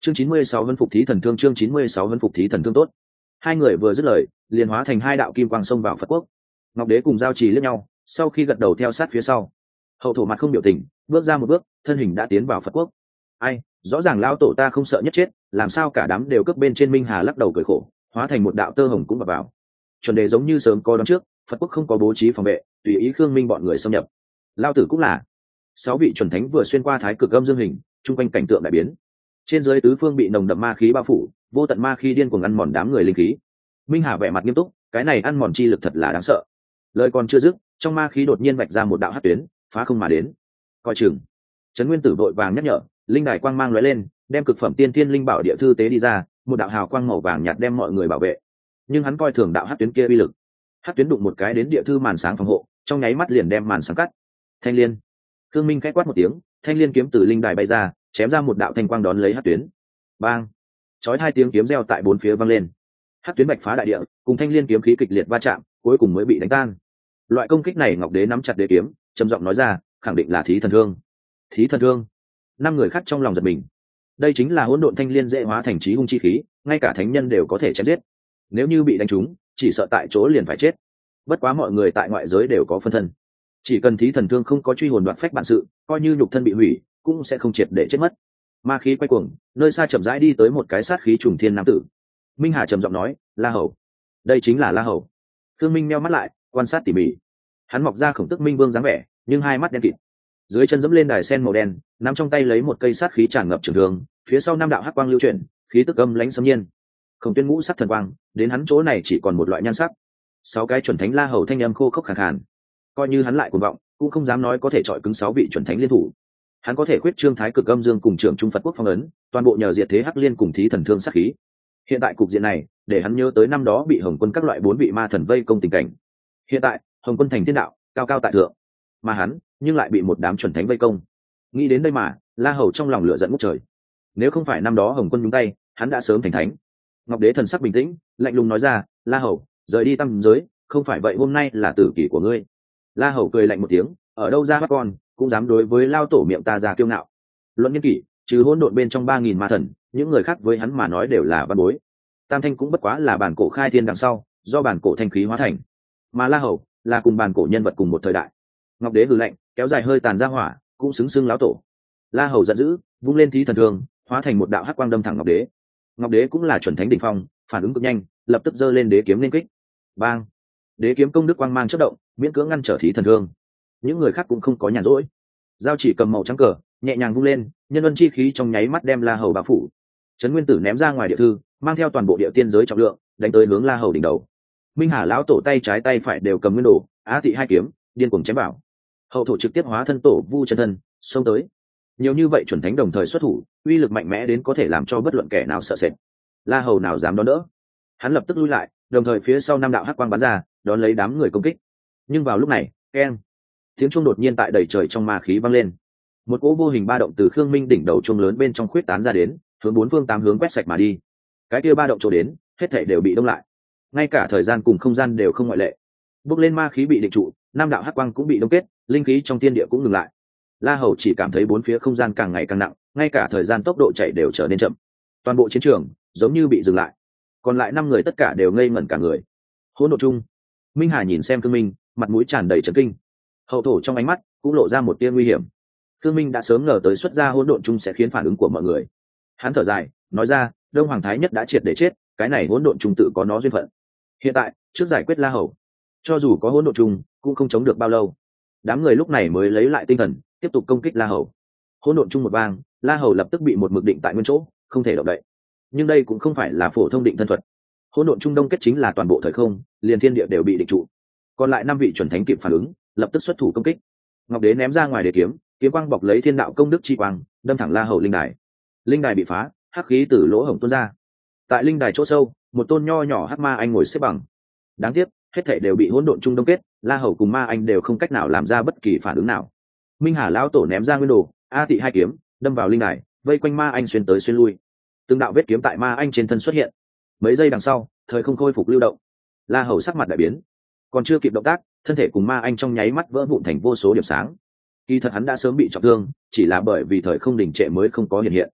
Chương 96 Vân Phục Thí Thần Thương. Chương 96 Vân Phục Thí Thần Thương. Tốt. Hai người vừa dứt lời, liền hóa thành hai đạo kim quang xông vào Phật quốc. Ngọc Đế cùng Giao Trì liếc nhau, sau khi gật đầu theo sát phía sau. Hậu thổ mặt không biểu tình, bước ra một bước, thân hình đã tiến vào Phật quốc. Ai, rõ ràng lão tổ ta không sợ nhất chết, làm sao cả đám đều cướp bên trên. Minh Hà lắc đầu cười khổ, hóa thành một đạo tơ hồng cũng vào. Chuẩn đề giống như sớm có đón trước, Phật quốc không có bố trí phòng vệ, tùy ý Khương Minh bọn người xâm nhập. Lao tử cũng là. 6 vị chuẩn thánh vừa xuyên qua thái cực âm dương hình, trung quanh cảnh tượng đại biến. Trên dưới tứ phương bị nồng đậm ma khí bao phủ, vô tận ma khí điên cuồng ăn mòn đám người linh khí. Minh Hà vẻ mặt nghiêm túc, cái này ăn mòn chi lực thật là đáng sợ. Lời còn chưa dứt, trong ma khí đột nhiên vạch ra một đạo hắc tuyến, phá không mà đến. Coi chừng. Trấn Nguyên Tử vội vàng nhắc nhở, linh đài quang mang lóe lên, đem cực phẩm tiên thiên linh bảo địa thư tế đi ra, một đạo hào quang màu vàng nhạt đem mọi người bảo vệ. Nhưng hắn coi thường đạo hắc tuyến kia uy lực. Hắc tuyến đụng một cái đến địa thư màn sáng phòng hộ, trong nháy mắt liền đem màn sáng cắt. Thanh liên. Khương Minh khẽ quát một tiếng, thanh liên kiếm từ linh đài bay ra, chém ra một đạo thanh quang đón lấy hắc tuyến. Bang. Chói hai tiếng kiếm reo tại bốn phía vang lên. Hắc tuyến bạch phá đại địa, cùng thanh liên kiếm khí kịch liệt va chạm, cuối cùng mới bị đánh tan. Loại công kích này Ngọc Đế nắm chặt đế kiếm, trầm giọng nói ra, khẳng định là thí thần thương. Thí thần thương. 5 người khác trong lòng giật mình. Đây chính là hỗn độn thanh liên dễ hóa thành chí hung chi khí, ngay cả thánh nhân đều có thể chém giết. Nếu như bị đánh trúng, chỉ sợ tại chỗ liền phải chết. Bất quá mọi người tại ngoại giới đều có phân thân, chỉ cần thí thần thương không có truy hồn đoạt phách bản sự, coi như nhục thân bị hủy cũng sẽ không triệt để chết mất. Ma khí quay cuồng, nơi xa chậm rãi đi tới một cái sát khí trùng thiên nam tử. Minh Hà trầm giọng nói, La Hầu. Đây chính là La Hầu. Thương Minh meo mắt lại, quan sát tỉ mỉ. Hắn mọc ra Khổng Tức Minh Vương dáng vẻ, nhưng hai mắt đen kịt. Dưới chân dẫm lên đài sen màu đen, nắm trong tay lấy một cây sát khí tràn ngập trường thương, phía sau 5 đạo hắc quang lưu chuyển, khí tức âm lãnh xâm nhiên. Không tuyên ngũ sắc thần quang, đến hắn chỗ này chỉ còn một loại nhan sắc. 6 cái chuẩn thánh La Hầu thanh âm khô khốc khàn khàn. Coi như hắn lại cuồng vọng, cũng không dám nói có thể chọi cứng 6 vị chuẩn thánh liên thủ. Hắn có thể khuyết trương thái cực âm dương cùng trưởng trung Phật quốc phong ấn, toàn bộ nhờ diệt thế hắc liên cùng thí thần thương sát khí. Hiện tại cục diện này, để hắn nhớ tới năm đó bị Hồng Quân các loại 4 vị ma thần vây công tình cảnh. Hiện tại, Hồng Quân thành thiên đạo, cao cao tại thượng, mà hắn nhưng lại bị một đám chuẩn thánh vây công. Nghĩ đến đây mà, La Hầu trong lòng lửa giận ngút trời. Nếu không phải năm đó Hồng Quân nhúng tay, hắn đã sớm thành thánh. Ngọc Đế thần sắc bình tĩnh, lạnh lùng nói ra, La Hầu, rời đi tam giới, không phải vậy hôm nay là tử kỷ của ngươi. La Hầu cười lạnh một tiếng, ở đâu ra bắt con, cũng dám đối với lao tổ miệng ta ra kiêu ngạo. Luận nhân kỷ, trừ hỗn độn bên trong 3000 ma thần, những người khác với hắn mà nói đều là văn bối. Tam thanh cũng bất quá là bản cổ khai thiên đằng sau, do bản cổ thanh khí hóa thành. Mà La Hầu là cùng bản cổ nhân vật cùng một thời đại. Ngọc Đế hừ lạnh, kéo dài hơi tàn ra hỏa, cũng xứng xưng lão tổ. La Hầu giận dữ, vung lên thí thần thương, hóa thành một đạo hắc quang đâm thẳng Ngọc Đế. Ngọc Đế cũng là chuẩn thánh đỉnh phong, phản ứng cực nhanh, lập tức giơ lên đế kiếm lên kích. Bang! Đế kiếm công đức quang mang chớp động, miễn cưỡng ngăn trở thí thần thương. Những người khác cũng không có nhàn rỗi. Giao Chỉ cầm màu trắng cờ, nhẹ nhàng vung lên, nhân ân chi khí trong nháy mắt đem La Hầu bao phủ. Trấn Nguyên Tử ném ra ngoài địa thư, mang theo toàn bộ địa tiên giới trọng lượng, đánh tới hướng La Hầu đỉnh đầu. Minh Hà lão tổ tay trái tay phải đều cầm nguyên đồ, Á Thị hai kiếm, điên cuồng chém vào. Hậu thổ trực tiếp hóa thân tổ vu chân thân, xông tới. Nhiều như vậy chuẩn thánh đồng thời xuất thủ, uy lực mạnh mẽ đến có thể làm cho bất luận kẻ nào sợ sệt. La Hầu nào dám đón đỡ. Hắn lập tức lui lại, đồng thời phía sau 5 đạo hắc quang bắn ra, đón lấy đám người công kích. Nhưng vào lúc này, keng, tiếng chuông đột nhiên tại đầy trời trong ma khí vang lên. Một cỗ vô hình ba động từ Khương Minh đỉnh đầu chuông lớn bên trong khuyết tán ra đến, hướng 4 phương 8 hướng quét sạch mà đi. Cái kia ba động chỗ đến, hết thảy đều bị đông lại. Ngay cả thời gian cùng không gian đều không ngoại lệ. Bốc lên ma khí bị định trụ, 5 đạo hắc quang cũng bị đông kết, linh khí trong thiên địa cũng ngừng lại. La Hầu chỉ cảm thấy 4 phía không gian càng ngày càng nặng, ngay cả thời gian tốc độ chạy đều trở nên chậm. Toàn bộ chiến trường giống như bị dừng lại. Còn lại 5 người tất cả đều ngây ngẩn cả người. Hỗn độn chung. Minh Hà nhìn xem Khương Minh, mặt mũi tràn đầy chấn kinh. Hậu thổ trong ánh mắt cũng lộ ra một tia nguy hiểm. Khương Minh đã sớm ngờ tới xuất ra hỗn độn chung sẽ khiến phản ứng của mọi người. Hắn thở dài, nói ra, Đông Hoàng Thái Nhất đã triệt để chết, cái này hỗn độn chung tự có nó duyên phận. Hiện tại, trước giải quyết La Hầu, cho dù có hỗn độn chung, cũng không chống được bao lâu. Đám người lúc này mới lấy lại tinh thần, tiếp tục công kích La Hầu. Hỗn độn chung một vang, La Hầu lập tức bị một mực định tại nguyên chỗ, không thể động đậy. Nhưng đây cũng không phải là phổ thông định thân thuật. Hỗn độn chung đông kết chính là toàn bộ thời không, liền thiên địa đều bị định trụ. Còn lại 5 vị chuẩn thánh kịp phản ứng, lập tức xuất thủ công kích. Ngọc Đế ném ra ngoài đế kiếm, kiếm quang bọc lấy thiên đạo công đức chi quang, đâm thẳng La Hầu linh đài. Linh đài bị phá, hắc khí từ lỗ hổng tuôn ra. Tại linh đài chỗ sâu, một tôn nho nhỏ hắc ma anh ngồi xếp bằng. Đáng tiếc, hết thảy đều bị hỗn độn chung đông kết, La Hầu cùng ma anh đều không cách nào làm ra bất kỳ phản ứng nào. Minh Hà lão tổ ném ra nguyên đồ, A Thị hai kiếm, đâm vào linh đài, vây quanh ma anh xuyên tới xuyên lui. Từng đạo vết kiếm tại ma anh trên thân xuất hiện. Mấy giây đằng sau, thời không khôi phục lưu động. La Hầu sắc mặt đại biến, còn chưa kịp động tác, thân thể cùng ma anh trong nháy mắt vỡ vụn thành vô số điểm sáng. Kỳ thật hắn đã sớm bị trọng thương, chỉ là bởi vì thời không đình trệ mới không có hiện hiện.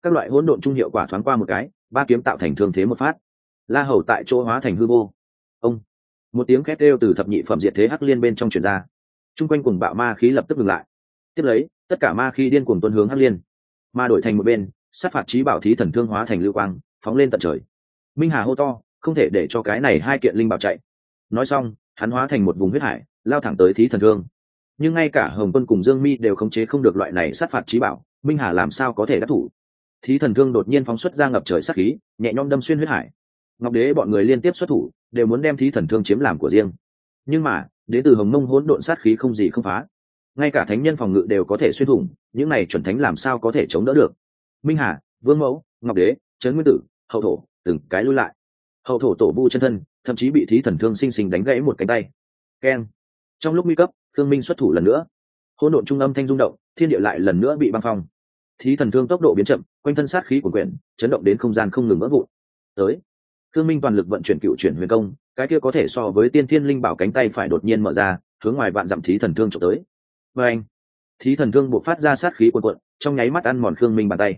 các loại hỗn độn trung hiệu quả thoáng qua một cái, ba kiếm tạo thành thương thế một phát. La Hầu tại chỗ hóa thành hư vô. Ông, một tiếng khét kêu từ thập nhị phẩm diệt thế hắc liên bên trong truyền ra. Trung quanh cuồng bạo ma khí lập tức ngừng lại. Tiếp lấy, tất cả ma khí điên cuồng tuôn hướng hắc liên, mà đổi thành một bên, sát phạt chí bảo thí thần thương hóa thành lưu quang, phóng lên tận trời. Minh Hà hô to, không thể để cho cái này hai kiện linh bảo chạy. Nói xong, hắn hóa thành một vùng huyết hải, lao thẳng tới thí thần thương. Nhưng ngay cả Hồng Quân cùng Dương Mi đều khống chế không được loại này sát phạt chí bảo, Minh Hà làm sao có thể đắc thủ? Thí thần thương đột nhiên phóng xuất ra ngập trời sát khí, nhẹ nhõm đâm xuyên huyết hải. Ngọc Đế bọn người liên tiếp xuất thủ, đều muốn đem thí thần thương chiếm làm của riêng. Nhưng mà, đến từ Hồng Mông hỗn độn sát khí không gì không phá. Ngay cả thánh nhân phòng ngự đều có thể xuyên thủng, những này chuẩn thánh làm sao có thể chống đỡ được? Minh Hà, Vương Mẫu, Ngọc Đế, Trấn Nguyên Tử, Hậu Thổ, từng cái lui lại. Hậu Thổ tổ vu chân thân, thậm chí bị thí thần thương sinh sinh đánh gãy một cánh tay. Keng. Trong lúc nguy cấp, Thương Minh xuất thủ lần nữa. Hỗn độn trung âm thanh rung động, thiên địa lại lần nữa bị băng phong. Thí thần thương tốc độ biến chậm, quanh thân sát khí của quyển, chấn động đến không gian không ngừng vỡ vụn. Tới, Thương Minh toàn lực vận chuyển cựu chuyển huyền công, cái kia có thể so với tiên thiên linh bảo cánh tay phải đột nhiên mở ra, hướng ngoài vạn dặm thí thần thương chụp tới. Và anh, thí thần thương buộc phát ra sát khí cuồn cuộn, trong nháy mắt ăn mòn Khương Minh bàn tay.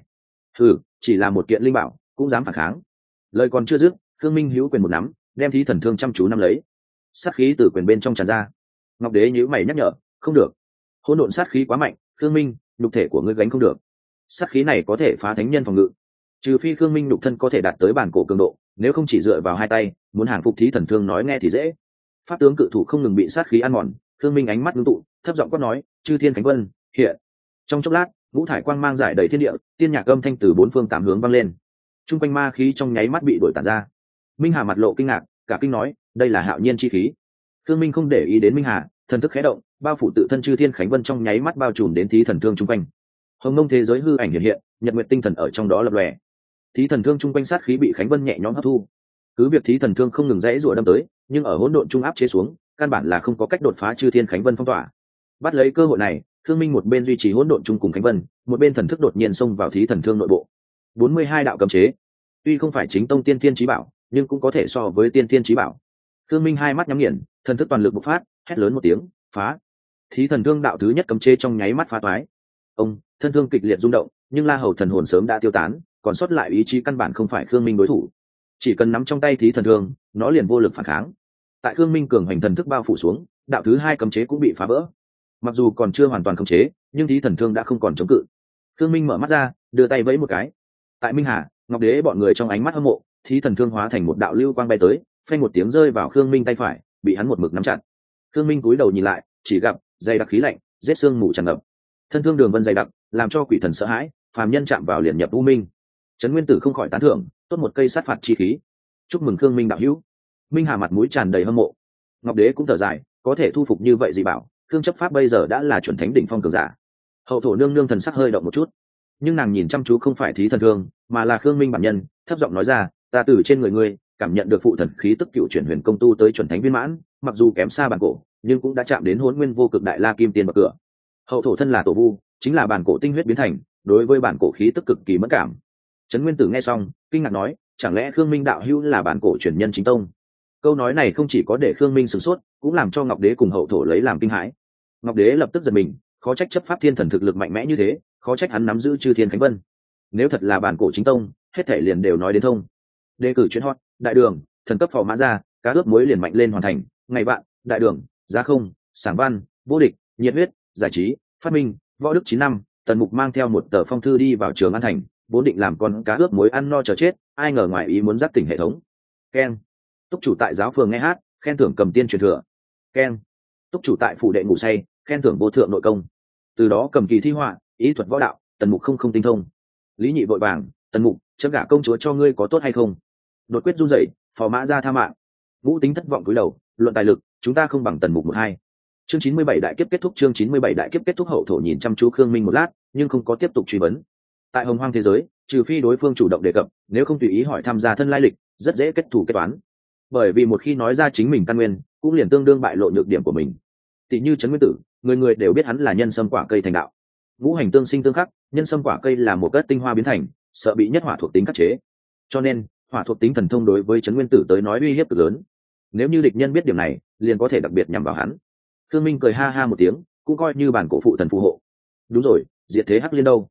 Chỉ là một kiện linh bảo, cũng dám phản kháng. Lời còn chưa dứt, Khương Minh hữu quyền một nắm, đem thí thần thương chăm chú nắm lấy. Sát khí từ quyền bên trong tràn ra. Ngọc Đế nhíu mày nhắc nhở, không được, hỗn độn sát khí quá mạnh, Khương Minh, nhục thể của ngươi gánh không được. Sát khí này có thể phá thánh nhân phòng ngự, trừ phi Khương Minh nhục thân có thể đạt tới bản cổ cường độ, nếu không chỉ dựa vào hai tay, muốn hàng phục thí thần thương nói nghe thì dễ. Pháp tướng cự thủ không ngừng bị sát khí ăn mòn, Khương Minh ánh mắt ngưng tụ, thấp giọng quát nói, chư thiên khánh vân hiện. Trong chốc lát, ngũ thải quang mang giải đầy thiên địa, tiên nhạc âm thanh từ bốn phương tám hướng vang lên. Trung quanh ma khí trong nháy mắt bị đổi tản ra. Minh Hà mặt lộ kinh ngạc, cả kinh nói, đây là hạo nhiên chi khí. Khương Minh không để ý đến Minh Hà, thần thức khẽ động, bao phủ tự thân chư thiên khánh vân trong nháy mắt bao trùm đến thí thần thương trung quanh. Hồng Mông thế giới hư ảnh hiện hiện, nhật nguyệt tinh thần ở trong đó lập lòe. Thí thần thương trung quanh sát khí bị khánh vân nhẹ nhõm hấp thu. Cứ việc thí thần thương không ngừng rẽ rủa đâm tới, nhưng ở hỗn độn trung áp chế xuống, căn bản là không có cách đột phá chư thiên khánh vân phong tỏa. Bắt lấy cơ hội này, Khương Minh một bên duy trì hỗn độn trung cùng khánh vân, một bên thần thức đột nhiên xông vào thí thần thương nội bộ. 42 đạo cấm chế, tuy không phải chính tông tiên thiên chí bảo, nhưng cũng có thể so với tiên thiên chí bảo. Khương Minh hai mắt nhắm nghiền, thần thức toàn lực bộc phát, hét lớn một tiếng, phá. Thí thần thương đạo thứ nhất cấm chế trong nháy mắt phá toái. Ông, thân thương kịch liệt rung động, nhưng La Hầu thần hồn sớm đã tiêu tán, còn sót lại ý chí căn bản không phải Khương Minh đối thủ. Chỉ cần nắm trong tay thí thần thương, nó liền vô lực phản kháng. Tại Khương Minh cường hành thần thức bao phủ xuống, đạo thứ hai cấm chế cũng bị phá vỡ. Mặc dù còn chưa hoàn toàn khống chế, nhưng thí thần thương đã không còn chống cự. Khương Minh mở mắt ra, đưa tay vẫy một cái. Tại Minh Hà, Ngọc Đế bọn người trong ánh mắt hâm mộ, thí thần thương hóa thành một đạo lưu quang bay tới, phanh một tiếng rơi vào Khương Minh tay phải, bị hắn một mực nắm chặt. Khương Minh cúi đầu nhìn lại, chỉ gặp dày đặc khí lạnh, rét xương mù tràn ngập. Thân thương đường vân dày đặc, làm cho quỷ thần sợ hãi, phàm nhân chạm vào liền nhập u minh. Trấn Nguyên Tử không khỏi tán thưởng, tốt một cây sát phạt chi khí. Chúc mừng Khương Minh đạo hữu. Minh Hà mặt mũi tràn đầy hâm mộ. Ngọc Đế cũng thở dài, có thể thu phục như vậy gì bảo, Khương chấp pháp bây giờ đã là chuẩn thánh đỉnh phong cường giả. Hậu Thổ nương nương thần sắc hơi động một chút, nhưng nàng nhìn chăm chú không phải thí thần thương, mà là Khương Minh bản nhân, thấp giọng nói ra, ta từ trên người ngươi cảm nhận được phụ thần khí tức cựu chuyển huyền công tu tới chuẩn thánh viên mãn, mặc dù kém xa bản cổ, nhưng cũng đã chạm đến hỗn nguyên vô cực đại la kim tiên bậc cửa. Hậu Thổ thân là tổ vu, chính là bản cổ tinh huyết biến thành, đối với bản cổ khí tức cực kỳ mẫn cảm. Trấn Nguyên Tử nghe xong, kinh ngạc nói, chẳng lẽ Khương Minh đạo hữu là bản cổ truyền nhân chính tông? Câu nói này không chỉ có để Khương Minh sửng sốt, cũng làm cho Ngọc Đế cùng Hậu Thổ lấy làm kinh hãi. Ngọc Đế lập tức giật mình, khó trách chấp pháp thiên thần thực lực mạnh mẽ như thế, khó trách hắn nắm giữ chư thiên khánh vân. Nếu thật là bản cổ chính tông, hết thể liền đều nói đến thông. Đề cử chuyên hot, đại đường, thần cấp phò mã ra, cá ướp muối liền mạnh lên hoàn thành, ngày bạn, đại đường, giá không, sảng văn, vô địch, nhiệt huyết, giải trí, phát minh, võ đức 9 năm, Tần Mục mang theo một tờ phong thư đi vào Trường An Thành, vốn định làm con cá ướp muối ăn no chờ chết, ai ngờ ngoài ý muốn dắt tỉnh hệ thống. Keng. Túc chủ tại giáo phường nghe hát, khen thưởng cầm tiên truyền thừa. Keng. Túc chủ tại phủ đệ ngủ say, khen thưởng vô thượng nội công. Từ đó cầm kỳ thi họa, ý thuật võ đạo, Tần Mục không tinh thông. Lý Nhị vội vàng, Tần Mục, chấm gả công chúa cho ngươi có tốt hay không? Đột quyết run rẩy, phò mã ra tha mạng. Ngũ Tính thất vọng cúi đầu, luận tài lực, chúng ta không bằng Tần Mục một hai. Chương 97 đại kiếp kết thúc. Chương 97 đại kiếp kết thúc. Hậu Thổ nhìn chăm chú Khương Minh một lát, nhưng không có tiếp tục truy vấn. Tại Hồng Hoang thế giới, trừ phi đối phương chủ động đề cập, nếu không tùy ý hỏi tham gia thân lai lịch, rất dễ kết thù kết toán. Bởi vì một khi nói ra chính mình căn nguyên, cũng liền tương đương bại lộ nhược điểm của mình. Tỷ như Trấn Nguyên Tử, người người đều biết hắn là nhân sâm quả cây thành đạo. Ngũ hành tương sinh tương khắc, nhân sâm quả cây là một cất tinh hoa biến thành, sợ bị nhất hỏa thuộc tính khắc chế. Cho nên, hỏa thuộc tính thần thông đối với Trấn Nguyên Tử tới nói uy hiếp cực lớn. Nếu như địch nhân biết điểm này, liền có thể đặc biệt nhắm vào hắn. Khương Minh cười ha ha một tiếng, cũng coi như bản cổ phụ thần phù hộ. Đúng rồi, diệt thế hắc liên đâu?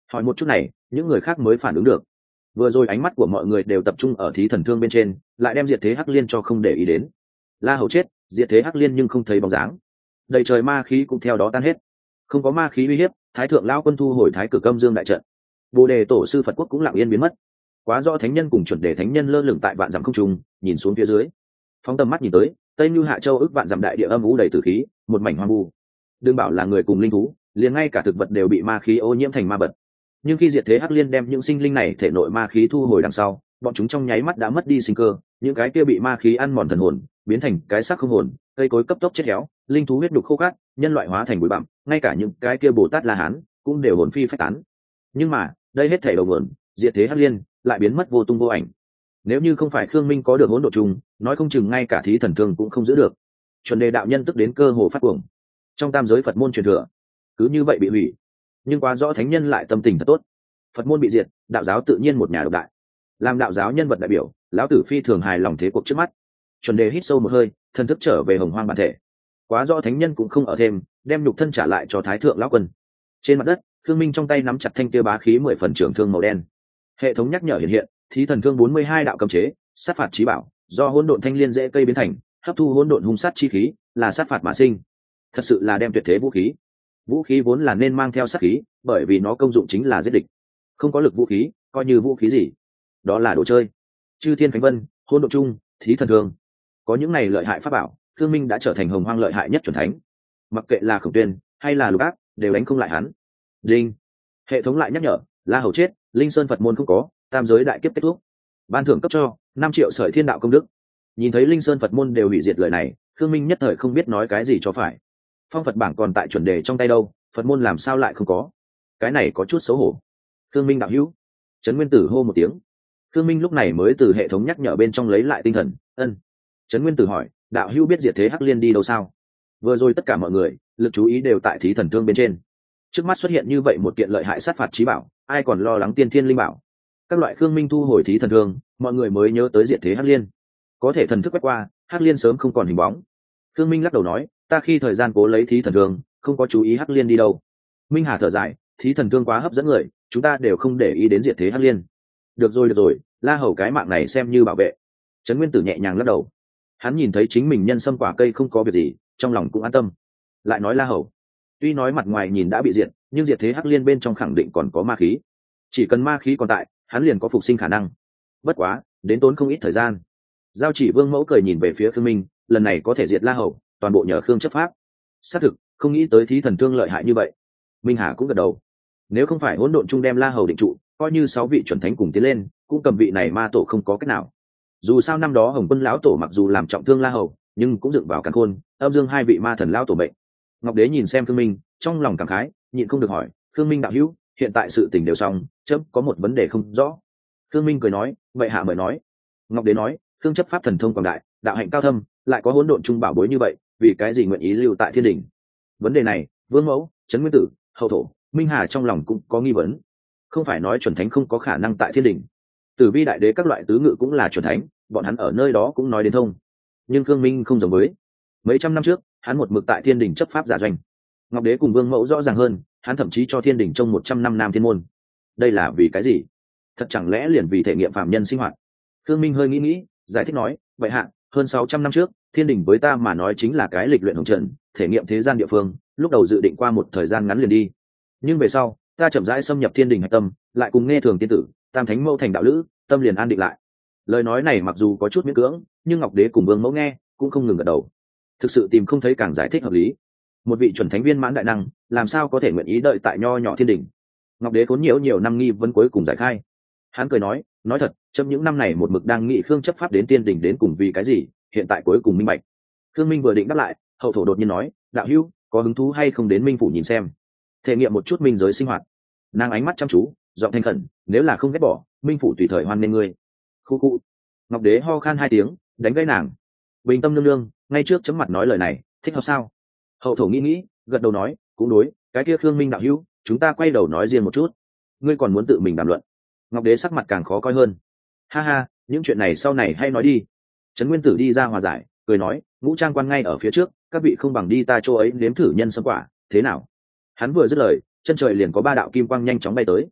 hỏi một chút này những người khác mới phản ứng được. Vừa rồi ánh mắt của mọi người đều tập trung ở thí thần thương bên trên, lại đem diệt thế hắc liên cho không để ý đến. La Hầu chết, diệt thế hắc liên nhưng không thấy bóng dáng, đầy trời ma khí cũng theo đó tan hết. Không có ma khí uy hiếp, thái thượng lao quân thu hồi thái cực âm dương đại trận, bồ đề tổ sư Phật quốc cũng lặng yên biến mất. Quá rõ thánh nhân cùng chuẩn đề thánh nhân lơ lửng tại vạn dặm không trung, nhìn xuống phía dưới. Phóng tầm mắt nhìn tới, tây như hạ châu ước vạn dặm đại địa âm u đầy tử khí, một mảnh hoang vu. Đừng bảo là người cùng linh thú, liền ngay cả thực vật đều bị ma khí ô nhiễm thành ma bật. Nhưng khi diệt thế hắc liên đem những sinh linh này thể nội ma khí thu hồi đằng sau, bọn chúng trong nháy mắt đã mất đi sinh cơ, những cái kia bị ma khí ăn mòn thần hồn biến thành cái xác không hồn, cây cối cấp tốc chết héo, linh thú huyết đục khô cát, nhân loại hóa thành bụi bặm, ngay cả những cái kia bồ tát la hán cũng đều hồn phi phách tán. Nhưng mà đây hết thảy đầu nguồn, diệt thế hắc liên lại biến mất vô tung vô ảnh. Nếu như không phải Khương Minh có được hỗn độ trùng, nói không chừng ngay cả thí thần thương cũng không giữ được. Chuẩn đề đạo nhân tức đến cơ hồ phát cuồng. Trong tam giới Phật môn truyền thừa cứ như vậy bị hủy, nhưng quá rõ thánh nhân lại tâm tình thật tốt. Phật môn bị diệt, đạo giáo tự nhiên một nhà độc đại. Làm đạo giáo nhân vật đại biểu, lão tử phi thường hài lòng thế cuộc trước mắt. Chuẩn đề hít sâu một hơi, thần thức trở về hồng hoang bản thể. Quá rõ thánh nhân cũng không ở thêm, đem nhục thân trả lại cho thái thượng lão quân. Trên mặt đất, Khương Minh trong tay nắm chặt thanh kia bá khí 10 phần trường thương màu đen. Hệ thống nhắc nhở hiện hiện, thí thần thương 42 đạo cấm chế, sát phạt chí bảo, do hỗn độn thanh liên dễ cây biến thành, hấp thu hỗn độn hung sát chi khí, là sát phạt mà sinh. Thật sự là đem tuyệt thế vũ khí. Vũ khí vốn là nên mang theo sát khí, bởi vì nó công dụng chính là giết địch. Không có lực vũ khí, coi như vũ khí gì, đó là đồ chơi. Chư thiên khánh vân, hỗn độn chung, thí thần thương, có những này lợi hại pháp bảo, Khương Minh đã trở thành hồng hoang lợi hại nhất chuẩn thánh. Mặc kệ là Khổng Tuyên hay là Lục Ác, đều đánh không lại hắn. Linh, hệ thống lại nhắc nhở, La Hầu chết, Linh Sơn Phật môn không có, tam giới đại kiếp kết thúc. Ban thưởng cấp cho 5 triệu sợi thiên đạo công đức. Nhìn thấy Linh Sơn Phật môn đều hủy diệt lời này, Khương Minh nhất thời không biết nói cái gì cho phải. Phong Phật bảng còn tại chuẩn đề trong tay đâu, Phật môn làm sao lại không có? Cái này có chút xấu hổ. Khương Minh đạo hữu. Trấn Nguyên Tử hô một tiếng. Khương Minh lúc này mới từ hệ thống nhắc nhở bên trong lấy lại tinh thần. Ân. Trấn Nguyên Tử hỏi, đạo hữu biết diệt thế hắc liên đi đâu sao? Vừa rồi tất cả mọi người lực chú ý đều tại thí thần thương bên trên. Trước mắt xuất hiện như vậy một kiện lợi hại sát phạt chí bảo, ai còn lo lắng tiên thiên linh bảo? Các loại Khương Minh thu hồi thí thần thương, mọi người mới nhớ tới diệt thế hắc liên. Có thể thần thức quét qua, hắc liên sớm không còn hình bóng. Khương Minh lắc đầu nói, ta khi thời gian cố lấy thí thần thương, không có chú ý hắc liên đi đâu. Minh Hà thở dài, thí thần thương quá hấp dẫn người, chúng ta đều không để ý đến diệt thế hắc liên. Được rồi, La Hầu cái mạng này xem như bảo vệ. Trấn Nguyên Tử nhẹ nhàng lắc đầu. Hắn nhìn thấy chính mình nhân sâm quả cây không có việc gì, trong lòng cũng an tâm. Lại nói La Hầu, tuy nói mặt ngoài nhìn đã bị diệt, nhưng diệt thế hắc liên bên trong khẳng định còn có ma khí. Chỉ cần ma khí còn tại, hắn liền có phục sinh khả năng. Bất quá, đến tốn không ít thời gian. Giao Chỉ Vương mẫu cười nhìn về phía Khương Minh, lần này có thể diệt La Hầu, toàn bộ nhờ Khương chấp pháp. Xác thực, không nghĩ tới thí thần thương lợi hại như vậy. Minh Hà cũng gật đầu. Nếu không phải hỗn độn chung đem La Hầu định trụ, coi như 6 vị chuẩn thánh cùng tiến lên, cũng cầm vị này ma tổ không có cách nào. Dù sao năm đó Hồng Quân lão tổ mặc dù làm trọng thương La Hầu, nhưng cũng dựng vào càn khôn, âm dương 2 vị ma thần lão tổ mệnh. Ngọc Đế nhìn xem Khương Minh, trong lòng cảm khái, nhịn không được hỏi, Khương Minh đạo hữu, hiện tại sự tình đều xong, chấm có một vấn đề không rõ. Khương Minh cười nói, vậy hạ mời nói. Ngọc Đế nói, Khương chấp pháp thần thông quảng đại, đạo hạnh cao thâm, lại có hỗn độn trung bảo bối như vậy, vì cái gì nguyện ý lưu tại thiên đình? Vấn đề này, Vương Mẫu, Trấn Nguyên Tử, Hậu Thổ, Minh Hà trong lòng cũng có nghi vấn. Không phải nói chuẩn thánh không có khả năng tại thiên đình. Tử Vi đại đế các loại tứ ngự cũng là chuẩn thánh, bọn hắn ở nơi đó cũng nói đến thông. Nhưng Khương Minh không giống với. Mấy trăm năm trước, hắn một mực tại thiên đình chấp pháp giả doanh. Ngọc Đế cùng Vương Mẫu rõ ràng hơn, hắn thậm chí cho thiên đình trông 100 năm nam thiên môn. Đây là vì cái gì? Thật chẳng lẽ liền vì thể nghiệm phạm nhân sinh hoạt? Khương Minh hơi nghĩ, giải thích nói, vậy hạ, hơn 600 năm trước, thiên đình với ta mà nói chính là cái lịch luyện hồng trần, thể nghiệm thế gian địa phương, lúc đầu dự định qua một thời gian ngắn liền đi. Nhưng về sau, ta chậm rãi xâm nhập thiên đình hạch tâm, lại cùng nghe thường tiên tử, tam thánh mẫu thành đạo lữ, tâm liền an định lại. Lời nói này mặc dù có chút miễn cưỡng, nhưng Ngọc Đế cùng Vương Mẫu nghe cũng không ngừng gật đầu. Thực sự tìm không thấy càng giải thích hợp lý. Một vị chuẩn thánh viên mãn đại năng, làm sao có thể nguyện ý đợi tại nho nhỏ thiên đình? Ngọc Đế khốn nhiều năm nghi vấn cuối cùng giải khai. Hắn cười nói thật, trong những năm này một mực đang nghị Khương chấp pháp đến thiên đình đến cùng vì cái gì, hiện tại cuối cùng minh bạch. Khương Minh vừa định đáp lại, Hậu Thổ đột nhiên nói, đạo hữu, có hứng thú hay không đến Minh phủ nhìn xem, thể nghiệm một chút minh giới sinh hoạt. Nàng ánh mắt chăm chú, giọng thanh khẩn, nếu là không ghét bỏ, Minh phủ tùy thời hoan nghênh ngươi. Khu khu. Ngọc Đế ho khan 2 tiếng, đánh gãy nàng. Bình tâm nương nương, ngay trước chấm mặt nói lời này, thích hợp sao? Hậu Thổ nghĩ, gật đầu nói, cũng đối, cái kia Khương Minh đạo hữu, chúng ta quay đầu nói riêng một chút. Ngươi còn muốn tự mình đàm luận? Ngọc Đế sắc mặt càng khó coi hơn. Ha ha, những chuyện này sau này hay nói đi. Trấn Nguyên Tử đi ra hòa giải, cười nói, Ngũ Trang quan ngay ở phía trước, các vị không bằng đi ta chỗ ấy nếm thử nhân sâm quả, thế nào? Hắn vừa dứt lời, chân trời liền có 3 đạo kim quang nhanh chóng bay tới,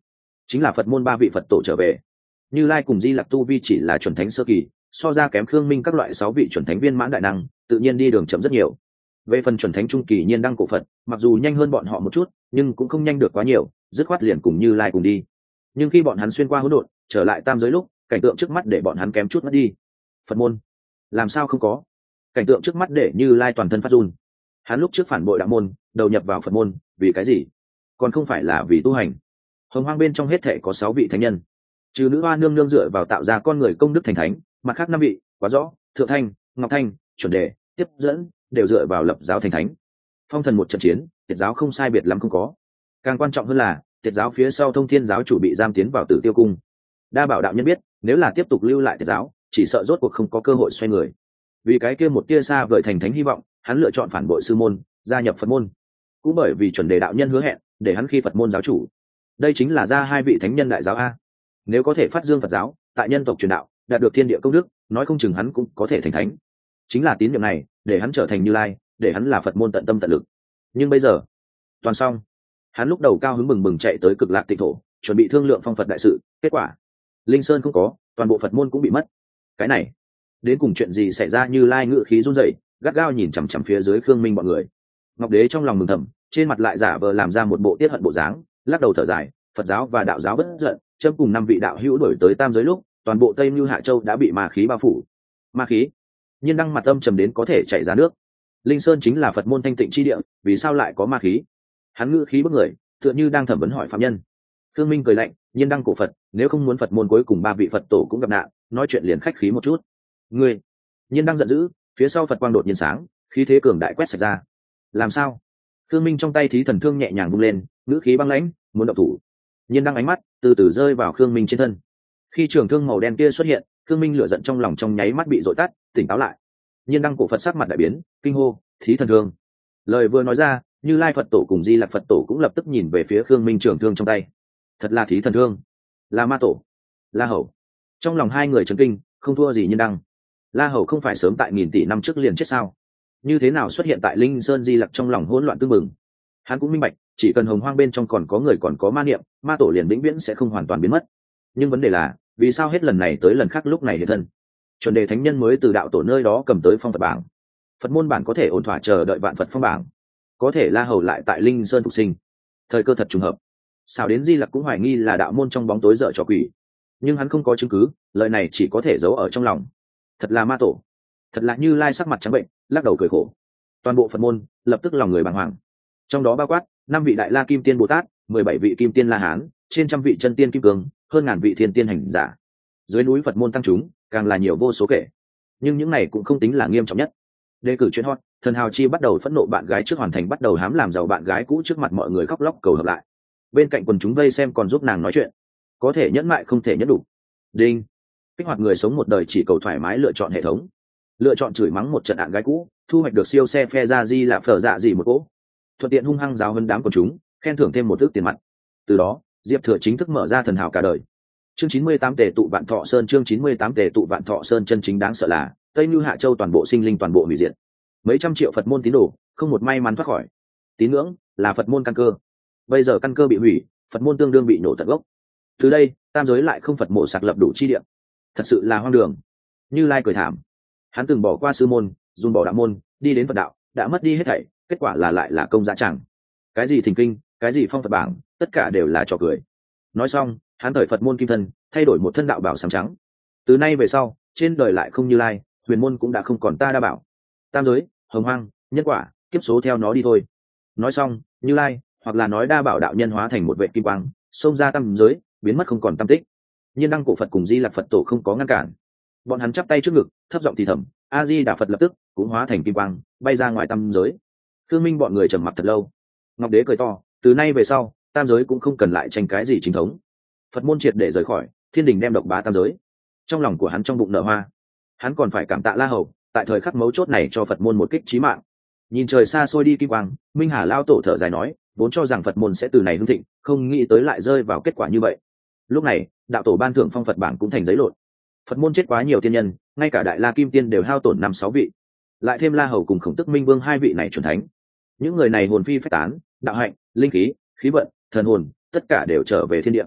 chính là Phật môn 3 vị Phật tổ trở về. Như Lai cùng Di Lặc tu vi chỉ là chuẩn thánh sơ kỳ, so ra kém Khương Minh các loại 6 vị chuẩn thánh viên mãn đại năng, tự nhiên đi đường chậm rất nhiều. Về phần chuẩn thánh trung kỳ Nhiên Đăng cổ Phật, mặc dù nhanh hơn bọn họ một chút, nhưng cũng không nhanh được quá nhiều, dứt khoát liền cùng Như Lai cùng đi. Nhưng khi bọn hắn xuyên qua hỗn độn, trở lại tam giới lúc, cảnh tượng trước mắt để bọn hắn kém chút mất đi. Phật môn, làm sao không có? Cảnh tượng trước mắt để Như Lai toàn thân phát run. Hắn lúc trước phản bội đạo môn, đầu nhập vào Phật môn, vì cái gì? Còn không phải là vì tu hành. Hồng Hoang bên trong hết thể có 6 vị thánh nhân, trừ nữ hoa nương nương dựa vào tạo ra con người công đức thành thánh, mặt khác 5 vị, Quá Rõ, Thượng Thanh, Ngọc Thanh, Chuẩn Đề, Tiếp Dẫn, đều dựa vào lập giáo thành thánh. Phong thần một trận chiến, Tiệt giáo không sai biệt lắm không có. Càng quan trọng hơn là, Tiệt giáo phía sau Thông Thiên giáo chủ bị giam tiến vào Tử Tiêu cung. Đa Bảo đạo nhân biết, nếu là tiếp tục lưu lại Tiệt giáo, chỉ sợ rốt cuộc không có cơ hội xoay người. Vì cái kia một tia xa vời thành thánh hy vọng, hắn lựa chọn phản bội sư môn, gia nhập Phật môn. Cũng bởi vì Chuẩn Đề đạo nhân hứa hẹn, để hắn khi Phật môn giáo chủ. Đây chính là ra 2 vị thánh nhân đại giáo a. Nếu có thể phát dương Phật giáo, tại nhân tộc truyền đạo, đạt được thiên địa công đức, nói không chừng hắn cũng có thể thành thánh. Chính là tín nhiệm này, để hắn trở thành Như Lai, để hắn là Phật môn tận tâm tận lực. Nhưng bây giờ, toàn xong. Hắn lúc đầu cao hứng bừng bừng chạy tới Cực Lạc Tịnh thổ, chuẩn bị thương lượng phong Phật đại sự, kết quả, Linh Sơn không có, toàn bộ Phật môn cũng bị mất. Cái này, đến cùng chuyện gì xảy ra? Như Lai ngự khí run rẩy, gắt gao nhìn chằm chằm phía dưới Khương Minh bọn người. Ngọc Đế trong lòng mừng thầm, trên mặt lại giả vờ làm ra một bộ tiết hận bộ dáng, lắc đầu thở dài. Phật giáo và đạo giáo bất giận, châm cùng 5 vị đạo hữu đổi tới tam giới lúc, toàn bộ Tây Nưu Hạ Châu đã bị ma khí bao phủ. Ma khí? Nhiên Đăng mặt âm trầm đến có thể chảy ra nước. Linh Sơn chính là Phật môn thanh tịnh chi địa, vì sao lại có ma khí? Hắn ngữ khí bức người, tựa như đang thẩm vấn hỏi phạm nhân. Khương Minh cười lạnh, Nhiên Đăng cổ Phật, nếu không muốn Phật môn cuối cùng 3 vị Phật tổ cũng gặp nạn, nói chuyện liền khách khí một chút. Ngươi! Nhiên Đăng giận dữ, phía sau Phật quang đột nhiên sáng, khí thế cường đại quét sạch ra. Làm sao? Khương Minh trong tay thí thần thương nhẹ nhàng vung lên, ngữ khí băng lãnh, muốn động thủ. Nhiên Đăng ánh mắt từ từ rơi vào Khương Minh trên thân. Khi trường thương màu đen kia xuất hiện, Khương Minh lửa giận trong lòng trong nháy mắt bị dội tắt, tỉnh táo lại. Nhiên Đăng cổ Phật sắc mặt đại biến, kinh hô, thí thần thương. Lời vừa nói ra, Như Lai Phật tổ cùng Di Lặc Phật tổ cũng lập tức nhìn về phía Khương Minh trường thương trong tay. Thật là thí thần thương, là ma tổ, La Hầu. Trong lòng hai người chấn kinh, không thua gì Nhiên Đăng. La Hầu không phải sớm tại nghìn tỷ năm trước liền chết sao? Như thế nào xuất hiện tại Linh Sơn? Di Lặc trong lòng hỗn loạn tương mừng. Hắn cũng minh bạch, chỉ cần Hồng Hoang bên trong còn có người còn có ma niệm, ma tổ liền vĩnh viễn sẽ không hoàn toàn biến mất. Nhưng vấn đề là, vì sao hết lần này tới lần khác lúc này hiện thân? Chuẩn Đề thánh nhân mới từ đạo tổ nơi đó cầm tới phong Phật bảng. Phật môn bản có thể ổn thỏa chờ đợi vạn Phật phong bảng, có thể La Hầu lại tại Linh Sơn phục sinh, thời cơ thật trùng hợp. Sao đến Di Lặc cũng hoài nghi là đạo môn trong bóng tối dở trò quỷ, nhưng hắn không có chứng cứ, lời này chỉ có thể giấu ở trong lòng. Thật là ma tổ, thật là Như Lai sắc mặt trắng bệnh, lắc đầu cười khổ. Toàn bộ Phật môn lập tức lòng người bàng hoàng, trong đó bao quát 5 vị đại la kim tiên Bồ Tát, 17 vị kim tiên La Hán, trên trăm vị chân tiên kim cương, hơn ngàn vị thiên tiên hành giả. Dưới núi Phật môn tăng chúng càng là nhiều vô số kể, nhưng những này cũng không tính là nghiêm trọng nhất. Đề cử chuyện hot, Thần Hào Chi bắt đầu phẫn nộ bạn gái trước hoàn thành, bắt đầu hám làm giàu bạn gái cũ trước mặt mọi người khóc lóc cầu hợp lại. Bên cạnh quần chúng vây xem còn giúp nàng nói chuyện, có thể nhẫn mại không thể nhẫn đủ. Đinh, kích hoạt người sống một đời chỉ cầu thoải mái lựa chọn hệ thống, lựa chọn chửi mắng một trận bạn gái cũ, thu hoạch được siêu xe phe ra di là phở dạ gì một cỗ, thuận tiện hung hăng giáo hơn đám quần chúng, khen thưởng thêm một ức tiền mặt. Từ đó Diệp Thừa chính thức mở ra Thần Hào cả đời. Chương 98 tề tụ vạn thọ sơn. Chương 98 tề tụ vạn thọ sơn. Chân chính đáng sợ là Tây Nưu Hạ Châu toàn bộ sinh linh toàn bộ hủy diệt. Mấy trăm triệu Phật môn tín đồ không một may mắn thoát khỏi. Tín ngưỡng là Phật môn căn cơ, bây giờ căn cơ bị hủy, Phật môn tương đương bị nổ tận gốc. Từ đây tam giới lại không Phật mộ sạc lập đủ chi địa, thật sự là hoang đường. Như Lai cười thảm, hắn từng bỏ qua sư môn, dùng bỏ đạo môn, đi đến Phật đạo, đã mất đi hết thảy, kết quả là lại là công dã tràng. Cái gì thỉnh kinh, cái gì phong Phật bảng, tất cả đều là trò cười. Nói xong, hắn cởi Phật môn kim thân, thay đổi một thân đạo bảo sám trắng. Từ nay về sau, trên đời lại không Như Lai, huyền môn cũng đã không còn ta đa bảo. Tam giới, hồng hoang, nhân quả, kiếp số theo nó đi thôi. Nói xong, Như Lai, hoặc là nói đa bảo đạo nhân hóa thành một vệ kim quang, xông ra tam giới, biến mất không còn tam tích. Nhiên Đăng cổ Phật cùng Di Lặc Phật tổ không có ngăn cản, bọn hắn chắp tay trước ngực, thấp giọng thì thầm, A Di Đà Phật, lập tức cũng hóa thành kim quang, bay ra ngoài tam giới. Khương Minh bọn người trầm mặc thật lâu. Ngọc Đế cười to, từ nay về sau, tam giới cũng không cần lại tranh cái gì chính thống. Phật môn triệt để rời khỏi, thiên đình đem độc bá tam giới. Trong lòng của hắn trong bụng nở hoa. Hắn còn phải cảm tạ La Hầu, tại thời khắc mấu chốt này cho Phật môn một kích chí mạng. Nhìn trời xa xôi đi kim quang, Minh Hà lao tổ thở dài nói, vốn cho rằng Phật môn sẽ từ này hưng thịnh, không nghĩ tới lại rơi vào kết quả như vậy. Lúc này, đạo tổ ban thưởng phong Phật bảng cũng thành giấy lộn. Phật môn chết quá nhiều tiên nhân, ngay cả đại la kim tiên đều hao tổn 5-6 vị, lại thêm La Hầu cùng Khổng Tức Minh Vương 2 vị này chuẩn thánh. Những người này hồn phi phách tán, đạo hạnh, linh khí, khí vận, thần hồn, tất cả đều trở về thiên địa.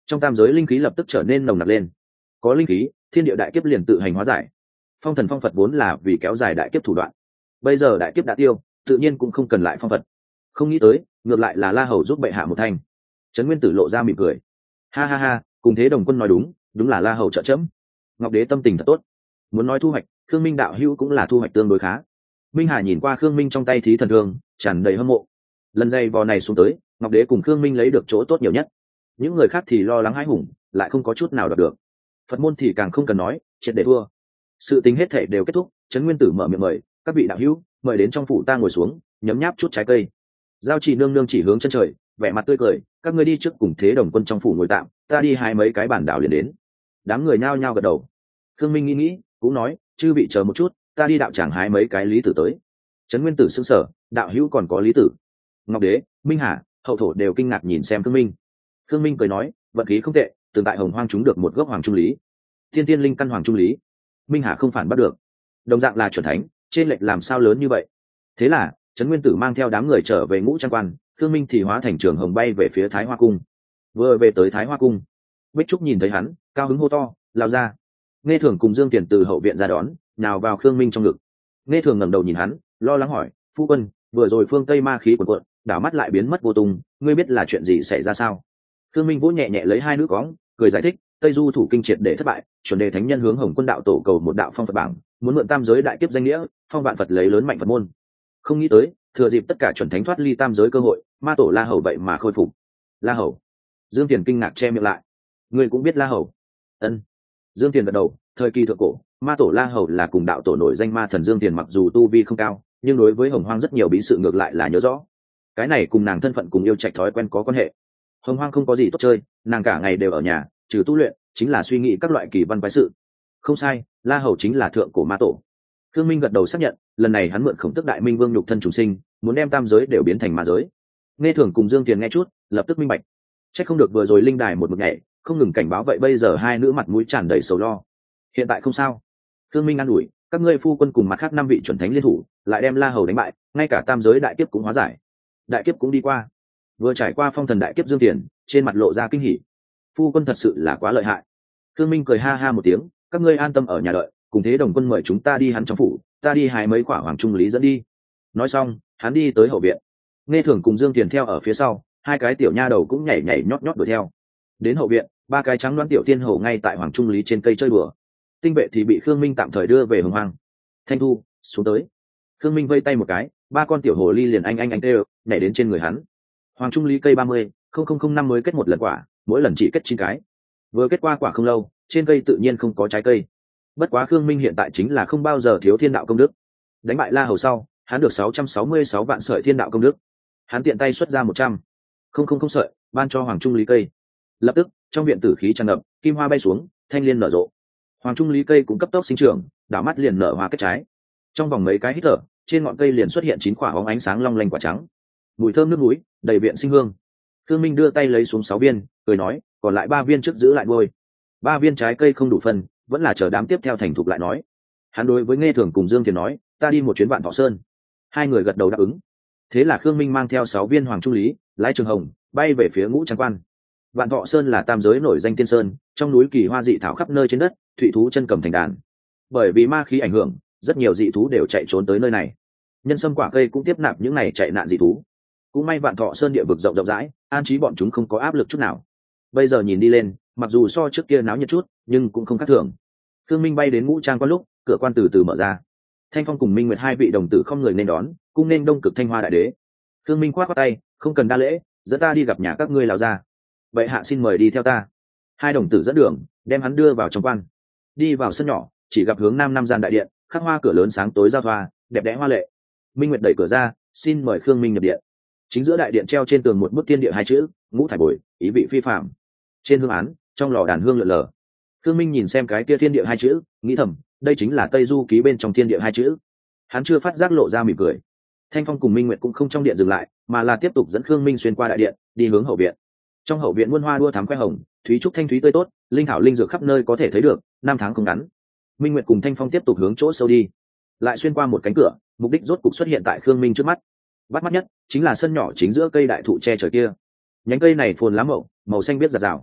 trong tam giới linh khí lập tức trở nên nồng nặc lên. Có linh khí, thiên địa đại kiếp liền tự hành hóa giải. Phong thần phong phật vốn là vì kéo dài đại kiếp thủ đoạn, bây giờ đại kiếp đã tiêu, tự nhiên cũng không cần lại phong phật. Không nghĩ tới ngược lại là La Hầu giúp bệ hạ một thanh. Trấn Nguyên Tử lộ ra mỉm cười, ha ha ha, cùng thế đồng quân nói đúng, đúng là La Hầu trợ chấm. Ngọc Đế tâm tình thật tốt. Muốn nói thu hoạch, Khương Minh đạo hữu cũng là thu hoạch tương đối khá. Minh Hà nhìn qua Khương Minh trong tay thí thần thương, tràn đầy hâm mộ. Lần dày vò này xuống tới, Ngọc Đế cùng Khương Minh lấy được chỗ tốt nhiều nhất. Những người khác thì lo lắng hãi hùng, lại không có chút nào đoạt được. Phật môn thì càng không cần nói, triệt để thua. Sự tính hết thể đều kết thúc. Trấn Nguyên Tử mở miệng mời các vị đạo hữu, mời đến trong phủ ta ngồi xuống, nhấm nháp chút trái cây. Giao Chỉ nương nương chỉ hướng chân trời, vẻ mặt tươi cười, các ngươi đi trước cùng thế đồng quân trong phủ ngồi tạm, ta đi hái mấy cái bản đảo liền đến. Đám người nhao nhao gật đầu. Khương Minh nghĩ cũng nói, chư vị chờ một chút, ta đi đạo tràng hái mấy cái lý tử tới. Trấn Nguyên Tử sững sờ, đạo hữu còn có lý tử? Ngọc Đế, Minh Hà, Hậu Thổ đều kinh ngạc nhìn xem Khương Minh. Khương Minh cười nói, vận khí không tệ, từng tại Hồng Hoang chúng được một gốc hoàng trung lý, thiên tiên linh căn hoàng trung lý. Minh Hà không phản bắt được, đồng dạng là chuẩn thánh, trên lệch làm sao lớn như vậy? Thế là Trấn Nguyên Tử mang theo đám người trở về Ngũ Trang Quan, Khương Minh thì hóa thành trường hồng bay về phía Thái Hoa Cung. Vừa về tới Thái Hoa Cung, Bích Trúc nhìn thấy hắn, cao hứng hô to, lao ra. Nghe Thường cùng Dương Tiền từ hậu viện ra đón, nào vào Khương Minh trong ngực. Nghe Thường ngẩng đầu nhìn hắn, lo lắng hỏi, phu quân, vừa rồi phương Tây ma khí cuồn cuộn, đảo mắt lại biến mất vô tung, ngươi biết là chuyện gì xảy ra sao? Khương Minh vỗ nhẹ nhẹ lấy hai nữ cóng, cười giải thích, Tây Du thủ kinh triệt để thất bại, chuẩn đề thánh nhân hướng Hồng Quân đạo tổ cầu một đạo phong Phật bảng, muốn mượn tam giới đại kiếp danh nghĩa, phong vạn Phật lấy lớn mạnh Phật môn. Không nghĩ tới, thừa dịp tất cả chuẩn thánh thoát ly tam giới cơ hội, ma tổ La Hầu vậy mà khôi phục. La Hầu? Dương Tiền kinh ngạc che miệng lại. Ngươi cũng biết La Hầu? Ân. Dương Tiền gật đầu, thời kỳ thượng cổ, ma tổ La Hầu là cùng đạo tổ nổi danh ma thần Dương Tiền, mặc dù tu vi không cao, nhưng đối với Hồng Hoang rất nhiều bí sự ngược lại là nhớ rõ. Cái này cùng nàng thân phận cùng yêu trạch thói quen có quan hệ. Hồng Hoang không có gì tốt chơi, nàng cả ngày đều ở nhà, trừ tu luyện chính là suy nghĩ các loại kỳ văn quái sự. Không sai, La Hầu chính là thượng cổ ma tổ. Khương Minh gật đầu xác nhận, lần này hắn mượn Khổng Tước Đại Minh Vương nhục thân trùng sinh, muốn đem tam giới đều biến thành ma giới. Nghe Thường cùng Dương Tiền nghe chút, lập tức minh bạch. Chắc không được vừa rồi linh đài một nhảy, không ngừng cảnh báo vậy, bây giờ hai nữ mặt mũi tràn đầy sầu lo. Hiện tại không sao. Khương Minh an ủi, các ngươi phu quân cùng mặt khác 5 vị chuẩn thánh liên thủ, lại đem La Hầu đánh bại, ngay cả tam giới đại kiếp cũng hóa giải. Đại kiếp cũng đi qua. Vừa trải qua phong thần đại kiếp Dương Tiền, trên mặt lộ ra kinh hỉ. Phu quân thật sự là quá lợi hại. Khương Minh cười ha ha một tiếng, các ngươi an tâm ở nhà đợi, cùng thế đồng quân mời chúng ta đi hắn trong phủ, ta đi hái mấy quả hoàng trung lý dẫn đi. Nói xong, hắn đi tới hậu viện. Nghe Thường cùng Dương Tiền theo ở phía sau, hai cái tiểu nha đầu cũng nhảy nhảy nhót nhót đuổi theo. Đến hậu viện, 3 cái trắng đoán tiểu tiên hổ ngay tại hoàng trung lý trên cây chơi đùa. Tinh vệ thì bị Khương Minh tạm thời đưa về Hồng Hoang. Thanh Thu, xuống tới. Khương Minh vây tay một cái, 3 con tiểu hồ ly liền anh đều nhảy đến trên người hắn. Hoàng trung lý cây 30,005 mới kết một lần quả, mỗi lần chỉ kết 9 cái. Vừa kết qua quả không lâu, trên cây tự nhiên không có trái cây. Bất quá Khương Minh hiện tại chính là không bao giờ thiếu thiên đạo công đức. Đánh bại La Hầu sau, hắn được 666 vạn sợi thiên đạo công đức. Hắn tiện tay xuất ra 100,000 sợi, ban cho Hoàng trung lý cây. Lập tức, trong viện tử khí tràn ngập, kim hoa bay xuống, thanh liên nở rộ. Hoàng trung lý cây cũng cấp tốc sinh trưởng, đảo mắt liền nở hoa kết trái. Trong vòng mấy cái hít thở, trên ngọn cây liền xuất hiện 9 quả bóng ánh sáng long lanh quả trắng. Mùi thơm nước núi, đầy viện sinh hương. Khương Minh đưa tay lấy xuống 6 viên, cười nói, còn lại 3 viên trước giữ lại nuôi. 3 viên trái cây không đủ phân, vẫn là chờ đám tiếp theo thành thục lại nói. Hắn đối với Nghe Thường cùng Dương Tiền nói, ta đi một chuyến Vạn Thọ Sơn. Hai người gật đầu đáp ứng. Thế là Khương Minh mang theo 6 viên hoàng trung lý, lái trường hồng, bay về phía Ngũ Trang Quan. Vạn Thọ Sơn là tam giới nổi danh tiên sơn, trong núi kỳ hoa dị thảo khắp nơi trên đất, thủy thú chân cầm thành đàn. Bởi vì ma khí ảnh hưởng, rất nhiều dị thú đều chạy trốn tới nơi này. Nhân sâm quả cây cũng tiếp nạp những này chạy nạn dị thú. Cũng may Vạn Thọ Sơn địa vực rộng rãi, an trí bọn chúng không có áp lực chút nào. Bây giờ nhìn đi lên, mặc dù so trước kia náo nhiệt chút, nhưng cũng không khác thường. Khương Minh bay đến Ngũ Trang Quan lúc, cửa quan từ từ mở ra. Thanh Phong cùng Minh Nguyệt hai vị đồng tử không người nên đón, cung nên Đông Cực Thanh Hoa đại đế. Khương Minh khoát tay, không cần đa lễ, dẫn ta đi gặp nhà các ngươi lão gia. Vậy hạ xin mời đi theo ta. Hai đồng tử dẫn đường, đem hắn đưa vào trong quan. Đi vào sân nhỏ, chỉ gặp hướng nam gian đại điện, khắc hoa cửa lớn sáng tối giao thoa, đẹp đẽ hoa lệ. Minh Nguyệt đẩy cửa ra, xin mời Khương Minh nhập điện. Chính giữa đại điện treo trên tường một bức thiên địa 2 chữ, ngũ thải bồi, ý vị phi phạm. Trên hương án, trong lò đàn hương lượn lờ. Khương Minh nhìn xem cái kia thiên địa 2 chữ, nghĩ thầm, đây chính là Tây Du ký bên trong thiên địa 2 chữ. Hắn chưa phát giác lộ ra mỉm cười. Thanh Phong cùng Minh Nguyệt cũng không trong điện dừng lại, mà là tiếp tục dẫn Khương Minh xuyên qua đại điện, đi hướng hậu viện. Trong hậu viện muôn hoa đua thắm khoe hồng, thúy trúc thanh thúy tươi tốt, linh thảo linh dược khắp nơi có thể thấy được, năm tháng không ngắn. Minh Nguyệt cùng Thanh Phong tiếp tục hướng chỗ sâu đi, lại xuyên qua một cánh cửa, mục đích rốt cục xuất hiện tại Khương Minh trước mắt. Bắt mắt nhất chính là sân nhỏ chính giữa cây đại thụ che trời kia. Nhánh cây này phồn lá mậu, màu xanh biếc rạt rào.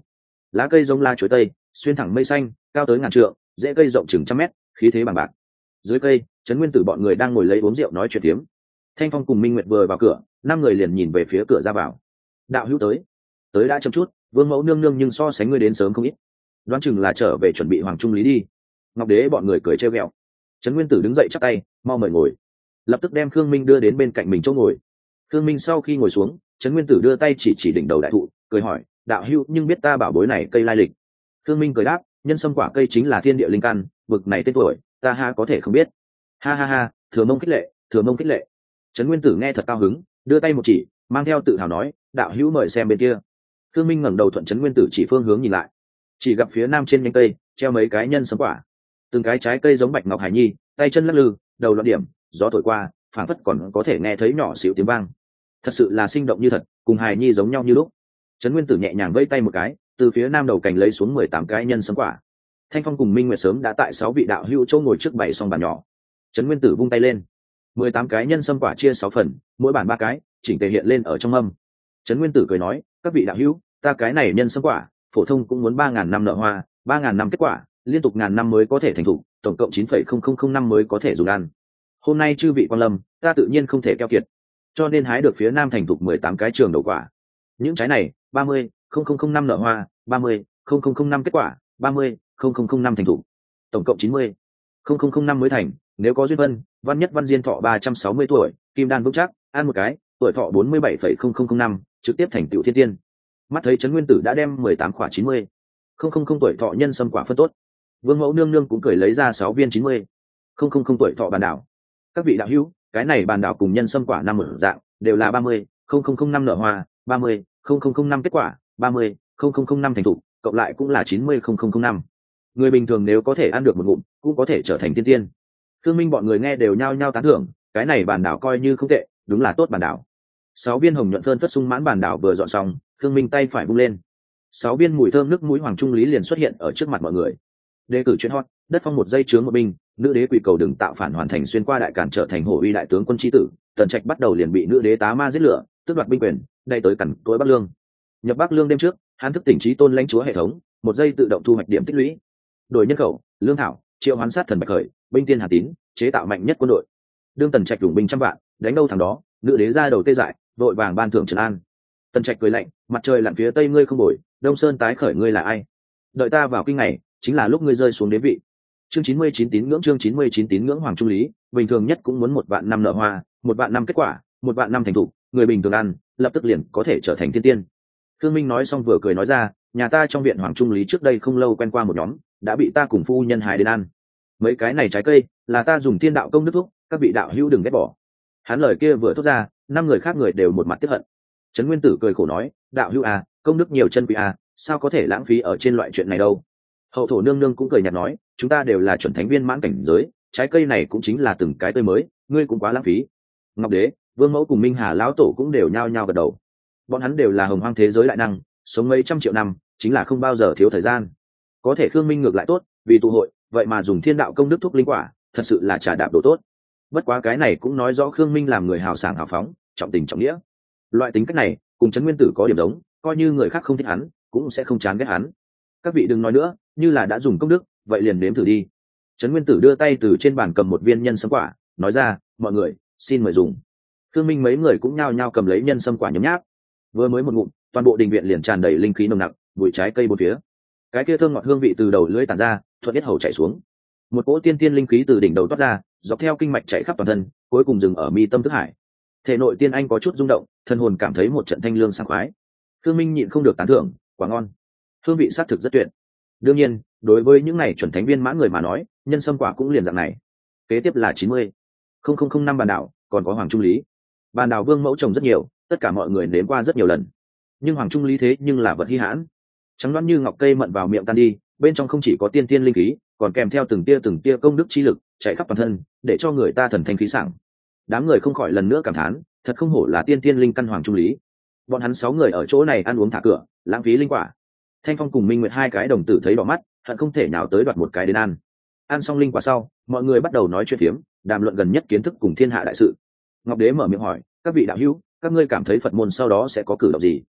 lá cây giống la chuối tây, xuyên thẳng mây xanh, cao tới ngàn trượng, rễ cây rộng chừng trăm mét, khí thế bằng bạc. Dưới cây, Trấn Nguyên Tử bọn người đang ngồi lấy uống rượu nói chuyện tiếm. Thanh Phong cùng Minh Nguyệt vừa vào cửa, năm người liền nhìn về phía cửa ra vào. Đạo hữu tới đã chậm chút, Vương Mẫu nương nương nhưng so sánh ngươi đến sớm không ít. Đoán chừng là trở về chuẩn bị hoàng trung lý đi. Ngọc Đế bọn người cười trêu ghẹo. Trấn Nguyên Tử đứng dậy chắp tay, mau mời ngồi. Lập tức đem Khương Minh đưa đến bên cạnh mình chỗ ngồi. Khương Minh sau khi ngồi xuống, Trấn Nguyên Tử đưa tay chỉ đỉnh đầu đại thụ, cười hỏi, đạo hữu nhưng biết ta bảo bối này cây lai lịch? Khương Minh cười đáp, nhân sâm quả cây chính là thiên địa linh căn, bực này tên tuổi, ta ha có thể không biết. Ha ha ha, thừa mông khích lệ, thừa mông khích lệ. Trấn Nguyên Tử nghe thật cao hứng, đưa tay một chỉ, mang theo tự hào nói, đạo hữu mời xem bên kia. Khương Minh ngẩng đầu thuận Trấn Nguyên Tử chỉ phương hướng nhìn lại, chỉ gặp phía nam trên nhánh cây treo mấy cái nhân sâm quả, từng cái trái cây giống bạch ngọc hải nhi, tay chân lắc lư, đầu loạn điểm, gió thổi qua, phảng phất còn có thể nghe thấy nhỏ xíu tiếng vang. Thật sự là sinh động như thật, cùng hải nhi giống nhau như lúc. Trấn Nguyên Tử nhẹ nhàng vẫy tay một cái, từ phía nam đầu cành lấy xuống 18 cái nhân sâm quả. Thanh Phong cùng Minh Nguyệt sớm đã tại 6 vị đạo hữu chỗ ngồi trước bày xong bàn nhỏ. Trấn Nguyên Tử vung tay lên, 18 cái nhân sâm quả chia 6 phần, mỗi bàn 3 cái, chỉnh tề hiện lên ở trong mâm. Trấn Nguyên Tử cười nói, các vị đạo hữu, ta cái này nhân sâm quả, phổ thông cũng muốn 3000 năm nở hoa, 3000 năm kết quả, liên tục ngàn năm mới có thể thành thụ, tổng cộng 9,0000 năm mới có thể dùng ăn. Hôm nay chư vị quan lâm, ta tự nhiên không thể keo kiệt, cho nên hái được phía nam thành thục 18 cái trường đầu quả. Những trái này, 30,0000 năm nở hoa, 30,0000 năm kết quả, 30,0000 năm thành thục, tổng cộng 90,0000 năm mới thành. Nếu có duyên vân, văn nhất văn diên thọ 360 tuổi, kim đan vững chắc, ăn một cái, tuổi thọ 47,000 năm, trực tiếp thành tựu thiên tiên. Mắt thấy Trấn Nguyên Tử đã đem 18 quả 90,000 tuổi thọ nhân sâm quả phân tốt, Vương Mẫu nương nương cũng cười lấy ra 6 viên 90,000 tuổi thọ bàn đảo. Các vị đạo hữu, cái này bàn đảo cùng nhân sâm quả năm ở dạng, đều là 30,000 năm nở hoa, 30,000 năm kết quả, 30,000 năm thành thục, cộng lại cũng là 90,000 năm. Người bình thường nếu có thể ăn được một ngụm, cũng có thể trở thành tiên tiên. Khương Minh bọn người nghe đều nhao nhao tán thưởng, cái này bàn đảo coi như không tệ, đúng là tốt bàn đảo. 6 viên hồng nhuận phơn phất sung mãn bàn đảo vừa dọn xong, Khương Minh tay phải vung lên, 6 viên mùi thơm nước mũi hoàng trung lý liền xuất hiện ở trước mặt mọi người. Đề cử chuyện hot, đất phong một giây chướng một binh, nữ đế quỷ cầu đừng tạo phản hoàn thành xuyên qua đại cản trở thành hổ uy đại tướng quân chi tử, Tần Trạch bắt đầu liền bị nữ đế tá ma giết lửa, tước đoạt binh quyền, đây tới cẩn tối Bắc Lương. Nhập Bắc Lương đêm trước, hắn thức tỉnh trí tôn lãnh chúa hệ thống, một giây tự động thu hoạch điểm tích lũy. Đổi nhân khẩu, lương thảo, triệu hoán sát thần bạch khởi, binh tiên hà tín, chế tạo mạnh nhất quân đội. Đương Tần Trạch dùng binh trăm vạn, đánh đâu thằng đó, nữ đế ra đầu tê dại, vội vàng ban thưởng trấn an. Tần Trạch cười lạnh, mặt trời lặn phía tây ngươi không bồi, đông sơn tái khởi ngươi là ai? Đợi ta vào kinh ngày, chính là lúc ngươi rơi xuống đế vị. Chương 99 tín ngưỡng, chương 99 tín ngưỡng hoàng trung lý, bình thường nhất cũng muốn 1 vạn năm nở hoa, 1 vạn năm kết quả, 1 vạn năm thành thục, người bình thường ăn, lập tức liền có thể trở thành thiên tiên. Khương Minh nói xong vừa cười nói ra, nhà ta trong viện hoàng trung lý trước đây không lâu quen qua một nhóm, đã bị ta cùng phu nhân hái đến ăn. Mấy cái này trái cây là ta dùng thiên đạo công đức thúc, các vị đạo hữu đừng ghét bỏ. Hắn lời kia vừa thốt ra, 5 người khác người đều một mặt tiếc hận. Trấn Nguyên Tử cười khổ nói, đạo hữu à, công đức nhiều chân quý à, sao có thể lãng phí ở trên loại chuyện này đâu. Hậu thổ nương nương cũng cười nhạt nói, chúng ta đều là chuẩn thánh viên mãn cảnh giới, trái cây này cũng chính là từng cái tươi mới, ngươi cũng quá lãng phí. Ngọc Đế, Vương Mẫu cùng Minh Hà lão tổ cũng đều nhao nhao gật đầu. Bọn hắn đều là hồng hoang thế giới đại năng, sống mấy trăm triệu năm, chính là không bao giờ thiếu thời gian. Có thể Khương Minh ngược lại tốt, vì tụ hội, vậy mà dùng thiên đạo công đức thúc linh quả, thật sự là trà đạp đồ tốt. Bất quá cái này cũng nói rõ Khương Minh làm người hào sảng hào phóng, trọng tình trọng nghĩa. Loại tính cách này cùng Trấn Nguyên Tử có điểm giống, coi như người khác không thích hắn, cũng sẽ không chán ghét hắn. Các vị đừng nói nữa, như là đã dùng công đức, vậy liền nếm thử đi. Trấn Nguyên Tử đưa tay từ trên bàn cầm một viên nhân sâm quả, nói ra, mọi người xin mời dùng. Khương Minh mấy người cũng nhao nhao cầm lấy nhân sâm quả nhấm nháp. Vừa mới một ngụm, toàn bộ đình viện liền tràn đầy linh khí nồng nặc, bụi trái cây bốn phía. Cái kia thơm ngọt hương vị từ đầu lưỡi tản ra, thuận biết hầu chảy xuống. Một cỗ tiên tiên linh khí từ đỉnh đầu toát ra, dọc theo kinh mạch chạy khắp toàn thân, cuối cùng dừng ở mi tâm thức hải. Thể nội tiên anh có chút rung động, thân hồn cảm thấy một trận thanh lương sảng khoái. Khương Minh nhịn không được tán thưởng, quả ngon, hương vị xác thực rất tuyệt. Đương nhiên, đối với những này chuẩn thánh viên mãn người mà nói, nhân sâm quả cũng liền dạng này. Kế tiếp là 90,000 năm bàn đảo, còn có hoàng trung lý. Bàn đảo Vương Mẫu trồng rất nhiều, tất cả mọi người nếm qua rất nhiều lần. Nhưng hoàng trung lý thế nhưng là vật hi hãn, trắng loáng như ngọc, cây mận vào miệng tan đi, bên trong không chỉ có tiên tiên linh khí, còn kèm theo từng tia công đức chi lực chạy khắp toàn thân, để cho người ta thần thanh khí sảng. Đám người không khỏi lần nữa cảm thán, thật không hổ là tiên tiên linh căn hoàng trung lý. Bọn hắn 6 người ở chỗ này ăn uống thả cửa, lãng phí linh quả. Thanh Phong cùng Minh Nguyệt hai cái đồng tử thấy đỏ mắt, hận không thể nào tới đoạt một cái đến ăn. Ăn xong linh quả sau, mọi người bắt đầu nói chuyện phiếm, đàm luận gần nhất kiến thức cùng thiên hạ đại sự. Ngọc Đế mở miệng hỏi, các vị đạo hữu, các ngươi cảm thấy Phật môn sau đó sẽ có cử động gì?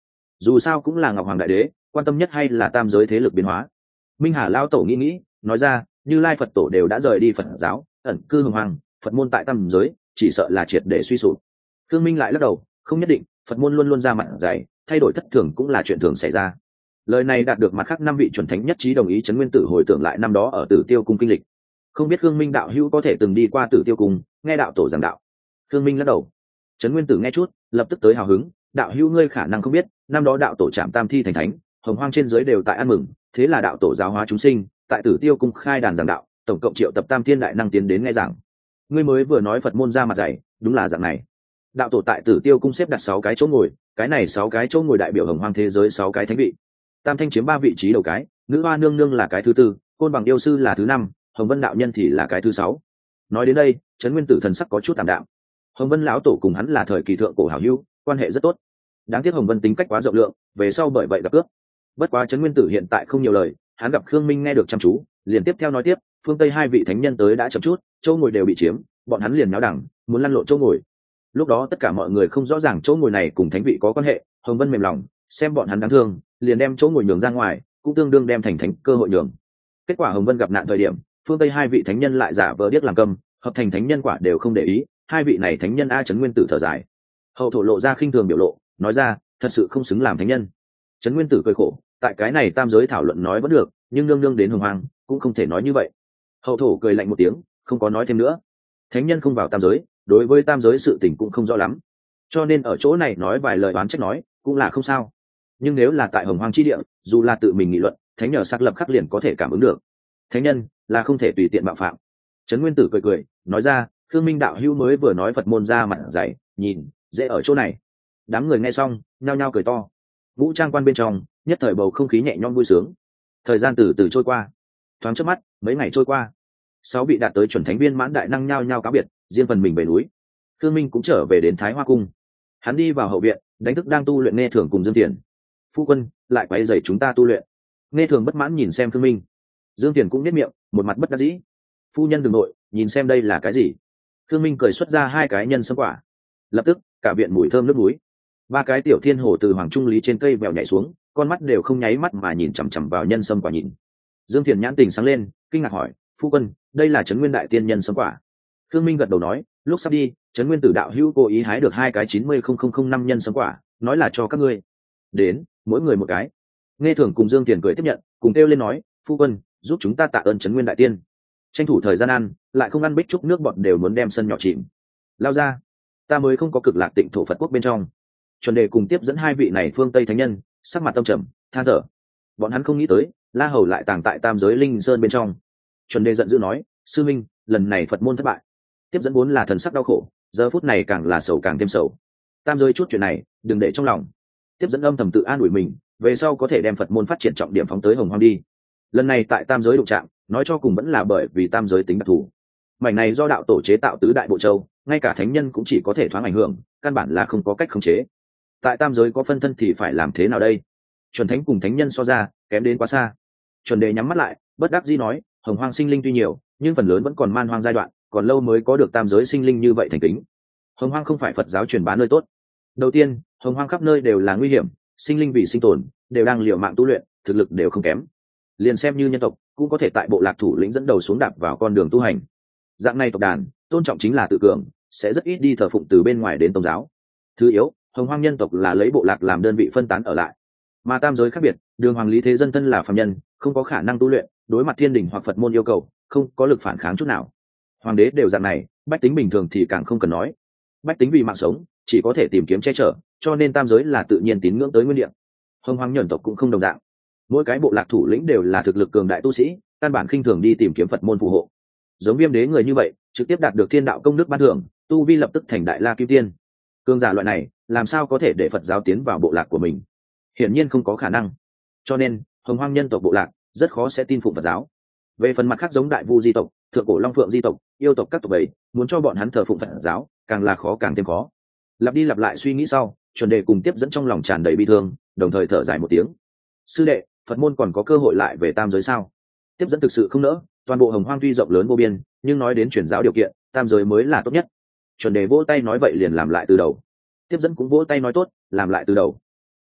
dù sao cũng là ngọc hoàng đại đế, quan tâm nhất hay là tam giới thế lực biến hóa. Minh Hà lao tổ nghĩ nói ra, Như Lai Phật tổ đều đã rời đi Phật giáo, ẩn cư hồng hoàng, Phật môn tại tam giới chỉ sợ là triệt để suy sụp. Thương Minh lại lắc đầu, không nhất định, Phật môn luôn luôn ra mặt dày, thay đổi thất thường cũng là chuyện thường xảy ra. Lời này đạt được mặt khác 5 vị chuẩn thánh nhất trí đồng ý. Trấn Nguyên Tử hồi tưởng lại năm đó ở Tử Tiêu cung kinh lịch, không biết Khương Minh đạo hữu có thể từng đi qua Tử Tiêu cung, nghe đạo tổ giảng đạo. Khương Minh lắc đầu. Trấn Nguyên Tử nghe chút, lập tức tới hào hứng, đạo hữu ngươi khả năng không biết, năm đó đạo tổ chạm tam thi thành thánh, hồng hoang trên giới đều tại ăn mừng, thế là đạo tổ giáo hóa chúng sinh, tại Tử Tiêu cung khai đàn giảng đạo, tổng cộng triệu tập tam thiên đại năng tiến đến nghe giảng. Ngươi mới vừa nói Phật môn ra mặt dày, đúng là dạng này. Đạo tổ tại Tử Tiêu cung xếp đặt 6 cái chỗ ngồi, cái này 6 cái chỗ ngồi đại biểu hồng hoang thế giới 6 cái thánh vị. Tam thanh chiếm 3 vị trí đầu cái, nữ hoa nương nương là cái thứ 4, côn bằng yêu sư là thứ 5, hồng vân đạo nhân thì là cái thứ 6. Nói đến đây, Trấn Nguyên Tử thần sắc có chút tạm đạm. Hồng vân lão tổ cùng hắn là thời kỳ thượng cổ hảo hữu, quan hệ rất tốt. Đáng tiếc hồng vân tính cách quá rộng lượng, về sau bởi vậy gặp cướp. Bất quá Trấn Nguyên Tử hiện tại không nhiều lời, hắn gặp Khương Minh nghe được chăm chú, liền tiếp theo nói tiếp, phương tây 2 vị thánh nhân tới đã chậm chút, chỗ ngồi đều bị chiếm, bọn hắn liền náo đẳng, muốn lăn lộn chỗ ngồi. Lúc đó tất cả mọi người không rõ ràng chỗ ngồi này cùng thánh vị có quan hệ, hồng vân mềm lòng, xem bọn hắn đáng thương, liền đem chỗ ngồi nhường ra ngoài, cũng tương đương đem thành thánh cơ hội nhường. Kết quả hồng vân gặp nạn thời điểm, phương tây 2 vị thánh nhân lại giả vờ điếc làm câm, hợp thành thánh nhân quả đều không để ý. 2 vị này thánh nhân a. Trấn Nguyên Tử thở dài, hậu thổ lộ ra khinh thường biểu lộ, nói ra thật sự không xứng làm thánh nhân. Trấn Nguyên Tử cười khổ, tại cái này tam giới thảo luận nói vẫn được, nhưng nương nương đến hồng hoang cũng không thể nói như vậy. Hậu thổ cười lạnh một tiếng, không có nói thêm nữa. Thánh nhân không vào tam giới, đối với tam giới sự tình cũng không rõ lắm, cho nên ở chỗ này nói vài lời oán trách nói cũng là không sao. Nhưng nếu là tại hồng hoang chi địa, dù là tự mình nghị luận, thánh nhờ xác lập khắc liền có thể cảm ứng được. Thánh nhân là không thể tùy tiện bạo phạm. Trấn Nguyên Tử cười nói ra, Khương Minh đạo hữu mới vừa nói Phật môn ra mặt dày, nhìn dễ ở chỗ này. Đám người nghe xong nhao nhao cười to. Vũ trang quan bên trong nhất thời bầu không khí nhẹ nhõm vui sướng. Thời gian từ từ trôi qua, thoáng chớp mắt mấy ngày trôi qua, 6 vị đạt tới chuẩn thánh viên mãn đại năng nhao nhao cáo biệt, riêng phần mình về núi. Khương Minh cũng trở về đến Thái Hoa cung. Hắn đi vào hậu viện, đánh thức đang tu luyện Nghe Thường cùng Dương Tiền. Phu quân lại quấy rầy chúng ta tu luyện. Nghe Thường bất mãn nhìn xem Khương Minh. Dương Tiền cũng nhếch miệng, một mặt bất đắc dĩ. Phu nhân đừng nội, nhìn xem đây là cái gì. Khương Minh cười xuất ra 2 cái nhân sâm quả. Lập tức cả viện mùi thơm nước núi. 3 cái tiểu thiên hồ từ hoàng trung lý trên cây vèo nhảy xuống, con mắt đều không nháy mắt mà nhìn chằm chằm vào nhân sâm quả nhìn. Dương Tiền nhãn tình sáng lên, kinh ngạc hỏi, phu quân đây là Trấn Nguyên đại tiên nhân sâm quả. Khương Minh gật đầu nói, lúc sắp đi, Trấn Nguyên Tử đạo hữu cố ý hái được 2 cái 90,005 nhân sâm quả, nói là cho các ngươi. Đến, mỗi người một cái. Nghe Thường cùng Dương Tiền cười tiếp nhận, cùng kêu lên nói, phu quân giúp chúng ta tạ ơn Trấn Nguyên đại tiên. Tranh thủ thời gian ăn, lại không ăn bích trúc nước bọt đều muốn đem sân nhỏ chìm. Lao ra, ta mới không có Cực Lạc Tịnh thổ Phật quốc bên trong. Chuẩn Đề cùng tiếp dẫn 2 vị này phương Tây thánh nhân, sắc mặt tâm trầm, than thở. Bọn hắn không nghĩ tới, La Hầu lại tàng tại Tam giới Linh Sơn bên trong. Chuẩn Đề giận dữ nói, sư minh, lần này Phật môn thất bại. Tiếp dẫn vốn là thần sắc đau khổ, giờ phút này càng là sầu càng thêm sầu. Tam giới chút chuyện này đừng để trong lòng. Tiếp dẫn âm thầm tự an ủi mình, về sau có thể đem Phật môn phát triển trọng điểm phóng tới hồng hoang đi. Lần này tại tam giới đụng chạm, nói cho cùng vẫn là bởi vì tam giới tính đặc thù. Mảnh này do đạo tổ chế tạo tứ đại bộ châu, ngay cả thánh nhân cũng chỉ có thể thoáng ảnh hưởng, căn bản là không có cách khống chế. Tại tam giới có phân thân thì phải làm thế nào đây? Chuẩn thánh cùng thánh nhân so ra kém đến quá xa. Chuẩn Đề nhắm mắt lại, bất đắc dĩ nói, hồng hoang sinh linh tuy nhiều, nhưng phần lớn vẫn còn man hoang giai đoạn, còn lâu mới có được tam giới sinh linh như vậy thành kính. Hồng hoang không phải Phật giáo truyền bá nơi tốt. Đầu tiên, hồng hoang khắp nơi đều là nguy hiểm, sinh linh vì sinh tồn đều đang liều mạng tu luyện, thực lực đều không kém. Liền xem như nhân tộc cũng có thể tại bộ lạc thủ lĩnh dẫn đầu xuống đạp vào con đường tu hành. Dạng này tộc đàn tôn trọng chính là tự cường, sẽ rất ít đi thờ phụng từ bên ngoài đến tôn giáo. Thứ yếu, hồng hoang nhân tộc là lấy bộ lạc làm đơn vị phân tán ở lại, mà tam giới khác biệt, đường hoàng lý thế dân thân là phàm nhân, không có khả năng tu luyện, đối mặt thiên đình hoặc Phật môn yêu cầu, không có lực phản kháng chút nào. Hoàng đế đều dạng này, bách tính bình thường thì càng không cần nói. Bách tính vì mạng sống chỉ có thể tìm kiếm che chở, cho nên tam giới là tự nhiên tín ngưỡng tới nguyên địa. Hồng hoang nhân tộc cũng không đồng dạng, mỗi cái bộ lạc thủ lĩnh đều là thực lực cường đại tu sĩ, căn bản khinh thường đi tìm kiếm Phật môn phù hộ. Giống Viêm đế người như vậy, trực tiếp đạt được thiên đạo công đức ban thưởng, tu vi lập tức thành đại la kim tiên. Cường giả loại này làm sao có thể để Phật giáo tiến vào bộ lạc của mình? Hiển nhiên không có khả năng. Cho nên hồng hoang nhân tộc bộ lạc rất khó sẽ tin phụng Phật giáo. Về phần mặt khác, giống Đại Vu di tộc, Thượng Cổ Long Phượng di tộc, yêu tộc các tộc ấy, muốn cho bọn hắn thờ phụng Phật giáo càng là khó càng thêm khó. Lặp đi lặp lại suy nghĩ sau, Chuẩn Đề cùng tiếp dẫn trong lòng tràn đầy bi thương, đồng thời thở dài một tiếng. Sư đệ, Phật môn còn có cơ hội lại về tam giới sao? Tiếp dẫn thực sự không nỡ, toàn bộ hồng hoang tuy rộng lớn vô biên, nhưng nói đến truyền giáo điều kiện, tam giới mới là tốt nhất. Chuẩn Đề vỗ tay nói vậy liền làm lại từ đầu. Tiếp dẫn cũng vỗ tay nói tốt, làm lại từ đầu.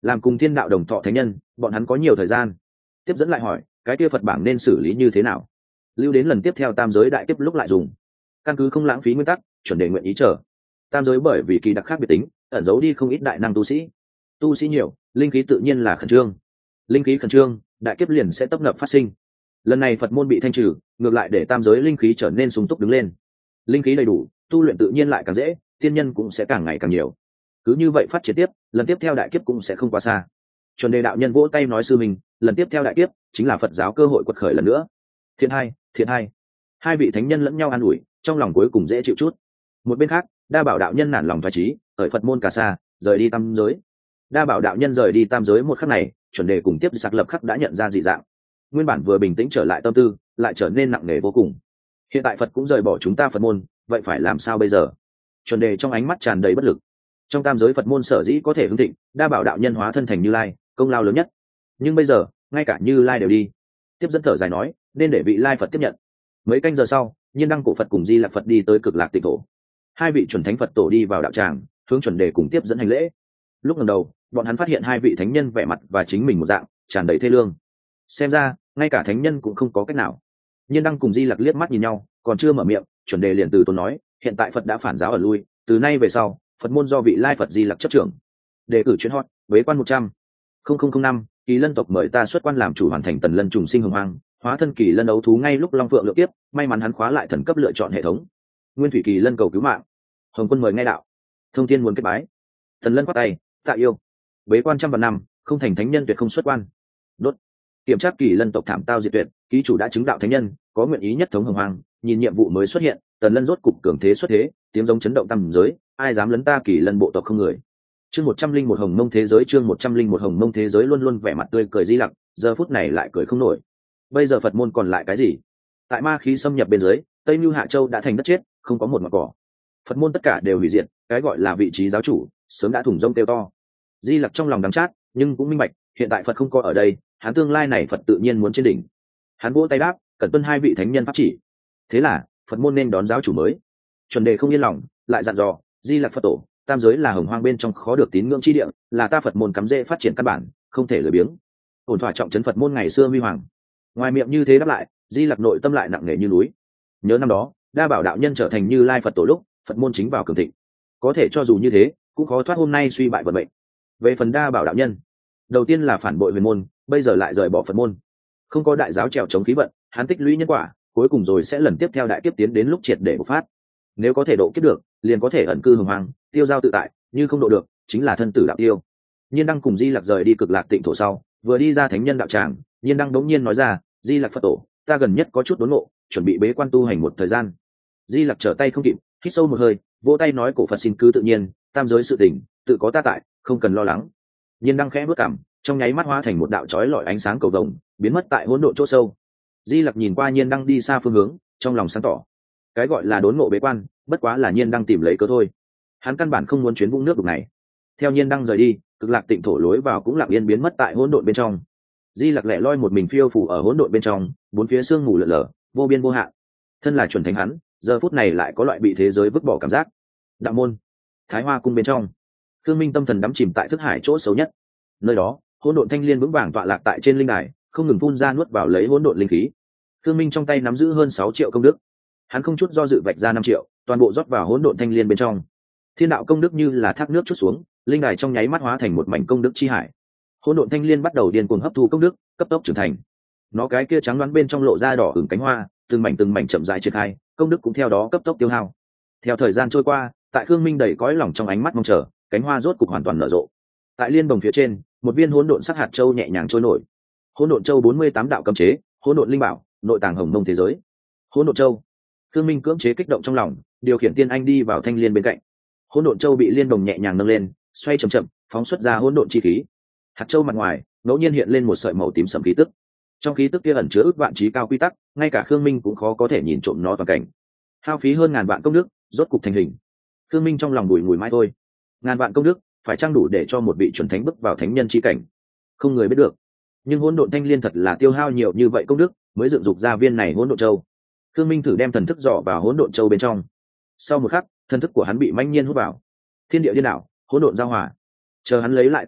làm cùng thiên đạo đồng thọ thánh nhân, bọn hắn có nhiều thời gian. Tiếp dẫn lại hỏi, cái kia Phật bảng nên xử lý như thế nào? Lưu đến lần tiếp theo tam giới đại kiếp lúc lại dùng. Căn cứ không lãng phí nguyên tắc, chuẩn đề nguyện ý chờ. Tam giới bởi vì kỳ đặc khác biệt tính, ẩn giấu đi không ít đại năng tu sĩ. Tu sĩ nhiều, linh khí tự nhiên là khẩn trương. Linh khí khẩn trương, đại kiếp liền sẽ tấp nập phát sinh. Lần này Phật môn bị thanh trừ, ngược lại để tam giới linh khí trở nên sung túc đứng lên. Linh khí đầy đủ, tu luyện tự nhiên lại càng dễ, tiên nhân cũng sẽ càng ngày càng nhiều. Cứ như vậy phát triển tiếp, lần tiếp theo đại kiếp cũng sẽ không quá xa. Chuẩn đề đạo nhân vỗ tay nói sư mình, lần tiếp theo đại kiếp chính là Phật giáo cơ hội quật khởi lần nữa. Thiện hai. Hai vị thánh nhân lẫn nhau an ủi, trong lòng cuối cùng dễ chịu chút. Một bên khác, Đa Bảo đạo nhân nản lòng thoái chí, ở Phật môn cả xa, rời đi tam giới. Đa Bảo đạo nhân rời đi tam giới một khắc này, chuẩn đề cùng tiếp sạc lập khắc đã nhận ra dị dạng. Nguyên bản vừa bình tĩnh trở lại tâm tư, lại trở nên nặng nề vô cùng. Hiện tại Phật cũng rời bỏ chúng ta Phật môn, vậy phải làm sao bây giờ? Chuẩn đề trong ánh mắt tràn đầy bất lực. Trong tam giới Phật môn sở dĩ có thể hưng thịnh, Đa Bảo đạo nhân hóa thân thành Như Lai, công lao lớn nhất. Nhưng bây giờ, ngay cả Như Lai đều đi. Tiếp dẫn thở dài nói, nên để vị Lai Phật tiếp nhận. Mấy canh giờ sau, Nhiên Đăng cổ Phật cùng Di Lặc Phật đi tới Cực Lạc Tịnh Thổ. Hai vị chuẩn thánh Phật tổ đi vào đạo tràng, hướng chuẩn đề cùng tiếp dẫn hành lễ. Lúc lần đầu, bọn hắn phát hiện hai vị thánh nhân vẻ mặt và chính mình một dạng, tràn đầy thê lương. Xem ra, ngay cả thánh nhân cũng không có cách nào. Nhiên Đăng cùng Di Lặc liếc mắt nhìn nhau, còn chưa mở miệng, chuẩn đề liền từ tốn nói, hiện tại Phật đã phản giáo ở lui, từ nay về sau, Phật môn do vị Lai Phật Di Lặc chấp trưởng. Đề cử chuyên hot, với quan 100.005, Kỳ Lân tộc mời ta xuất quan làm chủ hoàn thành Tần Lân trùng sinh hồng hoang, hóa thân Kỳ Lân ấu thú ngay lúc Long Phượng lựa tiếp, may mắn hắn khóa lại thần cấp lựa chọn hệ thống. Nguyên Thủy Kỳ Lân cầu cứu mạng. Hồng Quân mời ngay đạo. Thông Thiên muốn kết bái. Tần Lân quát tay, tạ yêu. Bế quan 100 vạn năm, không thành thánh nhân tuyệt không xuất quan. Đốt. Kiểm tra Kỳ Lân tộc thảm tao diệt tuyệt, ký chủ đã chứng đạo thánh nhân, có nguyện ý nhất thống hồng hoang, nhìn nhiệm vụ mới xuất hiện, Tần Lân rốt cục cường thế xuất thế, tiếng giống chấn động tam giới, ai dám lấn ta Kỳ Lân bộ tộc không người. Chương 101 Hồng Mông thế giới, chương 101 Hồng Mông thế giới luôn luôn vẻ mặt tươi cười Di Lặc, giờ phút này lại cười không nổi. Bây giờ Phật môn còn lại cái gì? Tại ma khí xâm nhập bên dưới, Tây Nưu Hạ Châu đã thành đất chết, không có một mảng cỏ. Phật môn tất cả đều hủy diệt, cái gọi là vị trí giáo chủ sớm đã thủng rông tiêu to. Di Lặc trong lòng đắng chát, nhưng cũng minh bạch, hiện tại Phật không có ở đây, hắn tương lai này Phật tự nhiên muốn trên đỉnh. Hắn vỗ tay đáp, cần tuân hai vị thánh nhân pháp chỉ. Thế là Phật môn nên đón giáo chủ mới. Chuẩn đề không yên lòng, lại dặn dò, Di Lặc Phật tổ, tam giới là hồng hoang bên trong khó được tín ngưỡng chi địa, là ta Phật môn cắm rễ phát triển căn bản, không thể lười biếng. Ổn thỏa trọng trấn Phật môn ngày xưa huy hoàng. Ngoài miệng như thế đáp lại, Di Lặc nội tâm lại nặng nề như núi. Nhớ năm đó, Đa Bảo đạo nhân trở thành Như Lai Phật tổ lúc, Phật môn chính vào cường thịnh. Có thể cho dù như thế, cũng khó thoát hôm nay suy bại vận mệnh. Về phần Đa Bảo đạo nhân, đầu tiên là phản bội huyền môn, bây giờ lại rời bỏ Phật môn. Không có đại giáo trèo chống khí vận, hắn tích lũy nhân quả, cuối cùng rồi sẽ lần tiếp theo đại kiếp tiến đến lúc triệt để bộc phát. Nếu có thể độ kiếp được, liền có thể ẩn cư hồng hoang, tiêu giao tự tại, như không độ được, chính là thân tử đạo tiêu. Nhiên Đăng cùng Di Lặc rời đi Cực Lạc Tịnh Thổ sau, vừa đi ra thánh nhân đạo tràng, Nhiên Đăng đống nhiên nói ra, Di Lặc Phật tổ, ta gần nhất có chút đốn ngộ, chuẩn bị bế quan tu hành một thời gian. Di Lặc trở tay không kịp, hít sâu một hơi, vỗ tay nói, cổ Phật xin cứ tự nhiên, tam giới sự tình tự có ta tại, không cần lo lắng. Nhiên Đăng khẽ bước cảm, trong nháy mắt hóa thành một đạo chói lọi ánh sáng cầu vồng, biến mất tại hỗn độn chỗ sâu. Di Lặc nhìn qua Nhiên Đăng đi xa phương hướng, trong lòng sáng tỏ. Cái gọi là đốn ngộ bế quan, bất quá là Nhiên Đăng tìm lấy cớ thôi. Hắn căn bản không muốn chuyến vũng nước đục này. Theo Nhiên Đăng rời đi, Cực Lạc Tịnh Thổ lối vào cũng lặng yên biến mất tại hỗn độn bên trong. Di Lặc lẻ loi một mình phiêu phù ở hỗn độn bên trong, bốn phía sương mù lượn lờ, vô biên vô hạn. Thân là chuẩn thánh hắn, giờ phút này lại có loại bị thế giới vứt bỏ cảm giác. Đạo môn, Thái Hoa cung bên trong, Khương Minh tâm thần đắm chìm tại thức hải chỗ xấu nhất. Nơi đó, hỗn độn thanh liên vững vàng tọa lạc tại trên linh đài, không ngừng phun ra nuốt vào lấy hỗn độn linh khí. Khương Minh trong tay nắm giữ hơn 6 triệu công đức. Hắn không chút do dự vạch ra 5 triệu, toàn bộ rót vào hỗn độn thanh liên bên trong. Thiên đạo công đức như là thác nước chút xuống, linh đài trong nháy mắt hóa thành một mảnh công đức chi hải. Hỗn độn thanh liên bắt đầu điên cuồng hấp thu công đức, cấp tốc trưởng thành. Nó cái kia trắng đoán bên trong lộ ra đỏ ửng cánh hoa, từng mảnh chậm rãi triển khai, công đức cũng theo đó cấp tốc tiêu hao. Theo thời gian trôi qua, tại Khương Minh đầy cõi lòng trong ánh mắt mong chờ, cánh hoa rốt cục hoàn toàn nở rộ. Tại liên bồng phía trên, một viên hỗn độn sắc hạt châu nhẹ nhàng trôi nổi. Hỗn độn châu 48 đạo cấm chế, hỗn độn linh bảo, nội tàng hồng mông thế giới. Hỗn độn châu. Khương Minh cưỡng chế kích động trong lòng, điều khiển tiên anh đi vào thanh liên bên cạnh. Hỗn độn châu bị liên đồng nhẹ nhàng nâng lên, xoay chậm chậm, phóng xuất ra hỗn độn chi khí. Hạt châu mặt ngoài, ngẫu nhiên hiện lên một sợi màu tím sẫm khí tức. Trong khí tức kia ẩn chứa ước vạn trí cao quy tắc, ngay cả Khương Minh cũng khó có thể nhìn trộm nó toàn cảnh. Hao phí hơn ngàn vạn công đức, rốt cục thành hình. Khương Minh trong lòng bùi ngùi mãi thôi. Ngàn vạn công đức, phải chăng đủ để cho một vị chuẩn thánh bước vào thánh nhân chi cảnh? Không người biết được. Nhưng hỗn độn thanh liên thật là tiêu hao nhiều như vậy công đức, mới dựng dục ra viên này hỗn độn châu. Khương Minh thử đem thần thức dò vào hỗn độn châu bên trong. Sau một khắc, thần thức của hắn bị manh nhiên hút vào. Thiên địa điên đảo, hỗn độn giao hòa. Chờ hắn lấy lại tinh thần,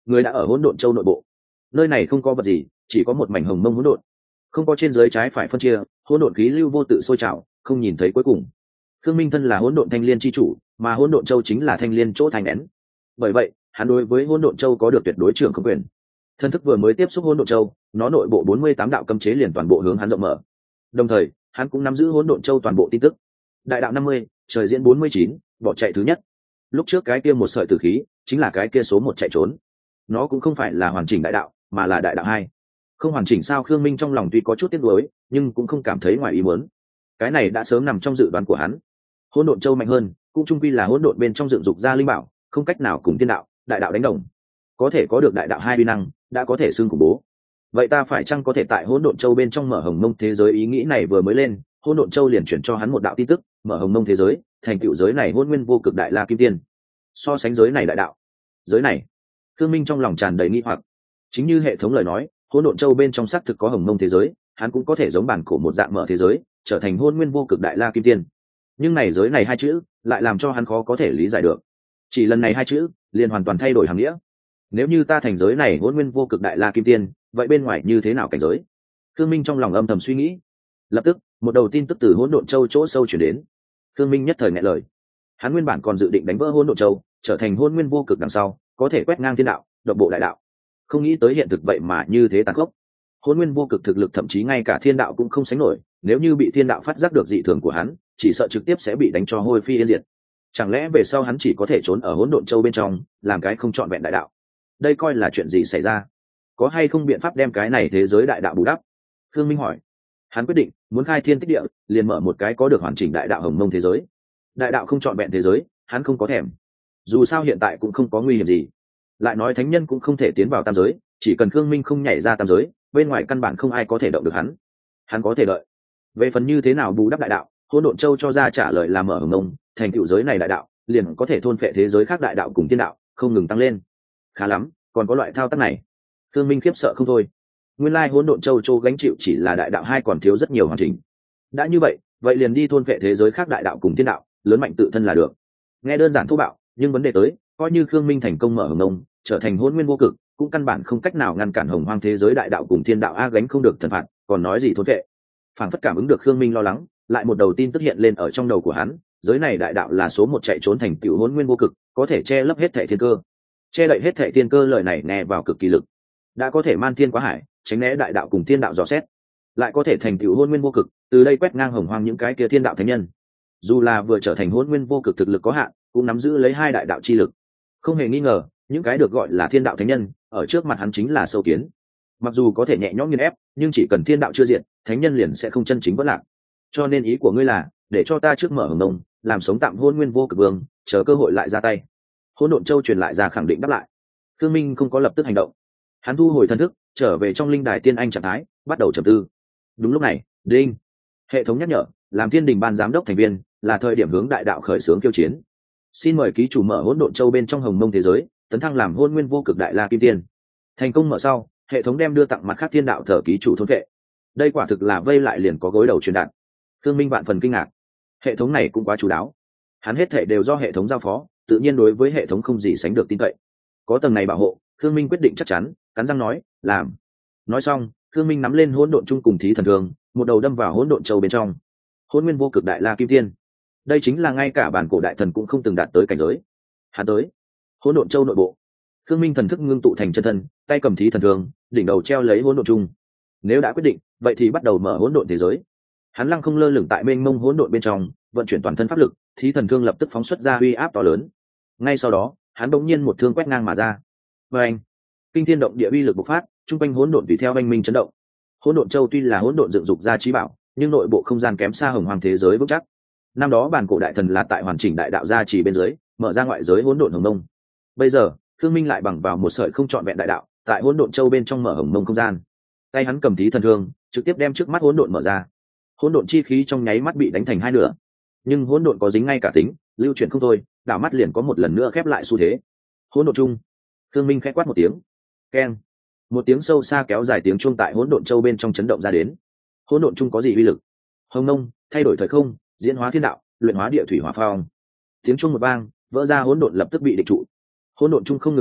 người đã ở hỗn độn châu nội bộ. Nơi này không có vật gì, chỉ có một mảnh hồng mông hỗn độn, không có trên dưới trái phải phân chia, hỗn độn khí lưu vô tự sôi trào, không nhìn thấy cuối cùng. Khương Minh thân là hỗn độn thanh liên chi chủ, mà hỗn độn châu chính là thanh liên chỗ thành nén. Bởi vậy, hắn đối với hỗn độn châu có được tuyệt đối trưởng không quyền. Thân thức vừa mới tiếp xúc hỗn độn châu, nó nội bộ 48 đạo cấm chế liền toàn bộ hướng hắn rộng mở. Đồng thời, hắn cũng nắm giữ hỗn độn châu toàn bộ tin tức. Đại đạo 50, trời diễn 49, bỏ chạy thứ nhất. Lúc trước cái kia một sợi tử khí, chính là cái kia số một chạy trốn. Nó cũng không phải là hoàn chỉnh đại đạo, mà là đại đạo 2. Không hoàn chỉnh sao? Khương Minh trong lòng tuy có chút tiếc nuối, nhưng cũng không cảm thấy ngoài ý muốn. Cái này đã sớm nằm trong dự đoán của hắn. Hỗn độn châu mạnh hơn, cũng chung quy là hỗn độn bên trong dựng dục ra linh bảo, không cách nào cùng tiên đạo, đại đạo đánh đồng. Có thể có được đại đạo 2 uy năng, đã có thể xưng khủng bố. Vậy ta phải chăng có thể tại hỗn độn châu bên trong mở hồng mông thế giới? Ý nghĩ này vừa mới lên, hỗn độn châu liền chuyển cho hắn một đạo tin tức, mở hồng mông thế giới, thành tựu giới này hỗn nguyên vô cực đại la kim tiên. So sánh giới này đại đạo, giới này, Khương Minh trong lòng tràn đầy nghi hoặc. Chính như hệ thống lời nói, hỗn độn châu bên trong xác thực có hồng mông thế giới, hắn cũng có thể giống bản cổ một dạng mở thế giới, trở thành hỗn nguyên vô cực đại la kim tiên. Nhưng này giới này 2 chữ lại làm cho hắn khó có thể lý giải được. Chỉ lần này 2 chữ liền hoàn toàn thay đổi hàm nghĩa. Nếu như ta thành giới này hỗn nguyên vô cực đại la kim tiên, vậy bên ngoài như thế nào cảnh giới? Khương Minh trong lòng âm thầm suy nghĩ. Lập tức, một đầu tin tức từ hỗn độn châu chỗ sâu chuyển đến. Khương Minh nhất thời nghẹn lời. Hắn nguyên bản còn dự định đánh vỡ hỗn độn châu, trở thành hỗn nguyên vô cực đằng sau, có thể quét ngang thiên đạo, độc bộ đại đạo. Không nghĩ tới hiện thực vậy mà như thế tàn khốc. Hỗn nguyên vô cực thực lực thậm chí ngay cả thiên đạo cũng không sánh nổi, nếu như bị thiên đạo phát giác được dị thường của hắn, chỉ sợ trực tiếp sẽ bị đánh cho hôi phi yên diệt. Chẳng lẽ về sau hắn chỉ có thể trốn ở hỗn độn châu bên trong, làm cái không trọn vẹn đại đạo? Đây coi là chuyện gì xảy ra? Có hay không biện pháp đem cái này thế giới đại đạo bù đắp? Khương Minh hỏi. Hắn quyết định muốn khai thiên tích địa, liền mở một cái có được hoàn chỉnh đại đạo hồng mông thế giới. Đại đạo không trọn vẹn thế giới, hắn không có thèm. Dù sao hiện tại cũng không có nguy hiểm gì. Lại nói thánh nhân cũng không thể tiến vào tam giới, chỉ cần Khương Minh không nhảy ra tam giới, bên ngoài căn bản không ai có thể động được hắn. Hắn có thể đợi. Về phần như thế nào bù đắp đại đạo, hỗn độn châu cho ra trả lời là mở hồng mông, thành tựu giới này đại đạo, liền có thể thôn phệ thế giới khác đại đạo cùng tiên đạo, không ngừng tăng lên. Khá lắm, còn có loại thao tác này. Khương Minh khiếp sợ không thôi. Nguyên lai hỗn độn châu gánh chịu chỉ là đại đạo 2 còn thiếu rất nhiều hoàn chỉnh. Đã như vậy, vậy liền đi thôn phệ thế giới khác đại đạo cùng tiên đạo, lớn mạnh tự thân là được. Nghe đơn giản thô bạo, nhưng vấn đề tới, coi như Khương Minh thành công mở hồng mông, trở thành hỗn nguyên vô cực, cũng căn bản không cách nào ngăn cản hồng hoang thế giới đại đạo cùng thiên đạo gánh không được thần phạt, còn nói gì thôn phệ. Phản phất cảm ứng được Khương Minh lo lắng, lại một đầu tin tức hiện lên ở trong đầu của hắn, giới này đại đạo là số 1 chạy trốn thành tựu hỗn nguyên vô cực, có thể che lấp hết thảy thiên cơ. Che đậy hết thảy thiên cơ, lời này nghe vào cực kỳ lực. Đã có thể man thiên quá hải, tránh né đại đạo cùng thiên đạo dò xét, lại có thể thành tựu hỗn nguyên vô cực, từ đây quét ngang hồng hoang những cái kia thiên đạo thánh nhân. Dù là vừa trở thành hỗn nguyên vô cực thực lực có hạn, cũng nắm giữ lấy 2 đại đạo chi lực. Không hề nghi ngờ, những cái được gọi là thiên đạo thánh nhân, ở trước mặt hắn chính là sâu kiến. Mặc dù có thể nhẹ nhõm nghiền ép, nhưng chỉ cần thiên đạo chưa diệt, thánh nhân liền sẽ không chân chính vỡ lạc. Cho nên ý của ngươi là, để cho ta trước mở hồng mông, làm sống tạm hỗn nguyên vô cực vương, chờ cơ hội lại ra tay. Hỗn độn châu truyền lại ra khẳng định đáp lại. Khương Minh không có lập tức hành động. Hắn thu hồi thần thức, trở về trong linh đài tiên anh trạng thái, bắt đầu trầm tư. Đúng lúc này, đinh, hệ thống nhắc nhở, làm thiên đình ban giám đốc thành viên, là thời điểm hướng đại đạo khởi xướng khiêu chiến. Xin mời ký chủ mở hỗn độn châu bên trong hồng mông thế giới, tấn thăng làm hỗn nguyên vô cực đại la kim tiên. Thành công mở sau, hệ thống đem đưa tặng mặt khác thiên đạo thờ ký chủ thôn vệ. Đây quả thực là vây lại liền có gối đầu truyền đạt. Khương Minh vạn phần kinh ngạc. Hệ thống này cũng quá chú đáo. Hắn hết thể đều do hệ thống giao phó, tự nhiên đối với hệ thống không gì sánh được tin cậy. Có tầng này bảo hộ, Khương Minh quyết định chắc chắn, cắn răng nói, làm. Nói xong, Khương Minh nắm lên hỗn độn chung cùng thí thần thương, một đầu đâm vào hỗn độn châu bên trong. Hỗn nguyên vô cực đại la kim tiên. Đây chính là ngay cả bản cổ đại thần cũng không từng đạt tới cảnh giới. Hắn tới. Hỗn độn châu nội bộ. Khương Minh thần thức ngưng tụ thành chân thân, tay cầm thí thần thương, đỉnh đầu treo lấy hỗn độn chung. Nếu đã quyết định, vậy thì bắt đầu mở hỗn độn thế giới. Hắn lăng không lơ lửng tại mênh mông hỗn độn bên trong, vận chuyển toàn thân pháp lực, thí thần thương lập tức phóng xuất ra uy áp to lớn. Ngay sau đó, hắn đột nhiên một thương quét ngang mà ra. Oeng! Kinh thiên động địa uy lực bộc phát, trung quanh hỗn độn tùy theo oanh minh chấn động. Hỗn độn châu tuy là hỗn độn dựng dục ra trí bảo, nhưng nội bộ không gian kém xa hồng hoàng thế giới vững chắc. Năm đó bản cổ đại thần là tại hoàn chỉnh đại đạo gia trì bên dưới, mở ra ngoại giới hỗn độn hồng mông. Bây giờ, Khương Minh lại bằng vào một sợi không trọn vẹn đại đạo, tại hỗn độn châu bên trong mở hồng mông không gian. Tay hắn cầm thí thần thương, trực tiếp đem trước mắt hỗn độn mở ra. Hỗn độn chi khí trong nháy mắt bị đánh thành 2 nửa. Nhưng hỗn độn có dính ngay cả tính, lưu chuyển không thôi, đảo mắt liền có một lần nữa khép lại xu thế. Hỗn độn chung. Khương Minh khẽ quát một tiếng. Keng. Một tiếng sâu xa kéo dài tiếng chuông tại hỗn độn châu bên trong chấn động ra đến. Hỗn độn chung có gì uy lực? Hồng mông, thay đổi thời không, diễn hóa thiên đạo, luyện hóa địa thủy hỏa phong. Tiếng chuông một vang, vỡ ra hỗn độn lập tức bị địch trụ. Hỗn độn chung không ngừng chấn động,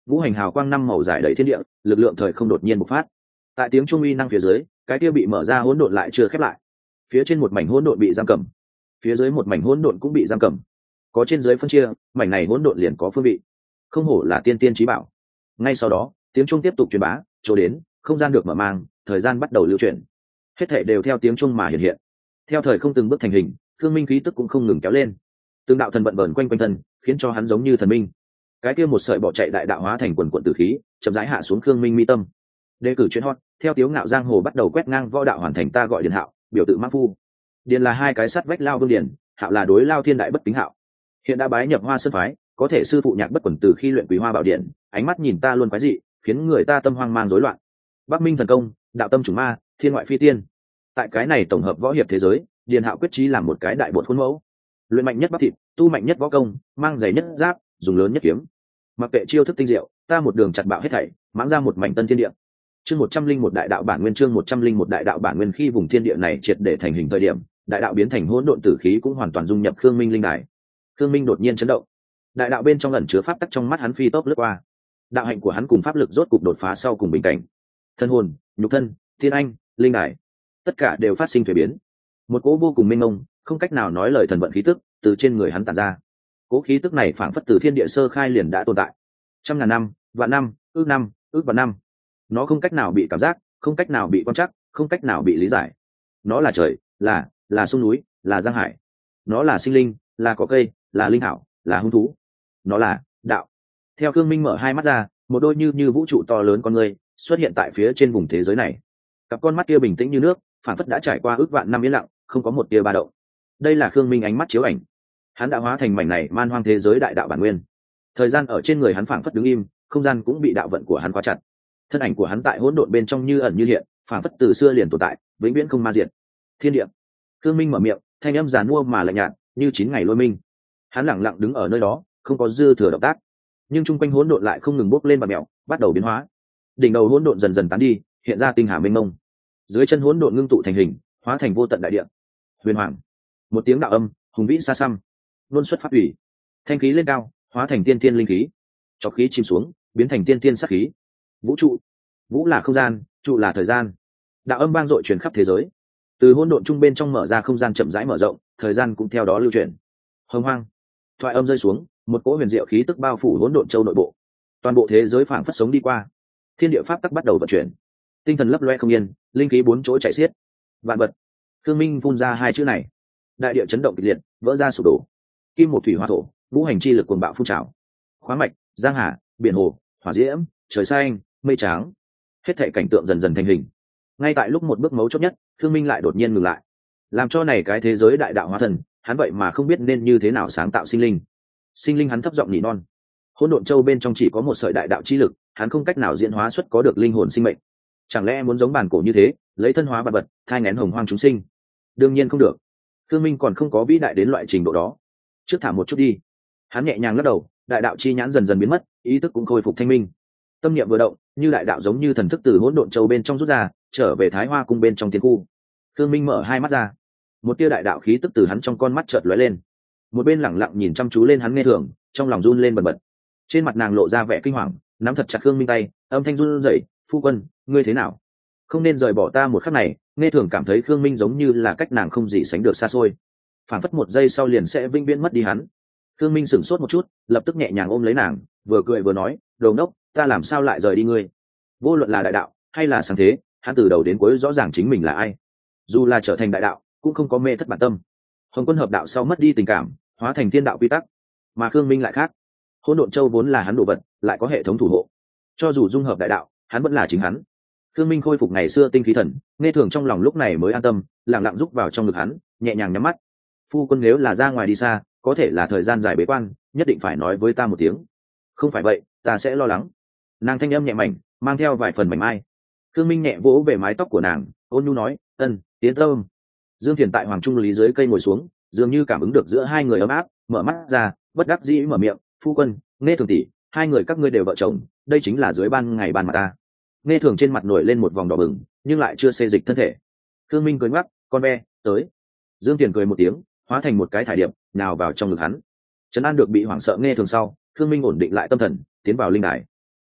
ngũ hành hào quang năm màu giải đầy thiên địa, lực lượng thời không đột nhiên bộc phát. Tại tiếng trung uy năng phía dưới, cái kia bị mở ra hỗn độn lại chưa khép lại. Phía trên một mảnh hỗn độn bị giam cầm, phía dưới một mảnh hỗn độn cũng bị giam cầm. Có trên dưới phân chia, mảnh này hỗn độn liền có phương vị. Không hổ là tiên tiên chí bảo. Ngay sau đó, tiếng trung tiếp tục truyền bá, chỗ đến, không gian được mở mang, thời gian bắt đầu lưu chuyển. Hết thảy đều theo tiếng trung mà hiện hiện. Theo thời không từng bước thành hình, Khương Minh khí tức cũng không ngừng kéo lên. Từng đạo thần vận vờn quanh quanh thân, khiến cho hắn giống như thần minh. Cái kia một sợi bỏ chạy đại đạo hóa thành quần quần tử khí, chậm rãi hạ xuống Khương Minh mi tâm. Đề cử chuyên hot, theo Tiếu Ngạo giang hồ bắt đầu quét ngang võ đạo hoàn thành, ta gọi Điền Hạo, biểu tự mã phu. Điền là hai cái sắt vách lao vương điền, Hạo là đối lao thiên đại bất kính Hạo. Hiện đã bái nhập Hoa Sơn phái, có thể sư phụ nhạc bất quẩn từ khi luyện Quý Hoa Bảo Điện, ánh mắt nhìn ta luôn quái dị, khiến người ta tâm hoang mang rối loạn. Bắc Minh thần công, đạo tâm chủng ma, thiên ngoại phi tiên. Tại cái này tổng hợp võ hiệp thế giới, Điền Hạo quyết chí làm một cái đại bột khuôn mẫu. Luyện mạnh nhất bắp thịt, tu mạnh nhất võ công, mang giày nhất giáp, dùng lớn nhất kiếm. Mặc kệ chiêu thức tinh diệu, ta một đường chặt bạo hết thảy, mãng ra một mảnh tân thiên địa. Chương 101 đại đạo bản nguyên, chương 101 đại đạo bản nguyên. Khi vùng thiên địa này triệt để thành hình thời điểm, đại đạo biến thành hỗn độn tử khí cũng hoàn toàn dung nhập Khương Minh linh đài. Khương Minh đột nhiên chấn động. Đại đạo bên trong ẩn chứa pháp tắc, trong mắt hắn phi tốc lướt qua. Đạo hạnh của hắn cùng pháp lực rốt cục đột phá sau cùng bình cảnh. Thân hồn, nhục thân, thiên anh, linh đài, tất cả đều phát sinh thay biến. Một cỗ vô cùng mênh mông, không cách nào nói lời thần vận khí tức từ trên người hắn tản ra. Cỗ khí tức này phảng phất từ thiên địa sơ khai liền đã tồn tại. Trăm ngàn năm, vạn năm, ước vạn năm. Nó không cách nào bị cảm giác, không cách nào bị quan trắc, không cách nào bị lý giải. Nó là trời, là sông núi, là giang hải. Nó là sinh linh, là cỏ cây, là linh hảo, là hung thú. Nó là đạo. Theo Khương Minh mở hai mắt ra, một đôi như vũ trụ to lớn con người xuất hiện tại phía trên vùng thế giới này. Cặp con mắt kia bình tĩnh như nước, phảng phất đã trải qua ước vạn năm yên lặng, không có một tia ba động. Đây là Khương Minh ánh mắt chiếu ảnh. Hắn đã hóa thành mảnh này man hoang thế giới đại đạo bản nguyên. Thời gian ở trên người hắn phảng phất đứng im, không gian cũng bị đạo vận của hắn khóa chặt. Thân ảnh của hắn tại hỗn độn bên trong như ẩn như hiện, phảng phất từ xưa liền tồn tại, vĩnh viễn không ma diệt. Thiên địa. Khương Minh mở miệng, thanh âm giàn mua mà lạnh nhạt, như 9 ngày lôi minh. Hắn lặng lặng đứng ở nơi đó, không có dư thừa động tác, nhưng chung quanh hỗn độn lại không ngừng bốc lên và mèo, bắt đầu biến hóa. Đỉnh đầu hỗn độn dần dần tán đi, hiện ra tinh hà mênh mông. Dưới chân hỗn độn ngưng tụ thành hình, hóa thành vô tận đại địa. Huyền hoàng. Một tiếng đạo âm, hùng vĩ xa xăm. Luân xuất pháp ủy. Thanh khí lên cao, hóa thành tiên tiên linh khí. Chọc khí chìm xuống, biến thành tiên tiên sát khí. Vũ trụ. Vũ là không gian, trụ là thời gian. Đạo âm vang dội truyền khắp thế giới. Từ hỗn độn trung bên trong mở ra không gian chậm rãi mở rộng, thời gian cũng theo đó lưu chuyển. Hồng hoang. Thoại âm rơi xuống, một cỗ huyền diệu khí tức bao phủ hỗn độn châu nội bộ. Toàn bộ thế giới phảng phất sống đi qua. Thiên địa pháp tắc bắt đầu vận chuyển. Tinh thần lấp loe không yên, linh khí bốn chỗ chạy xiết. Vạn vật. Khương Minh phun ra hai chữ này. Đại địa chấn động kịch liệt, vỡ ra sụp đổ. Kim một thủy hỏa thổ, ngũ hành chi lực cuồng bạo phun trào. Khoáng mạch, giang hà, biển hồ, hỏa diễm, trời xanh, mây trắng. Hết thảy cảnh tượng dần dần thành hình. Ngay tại lúc một bước mấu chốt nhất, Khương Minh lại đột nhiên ngừng lại. Làm cho này cái thế giới đại đạo hóa thần, hắn vậy mà không biết nên như thế nào sáng tạo sinh linh. Sinh linh, hắn thấp giọng nỉ non. Hỗn độn châu bên trong chỉ có một sợi đại đạo chi lực, hắn không cách nào diễn hóa xuất có được linh hồn sinh mệnh. Chẳng lẽ muốn giống bản cổ như thế, lấy thân hóa vật vật, thai nghén hồng hoang chúng sinh? Đương nhiên không được. Khương Minh còn không có vĩ đại đến loại trình độ đó. Trước thả một chút đi. Hắn nhẹ nhàng lắc đầu, đại đạo chi nhãn dần dần biến mất, ý thức cũng khôi phục thanh minh. Tâm niệm vừa động, như đại đạo giống như thần thức từ hỗn độn châu bên trong rút ra, trở về Thái Hoa cung bên trong tiên khu. Khương Minh mở hai mắt ra, một tia đại đạo khí tức từ hắn trong con mắt chợt lóe lên. Một bên lẳng lặng nhìn chăm chú lên hắn nghe thường, trong lòng run lên bần bật. Trên mặt nàng lộ ra vẻ kinh hoàng, nắm thật chặt Khương Minh tay, âm thanh run rẩy, "Phu quân, ngươi thế nào? Không nên rời bỏ ta một khắc này." Nghe thường cảm thấy Khương Minh giống như là cách nàng không gì sánh được xa xôi, phảng phất một giây sau liền sẽ vĩnh viễn mất đi hắn. Khương Minh sửng sốt một chút, lập tức nhẹ nhàng ôm lấy nàng, vừa cười vừa nói, "Đồ ngốc, ta làm sao lại rời đi ngươi? Vô luận là đại đạo hay là sáng thế, hắn từ đầu đến cuối rõ ràng chính mình là ai. Dù là trở thành đại đạo, cũng không có mê thất bản tâm. Hồng Quân hợp đạo sau mất đi tình cảm, hóa thành thiên đạo quy tắc, mà Khương Minh lại khác. Hỗn độn châu vốn là hắn đồ vật, lại có hệ thống thủ hộ. Cho dù dung hợp đại đạo, hắn vẫn là chính hắn." Khương Minh khôi phục ngày xưa tinh khí thần, nghe thường trong lòng lúc này mới an tâm, lặng lặng rúc vào trong ngực hắn, nhẹ nhàng nhắm mắt. "Phu quân nếu là ra ngoài đi xa, có thể là thời gian dài bế quan, nhất định phải nói với ta một tiếng. Không phải vậy, ta sẽ lo lắng." Nàng thanh âm nhẹ mảnh, mang theo vài phần mảnh mai. Khương Minh nhẹ vỗ về mái tóc của nàng, ôn nhu nói, "Ân, tiến tâm." Dương Thiền tại Hoàng Trung Lý dưới cây ngồi xuống, dường như cảm ứng được giữa hai người ấm áp, mở mắt ra, bất đắc dĩ mở miệng, "Phu quân, nghe thường tỷ, hai người các ngươi đều vợ chồng, đây chính là dưới ban ngày ban mặt ta." Nghe thường trên mặt nổi lên một vòng đỏ bừng, nhưng lại chưa xê dịch thân thể. Khương Minh cười ngoắc, "Con be, tới." Dương Thiền cười một tiếng, hóa thành một cái thải điệp, nào vào trong ngực hắn. Trấn an được bị hoảng sợ nghe thường sau, Khương Minh ổn định lại tâm thần, tiến vào linh đài.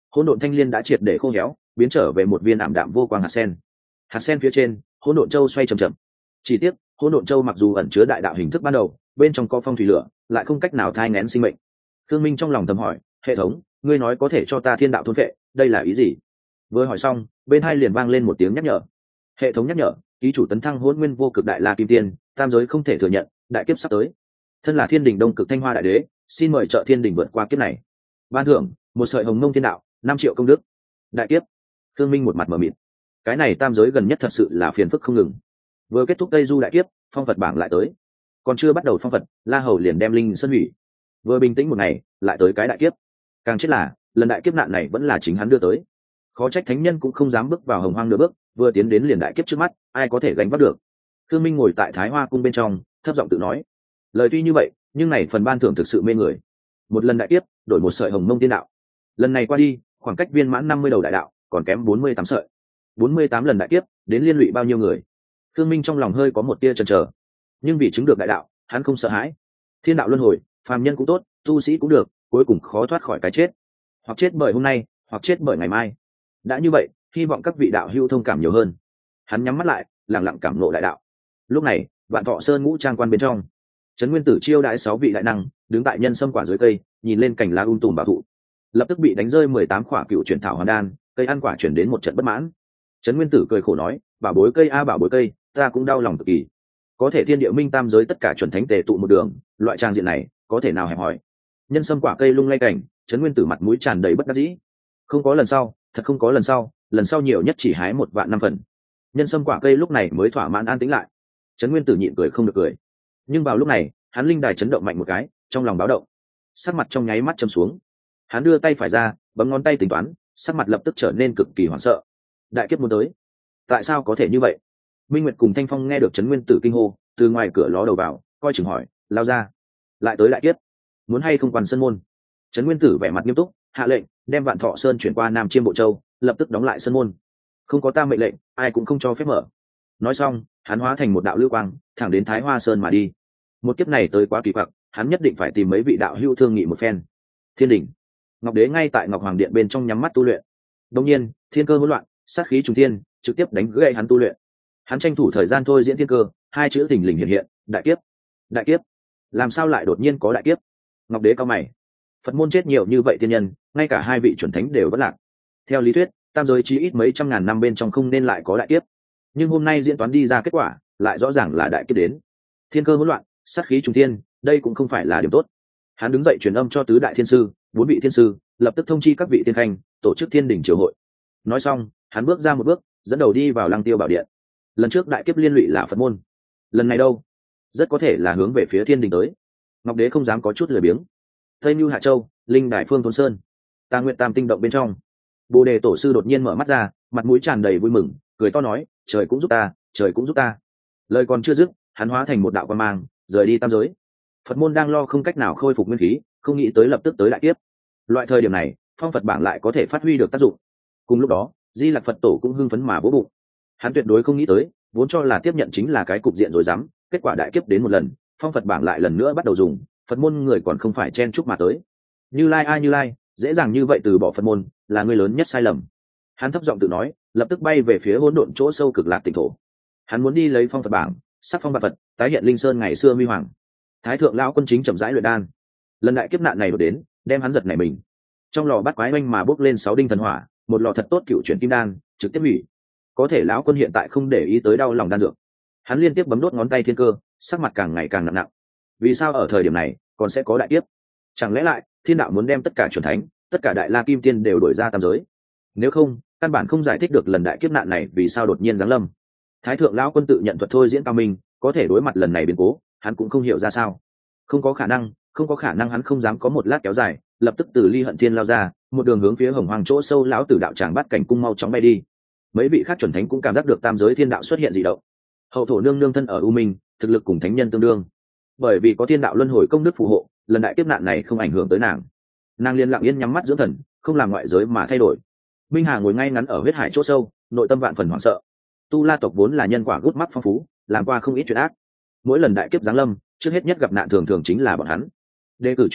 hỗn độn thanh liên đã triệt để khô héo, biến trở về một viên ảm đạm vô quang hạt sen. Hạt sen phía trên, hỗn độn châu xoay chậm chậm. Chỉ tiếc, hỗn độn châu mặc dù ẩn chứa đại đạo hình thức ban đầu, bên trong có phong thủy lửa, lại không cách nào thai nghén sinh mệnh. Thương Minh trong lòng thầm hỏi, hệ thống, ngươi nói có thể cho ta thiên đạo thôn phệ, đây là ý gì? Vừa hỏi xong, bên hai liền vang lên một tiếng nhắc nhở. Hệ thống nhắc nhở, ký chủ tấn thăng hỗn nguyên vô cực đại la kim tiên, tam giới không thể thừa nhận, đại kiếp sắp tới. Thân là thiên đình đông cực thanh hoa đại đế, xin mời trợ thiên đình vượt qua kiếp này. Ban thưởng, một sợi hồng mông thiên đạo, 5 triệu công đức. Đại kiếp. Thương Minh một mặt mờ mịt. Cái này tam giới gần nhất thật sự là phiền phức không ngừng. Vừa kết thúc Tây Du đại kiếp, phong Phật bảng lại tới. Còn chưa bắt đầu phong Phật, La Hầu liền đem linh sơn hủy. Vừa bình tĩnh một ngày, lại tới cái đại kiếp. Càng chết là, lần đại kiếp nạn này vẫn là chính hắn đưa tới. Khó trách thánh nhân cũng không dám bước vào hồng hoang nửa bước, vừa tiến đến liền đại kiếp trước mắt, ai có thể gánh vác được. Thương Minh ngồi tại Thái Hoa cung bên trong, thấp giọng tự nói. Lời tuy như vậy, nhưng này phần ban thưởng thực sự mê người. Một lần đại kiếp, đổi một sợi hồng mông tiên đạo. Lần này qua đi, khoảng cách viên mãn 50 đầu đại đạo, còn kém 48 sợi. 48 lần đại kiếp, đến liên lụy bao nhiêu người? Thương Minh trong lòng hơi có một tia chần chờ, nhưng vì chứng được đại đạo, hắn không sợ hãi. Thiên đạo luân hồi, phàm nhân cũng tốt, tu sĩ cũng được, cuối cùng khó thoát khỏi cái chết. Hoặc chết bởi hôm nay, hoặc chết bởi ngày mai. Đã như vậy, hy vọng các vị đạo hữu thông cảm nhiều hơn. Hắn nhắm mắt lại, lặng lặng cảm ngộ đại đạo. Lúc này, Vạn Thọ Sơn ngũ trang quan bên trong, Trấn Nguyên Tử chiêu đãi 6 vị đại năng, đứng tại nhân sâm quả dưới cây, nhìn lên cành lá tùm bảo thụ. Lập tức bị đánh rơi 18 quả cựu chuyển thảo hoàn đan, cây ăn quả chuyển đến một trận bất mãn. Trấn Nguyên Tử cười khổ nói, bảo bối cây a bảo bối cây, ta cũng đau lòng cực kỳ. Có thể thiên địa minh tam giới tất cả chuẩn thánh tề tụ một đường, loại trang diện này, có thể nào hẹp hòi. Nhân sâm quả cây lung lay cảnh, Trấn Nguyên Tử mặt mũi tràn đầy bất đắc dĩ. Không có lần sau, thật không có lần sau nhiều nhất chỉ hái 1 vạn 5 phần. Nhân sâm quả cây lúc này mới thỏa mãn an tĩnh lại. Trấn Nguyên Tử nhịn cười không được cười. Nhưng vào lúc này, hắn linh đài chấn động mạnh một cái, trong lòng báo động. Sắc mặt trong nháy mắt châm xuống. Hắn đưa tay phải ra, bấm ngón tay tính toán, sắc mặt lập tức trở nên cực kỳ hoảng sợ. Đại kiếp muốn tới. Tại sao có thể như vậy? Minh Nguyệt cùng Thanh Phong nghe được Trấn Nguyên Tử kinh hô, từ ngoài cửa ló đầu vào, coi chừng hỏi, lao ra. Lại tới đại kiếp. Muốn hay không quan sân môn? Trấn Nguyên Tử vẻ mặt nghiêm túc, hạ lệnh, đem Vạn Thọ Sơn chuyển qua Nam Chiêm Bộ Châu, lập tức đóng lại sân môn. Không có ta mệnh lệnh, ai cũng không cho phép mở. Nói xong, hắn hóa thành một đạo lưu quang, thẳng đến Thái Hoa Sơn mà đi. Một kiếp này tới quá kỳ quặc, hắn nhất định phải tìm mấy vị đạo hữu thương nghị một phen. Thiên đỉnh, Ngọc Đế ngay tại Ngọc Hoàng Điện bên trong nhắm mắt tu luyện. Đột nhiên, thiên cơ hỗn loạn, sát khí trùng thiên, trực tiếp đánh gãy hắn tu luyện. Hắn tranh thủ thời gian thôi diễn thiên cơ, hai chữ thình lình hiện hiện, đại kiếp. Đại kiếp? Làm sao lại đột nhiên có đại kiếp? Ngọc Đế cao mày. Phật môn chết nhiều như vậy tiên nhân, ngay cả 2 vị chuẩn thánh đều vẫn lạc. Theo lý thuyết, tam giới chí ít mấy trăm ngàn năm bên trong không nên lại có đại kiếp. Nhưng hôm nay diễn toán đi ra kết quả, lại rõ ràng là đại kiếp đến. Thiên cơ hỗn loạn, sát khí trùng thiên, đây cũng không phải là điểm tốt. Hắn đứng dậy truyền âm cho tứ đại thiên sư, 4 vị thiên sư, lập tức thông chi các vị tiên khanh, tổ chức thiên đỉnh triều hội. Nói xong, hắn bước ra một bước, dẫn đầu đi vào Lăng Tiêu Bảo Điện. Lần trước đại kiếp liên lụy là Phật môn, lần này đâu? Rất có thể là hướng về phía thiên đình tới. Ngọc Đế không dám có chút lười biếng. Tây Nưu Hạ Châu, linh đại phương Thôn Sơn, Tà Nguyện Tam Tinh động bên trong, Bồ Đề tổ sư đột nhiên mở mắt ra, mặt mũi tràn đầy vui mừng, cười to nói, trời cũng giúp ta, trời cũng giúp ta. Lời còn chưa dứt, hắn hóa thành một đạo quang mang, rời đi tam giới. Phật môn đang lo không cách nào khôi phục nguyên khí, không nghĩ tới lập tức tới đại kiếp. Loại thời điểm này, phong Phật bảng lại có thể phát huy được tác dụng. Cùng lúc đó, Di Lặc Phật tổ cũng hưng phấn mà vỗ bụng. Hắn tuyệt đối không nghĩ tới, vốn cho là tiếp nhận chính là cái cục diện rồi dám, kết quả đại kiếp đến một lần, phong Phật bảng lại lần nữa bắt đầu dùng, Phật môn người còn không phải chen chúc mà tới. Như Lai ai Như Lai, dễ dàng như vậy từ bỏ Phật môn, là người lớn nhất sai lầm. Hắn thấp giọng tự nói, lập tức bay về phía hỗn độn chỗ sâu cực lạc tịnh thổ. Hắn muốn đi lấy phong Phật bảng, sắc phong bạc Phật, tái hiện linh sơn ngày xưa huy hoàng. Thái thượng lão quân chính chậm rãi luyện đan. Lần đại kiếp nạn này đột đến, đem hắn giật nảy mình. Trong lò bắt quái oanh mà bốc lên 6 đinh thần hỏa, một lò thật tốt cựu chuyển kim đan, trực tiếp hủy. Có thể lão quân hiện tại không để ý tới đau lòng đan dược. Hắn liên tiếp bấm đốt ngón tay thiên cơ, sắc mặt càng ngày càng nặng nặng. Vì sao ở thời điểm này còn sẽ có đại kiếp? Chẳng lẽ lại thiên đạo muốn đem tất cả chuẩn thánh, tất cả đại la kim tiên đều đuổi ra tam giới? Nếu không, căn bản không giải thích được lần đại kiếp nạn này vì sao đột nhiên giáng lâm. Thái thượng lão quân tự nhận thuật thôi diễn cao minh, có thể đối mặt lần này biến cố, hắn cũng không hiểu ra sao. Không có khả năng hắn không dám có một lát kéo dài, lập tức từ Ly Hận Thiên lao ra, một đường hướng phía Hồng Hoàng chỗ sâu lão tử đạo tràng bắt cảnh cung mau chóng bay đi. Mấy vị khác chuẩn thánh cũng cảm giác được tam giới thiên đạo xuất hiện dị động. Hậu thổ nương nương thân ở U Minh, thực lực cùng thánh nhân tương đương. Bởi vì có thiên đạo luân hồi công đức phù hộ, lần đại kiếp nạn này không ảnh hưởng tới nàng. Nàng liền lặng yên nhắm mắt dưỡng thần, không làm ngoại giới mà thay đổi. Minh Hà ngồi ngay ngắn ở huyết hải chỗ sâu, nội tâm vạn phần hoảng sợ. Tu La tộc vốn là nhân quả gút mắt phong phú, làm qua không ít chuyện ác. Mỗi lần đại kiếp giáng lâm, trước hết nhất gặp nạn thường thường chính là bọn hắn. Đề cử chuyện hot,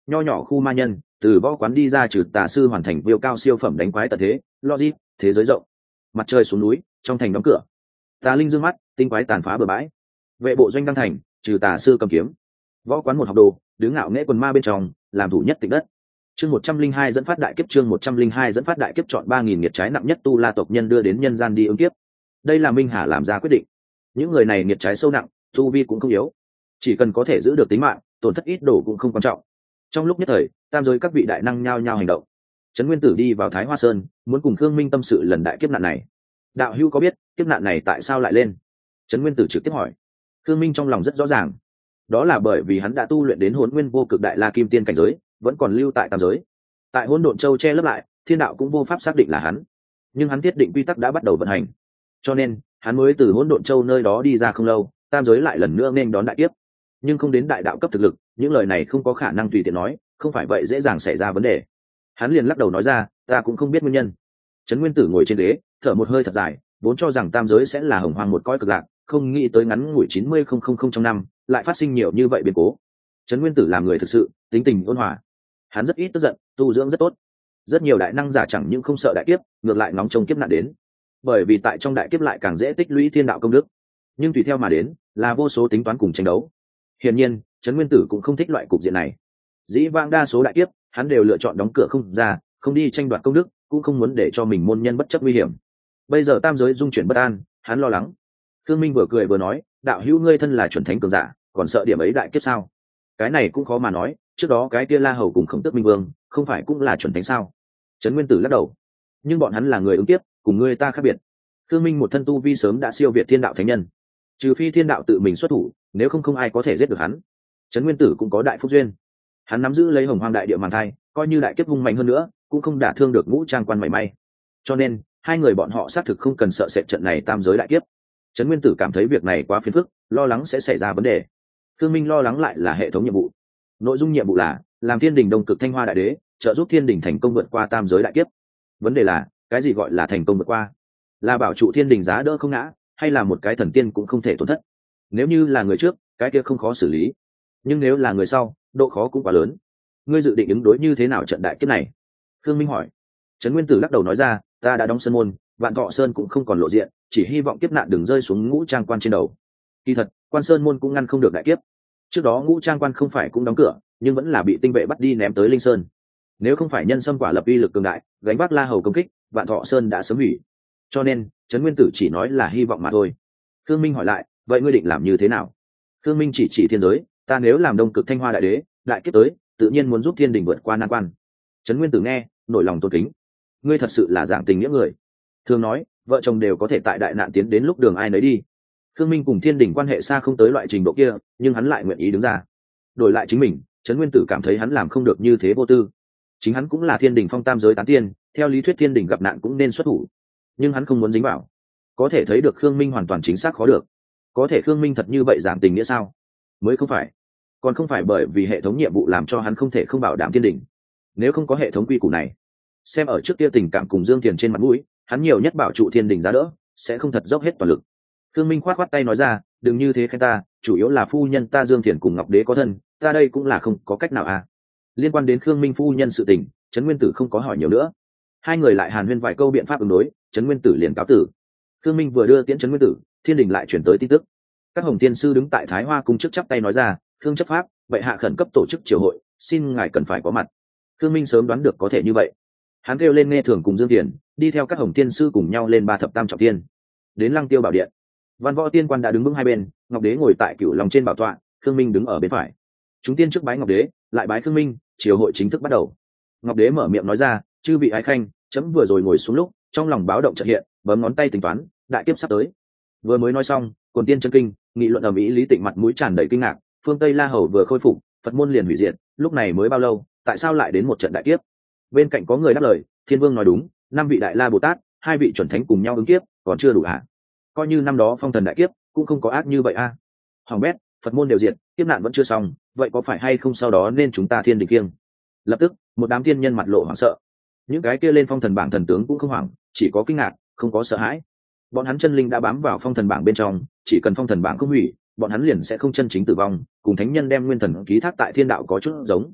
nho nhỏ khu ma nhân từ võ quán đi ra, trừ tà sư hoàn thành viêu cao siêu phẩm đánh quái tận thế logic thế giới rộng. Mặt trời xuống núi, trong thành đóng cửa, tà linh dương mắt, tinh quái tàn phá bừa bãi. Vệ bộ doanh đăng thành, trừ tà sư cầm kiếm. Võ quán một học đồ đứng ngạo nghễ quần ma bên trong, làm thủ nhất tịch đất. Chương 102 dẫn phát đại kiếp. Chương 102 dẫn phát đại kiếp, chọn 3000 nghiệt trái nặng nhất tu la tộc nhân đưa đến nhân gian đi ứng kiếp. Đây là Minh Hà làm ra quyết định. Những người này nghiệt trái sâu nặng, tu vi cũng không yếu, chỉ cần có thể giữ được tính mạng, tổn thất ít đổ cũng không quan trọng. Trong lúc nhất thời, tam giới các vị đại năng nhao nhao hành động. Trấn Nguyên Tử đi vào Thái Hoa Sơn, muốn cùng Khương Minh tâm sự lần đại kiếp nạn này. Đạo hữu có biết kiếp nạn này tại sao lại lên? Trấn Nguyên Tử trực tiếp hỏi. Khương Minh trong lòng rất rõ ràng, đó là bởi vì hắn đã tu luyện đến Hỗn Nguyên vô cực đại la kim tiên cảnh giới, vẫn còn lưu tại tam giới. Tại Hỗn Độn Châu che lấp lại, thiên đạo cũng vô pháp xác định là hắn, nhưng hắn thiết định quy tắc đã bắt đầu vận hành, cho nên hắn mới từ Hỗn Độn Châu nơi đó đi ra không lâu, tam giới lại lần nữa nên đón đại kiếp. Nhưng không đến đại đạo cấp thực lực, những lời này không có khả năng tùy tiện nói, không phải vậy dễ dàng xảy ra vấn đề. Hắn liền lắc đầu nói ra, ta cũng không biết nguyên nhân. Trấn Nguyên Tử ngồi trên ghế, thở một hơi thật dài, vốn cho rằng tam giới sẽ là hồng hoang một cõi cực lạc, không nghĩ tới ngắn ngủi 90,000 trong năm lại phát sinh nhiều như vậy biến cố. Trấn Nguyên Tử làm người thực sự tính tình ôn hòa, hắn rất ít tức giận, tu dưỡng rất tốt. Rất nhiều đại năng giả chẳng những không sợ đại kiếp, ngược lại ngóng trông kiếp nạn đến, bởi vì tại trong đại kiếp lại càng dễ tích lũy thiên đạo công đức. Nhưng tùy theo mà đến là vô số tính toán cùng tranh đấu. Hiển nhiên, Trấn Nguyên Tử cũng không thích loại cục diện này. Dĩ vãng đa số đại kiếp, hắn đều lựa chọn đóng cửa không ra, không đi tranh đoạt công đức, cũng không muốn để cho mình môn nhân bất chấp nguy hiểm. Bây giờ tam giới dung chuyển bất an, hắn lo lắng. Khương Minh vừa cười vừa nói, đạo hữu ngươi thân là chuẩn thánh cường giả, còn sợ điểm ấy đại kiếp sao? Cái này cũng khó mà nói, trước đó cái kia La Hầu cùng Khổng Tước Minh Vương, không phải cũng là chuẩn thánh sao? Trấn Nguyên Tử lắc đầu. Nhưng bọn hắn là người ứng kiếp, cùng ngươi ta khác biệt. Khương Minh một thân tu vi sớm đã siêu việt thiên đạo thánh nhân, trừ phi thiên đạo tự mình xuất thủ, nếu không không ai có thể giết được hắn. Trấn Nguyên Tử cũng có đại phúc duyên, hắn nắm giữ lấy hồng hoang đại địa màn thai, coi như đại kiếp hung mạnh hơn nữa cũng không đả thương được Ngũ Trang Quan mảy may, cho nên hai người bọn họ xác thực không cần sợ sệt trận này tam giới đại kiếp. Trấn Nguyên Tử cảm thấy việc này quá phiền phức, lo lắng sẽ xảy ra vấn đề. Khương Minh lo lắng lại là hệ thống nhiệm vụ. Nội dung nhiệm vụ là làm Thiên Đình Đông Cực Thanh Hoa Đại Đế, trợ giúp Thiên Đình thành công vượt qua tam giới đại kiếp. Vấn đề là, cái gì gọi là thành công vượt qua? Là bảo trụ Thiên Đình giá đỡ không ngã, hay là một cái thần tiên cũng không thể tổn thất? Nếu như là người trước, cái kia không khó xử lý, nhưng nếu là người sau, độ khó cũng quá lớn. Ngươi dự định ứng đối như thế nào trận đại kiếp này? Khương Minh hỏi. Trấn Nguyên Tử lắc đầu nói ra, ta đã đóng sơn môn, Vạn Thọ Sơn cũng không còn lộ diện, chỉ hy vọng kiếp nạn đừng rơi xuống Ngũ Trang Quan trên đầu. Kỳ thật, Quan Sơn môn cũng ngăn không được đại kiếp. Trước đó Ngũ Trang Quan không phải cũng đóng cửa, nhưng vẫn là bị tinh vệ bắt đi ném tới Linh Sơn. Nếu không phải nhân xâm quả lập uy lực cường đại, gánh vác La Hầu công kích, Vạn Thọ Sơn đã sớm hủy. Cho nên, Trấn Nguyên Tử chỉ nói là hy vọng mà thôi. Khương Minh hỏi lại, vậy ngươi định làm như thế nào? Khương Minh chỉ thiên giới, ta nếu làm Đông Cực Thanh Hoa Đại Đế, đại kiếp tới, tự nhiên muốn giúp Thiên Đình vượt qua nan quan. Trấn Nguyên Tử nghe, nổi lòng tôn kính. Ngươi thật sự là dạng tình nghĩa người. Thường nói, vợ chồng đều có thể tại đại nạn tiến đến lúc đường ai nấy đi. Khương Minh cùng Thiên Đình quan hệ xa không tới loại trình độ kia, nhưng hắn lại nguyện ý đứng ra. Đổi lại chính mình, Trấn Nguyên Tử cảm thấy hắn làm không được như thế vô tư. Chính hắn cũng là Thiên Đình phong tam giới tán tiên, theo lý thuyết Thiên Đình gặp nạn cũng nên xuất thủ, nhưng hắn không muốn dính vào. Có thể thấy được Khương Minh hoàn toàn chính xác khó được. Có thể Khương Minh thật như vậy giảng tình nghĩa sao? Mới không phải. Còn không phải bởi vì hệ thống nhiệm vụ làm cho hắn không thể không bảo đảm Thiên Đình. Nếu không có hệ thống quy củ này, xem ở trước kia tình cảm cùng Dương Tiền trên mặt mũi, hắn nhiều nhất bảo trụ Thiên Đình giá đỡ, sẽ không thật dốc hết toàn lực. Khương Minh khoát khoát tay nói ra, đừng như thế khen ta, chủ yếu là phu nhân ta Dương Tiền cùng Ngọc Đế có thân, ta đây cũng là không có cách nào à. Liên quan đến Khương Minh phu nhân sự tình, Trấn Nguyên Tử không có hỏi nhiều nữa. Hai người lại hàn huyên vài câu biện pháp ứng đối, Trấn Nguyên Tử liền cáo tử. Khương Minh vừa đưa tiễn Trấn Nguyên Tử, Thiên Đình lại chuyển tới tin tức. Các Hồng Thiên sư đứng tại Thái Hoa cung trước chắp tay nói ra, Khương chấp pháp, vậy hạ khẩn cấp tổ chức triều hội, xin ngài cần phải có mặt. Khương Minh sớm đoán được có thể như vậy, hắn kêu lên Nghe Thường cùng Dương Tiền, đi theo các Hồng Thiên sư cùng nhau lên ba thập tam trọng thiên, đến Lăng Tiêu Bảo Điện. Văn Võ tiên quan đã đứng vững hai bên, Ngọc Đế ngồi tại Cửu Long trên bảo tọa, Khương Minh đứng ở bên phải. Chúng tiên trước bái Ngọc Đế, lại bái Khương Minh, triều hội chính thức bắt đầu. Ngọc Đế mở miệng nói ra, chư vị ái khanh, chấm vừa rồi ngồi xuống lúc, trong lòng báo động chợt hiện, bấm ngón tay tính toán, đại kiếp sắp tới. Vừa mới nói xong, quần tiên chân kinh, nghị luận ầm ĩ, Lý Tịnh mặt mũi tràn đầy kinh ngạc, phương Tây La Hầu vừa khôi phục, Phật môn liền hủy diệt, lúc này mới bao lâu, tại sao lại đến một trận đại kiếp? Bên cạnh có người đáp lời, Thiên Vương nói đúng, 5 vị đại la Bồ Tát, 2 vị chuẩn thánh cùng nhau ứng kiếp, còn chưa đủ hả? Coi như năm đó phong thần đại kiếp, cũng không có ác như vậy a. Hoàng bét, Phật môn đều diệt, kiếp nạn vẫn chưa xong, vậy có phải hay không sau đó nên chúng ta Thiên Đình kiêng? Lập tức, một đám tiên nhân mặt lộ hoảng sợ. Những cái kia lên phong thần bảng thần tướng cũng không hoảng, chỉ có kinh ngạc, không có sợ hãi. Bọn hắn chân linh đã bám vào phong thần bảng bên trong, chỉ cần phong thần bảng không hủy, bọn hắn liền sẽ không chân chính tử vong, cùng thánh nhân đem nguyên thần ký thác tại thiên đạo có chút giống.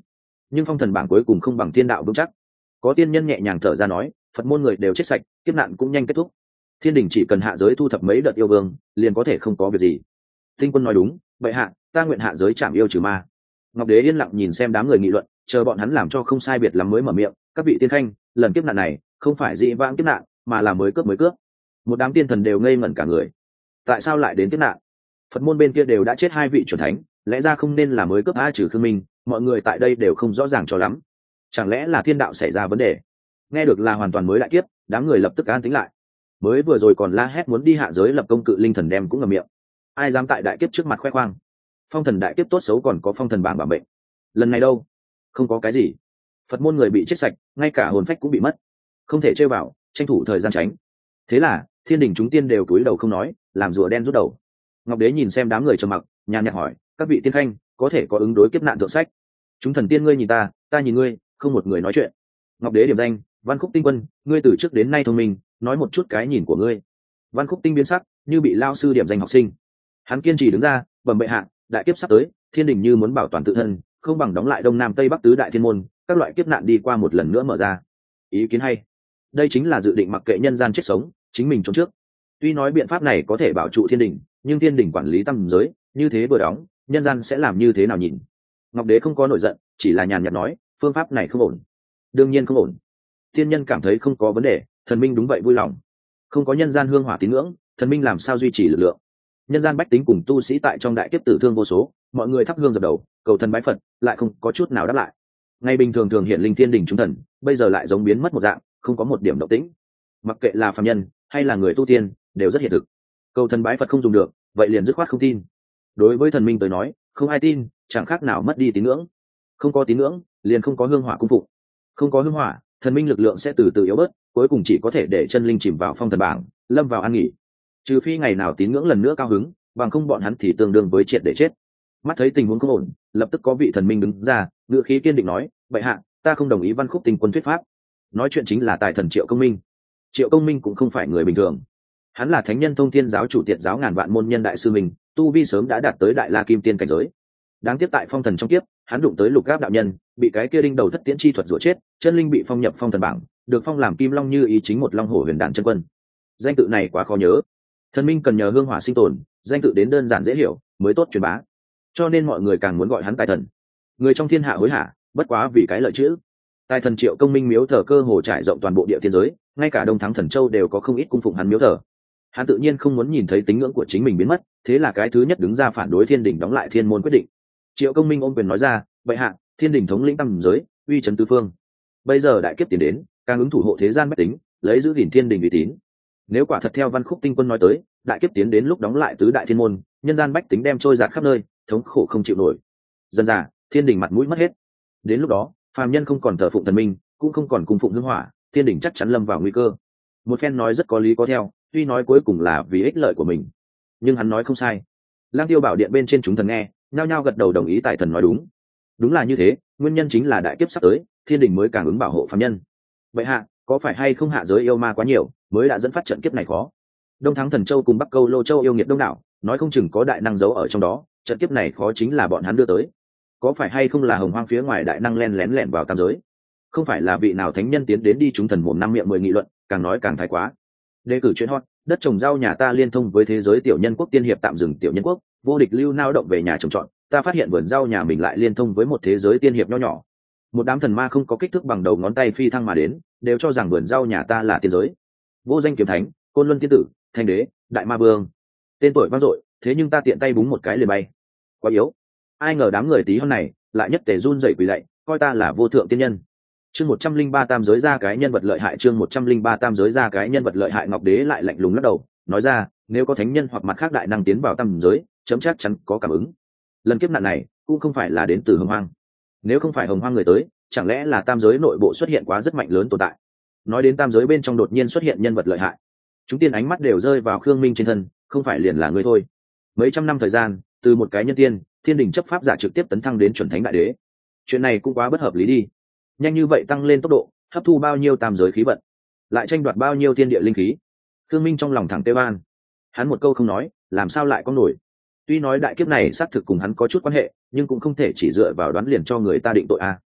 nhưng phong thần bảng cuối cùng không bằng thiên đạo vững chắc. Có tiên nhân nhẹ nhàng thở ra nói, Phật môn người đều chết sạch, kiếp nạn cũng nhanh kết thúc. Thiên đình chỉ cần hạ giới thu thập mấy đợt yêu vương, liền có thể không có việc gì. Tinh Quân nói đúng, bệ hạ, ta nguyện hạ giới chạm yêu trừ ma. Ngọc Đế yên lặng nhìn xem đám người nghị luận, chờ bọn hắn làm cho không sai biệt lắm mới mở miệng. Các vị tiên khanh, lần kiếp nạn này không phải dị vãng kiếp nạn, mà là mới cướp. Một đám tiên thần đều ngây ngẩn cả người. Tại sao lại đến kiếp nạn? Phật môn bên kia đều đã chết 2 vị chuẩn thánh, lẽ ra không nên là mới cướp a trừ Khương Minh. Mọi người tại đây đều không rõ ràng cho lắm. Chẳng lẽ là thiên đạo xảy ra vấn đề? Nghe được là hoàn toàn mới đại kiếp, đám người lập tức an tĩnh lại. Mới vừa rồi còn la hét muốn đi hạ giới lập công cự linh thần đem cũng ngậm miệng. Ai dám tại đại kiếp trước mặt khoe khoang? Phong thần đại kiếp tốt xấu còn có phong thần bảng bảo mệnh, lần này đâu? Không có cái gì. Phật môn người bị chết sạch, ngay cả hồn phách cũng bị mất, không thể chơi vào, tranh thủ thời gian tránh. Thế là thiên đình chúng tiên đều cúi đầu không nói, làm rùa đen rút đầu. Ngọc Đế nhìn xem đám người trầm mặc, nhàn nhạt hỏi, các vị tiên khanh có thể có ứng đối kiếp nạn thượng sách? Chúng thần tiên ngươi nhìn ta nhìn ngươi, không một người nói chuyện. Ngọc Đế điểm danh, Văn Khúc Tinh Quân, ngươi từ trước đến nay thông minh, nói một chút cái nhìn của ngươi. Văn Khúc Tinh biến sắc, như bị lao sư điểm danh học sinh. Hắn kiên trì đứng ra, bẩm bệ hạ, đại kiếp sắp tới, thiên đình như muốn bảo toàn tự thân, không bằng đóng lại đông nam tây bắc tứ đại thiên môn, các loại kiếp nạn đi qua một lần nữa mở ra. Ý kiến hay. Đây chính là dự định mặc kệ nhân gian chết sống, chính mình trốn trước. Tuy nói biện pháp này có thể bảo trụ thiên đình, nhưng thiên đình quản lý tam giới, như thế vừa đóng, nhân gian sẽ làm như thế nào nhìn? Ngọc Đế không có nổi giận, chỉ là nhàn nhạt nói, phương pháp này không ổn. Đương nhiên không ổn. Thiên nhân cảm thấy không có vấn đề, thần minh đúng vậy vui lòng. Không có nhân gian hương hỏa tín ngưỡng, thần minh làm sao duy trì lực lượng? Nhân gian bách tính cùng tu sĩ tại trong đại kiếp tử thương vô số, mọi người thắp hương dập đầu, cầu thần bái Phật, lại không có chút nào đáp lại. Ngày bình thường thường hiện linh thiên đình chúng thần, bây giờ lại giống biến mất một dạng, không có một điểm động tĩnh. Mặc kệ là phàm nhân hay là người tu tiên, đều rất hiện thực. Cầu thần bái Phật không dùng được, vậy liền dứt khoát không tin. Đối với thần minh tới nói, không ai tin, chẳng khác nào mất đi tín ngưỡng. Không có tín ngưỡng, liền không có hương hỏa cung phụng. Không có hương hỏa, thần minh lực lượng sẽ từ từ yếu bớt, cuối cùng chỉ có thể để chân linh chìm vào phong thần bảng, lâm vào an nghỉ. Trừ phi ngày nào tín ngưỡng lần nữa cao hứng, bằng không bọn hắn thì tương đương với triệt để chết. Mắt thấy tình huống không ổn, lập tức có vị thần minh đứng ra, ngữ khí kiên định nói, bệ hạ, ta không đồng ý Văn Khúc Tinh Quân thuyết pháp. Nói chuyện chính là tài thần Triệu Công Minh. Triệu Công Minh cũng không phải người bình thường, hắn là thánh nhân thông thiên giáo chủ tiệt giáo ngàn vạn môn nhân đại sư mình, tu vi sớm đã đạt tới đại la kim tiên cảnh giới. Đáng tiếc tại phong thần trong kiếp, hắn đụng tới Lục Gáp đạo nhân, bị cái kia đinh đầu thất tiễn chi thuật rủa chết, chân linh bị phong nhập phong thần bảng, được phong làm Kim Long Như Ý chính một long hổ huyền đản chân quân. Danh tự này quá khó nhớ, thần minh cần nhờ hương hỏa sinh tồn, danh tự đến đơn giản dễ hiểu mới tốt truyền bá, cho nên mọi người càng muốn gọi hắn tài thần. Người trong thiên hạ hối hả, bất quá vì cái lợi chữ. Tài thần Triệu Công Minh miếu thờ cơ hồ trải rộng toàn bộ địa thiên giới, ngay cả Đông Thắng Thần Châu đều có không ít cung phụng hắn miếu thờ. Hắn tự nhiên không muốn nhìn thấy tín ngưỡng của chính mình biến mất, thế là cái thứ nhất đứng ra phản đối thiên đình đóng lại thiên môn quyết định. Triệu Công Minh ôm quyền nói ra, bệ hạ, thiên đình thống lĩnh tam giới, uy trấn tứ phương. Bây giờ đại kiếp tiến đến, càng ứng thủ hộ thế gian bách tính, lấy giữ gìn thiên đình uy tín. Nếu quả thật theo Văn Khúc Tinh Quân nói tới, đại kiếp tiến đến lúc đóng lại tứ đại thiên môn, nhân gian bách tính đem trôi dạt khắp nơi, thống khổ không chịu nổi. Dần dà, thiên đình mặt mũi mất hết. Đến lúc đó, phàm nhân không còn thờ phụng thần minh, cũng không còn cung phụng hương hỏa, thiên đình chắc chắn lâm vào nguy cơ. Một phen nói rất có lý có theo, tuy nói cuối cùng là vì ích lợi của mình, nhưng hắn nói không sai. Lang Tiêu Bảo Điện bên trên chúng thần nghe, nhao nhao gật đầu đồng ý tài thần nói đúng. Đúng là như thế, nguyên nhân chính là đại kiếp sắp tới, thiên đình mới càng ứng bảo hộ phàm nhân. Vậy hạ, có phải hay không hạ giới yêu ma quá nhiều, mới đã dẫn phát trận kiếp này khó? Đông Thắng Thần Châu cùng Bắc Câu Lô Châu yêu nghiệt đông đảo, nói không chừng có đại năng giấu ở trong đó, trận kiếp này khó chính là bọn hắn đưa tới. Có phải hay không là hồng hoang phía ngoài đại năng len lén lẻn vào tam giới? Không phải là vị nào thánh nhân tiến đến đi chúng thần mồm năm miệng 10 nghị luận, càng nói càng thái quá. Đề cử chuyện hot, đất trồng rau nhà ta liên thông với thế giới tiểu nhân quốc tiên hiệp tạm dừng tiểu nhân quốc, vô địch lưu nao động về nhà trồng trọt, ta phát hiện vườn rau nhà mình lại liên thông với một thế giới tiên hiệp nho nhỏ. Một đám thần ma không có kích thước bằng đầu ngón tay phi thăng mà đến, đều cho rằng vườn rau nhà ta là tiên giới. Vô danh kiếm thánh, côn luân tiên tử, thanh đế, đại ma vương, tên tuổi vang dội, thế nhưng ta tiện tay búng một cái liền bay. Quá yếu. Ai ngờ đám người tí hon này lại nhất tề run rẩy quỳ lạy, coi ta là vô thượng tiên nhân. Chương 103 tam giới ra cái nhân vật lợi hại, chương 103 tam giới ra cái nhân vật lợi hại. Ngọc Đế lại lạnh lùng lắc đầu, nói ra, nếu có thánh nhân hoặc mặt khác đại năng tiến vào tam giới, chấm chắc chắn có cảm ứng. Lần kiếp nạn này cũng không phải là đến từ hồng hoang. Nếu không phải hồng hoang người tới, chẳng lẽ là tam giới nội bộ xuất hiện quá rất mạnh lớn tồn tại? Nói đến tam giới bên trong đột nhiên xuất hiện nhân vật lợi hại, chúng tiên ánh mắt đều rơi vào Khương Minh trên thân, không phải liền là người thôi. Mấy trăm năm thời gian, từ một cái nhân tiên, thiên đình chấp pháp giả trực tiếp tấn thăng đến chuẩn thánh đại đế. Chuyện này cũng quá bất hợp lý đi. Nhanh như vậy tăng lên tốc độ, hấp thu bao nhiêu tam giới khí vận, lại tranh đoạt bao nhiêu thiên địa linh khí. Khương Minh trong lòng thẳng tê ban. Hắn một câu không nói, làm sao lại có nổi? Tuy nói đại kiếp này xác thực cùng hắn có chút quan hệ, nhưng cũng không thể chỉ dựa vào đoán liền cho người ta định tội a.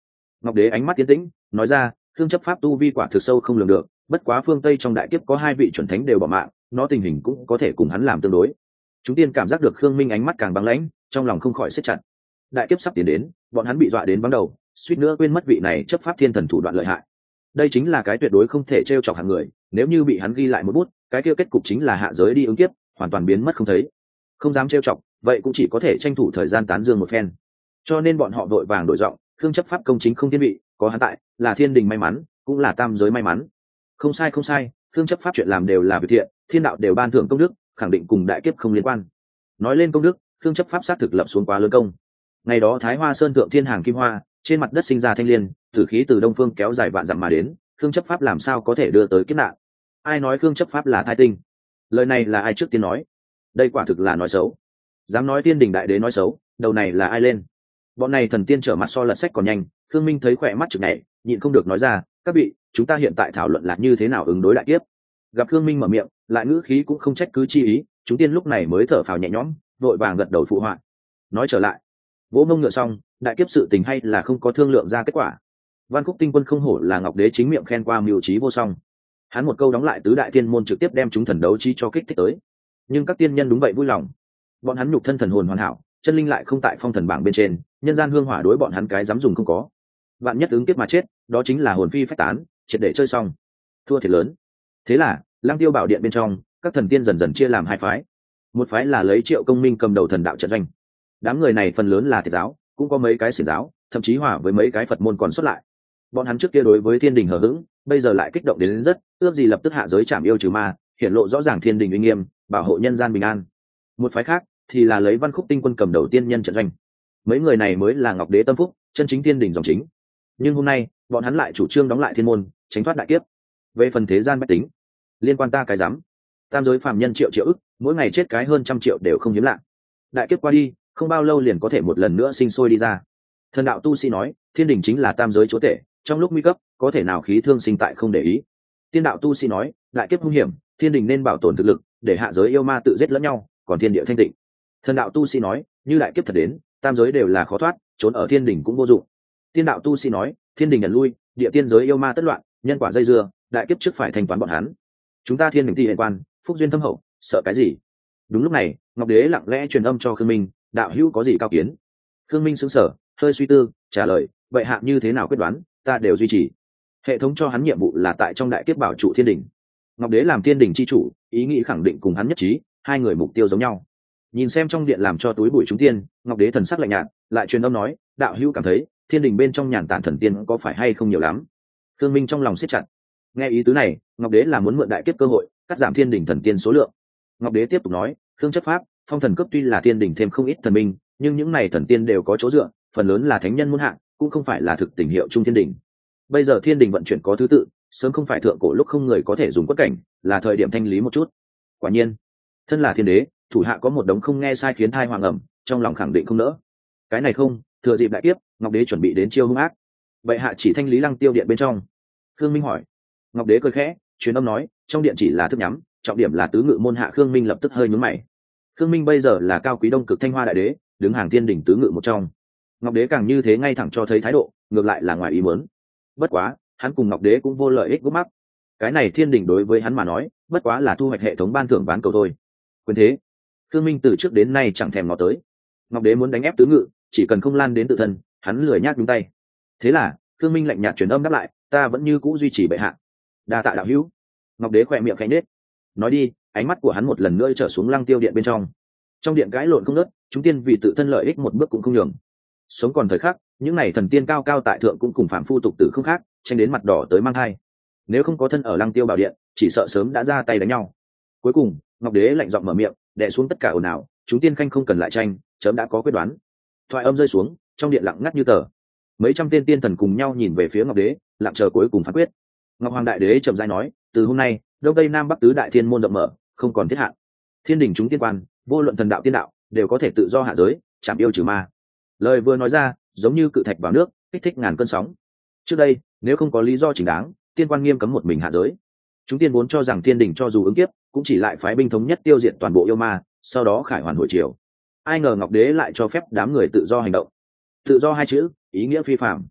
Ngọc Đế ánh mắt tiến tĩnh nói ra, thương chấp pháp tu vi quả thực sâu không lường được, bất quá phương Tây trong đại kiếp có 2 vị chuẩn thánh đều bỏ mạng, nó tình hình cũng có thể cùng hắn làm tương đối. Chúng tiên cảm giác được Khương Minh ánh mắt càng băng lãnh, trong lòng không khỏi siết chặt. Đại kiếp sắp tiến đến, bọn hắn bị dọa đến vắng đầu, suýt nữa quên mất vị này chấp pháp thiên thần thủ đoạn lợi hại. Đây chính là cái tuyệt đối không thể trêu chọc hàng người, nếu như bị hắn ghi lại một bút, cái kia kết cục chính là hạ giới đi ứng kiếp, hoàn toàn biến mất không thấy. Không dám trêu chọc, vậy cũng chỉ có thể tranh thủ thời gian tán dương một phen. Cho nên bọn họ vội vàng đổi giọng, Khương chấp pháp công chính không thiên vị, có hắn tại, là thiên đình may mắn, cũng là tam giới may mắn. Không sai không sai, Khương chấp pháp chuyện làm đều là việc thiện, thiên đạo đều ban thưởng công đức, khẳng định cùng đại kiếp không liên quan. Nói lên công đức, Khương chấp pháp xác thực lập xuống quá lớn công. Ngày đó Thái Hoa Sơn thượng thiên hàng kim hoa, trên mặt đất sinh ra thanh liên, tử khí từ đông phương kéo dài vạn dặm mà đến, Khương chấp pháp làm sao có thể đưa tới kiếp nạn? Ai nói Khương chấp pháp là thai tinh? Lời này là ai trước tiên nói? Đây quả thực là nói xấu. Dám nói thiên đình đại đế nói xấu, đầu này là ai lên? Bọn này thần tiên trở mặt so lật sách còn nhanh. Khương Minh thấy khỏe mắt chực nhảy, nhịn không được nói ra, các vị, chúng ta hiện tại thảo luận là như thế nào ứng đối đại kiếp. Gặp Khương Minh mở miệng, lại ngữ khí cũng không trách cứ chi ý, chúng tiên lúc này mới thở phào nhẹ nhõm, vội vàng gật đầu phụ họa. Nói trở lại, vỗ mông ngựa xong, đại kiếp sự tình hay là không có thương lượng ra kết quả. Văn Khúc Tinh Quân không hổ là Ngọc Đế chính miệng khen qua mưu trí vô song. Hắn một câu đóng lại tứ đại tiên môn, trực tiếp đem chúng thần đấu trí cho kích thích tới. Nhưng các tiên nhân đúng vậy vui lòng. Bọn hắn nhục thân thần hồn hoàn hảo, chân linh lại không tại phong thần bảng bên trên, nhân gian hương hỏa đối bọn hắn cái dám dùng không có. Vạn nhất ứng kiếp mà chết, đó chính là hồn phi phách tán, triệt để chơi xong, thua thiệt lớn. Thế là Lăng Tiêu Bảo Điện bên trong, các thần tiên dần dần chia làm 2 phái. Một phái là lấy Triệu Công Minh cầm đầu thần đạo trận doanh. Đám người này phần lớn là Thiệt giáo, cũng có mấy cái Xiển giáo, thậm chí hòa với mấy cái Phật môn còn xuất lại. Bọn hắn trước kia đối với thiên đình hờ hững, bây giờ lại kích động đến rất, ước gì lập tức hạ giới chạm yêu trừ ma, hiển lộ rõ ràng thiên đình uy nghiêm, bảo hộ nhân gian bình an. Một phái khác thì là lấy Văn Khúc Tinh Quân cầm đầu tiên nhân trận doanh. Mấy người này mới là Ngọc Đế tâm phúc, chân chính thiên đình dòng chính. Nhưng hôm nay bọn hắn lại chủ trương đóng lại thiên môn, tránh thoát đại kiếp. Về phần thế gian bách tính, liên quan ta cái rắm. Tam giới phàm nhân triệu triệu ức, mỗi ngày chết cái hơn 100 triệu đều không hiếm lạ. Đại kiếp qua đi, không bao lâu liền có thể một lần nữa sinh sôi đi ra. Thần đạo tu sĩ nói, thiên đình chính là tam giới chúa tể, trong lúc nguy cấp có thể nào khí thương sinh tại không để ý. Tiên đạo tu sĩ nói, đại kiếp hung hiểm, thiên đình nên bảo tồn thực lực, để hạ giới yêu ma tự giết lẫn nhau, còn thiên địa thanh tịnh. Thần đạo tu sĩ nói, như đại kiếp thật đến, tam giới đều là khó thoát, trốn ở thiên đình cũng vô dụng. Tiên đạo tu sĩ nói, thiên đình nhận lui, địa tiên giới yêu ma tất loạn, nhân quả dây dưa, đại kiếp trước phải thanh toán bọn hắn. Chúng ta thiên đình thi hệ quan, phúc duyên thâm hậu, sợ cái gì? Đúng lúc này, Ngọc Đế lặng lẽ truyền âm cho Khương Minh, đạo hữu có gì cao kiến? Khương Minh sững sờ, hơi suy tư, trả lời, vậy hạ như thế nào quyết đoán, ta đều duy trì. Hệ thống cho hắn nhiệm vụ là tại trong đại kiếp bảo trụ thiên đình. Ngọc Đế làm thiên đình chi chủ, ý nghĩ khẳng định cùng hắn nhất trí, 2 người mục tiêu giống nhau. Nhìn xem trong điện làm cho túi bụi chúng tiên, Ngọc Đế thần sắc lạnh nhạt, lại truyền âm nói, đạo hữu cảm thấy thiên đình bên trong nhàn tản thần tiên có phải hay không nhiều lắm? Khương Minh trong lòng siết chặt. Nghe ý tứ này, Ngọc Đế là muốn mượn đại kiếp cơ hội cắt giảm thiên đình thần tiên số lượng. Ngọc Đế tiếp tục nói, Khương chấp pháp, phong thần cấp tuy là thiên đình thêm không ít thần minh, nhưng những này thần tiên đều có chỗ dựa, phần lớn là thánh nhân muôn hạng, cũng không phải là thực tình hiệu trung thiên đình. Bây giờ thiên đình vận chuyển có thứ tự, sớm không phải thượng cổ lúc không người có thể dùng quất cảnh, là thời điểm thanh lý một chút. Quả nhiên, thân là thiên đế, thủ hạ có một đống không nghe sai khiến thai hoàng ẩm, trong lòng khẳng định không nỡ. Cái này không, thừa dịp đại kiếp, Ngọc Đế chuẩn bị đến chiêu hung ác. Vậy hạ chỉ thanh lý Lăng Tiêu điện bên trong. Khương Minh hỏi. Ngọc Đế cười khẽ, truyền âm nói, trong điện chỉ là thức nhắm, trọng điểm là tứ ngự môn hạ. Khương Minh lập tức hơi nhướng mày. Khương Minh bây giờ là cao quý đông cực Thanh Hoa đại đế, đứng hàng thiên đỉnh tứ ngự một trong. Ngọc Đế càng như thế ngay thẳng cho thấy thái độ, ngược lại là ngoài ý muốn. Bất quá, hắn cùng Ngọc Đế cũng vô lợi ích gút mắc. Cái này thiên đỉnh đối với hắn mà nói, bất quá là thu hoạch hệ thống ban thưởng bán cầu thôi. Quyền thế, Khương Minh từ trước đến nay chẳng thèm ngó tới. Ngọc Đế muốn đánh ép tứ ngự, chỉ cần không lan đến tự thân, hắn lười nhác nhúng tay. Thế là Khương Minh lạnh nhạt truyền âm đáp lại, ta vẫn như cũ duy trì bệ hạ. Đa tạ đạo hữu. Ngọc Đế khỏe miệng khẽ nết. Nói đi, ánh mắt của hắn một lần nữa trở xuống Lăng Tiêu điện bên trong. Trong điện cãi lộn không ngớt, chúng tiên vì tự thân lợi ích một bước cũng không nhường. Sống còn thời khắc, những này thần tiên cao cao tại thượng cũng cùng phạm phu tục tử không khác, tranh đến mặt đỏ tới mang hai. Nếu không có thân ở Lăng Tiêu bảo điện, chỉ sợ sớm đã ra tay đánh nhau. Cuối cùng, Ngọc Đế lạnh giọng mở miệng, đè xuống tất cả ồn ào, chúng tiên khanh không cần lại tranh, chớm đã có quyết đoán. Thoại âm rơi xuống, trong điện lặng ngắt như tờ. Mấy trăm tiên tiên thần cùng nhau nhìn về phía Ngọc Đế, lặng chờ cuối cùng phán quyết. Ngọc Hoàng đại đế chậm rãi nói, từ hôm nay, đông tây nam bắc tứ đại thiên môn rộng mở, không còn thiết hạn. Thiên đình chúng tiên quan, vô luận thần đạo tiên đạo, đều có thể tự do hạ giới, chạm yêu trừ ma. Lời vừa nói ra, giống như cự thạch vào nước, kích thích ngàn cơn sóng. Trước đây, nếu không có lý do chính đáng, tiên quan nghiêm cấm một mình hạ giới. Chúng tiên vốn cho rằng thiên đình cho dù ứng kiếp, cũng chỉ lại phái binh thống nhất tiêu diệt toàn bộ yêu ma, sau đó khải hoàn hồi triều. Ai ngờ Ngọc Đế lại cho phép đám người tự do hành động. Tự do hai chữ, ý nghĩa phi phàm.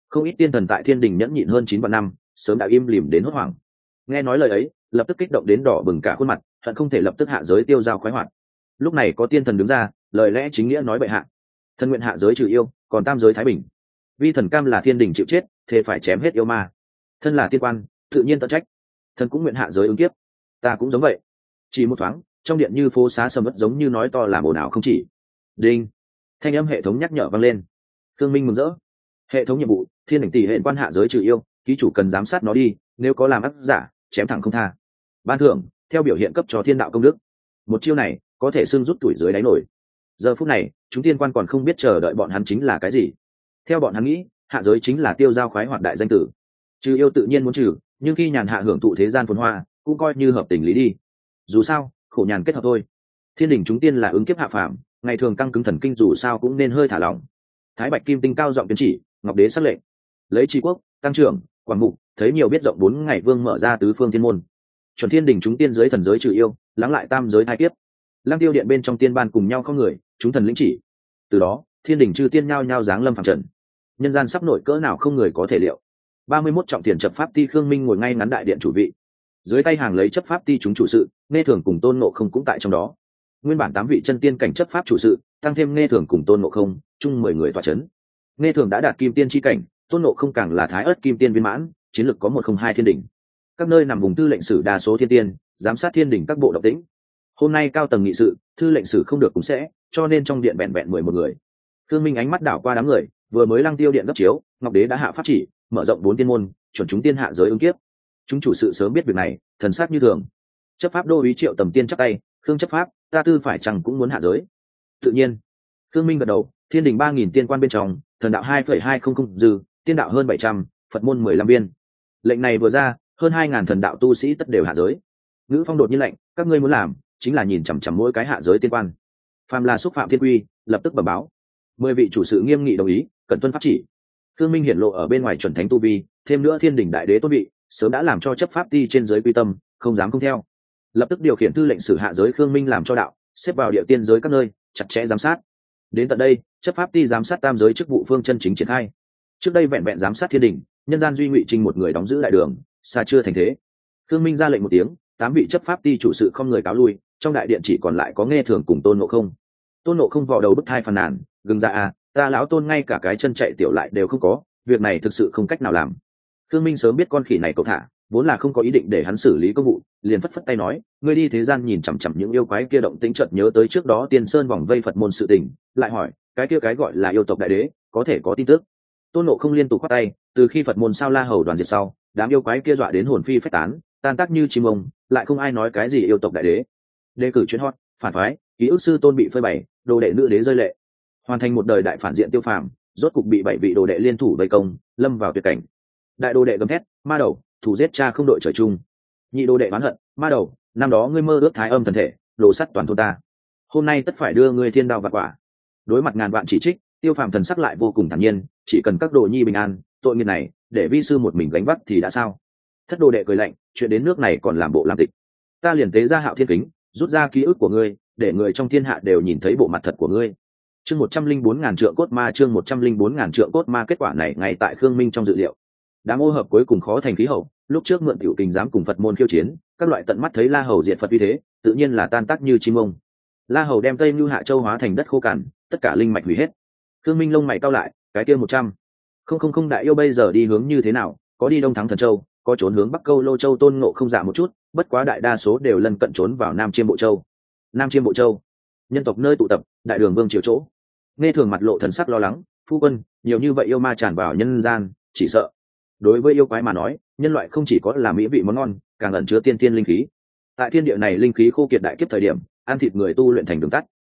Không ít tiên thần tại thiên đình nhẫn nhịn hơn 9 vạn năm, sớm đã im lìm đến hốt hoảng. Nghe nói lời ấy, lập tức kích động đến đỏ bừng cả khuôn mặt, hận không thể lập tức hạ giới tiêu dao khoái hoạt. Lúc này có tiên thần đứng ra, lời lẽ chính nghĩa nói bệ hạ, thần nguyện hạ giới trừ yêu, còn tam giới thái bình. Vi thần cam là thiên đình chịu chết, thế phải chém hết yêu ma. Thân là tiên quan, tự nhiên tận trách. Thần cũng nguyện hạ giới ứng kiếp. Ta cũng giống vậy. Chỉ một thoáng, trong điện như phố xá sầm uất, giống như nói to làm ồn ào không chỉ. Đinh, thanh âm hệ thống nhắc nhở vang lên. Thương Minh mừng rỡ. Hệ thống nhiệm vụ: thiên đỉnh tỷ hệ quan hạ giới trừ yêu, ký chủ cần giám sát nó đi, nếu có làm ác giả, chém thẳng không tha. Ban thưởng: theo biểu hiện cấp cho thiên đạo công đức. Một chiêu này có thể xưng rút tuổi dưới đáy nổi. Giờ phút này, chúng tiên quan còn không biết chờ đợi bọn hắn chính là cái gì. Theo bọn hắn nghĩ, hạ giới chính là tiêu giao khoái hoạt đại danh tử. Trừ yêu tự nhiên muốn trừ, nhưng khi nhàn hạ hưởng thụ thế gian phồn hoa, cũng coi như hợp tình lý đi. Dù sao, khổ nhàn kết hợp thôi. Thiên đình chúng tiên là ứng kiếp hạ phàm, ngày thường căng cứng thần kinh dù sao cũng nên hơi thả lỏng. Thái Bạch Kim Tinh cao giọng tuyên chỉ, Ngọc Đế sắc lệnh, lấy tri quốc, tăng trưởng, quảng mục, thấy nhiều biết rộng 4 ngày vương mở ra tứ phương thiên môn. Chuẩn thiên đình chúng tiên giới thần giới trừ yêu, lắng lại tam giới hai kiếp. Lăng Tiêu điện bên trong tiên ban cùng nhau không người, chúng thần lĩnh chỉ. Từ đó, thiên đình chư tiên nhao nhao giáng lâm phàm trần. Nhân gian sắp nổi cỡ nào không người có thể liệu. 31 trọng tiền chấp pháp ti Khương Minh ngồi ngay ngắn đại điện chủ vị. Dưới tay hàng lấy chấp pháp ti chúng chủ sự, Nghe Thường cùng Tôn Ngộ Không cũng tại trong đó. Nguyên bản 8 vị chân tiên cảnh chấp pháp chủ sự, tăng thêm Nghe Thường cùng Tôn Ngộ Không, chung 10 người tọa chấn. Nghe Thường đã đạt kim tiên chi cảnh, Tôn Ngộ Không càng là thái ớt kim tiên viên mãn, chiến lực có 102 thiên đỉnh. Các nơi nằm vùng tư lệnh sử đa số thiên tiên, giám sát thiên đỉnh các bộ động tĩnh. Hôm nay cao tầng nghị sự, thư lệnh sử không được cũng sẽ, cho nên trong điện vẹn vẹn 11 người. Thương Minh ánh mắt đảo qua đám người, vừa mới Lăng Tiêu điện gấp chiếu, Ngọc Đế đã hạ pháp chỉ, mở rộng 4 tiên môn, chuẩn chúng tiên hạ giới ứng kiếp. Chúng chủ sự sớm biết việc này, thần sắc như thường. Chấp pháp đô úy Triệu Tầm Tiên chắp tay, "Khương chấp pháp, ta tư phải chăng cũng muốn hạ giới?" Tự nhiên. Thương Minh gật đầu, thiên đình 3000 tiên quan bên trong, thần đạo 2,200 dư, tiên đạo hơn 700, Phật môn 15 biên. Lệnh này vừa ra, hơn 2000 thần đạo tu sĩ tất đều hạ giới. Ngữ Phong đột nhiên lệnh, "Các ngươi muốn làm, chính là nhìn chằm chằm mỗi cái hạ giới tiên quan. Phàm là xúc phạm thiên quy, lập tức bẩm báo." 10 vị chủ sự nghiêm nghị đồng ý, cần tuân pháp chỉ. Thương Minh hiển lộ ở bên ngoài chuẩn thánh tu vi, thêm nữa thiên đình đại đế tôn vị, sớm đã làm cho chấp pháp ti trên giới quy tâm, không dám không theo. Lập tức điều khiển thư lệnh sử hạ giới Khương Minh làm cho đạo, xếp vào địa tiên giới các nơi, chặt chẽ giám sát. Đến tận đây, chấp pháp ti giám sát tam giới chức vụ phương chân chính triển khai. Trước đây vẹn vẹn giám sát thiên đình, nhân gian duy Ngụy Trinh một người đóng giữ đại đường, xa chưa thành thế. Khương Minh ra lệnh một tiếng, 8 vị chấp pháp ti chủ sự không người cáo lui, trong đại điện chỉ còn lại có Nghe Thường cùng Tôn Ngộ Không. Tôn Ngộ Không vò đầu bứt tai phàn nàn, "Gừng ra à, ta lão Tôn ngay cả cái chân chạy tiểu lại đều không có, việc này thực sự không cách nào làm." Khương Minh sớm biết con khỉ này cậu thả, vốn là không có ý định để hắn xử lý công vụ, liền phất phất tay nói, "Ngươi đi thế gian nhìn chằm chằm những yêu quái kia động tĩnh." Chợt nhớ tới trước đó Tiên Sơn vòng vây Phật môn sự tình, lại hỏi, "Cái kia cái gọi là yêu tộc đại đế, có thể có tin tức?" Tôn Ngộ Không liên tục khoát tay, từ khi Phật môn Sao La Hầu đoàn diệt sau, đám yêu quái kia dọa đến hồn phi phách tán, tan tác như chim ông, lại không ai nói cái gì yêu tộc đại đế. Đề cử chuyến hot, phản phái, ký ức sư tôn bị phơi bày, đồ đệ nữ đế rơi lệ, hoàn thành một đời đại phản diện tiêu phàm, rốt cục bị 7 vị đồ đệ liên thủ vây công, lâm vào tuyệt cảnh. Đại đồ đệ gầm thét, "Ma đầu, thủ giết cha không đội trời chung." Nhị đồ đệ oán hận, "Ma đầu, năm đó ngươi mơ ước thái âm thần thể, đổ sắt toàn thôn ta, hôm nay tất phải đưa ngươi thiên đao vạn quả." Đối mặt ngàn vạn chỉ trích, tiêu phàm thần sắc lại vô cùng thản nhiên, "Chỉ cần các đồ nhi bình an, tội nghiệp này để vi sư một mình gánh vác thì đã sao?" Thất đồ đệ cười lạnh, "Chuyện đến nước này còn làm bộ làm tịch, ta liền tế ra Hạo Thiên Kính, rút ra ký ức của ngươi, để người trong thiên hạ đều nhìn thấy bộ mặt thật của ngươi." Chương 104.000 trượng cốt ma, chương 104.000 trượng cốt ma. Kết quả này ngay tại Khương Minh trong dự liệu. Đám ô hợp cuối cùng khó thành khí hậu, lúc trước mượn tiểu kình dám cùng Phật môn khiêu chiến, các loại tận mắt thấy La Hầu diệt Phật uy thế, tự nhiên là tan tác như chim ông. La Hầu đem Tây Nưu Hạ Châu hóa thành đất khô cằn, tất cả linh mạch hủy hết. Khương Minh lông mày cau lại, cái kia 100. Không đại yêu bây giờ đi hướng như thế nào, có đi Đông Thắng Thần Châu, có trốn hướng Bắc Câu Lô Châu. Tôn Ngộ Không dạ một chút, bất quá đại đa số đều lân cận trốn vào Nam Chiêm Bộ Châu. Nam Chiêm Bộ Châu, nhân tộc nơi tụ tập, đại đường vương triều chỗ. Nghe Thường mặt lộ thần sắc lo lắng, "Phu quân, nhiều như vậy yêu ma tràn vào nhân gian, chỉ sợ." Đối với yêu quái mà nói, nhân loại không chỉ có là mỹ vị món ngon, càng ẩn chứa tiên tiên linh khí. Tại thiên địa này linh khí khô kiệt đại kiếp thời điểm, ăn thịt người tu luyện thành đường tắt.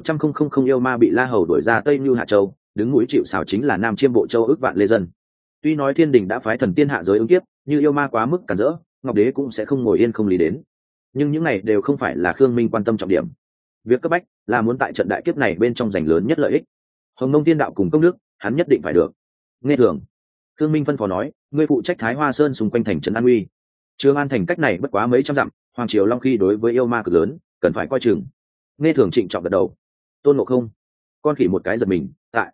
100 yêu ma bị La Hầu đuổi ra Tây Nưu Hạ Châu, đứng mũi chịu sào chính là Nam Chiêm Bộ Châu ước vạn lê dân. Tuy nói thiên đình đã phái thần tiên hạ giới ứng kiếp, như yêu ma quá mức cản rỡ, Ngọc Đế cũng sẽ không ngồi yên không lý đến. Nhưng những này đều không phải là Khương Minh quan tâm trọng điểm. Việc cấp bách là muốn tại trận đại kiếp này bên trong giành lớn nhất lợi ích. Hồng Mông Tiên đạo cùng công đức, hắn nhất định phải được. Nghe Thường, Khương Minh phân phó nói, "Ngươi phụ trách Thái Hoa Sơn xung quanh thành trấn An Uy. Trường An thành cách này bất quá mấy trăm dặm, hoàng triều Long Khi đối với yêu ma cực lớn, cần phải coi chừng." Nghe Thường trịnh trọng gật đầu. Tôn Ngộ Không, con khỉ một cái giật mình, tại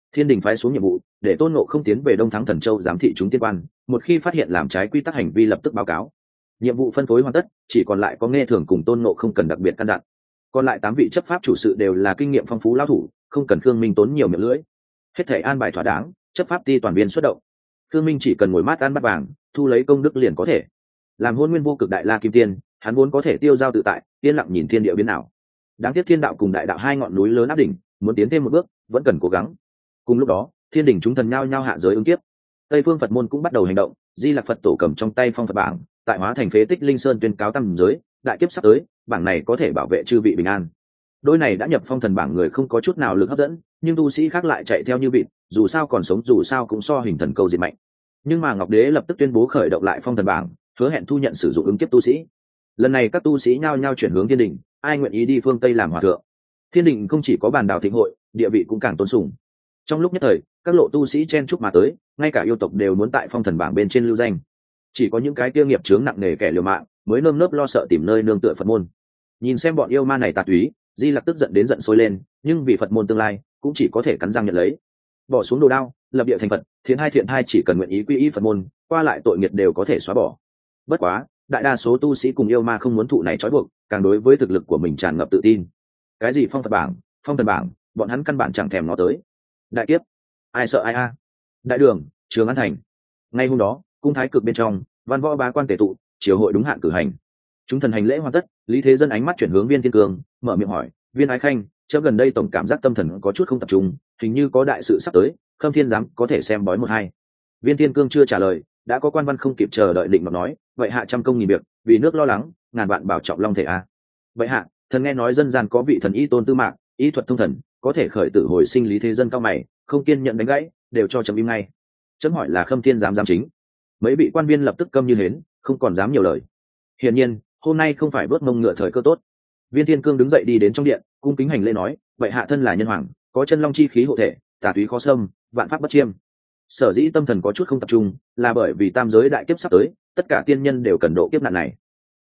Thiên đình phái xuống nhiệm vụ để Tôn Ngộ không tiến về Đông Thắng Thần Châu giám thị chúng tiên quan, một khi phát hiện làm trái quy tắc hành vi lập tức báo cáo. Nhiệm vụ phân phối hoàn tất, chỉ còn lại có Nghe Thường cùng Tôn Ngộ không cần đặc biệt căn dặn. Còn lại 8 vị chấp pháp chủ sự đều là kinh nghiệm phong phú lao thủ, không cần Khương Minh tốn nhiều miệng lưỡi. Hết thể an bài thỏa đáng, chấp pháp ti toàn viên xuất động. Khương Minh chỉ cần ngồi mát ăn bát vàng, thu lấy công đức liền có thể. Làm Hôn Nguyên Vô Cực Đại La Kim Tiên, hắn vốn có thể tiêu dao tự tại, yên lặng nhìn thiên địa biến ảo. Đáng tiếc thiên đạo cùng đại đạo hai ngọn núi lớn áp đỉnh, muốn tiến thêm một bước, vẫn cần cố gắng. Cùng lúc đó, thiên đình chúng thần nhao nhao hạ giới ứng kiếp. Tây phương Phật môn cũng bắt đầu hành động, Di Lặc Phật tổ cầm trong tay phong Phật bảng, tại hóa thành phế tích linh sơn tuyên cáo tam giới, đại kiếp sắp tới, bảng này có thể bảo vệ chư vị bình an. Đôi này đã nhập phong thần bảng người không có chút nào lực hấp dẫn, nhưng tu sĩ khác lại chạy theo như vịt, dù sao còn sống dù sao cũng so hình thần câu diệt mạnh. Nhưng mà Ngọc Đế lập tức tuyên bố khởi động lại phong thần bảng, hứa hẹn thu nhận sử dụng ứng kiếp tu sĩ. Lần này các tu sĩ nhao nhao chuyển hướng thiên đình, ai nguyện ý đi phương Tây làm hòa thượng. Thiên đình không chỉ có bàn đào thịnh hội, địa vị cũng càng tôn sùng. Trong lúc nhất thời, các lộ tu sĩ chen chúc mà tới, ngay cả yêu tộc đều muốn tại phong thần bảng bên trên lưu danh. Chỉ có những cái kia nghiệp chướng nặng nề kẻ liều mạng mới nơm nớp lo sợ tìm nơi nương tựa Phật môn. Nhìn xem bọn yêu ma này tà túy, Di Lặc tức giận đến giận sôi lên, nhưng vì Phật môn tương lai, cũng chỉ có thể cắn răng nhận lấy. Bỏ xuống đồ đao, lập địa thành Phật, thiện hai chỉ cần nguyện ý quy y Phật môn, qua lại tội nghiệp đều có thể xóa bỏ. Bất quá, đại đa số tu sĩ cùng yêu ma không muốn thụ này trói buộc, càng đối với thực lực của mình tràn ngập tự tin. Cái gì phong Phật bảng, phong thần bảng, bọn hắn căn bản chẳng thèm nó tới. Đại kiếp, ai sợ ai a. Đại đường, Trường An thành. Ngay hôm đó, cung thái cực bên trong, văn võ bá quan tề tụ, triều hội đúng hạn cử hành. Chúng thần hành lễ hoàn tất, Lý Thế Dân ánh mắt chuyển hướng Viên Thiên Cương, mở miệng hỏi, Viên Ái Khanh, chớ gần đây tổng cảm giác tâm thần có chút không tập trung, hình như có đại sự sắp tới, Khâm Thiên giám có thể xem bói một hai. Viên Thiên Cương chưa trả lời, đã có quan văn không kịp chờ đợi định mà nói, vậy hạ trăm công nghìn việc, vì nước lo lắng, ngàn vạn bảo trọng long thể a. Vậy hạ, thần nghe nói dân gian có vị thần y tôn tư mạng, y thuật thông thần, có thể khởi tử hồi sinh. Lý Thế Dân cao mày, không kiên nhận đánh gãy, đều cho chấm im ngay. Chấm hỏi là Khâm Thiên giám giám chính. Mấy vị quan viên lập tức câm như hến, không còn dám nhiều lời. Hiển nhiên, hôm nay không phải vớt mông ngựa thời cơ tốt. Viên Thiên Cương đứng dậy đi đến trong điện, cung kính hành lễ nói, vậy hạ thân là nhân hoàng, có chân long chi khí hộ thể, tà túy khó xâm, vạn pháp bất chiêm. Sở dĩ tâm thần có chút không tập trung, là bởi vì tam giới đại kiếp sắp tới, tất cả tiên nhân đều cần độ kiếp nạn này.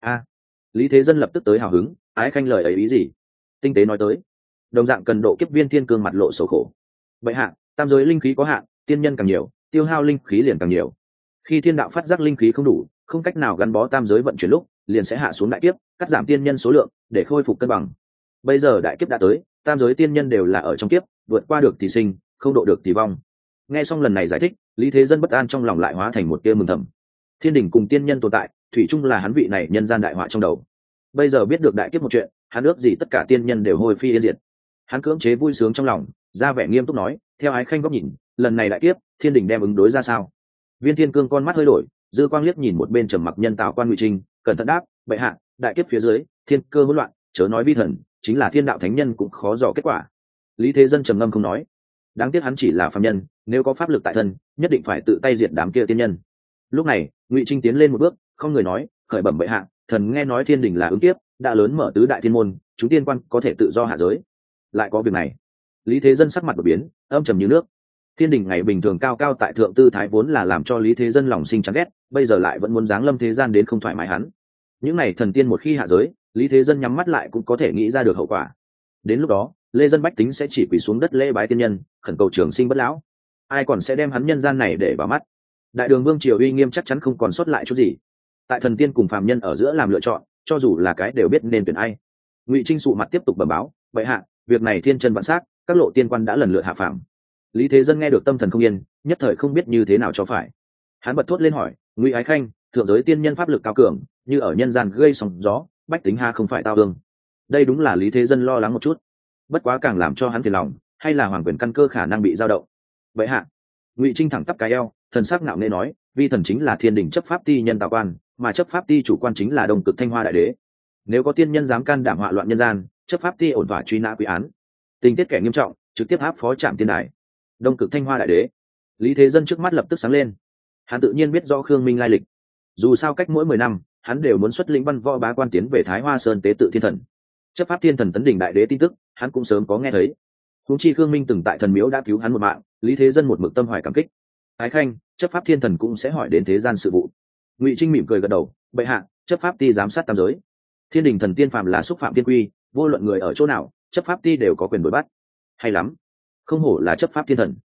Lý Thế Dân lập tức tới hào hứng, Ái Khanh lời ấy ý gì? Tinh tế nói tới. Đồng dạng cần độ kiếp. Viên Thiên Cương mặt lộ xấu khổ. Vậy hạ, tam giới linh khí có hạn, tiên nhân càng nhiều, tiêu hao linh khí liền càng nhiều. Khi thiên đạo phát giác linh khí không đủ, không cách nào gắn bó tam giới vận chuyển lúc, liền sẽ hạ xuống đại kiếp, cắt giảm tiên nhân số lượng để khôi phục cân bằng. Bây giờ đại kiếp đã tới, tam giới tiên nhân đều là ở trong kiếp, vượt qua được thì sinh, không độ được thì vong. Nghe xong lần này giải thích, Lý Thế Dân bất an trong lòng lại hóa thành một tia mừng thầm. Thiên đình cùng tiên nhân tồn tại, thủy chung là hắn vị này nhân gian đại họa trong đầu. Bây giờ biết được đại kiếp một chuyện, hắn ước gì tất cả tiên nhân đều hôi phi yên diệt. Hắn cưỡng chế vui sướng trong lòng, ra vẻ nghiêm túc nói, theo Ái Khanh góc nhìn, lần này đại kiếp, thiên đình đem ứng đối ra sao? Viên Thiên Cương con mắt hơi đổi, dư quang liếc nhìn một bên trầm mặc nhân Tào Quan Ngụy Trinh, cẩn thận đáp, bệ hạ, đại kiếp phía dưới, thiên cơ hỗn loạn, chớ nói vi thần, chính là thiên đạo thánh nhân cũng khó dò kết quả. Lý Thế Dân trầm ngâm không nói. Đáng tiếc hắn chỉ là phàm nhân, nếu có pháp lực tại thân, nhất định phải tự tay diệt đám kia tiên nhân. Lúc này, Ngụy Trinh tiến lên một bước, không người nói, khởi bẩm bệ hạ, thần nghe nói thiên đình là ứng kiếp, đã lớn mở tứ đại thiên môn, chúng tiên quan có thể tự do hạ giới. Lại có việc này. Lý Thế Dân sắc mặt đột biến, âm trầm như nước. Thiên đình ngày bình thường cao cao tại thượng tư thái vốn là làm cho Lý Thế Dân lòng sinh chán ghét, bây giờ lại vẫn muốn giáng lâm thế gian đến không thoải mái hắn. Những này thần tiên một khi hạ giới, Lý Thế Dân nhắm mắt lại cũng có thể nghĩ ra được hậu quả. Đến lúc đó, lê dân bách tính sẽ chỉ quỳ xuống đất lễ bái tiên nhân, khẩn cầu trường sinh bất lão. Ai còn sẽ đem hắn nhân gian này để vào mắt? Đại đường vương triều uy nghiêm chắc chắn không còn sót lại chút gì. Tại thần tiên cùng phàm nhân ở giữa làm lựa chọn, cho dù là cái đều biết nên tuyển ai. Ngụy Trinh sụ mặt tiếp tục bẩm báo, vậy hạ, việc này thiên chân vạn sắc, các lộ tiên quan đã lần lượt hạ phàm. Lý Thế Dân nghe được tâm thần không yên, nhất thời không biết như thế nào cho phải. Hắn bật thốt lên hỏi, Ngụy Ái Khanh, thượng giới tiên nhân pháp lực cao cường, như ở nhân gian gây sóng gió, bách tính ha không phải tao ương. Đây đúng là Lý Thế Dân lo lắng một chút. Bất quá càng làm cho hắn phiền lòng, hay là hoàng quyền căn cơ khả năng bị dao động. Vậy hạ, Ngụy Trinh thẳng tắp cái eo, thần sắc ngạo nghễ nói, vi thần chính là thiên đình chấp pháp ti nhân Tào Quan, mà chấp pháp ti chủ quan chính là Đông Cực Thanh Hoa đại đế. Nếu có tiên nhân dám can đảm họa loạn nhân gian, chấp pháp ti ổn thỏa truy nã quy án. Tình tiết kẻ nghiêm trọng, trực tiếp áp phó trạm tiên đài. Đông Cực Thanh Hoa đại đế. Lý Thế Dân trước mắt lập tức sáng lên. Hắn tự nhiên biết rõ Khương Minh lai lịch. Dù sao cách mỗi 10 năm, hắn đều muốn xuất lĩnh văn võ bá quan tiến về Thái Hoa Sơn tế tự thiên thần. Chấp pháp thiên thần tấn đỉnh đại đế tin tức, hắn cũng sớm có nghe thấy. Huống chi Khương Minh từng tại thần miếu đã cứu hắn một mạng, Lý Thế Dân một mực tâm hoài cảm kích. Ái Khanh, chấp pháp thiên thần cũng sẽ hỏi đến thế gian sự vụ. Ngụy Trinh mỉm cười gật đầu, bệ hạ, chấp pháp ti giám sát tam giới. Thiên đình thần tiên phàm là xúc phạm tiên quy, vô luận người ở chỗ nào, chấp pháp ti đều có quyền đối bắt. Hay lắm, không hổ là chấp pháp thiên thần.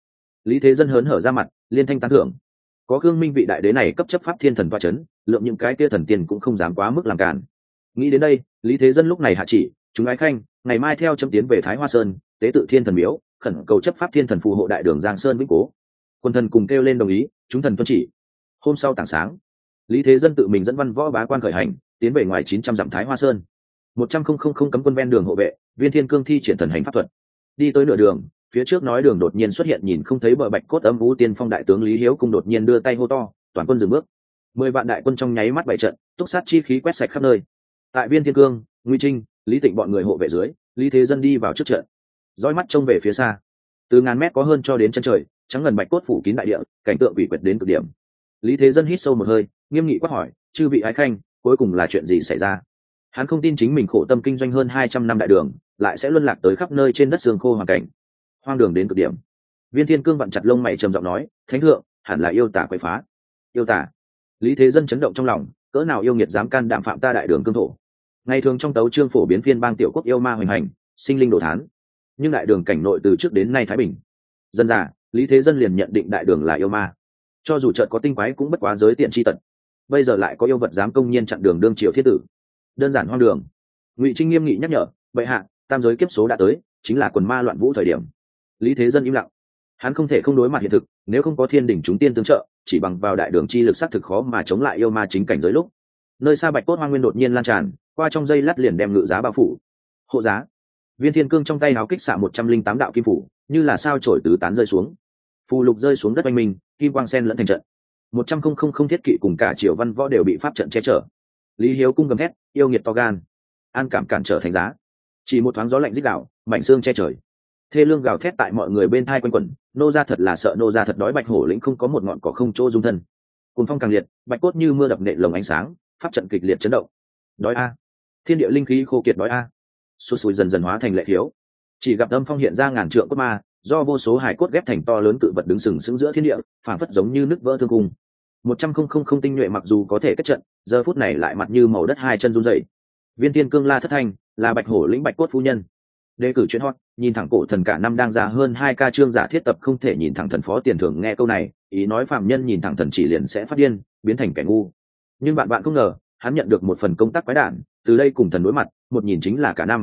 Lý Thế Dân hớn hở ra mặt, liên thanh tán thưởng. Có Khương Minh vị đại đế này cấp chấp pháp thiên thần toa chấn, lượng những cái kia thần tiên cũng không dám quá mức làm cản. Nghĩ đến đây, Lý Thế Dân lúc này hạ chỉ, chúng ái khanh, ngày mai theo chấm tiến về Thái Hoa Sơn, tế tự thiên thần miếu, khẩn cầu chấp pháp thiên thần phù hộ đại đường Giang Sơn vĩnh cố. Quân thần cùng kêu lên đồng ý, chúng thần tuân chỉ. Hôm sau tảng sáng, Lý Thế Dân tự mình dẫn văn võ bá quan khởi hành, tiến về ngoài 900 dặm Thái Hoa Sơn. 100,000 cấm quân ven đường hộ vệ, Viên Thiên Cương thi triển thần hành pháp thuật. Đi tới nửa đường, phía trước nói đường đột nhiên xuất hiện nhìn không thấy bờ bạch cốt âm vũ tiên phong đại tướng Lý Hiếu Cung đột nhiên đưa tay hô to, toàn quân dừng bước. 10 vạn đại quân trong nháy mắt bày trận, túc sát chi khí quét sạch khắp nơi. Tại Viên Thiên Cương, Nguy Trinh, Lý Tịnh bọn người hộ vệ dưới, Lý Thế Dân đi vào trước trận, dõi mắt trông về phía xa. Từ ngàn mét có hơn cho đến chân trời, trắng ngần bạch cốt phủ kín đại địa, cảnh tượng quỷ quyệt đến cực điểm. Lý Thế Dân hít sâu một hơi, nghiêm nghị quát hỏi, chư vị ái khanh, cuối cùng là chuyện gì xảy ra? Hắn không tin chính mình khổ tâm kinh doanh hơn 200 năm đại đường, lại sẽ luân lạc tới khắp nơi trên đất xương khô hoàn cảnh, hoang đường đến cực điểm. Viên Thiên Cương vặn chặt lông mày trầm giọng nói, thánh thượng, hẳn là yêu tả quấy phá. Yêu tả? Lý Thế Dân chấn động trong lòng, cỡ nào yêu nghiệt dám can đảm phạm ta đại đường cương thổ. Ngày thường trong tấu chương phổ biến phiên bang tiểu quốc yêu ma hoành hành, sinh linh đồ thán, nhưng đại đường cảnh nội từ trước đến nay thái bình. Dân già, Lý Thế Dân liền nhận định đại đường là yêu ma. Cho dù chợt có tinh quái cũng bất quá giới tiện chi tận, bây giờ lại có yêu vật dám công nhiên chặn đường đương triều thiết tử, đơn giản hoang đường. Ngụy Trinh nghiêm nghị nhắc nhở, bệ hạ, tam giới kiếp số đã tới, chính là quần ma loạn vũ thời điểm. Lý Thế Dân im lặng, hắn không thể không đối mặt hiện thực, nếu không có thiên đỉnh chúng tiên tương trợ, chỉ bằng vào đại đường chi lực sát thực khó mà chống lại yêu ma chính cảnh giới lúc. Nơi xa bạch cốt hoang nguyên đột nhiên lan tràn, qua trong dây lát liền đem ngự giá bao phủ. Hộ giá. Viên Thiên Cương trong tay áo kích xạ 108 đạo kim phủ, như là sao chổi tứ tán rơi xuống. Phù lục rơi xuống đất oanh minh, kim quang sen lẫn thành trận. 100,000 thiết kỵ cùng cả triều văn võ đều bị pháp trận che chở. Lý Hiếu Cung gầm thét, yêu nghiệt to gan, an cảm cản trở thành giá. Chỉ một thoáng gió lạnh rít gào, mảnh xương che trời. Thê lương gào thét tại mọi người bên thai quanh quẩn, nô gia thật là sợ, nô gia thật đói, bạch hổ lĩnh không có một ngọn cỏ không chỗ dung thân. Cuồng phong càng liệt, bạch cốt như mưa đập nện lồng ánh sáng, pháp trận kịch liệt chấn động. Đói a, thiên địa linh khí khô kiệt, đói a. Sụt sùi dần dần hóa thành lệ thiếu. Chỉ gặp âm phong hiện ra ngàn trượng cốt ma, do vô số hải cốt ghép thành to lớn cự vật đứng sừng sững giữa thiên địa, phảng phất giống như nứt vỡ thương cung. 100,000 tinh nhuệ mặc dù có thể kết trận, giờ phút này lại mặt như màu đất, hai chân run rẩy. Viên Thiên Cương la thất thanh, là bạch hổ lĩnh bạch cốt phu nhân. Đề cử chuyện hot, nhìn thẳng cổ thần cả năm đang ra hơn 2K chương giả thiết tập không thể nhìn thẳng thần phó tiền thưởng, nghe câu này, ý nói phạm nhân nhìn thẳng thần chỉ liền sẽ phát điên, biến thành kẻ ngu. Nhưng bạn không ngờ, hắn nhận được một phần công tác quái đản, từ đây cùng thần đối mặt, một nhìn chính là cả năm.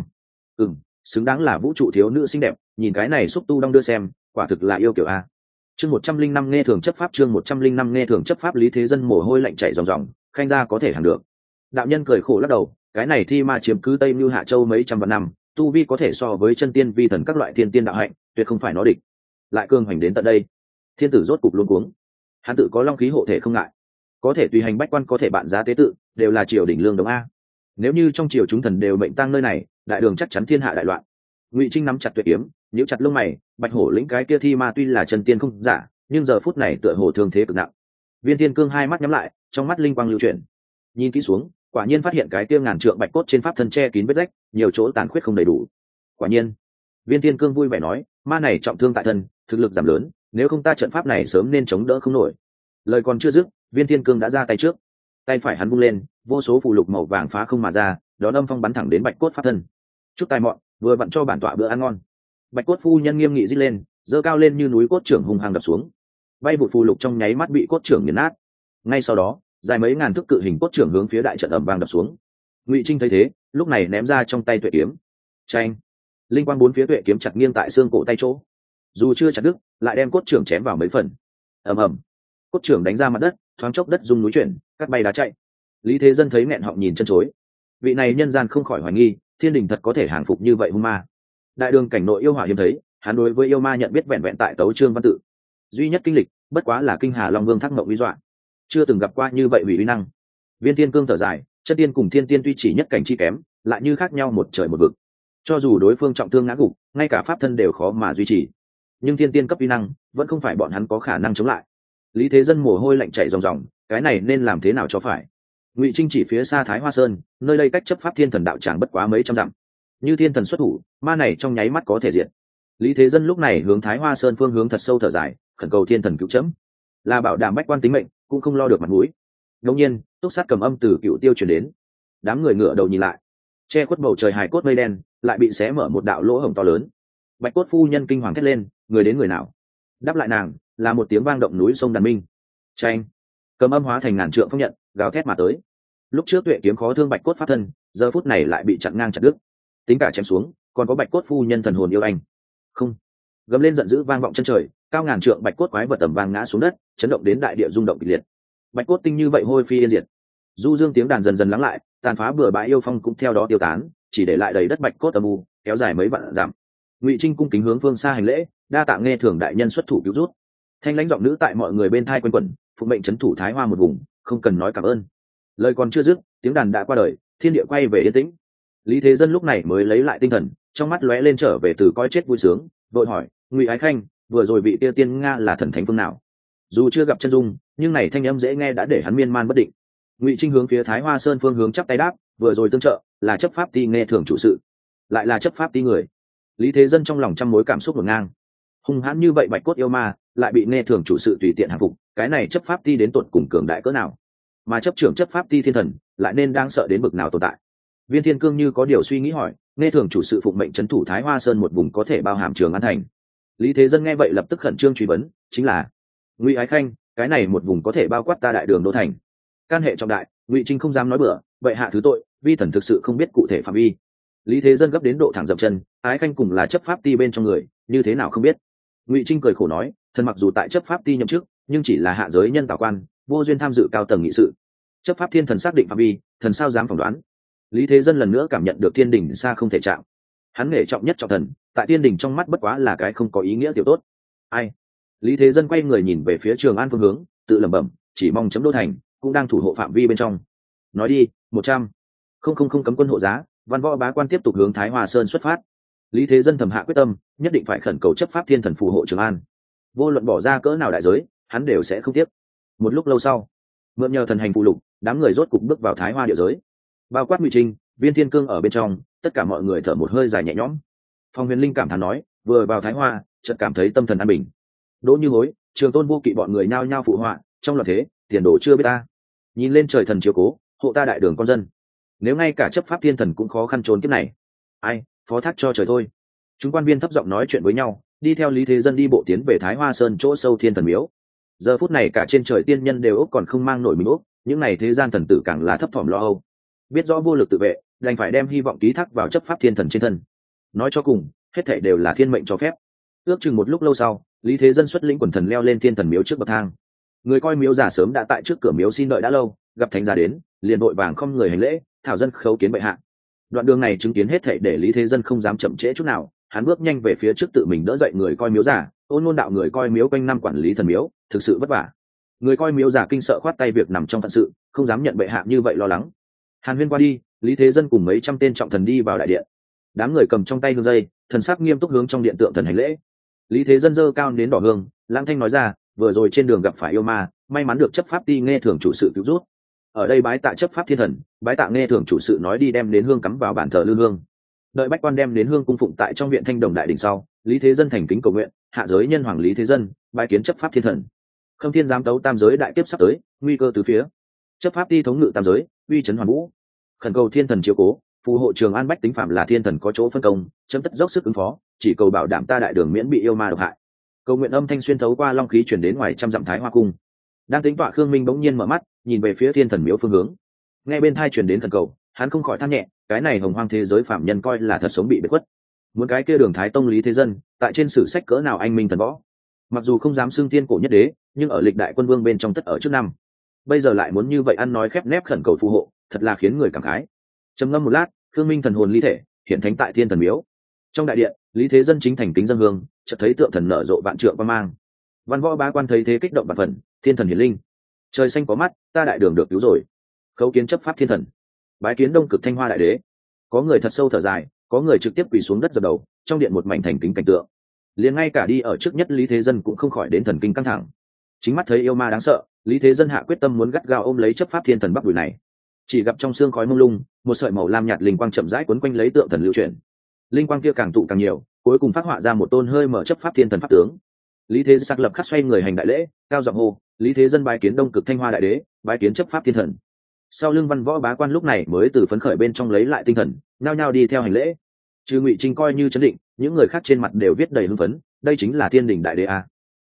Xứng đáng là vũ trụ thiếu nữ xinh đẹp, nhìn cái này xúc tu đong đưa xem, quả thực là yêu kiểu a. Chương 105 nghe thường chấp pháp, chương 105 nghe thường chấp pháp. Lý Thế Dân mồ hôi lạnh chảy ròng ròng, khanh ra có thể hàng được. Đạo nhân cười khổ lắc đầu, cái này thi ma chiếm cứ Tây Nưu Hạ Châu mấy trăm vạn năm, tu vi có thể so với chân tiên vi thần các loại thiên tiên đạo hạnh, tuyệt không phải nó địch. Lại cương hoành đến tận đây, thiên tử rốt cục luống cuống. Hắn tự có long khí hộ thể không ngại, có thể tùy hành bách quan, có thể bạn giá tế tự, đều là triều đỉnh lương đống a. Nếu như trong triều chúng thần đều mệnh tang nơi này, đại đường chắc chắn thiên hạ đại loạn. Ngụy Trinh nắm chặt tuyệt kiếm, nhíu chặt lông mày, bạch hổ lĩnh cái kia thi ma tuy là chân tiên không giả, nhưng giờ phút này tựa hồ thương thế cực nặng. Viên Thiên Cương hai mắt nhắm lại, trong mắt linh quang lưu chuyển, nhìn kỹ xuống, quả nhiên phát hiện cái kia ngàn trượng bạch cốt trên pháp thân che kín vết rách, nhiều chỗ tàn khuyết không đầy đủ. Quả nhiên, Viên Thiên Cương vui vẻ nói, ma này trọng thương tại thân, thực lực giảm lớn, nếu không ta trận pháp này sớm nên chống đỡ không nổi. Lời còn chưa dứt, Viên Thiên Cương đã ra tay trước, tay phải hắn vung lên, vô số phù lục màu vàng phá không mà ra, đón âm phong bắn thẳng đến bạch cốt pháp thân. Chút tài mọn, vừa vặn cho bản tọa bữa ăn ngon. Bạch cốt phu nhân nghiêm nghị rít lên, giơ cao lên như núi cốt trưởng hung hăng đập xuống, bay vụt phù lục trong nháy mắt bị cốt trưởng nghiền nát. Ngay sau đó, dài mấy ngàn thước cự hình cốt trưởng hướng phía đại trận ầm vang đập xuống. Ngụy Trinh thấy thế, lúc này ném ra trong tay tuệ kiếm. Chanh, linh quang bốn phía tuệ kiếm chặt nghiêng tại xương cổ tay chỗ, dù chưa chặt đứt, lại đem cốt trưởng chém vào mấy phần. Ầm ầm, cốt trưởng đánh ra mặt đất, thoáng chốc đất rung núi chuyển, cắt bay đá chạy. Lý Thế Dân thấy nghẹn họng nhìn chân chối, vị này nhân gian không khỏi hoài nghi, thiên đình thật có thể hàng phục như vậy hung ma. Đại đường cảnh nội yêu hỏa hiếm thấy, hắn đối với yêu ma nhận biết vẹn vẹn tại tấu chương văn tự, duy nhất kinh lịch bất quá là kinh hà long vương thác mộng uy dọa, chưa từng gặp qua như vậy hủy uy năng. Viên Thiên Cương thở dài, chất tiên cùng thiên tiên tuy chỉ nhất cảnh chi kém, lại như khác nhau một trời một vực. Cho dù đối phương trọng thương ngã gục, ngay cả pháp thân đều khó mà duy trì, nhưng thiên tiên cấp uy năng vẫn không phải bọn hắn có khả năng chống lại. Lý Thế Dân mồ hôi lạnh chảy ròng ròng, cái này nên làm thế nào cho phải. Ngụy Trinh chỉ phía xa Thái Hoa Sơn, nơi đây cách chấp pháp thiên thần đạo tràng bất quá mấy trăm dặm, như thiên thần xuất thủ, ma này trong nháy mắt có thể diệt. Lý Thế Dân lúc này hướng Thái Hoa Sơn phương hướng thật sâu thở dài, khẩn cầu thiên thần cứu chấm, là bảo đảm bách quan tính mệnh, cũng không lo được mặt mũi. Đột nhiên, túc sát cầm âm từ Cựu Tiêu truyền đến, đám người ngửa đầu nhìn lại, che khuất bầu trời hài cốt mây đen lại bị xé mở một đạo lỗ hổng to lớn. Bạch cốt phu nhân kinh hoàng thét lên, người đến người nào? đáp lại nàng là một tiếng vang động núi sông đàn minh. Tranh, cầm âm hóa thành ngàn trượng phong nhận gào thét mà tới. Lúc trước tuệ kiếm khó thương bạch cốt pháp thân, giờ phút này lại bị chặn ngang chặt đứt, tính cả chém xuống còn có bạch cốt phu nhân thần hồn yêu anh. Không, gầm lên giận dữ vang vọng chân trời, cao ngàn trượng bạch cốt quái vật tầm vang ngã xuống đất, chấn động đến đại địa rung động kịch liệt. Bạch cốt tinh như vậy hôi phi yên diệt. Du dương tiếng đàn dần dần lắng lại, tàn phá bừa bãi yêu phong cũng theo đó tiêu tán, chỉ để lại đầy đất bạch cốt âm u kéo dài mấy vạn dặm. Ngụy Trinh cung kính hướng phương xa hành lễ, đa tạ nghe thường đại nhân xuất thủ cứu rút. Thanh lãnh giọng nữ tại mọi người bên thai quanh quẩn, phụ mệnh trấn thủ Thái Hoa một vùng, không cần nói cảm ơn. Lời còn chưa dứt, tiếng đàn đã qua đời, thiên địa quay về yên tĩnh. Lý Thế Dân lúc này mới lấy lại tinh thần, trong mắt lóe lên trở về từ coi chết vui sướng, vội hỏi: Ngụy Ái Khanh, vừa rồi vị tia tiên nga là thần thánh phương nào? Dù chưa gặp chân dung, nhưng này thanh âm dễ nghe đã để hắn miên man bất định. Ngụy Trinh hướng phía Thái Hoa Sơn phương hướng chắp tay đáp: vừa rồi tương trợ là chấp pháp ti nghe thường chủ sự, lại là chấp pháp ti người. Lý Thế Dân trong lòng trăm mối cảm xúc ngổn ngang. Hung hãn như vậy bạch cốt yêu ma lại bị nghe thường chủ sự tùy tiện hàng phục, cái này chấp pháp ti đến tột cùng cường đại cỡ nào? Mà chấp trưởng chấp pháp ti thiên thần lại nên đang sợ đến bực nào tồn tại? Viên Thiên Cương như có điều suy nghĩ hỏi: nghe thường chủ sự phụng mệnh trấn thủ Thái Hoa Sơn một vùng có thể bao hàm Trường An thành. Lý Thế Dân nghe vậy lập tức khẩn trương truy vấn: chính là Ngụy Ái Khanh, cái này một vùng có thể bao quát ta đại đường đô thành. Can hệ trọng đại, Ngụy Trinh không dám nói bừa, vậy hạ thứ tội, vi thần thực sự không biết cụ thể phạm vi. Lý Thế Dân gấp đến độ thẳng dậm chân: Ái Khanh cùng là chấp pháp ti bên trong người, như thế nào không biết? Ngụy Trinh cười khổ nói: thần mặc dù tại chấp pháp ti nhậm chức, nhưng chỉ là hạ giới nhân tào quan, vô duyên tham dự cao tầng nghị sự. Chấp pháp thiên thần xác định phạm vi, thần sao dám phỏng đoán? Lý Thế Dân lần nữa cảm nhận được thiên đình xa không thể chạm. Hắn nể trọng nhất trọng thần, tại thiên đình trong mắt bất quá là cái không có ý nghĩa tiểu tốt. Ai? Lý Thế Dân quay người nhìn về phía Trường An phương hướng, tự lẩm bẩm, chỉ mong chấm đô thành cũng đang thủ hộ phạm vi bên trong. Nói đi, 100. Không cấm quân hộ giá, văn võ bá quan tiếp tục hướng Thái Hòa Sơn xuất phát. Lý Thế Dân thầm hạ quyết tâm, nhất định phải khẩn cầu chấp pháp thiên thần phù hộ Trường An. Vô luận bỏ ra cỡ nào đại giới, hắn đều sẽ không tiếc. Một lúc lâu sau, mượn nhờ thần hành phụ lục, đám người rốt cục bước vào Thái Hoa địa giới. Bao quát Ngụy Trinh, Viên Thiên Cương ở bên trong, tất cả mọi người thở một hơi dài nhẹ nhõm. Phong Huyền Linh cảm thán nói: vừa vào Thái Hoa, chợt cảm thấy tâm thần an bình. Đỗ Như Hối, Trường Tôn Vô Kỵ bọn người nhao nhao phụ họa, trong loạn thế, tiền đồ chưa biết ta. Nhìn lên trời thần chiếu cố, hộ ta đại đường con dân. Nếu ngay cả chấp pháp thiên thần cũng khó khăn trốn kiếp này, ai phó thác cho trời thôi. Chúng quan viên thấp giọng nói chuyện với nhau, đi theo Lý Thế Dân đi bộ tiến về Thái Hoa Sơn chỗ sâu thiên thần miếu. Giờ phút này cả trên trời tiên nhân đều ốc còn không mang nổi mình ốc, những này thế gian thần tử càng là thấp thỏm lo âu, biết rõ vô lực tự vệ, đành phải đem hy vọng ký thác vào chấp pháp thiên thần trên thân. Nói cho cùng, hết thảy đều là thiên mệnh cho phép. Ước chừng một lúc lâu sau, Lý Thế Dân xuất lĩnh quần thần leo lên thiên thần miếu trước bậc thang. Người coi miếu giả sớm đã tại trước cửa miếu xin đợi đã lâu, gặp thánh giả đến, liền vội vàng không người hành lễ, thảo dân khấu kiến bệ hạ. Đoạn đường này chứng kiến hết thảy để Lý Thế Dân không dám chậm trễ chút nào, hắn bước nhanh về phía trước tự mình đỡ dậy người coi miếu giả, ôn ngôn đạo người coi miếu quanh năm quản lý thần miếu, thực sự vất vả. Người coi miếu giả kinh sợ khoát tay việc nằm trong phận sự, không dám nhận bệ hạ như vậy lo lắng. Hàn huyên qua đi, Lý Thế Dân cùng mấy trăm tên trọng thần đi vào đại điện. Đám người cầm trong tay hương dây, thần sắc nghiêm túc hướng trong điện tượng thần hành lễ. Lý Thế Dân giơ cao đến đỏ hương, lãng thanh nói ra: vừa rồi trên đường gặp phải yêu ma, may mắn được chấp pháp ti nghe thường chủ sự cứu rút. Ở đây bái tạ chấp pháp thiên thần, bái tạ nghe thường chủ sự nói đi đem đến hương cắm vào bàn thờ lư hương. Đợi bách quan đem đến hương cung phụng tại trong viện Thanh Đồng đại đình sau, Lý Thế Dân thành kính cầu nguyện: hạ giới nhân hoàng Lý Thế Dân, bái kiến chấp pháp thiên thần. Khâm thiên giám tấu tam giới đại kiếp sắp tới, nguy cơ từ phía. Chấp pháp ti thống ngự tam giới, uy chấn hoàn vũ. Khẩn cầu thiên thần chiếu cố, phù hộ Trường An bách tính phạm là thiên thần có chỗ phân công, chấm tất dốc sức ứng phó, chỉ cầu bảo đảm ta đại đường miễn bị yêu ma độc hại. Cầu nguyện âm thanh xuyên thấu qua long khí truyền đến ngoài trăm dặm Thái Hoa cung. Đang tính tọa Khương Minh bỗng nhiên mở mắt, nhìn về phía thiên thần miếu phương hướng. Nghe bên thai truyền đến thần cầu, hắn không khỏi than nhẹ, cái này hồng hoang thế giới phạm nhân coi là thật sống bị biệt khuất. Muốn cái kia Đường Thái Tông Lý Thế Dân, tại trên sử sách cỡ nào anh minh thần võ. Mặc dù không dám xưng tiên cổ nhất đế, nhưng ở lịch đại quân vương bên trong tất ở trước năm. Bây giờ lại muốn như vậy ăn nói khép nép khẩn cầu phù hộ, thật là khiến người cảm khái. Trầm ngâm một lát, Khương Minh thần hồn ly thể, hiện thánh tại thiên thần miếu. Trong đại điện, Lý Thế Dân chính thành kính dâng hương, chợt thấy tượng thần nở rộ vạn trượng quang mang. Văn võ bá quan thấy thế kích động bạt phần, thiên thần hiển linh. Trời xanh có mắt, ta đại đường được cứu rồi. Khấu kiến chấp pháp thiên thần, bái kiến Đông Cực Thanh Hoa đại đế. Có người thật sâu thở dài, có người trực tiếp quỳ xuống đất dập đầu, trong điện một mảnh thành kính cảnh tượng. Liền ngay cả đi ở trước nhất Lý Thế Dân cũng không khỏi đến thần kinh căng thẳng. Chính mắt thấy yêu ma đáng sợ, Lý Thế Dân hạ quyết tâm muốn gắt gao ôm lấy chấp pháp thiên thần bắc đùi này. Chỉ gặp trong xương khói mông lung, một sợi màu lam nhạt linh quang chậm rãi quấn quanh lấy tượng thần lưu chuyển. Linh quang kia càng tụ càng nhiều, cuối cùng phát họa ra một tôn hơi mở chấp pháp thiên thần pháp tướng. Lý Thế Dân lập khắc xoay người hành đại lễ, cao giọng hô: Lý Thế Dân bái kiến Đông Cực Thanh Hoa đại đế, bái kiến chấp pháp thiên thần. Sau lưng văn võ bá quan lúc này mới từ phấn khởi bên trong lấy lại tinh thần, nhao nhao đi theo hành lễ. Trừ Ngụy Trinh coi như chấn định, những người khác trên mặt đều viết đầy hưng phấn, đây chính là thiên đình đại đế a.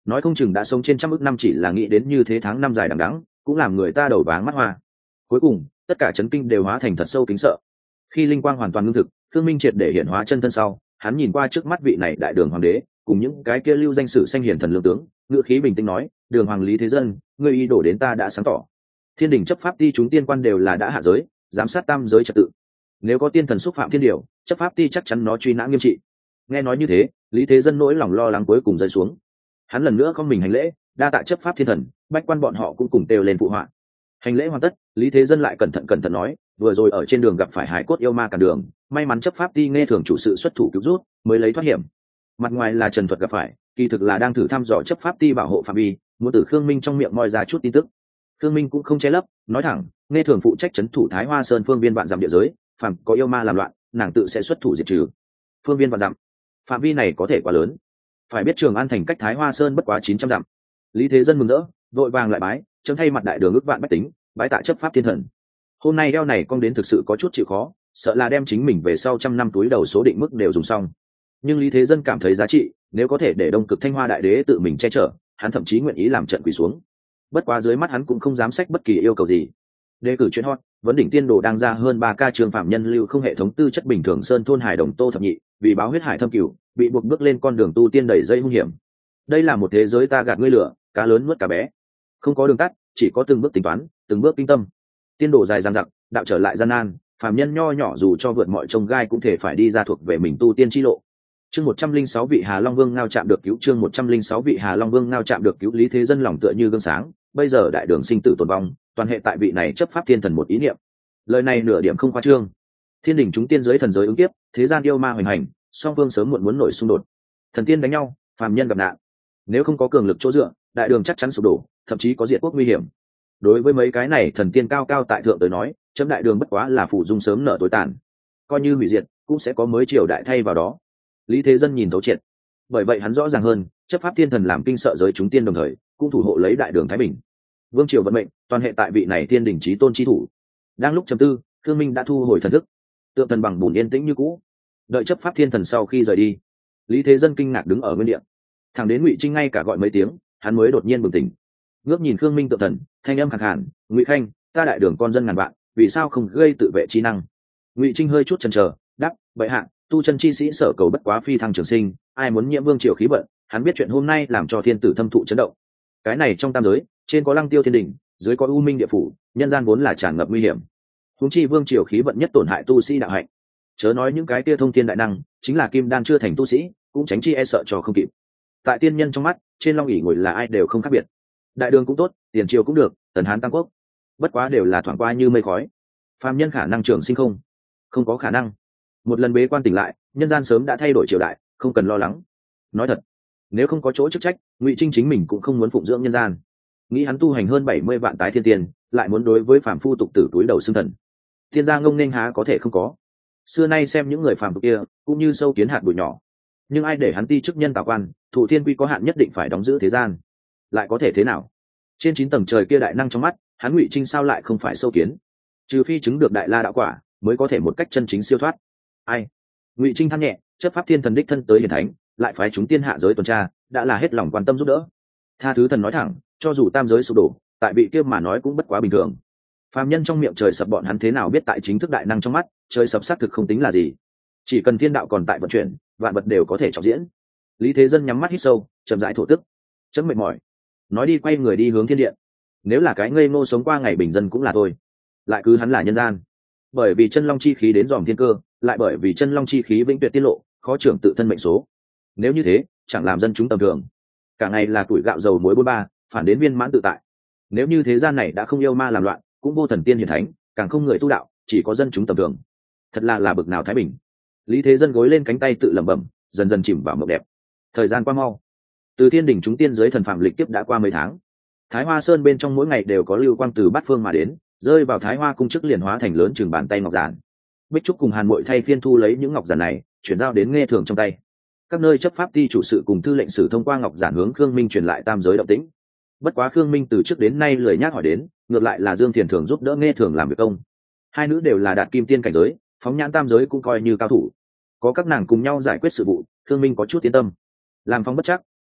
nói không chừng đã sống trên trăm ức năm, chỉ là nghĩ đến như thế tháng năm dài đằng đẵng cũng làm người ta đầu váng mắt hoa. Cuối cùng tất cả chấn kinh đều hóa thành thật sâu kính sợ. Khi linh quang hoàn toàn ngưng thực, Thương Minh triệt để hiện hóa chân thân sau, hắn nhìn qua trước mắt vị này đại đường hoàng đế cùng những cái kia lưu danh sử sanh hiển thần lương tướng, ngữ khí bình tĩnh nói: đường hoàng Lý Thế Dân, ngươi ý đồ đến ta đã sáng tỏ. Thiên đình chấp pháp ti chúng tiên quan đều là đã hạ giới giám sát tam giới trật tự, nếu có tiên thần xúc phạm thiên điều, chấp pháp ti chắc chắn nó truy nã nghiêm trị. Nghe nói như thế, Lý Thế Dân nỗi lòng lo lắng cuối cùng rơi xuống. Hắn lần nữa không mình hành lễ, đa tạ chấp pháp thiên thần. Bách quan bọn họ cũng cùng kêu lên phụ họa. Hành lễ hoàn tất, Lý Thế Dân lại cẩn thận nói: vừa rồi ở trên đường gặp phải hải cốt yêu ma cản đường, may mắn chấp pháp ti nghe thường chủ sự xuất thủ cứu rút, mới lấy thoát hiểm. Mặt ngoài là trần thuật gặp phải, kỳ thực là đang thử thăm dò chấp pháp ti bảo hộ phạm vi, muốn từ Khương Minh trong miệng moi ra chút tin tức. Khương Minh cũng không che lấp, nói thẳng: nghe thường phụ trách trấn thủ Thái Hoa Sơn phương viên vạn dặm địa giới, phàm có yêu ma làm loạn, nàng tự sẽ xuất thủ diệt trừ. Phương viên vạn dặm, phạm vi này có thể quá lớn. Phải biết Trường An thành cách Thái Hoa Sơn bất quá 900 dặm. Lý Thế Dân mừng rỡ, vội vàng lại bái, chấm thay mặt đại đường ước vạn bách tính, bái tạ chấp pháp thiên thần. Hôm nay đeo này con đến thực sự có chút chịu khó, sợ là đem chính mình về sau trăm năm túi đầu số định mức đều dùng xong. Nhưng Lý Thế Dân cảm thấy giá trị, nếu có thể để Đông Cực Thanh Hoa đại đế tự mình che chở, hắn thậm chí nguyện ý làm trận quỳ xuống. Bất quá dưới mắt hắn cũng không dám xách bất kỳ yêu cầu gì. Đề cử chuyện hot, vấn đỉnh tiên đồ đang ra hơn 3K trường phạm nhân lưu không hệ thống tư chất bình thường sơn thôn hải đồng Tô Thập Nhị, vì báo huyết hải thâm cửu, bị buộc bước lên con đường tu tiên đầy dây hung hiểm. Đây là một thế giới ta gạt ngươi lửa, cá lớn nuốt cá bé. Không có đường tắt, chỉ có từng bước tính toán, từng bước kinh tâm. Tiên đồ dài dằng dặc, đạo trở lại gian nan, phàm nhân nho nhỏ dù cho vượt mọi chông gai cũng thể phải đi ra thuộc về mình tu tiên chi lộ. Chương 106 vị Hà Long Vương ngao chạm được cứu, chương 106 vị Hà Long Vương ngao chạm được cứu. Lý Thế Dân lòng tựa như gương sáng, bây giờ đại đường sinh tử tồn vong, toàn hệ tại vị này chấp pháp thiên thần một ý niệm. Lời này nửa điểm không khoa trương. Thiên đình chúng tiên giới thần giới ứng kiếp, thế gian yêu ma hoành hành, song phương sớm muộn muốn nổi xung đột. Thần tiên đánh nhau, phàm nhân gặp nạn. Nếu không có cường lực chỗ dựa, đại đường chắc chắn sụp đổ, thậm chí có diệt quốc nguy hiểm. Đối với mấy cái này thần tiên cao cao tại thượng tới nói, chấm đại đường bất quá là phụ dung sớm nở tối tàn. Coi như hủy diệt, cũng sẽ có mới triều đại thay vào đó. Lý Thế Dân nhìn thấu triệt, bởi vậy hắn rõ ràng hơn, chấp pháp thiên thần làm kinh sợ giới chúng tiên đồng thời, cũng thủ hộ lấy đại đường thái bình. Vương triều vận mệnh, toàn hệ tại vị này thiên đình chí tôn chi thủ. Đang lúc trầm tư, Khương Minh đã thu hồi thần thức, tượng thần bằng bùn yên tĩnh như cũ. Đợi chấp pháp thiên thần sau khi rời đi, Lý Thế Dân kinh ngạc đứng ở nguyên địa, thẳng đến Ngụy Trinh ngay cả gọi mấy tiếng, hắn mới đột nhiên bừng tỉnh. Ngước nhìn Khương Minh tượng thần, thanh âm khàn khàn: Ngụy Khanh, ta đại đường con dân ngàn vạn, vì sao không gây tự vệ chi năng? Ngụy Trinh hơi chút chần chờ, đáp: bệ hạ, tu chân chi sĩ sở cầu bất quá phi thăng trường sinh, ai muốn nhiễm vương triều khí vận, hắn biết chuyện hôm nay làm cho thiên tử thâm thụ chấn động. Cái này trong tam giới, trên có Lăng Tiêu thiên đình, dưới có U Minh địa phủ, nhân gian vốn là tràn ngập nguy hiểm. Huống chi vương triều khí vận nhất tổn hại tu sĩ đạo hạnh. Chớ nói những cái kia thông thiên đại năng, chính là kim đan chưa thành tu sĩ, cũng tránh chi e sợ cho không kịp. Tại tiên nhân trong mắt, trên long ỷ ngồi là ai đều không khác biệt. Đại đường cũng tốt, tiền triều cũng được, tần hán tam quốc, bất quá đều là thoảng qua như mây khói. Phàm nhân khả năng trường sinh không có khả năng. Một lần bế quan tỉnh lại, nhân gian sớm đã thay đổi triều đại, không cần lo lắng. Nói thật, nếu không có chỗ chức trách, Ngụy Trinh chính mình cũng không muốn phụng dưỡng nhân gian. Nghĩ hắn tu hành hơn 70 vạn tái thiên tiền, lại muốn đối với phàm phu tục tử túi đầu xưng thần. Thiên gia ngông nghênh há có thể không có. Xưa nay xem những người phàm tục kia cũng như sâu kiến hạt bụi nhỏ, nhưng ai để hắn ti chức nhân tào quan, thụ thiên quy có hạn nhất định phải đóng giữ thế gian, lại có thể thế nào? Trên 9 tầng trời kia đại năng trong mắt, hắn Ngụy Trinh sao lại không phải sâu kiến? Trừ phi chứng được đại la đạo quả, mới có thể một cách chân chính siêu thoát. Ai? Ngụy Trinh than nhẹ, chấp pháp thiên thần đích thân tới hiển thánh, lại phái chúng tiên hạ giới tuần tra, đã là hết lòng quan tâm giúp đỡ. Tha thứ thần nói thẳng, cho dù tam giới sụp đổ, tại vị kia mà nói cũng bất quá bình thường. Phàm nhân trong miệng trời sập bọn hắn thế nào biết tại chính thức đại năng trong mắt, trời sập xác thực không tính là gì. Chỉ cần thiên đạo còn tại vận chuyển, vạn vật đều có thể trọng diễn. Lý Thế Dân nhắm mắt hít sâu, chậm rãi thổ tức. Chấm mệt mỏi, nói đi quay người đi hướng thiên điện. Nếu là cái ngây ngô sống qua ngày bình dân cũng là thôi, lại cứ hắn là nhân gian. Bởi vì chân long chi khí đến dòm thiên cơ, lại bởi vì chân long chi khí vĩnh tuyệt tiết lộ, khó trưởng tự thân mệnh số. Nếu như thế, chẳng làm dân chúng tầm thường, cả ngày là tuổi gạo dầu muối bôn ba, phản đến viên mãn tự tại. Nếu như thế gian này đã không yêu ma làm loạn, cũng vô thần tiên hiển thánh, càng không người tu đạo, chỉ có dân chúng tầm thường, thật là bực nào thái bình. Lý Thế Dân gối lên cánh tay tự lẩm bẩm, dần dần chìm vào mộng đẹp. Thời gian qua mau, từ thiên đỉnh chúng tiên giới thần phạm lịch kiếp đã qua mấy tháng. Thái Hoa Sơn bên trong mỗi ngày đều có lưu quang từ bát phương mà đến, rơi vào Thái Hoa cung chức liền hóa thành lớn chừng bàn tay ngọc giản. Bích Trúc cùng Hàn Mội thay phiên thu lấy những ngọc giản này, chuyển giao đến nghe thường trong tay. Các nơi chấp pháp ti chủ sự cùng thư lệnh sử thông qua ngọc giản hướng Khương Minh truyền lại tam giới động tĩnh. Bất quá Khương Minh từ trước đến nay lười nhác hỏi đến, ngược lại là Dương Thiền thường giúp đỡ nghe thường làm việc công. Hai nữ đều là đạt kim tiên cảnh giới, phóng nhãn tam giới cũng coi như cao thủ. Có các nàng cùng nhau giải quyết sự vụ, Khương Minh có chút yên tâm. Làm phong bất chắc,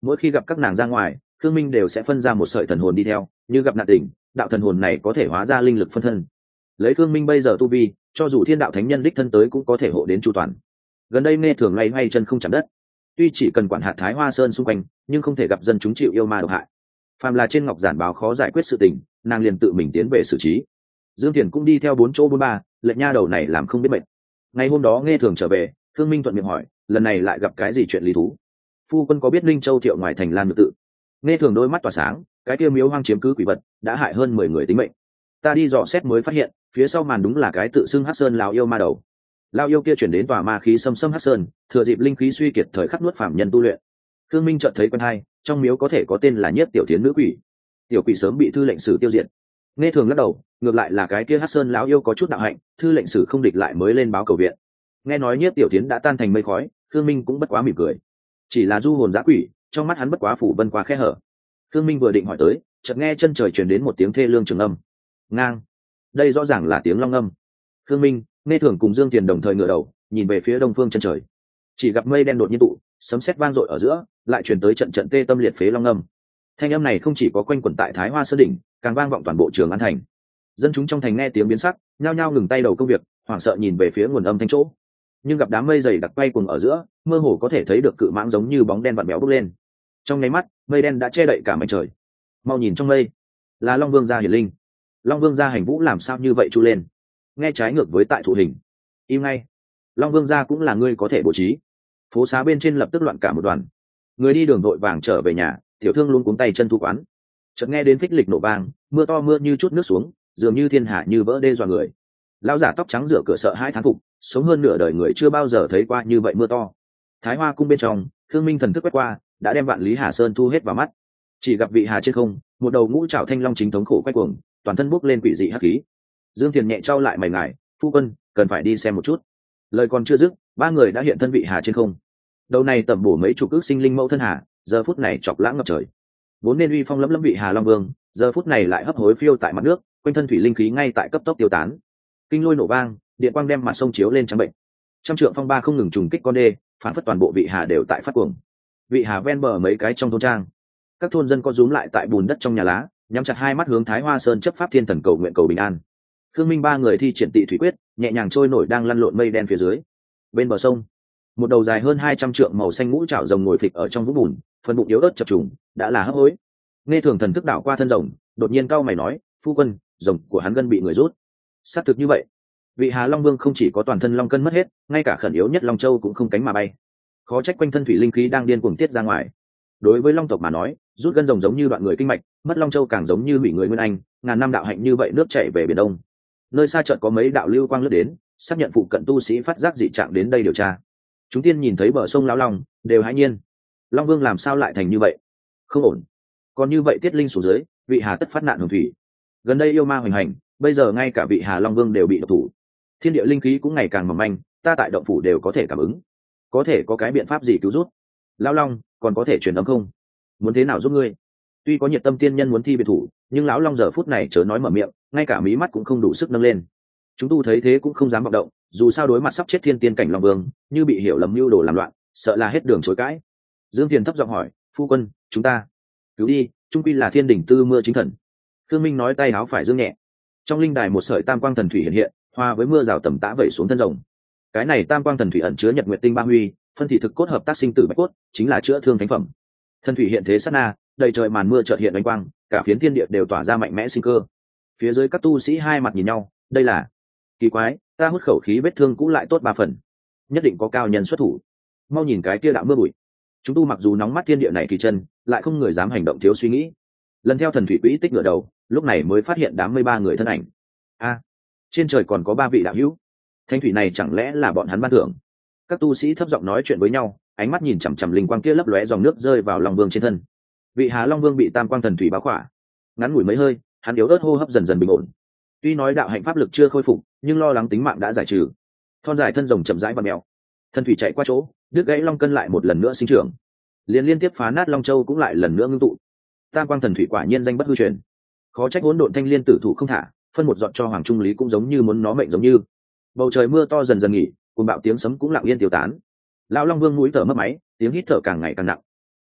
mỗi khi gặp các nàng ra ngoài, Khương Minh đều sẽ phân ra một sợi thần hồn đi theo, như gặp nạn tình, đạo thần hồn này có thể hóa ra linh lực phân thân. Lấy Khương Minh bây giờ tu vi, cho dù thiên đạo thánh nhân đích thân tới cũng có thể hộ đến chu toàn. Gần đây Nghe Thường loay hoay chân không chạm đất, tuy chỉ cần quản hạt Thái Hoa Sơn xung quanh, nhưng không thể gặp dân chúng chịu yêu ma độc hại. Phàm là trên ngọc giản báo khó giải quyết sự tình, nàng liền tự mình tiến về xử trí. Dương Thiền cũng đi theo 4 chỗ 43, lệnh nha đầu này làm không biết mệt. Ngày hôm đó Nghe Thường trở về, Khương Minh thuận miệng hỏi, lần này lại gặp cái gì chuyện lý thú? Phu quân có biết Linh Châu Thiệu ngoài thành Lan Nhược Tự? Nghe Thường đôi mắt tỏa sáng, cái kia miếu hoang chiếm cứ quỷ vật, đã hại hơn 10 người tính mệnh. Ta đi dò xét mới phát hiện, phía sau màn đúng là cái tự xưng Hắc Sơn lão yêu ma đầu. Lão yêu kia chuyển đến tòa ma khí xâm xâm Hắc Sơn, thừa dịp linh khí suy kiệt thời khắc nuốt phạm nhân tu luyện. Khương Minh chợt thấy quen hay, trong miếu có thể có tên là Nhiếp Tiểu Thiến nữ quỷ. Tiểu quỷ sớm bị thư lệnh sử tiêu diệt. Nghe Thường lắc đầu, ngược lại là cái kia Hắc Sơn lão yêu có chút đạo hạnh, thư lệnh sử không địch lại mới lên báo cầu viện. Nghe nói Nhiếp Tiểu Thiến đã tan thành mây khói, Khương Minh cũng bất quá mỉm cười. Chỉ là du hồn dã quỷ, trong mắt hắn bất quá phủ vân qua khe hở. Khương Minh vừa định hỏi tới, chợt nghe chân trời truyền đến một tiếng thê lương trường âm. Ngang. Đây rõ ràng là tiếng long âm. Khương Minh, Nghe Thường cùng Dương Tiền đồng thời ngửa đầu, nhìn về phía đông phương chân trời. Chỉ gặp mây đen đột nhiên tụ, sấm sét vang dội ở giữa, lại truyền tới trận trận tê tâm liệt phế long âm. Thanh âm này không chỉ có quanh quẩn tại Thái Hoa Sơn đỉnh, càng vang vọng toàn bộ Trường An thành. Dân chúng trong thành nghe tiếng biến sắc, nhao nhao ngừng tay đầu công việc, hoảng sợ nhìn về phía nguồn âm thanh chỗ. Nhưng gặp đám mây dày đặc quay cuồng ở giữa, mơ hồ có thể thấy được cự mãng giống như bóng đen vặn béo bốc lên. Trong nháy mắt, mây đen đã che đậy cả mây trời. Mau nhìn trong mây, là Long Vương gia hiển linh. Long Vương gia hành vũ làm sao như vậy chu lên? Nghe trái ngược với tại thụ hình. Im ngay. Long Vương gia cũng là ngươi có thể bố trí. Phố xá bên trên lập tức loạn cả một đoàn. Người đi đường vội vàng trở về nhà, tiểu thương luôn cuống tay chân thu quán. Chợt nghe đến phích lịch nổ vang, mưa to mưa như chút nước xuống, dường như thiên hạ như vỡ đê dọa người. Lão giả tóc trắng rửa cửa sợ hãi thán phục, sống hơn nửa đời người chưa bao giờ thấy qua như vậy mưa to. Thái Hoa cung bên trong, Thương Minh thần thức quét qua, đã đem Vạn Lý Hà Sơn thu hết vào mắt. Chỉ gặp vị hà trên không, một đầu ngũ trảo thanh long chính thống khổ quay cuồng, toàn thân bốc lên quỷ dị hắc khí. Dương Thiền nhẹ trao lại mày ngài, phu quân, cần phải đi xem một chút. Lời còn chưa dứt, ba người đã hiện thân vị hà trên không. Đầu này tẩm bổ mấy chục ước sinh linh mẫu thân hà, giờ phút này chọc lãng ngập trời. Vốn nên uy phong lẫm lẫm vị hà long vương, giờ phút này lại hấp hối phiêu tại mặt nước, quanh thân thủy linh khí ngay tại cấp tốc tiêu tán. Kinh lôi nổ vang, điện quang đem mặt sông chiếu lên trắng bệnh. Trăm trượng phong ba không ngừng trùng kích con đê, phản phất toàn bộ vị hà đều tại phát cuồng. Vị hà ven bờ mấy cái trong thôn trang, các thôn dân có rúm lại tại bùn đất trong nhà lá, nhắm chặt hai mắt hướng Thái Hoa Sơn chấp pháp thiên thần cầu nguyện cầu bình an. Khương Minh ba người thi triển tị thủy quyết, nhẹ nhàng trôi nổi đang lăn lộn mây đen phía dưới. Bên bờ sông, một đầu dài hơn 200 trượng màu xanh ngũ trảo rồng ngồi phịch ở trong vũng bùn, phần bụng yếu ớt chập trùng, đã là hấp hối. Nghe Thường thần thức đảo qua thân rồng, đột nhiên cau mày nói, phu quân, rồng của hắn gân bị người rút. Xác thực như vậy. Vị Hà Long Vương không chỉ có toàn thân long cân mất hết, ngay cả khẩn yếu nhất Long Châu cũng không cánh mà bay. Khó trách quanh thân thủy linh khí đang điên cuồng tiết ra ngoài. Đối với Long tộc mà nói, rút gân rồng giống như đoạn người kinh mạch, mất Long Châu càng giống như hủy người nguyên anh, ngàn năm đạo hạnh như vậy nước chảy về biển đông. Nơi xa chợt có mấy đạo lưu quang lướt đến, xác nhận phụ cận tu sĩ phát giác dị trạng đến đây điều tra. Chúng tiên nhìn thấy bờ sông lão long, đều hãi nhiên. Long Vương làm sao lại thành như vậy? Không ổn. Còn như vậy tiết linh xuống dưới, vị Hà tất phát nạn hồng thủy. Gần đây yêu ma hoành hành, bây giờ ngay cả vị Hà Long Vương đều bị độc thủ. Thiên địa linh khí cũng ngày càng mỏng manh, ta tại động phủ đều có thể cảm ứng. Có thể có cái biện pháp gì cứu rút? Lão Long, còn có thể truyền âm không? Muốn thế nào giúp ngươi? Tuy có nhiệt tâm tiên nhân muốn thi biệt thủ, nhưng lão Long giờ phút này chớ nói mở miệng, ngay cả mí mắt cũng không đủ sức nâng lên. Chúng tu thấy thế cũng không dám vọng động, dù sao đối mặt sắp chết thiên tiên cảnh Long Vương, như bị hiểu lầm mưu đồ làm loạn, sợ là hết đường chối cãi. Dương Thiền thấp giọng hỏi, phu quân, chúng ta cứu đi, trung quy là thiên đỉnh tư mưa chính thần. Khương Minh nói tay áo phải dương nhẹ, trong linh đài một sợi tam quang thần thủy hiện hiện, hòa với mưa rào tầm tã vẩy xuống thân rồng. Cái này tam quang thần thủy ẩn chứa nhật nguyệt tinh ba huy, phân thị thực cốt hợp tác sinh tử bạch cốt, chính là chữa thương thánh phẩm. Thần thủy hiện thế sát na, đầy trời màn mưa chợt hiện ánh quang, cả phiến thiên địa đều tỏa ra mạnh mẽ sinh cơ. Phía dưới các tu sĩ hai mặt nhìn nhau, đây là kỳ quái, ta hút khẩu khí vết thương cũng lại tốt 3 phần, nhất định có cao nhân xuất thủ. Mau nhìn cái kia đạo mưa bụi. Chúng tu mặc dù nóng mắt thiên địa này kỳ chân, lại không người dám hành động thiếu suy nghĩ. Lần theo thần thủy quỹ tích ngửa đầu, lúc này mới phát hiện đám 13 người thân ảnh. A, trên trời còn có 3 vị đạo hữu. Thanh thủy này chẳng lẽ là bọn hắn ban thưởng? Các tu sĩ thấp giọng nói chuyện với nhau, ánh mắt nhìn chằm chằm linh quang kia lấp lóe dòng nước rơi vào Long Vương trên thân. Vị Hà Long Vương bị tam quang thần thủy bao khỏa, ngắn ngủi mấy hơi, hắn yếu ớt hô hấp dần dần bình ổn. Tuy nói đạo hạnh pháp lực chưa khôi phục, nhưng lo lắng tính mạng đã giải trừ. Thon dài thân rồng chậm rãi vặn mèo, thần thủy chạy qua chỗ, đứt gãy long cân lại một lần nữa sinh trưởng, liên tiếp phá nát Long Châu cũng lại lần nữa ngưng tụ. Tam quang thần thủy quả nhiên danh bất hư truyền, khó trách hỗn độn thanh liên tử thủ không thả, phân một dọn cho Hoàng Trung Lý cũng giống như muốn nó mệnh giống như. Bầu trời mưa to dần dần nghỉ, cuồng bạo tiếng sấm cũng lặng yên tiêu tán. Lão Long Vương mũi thở mất máy, tiếng hít thở càng ngày càng nặng.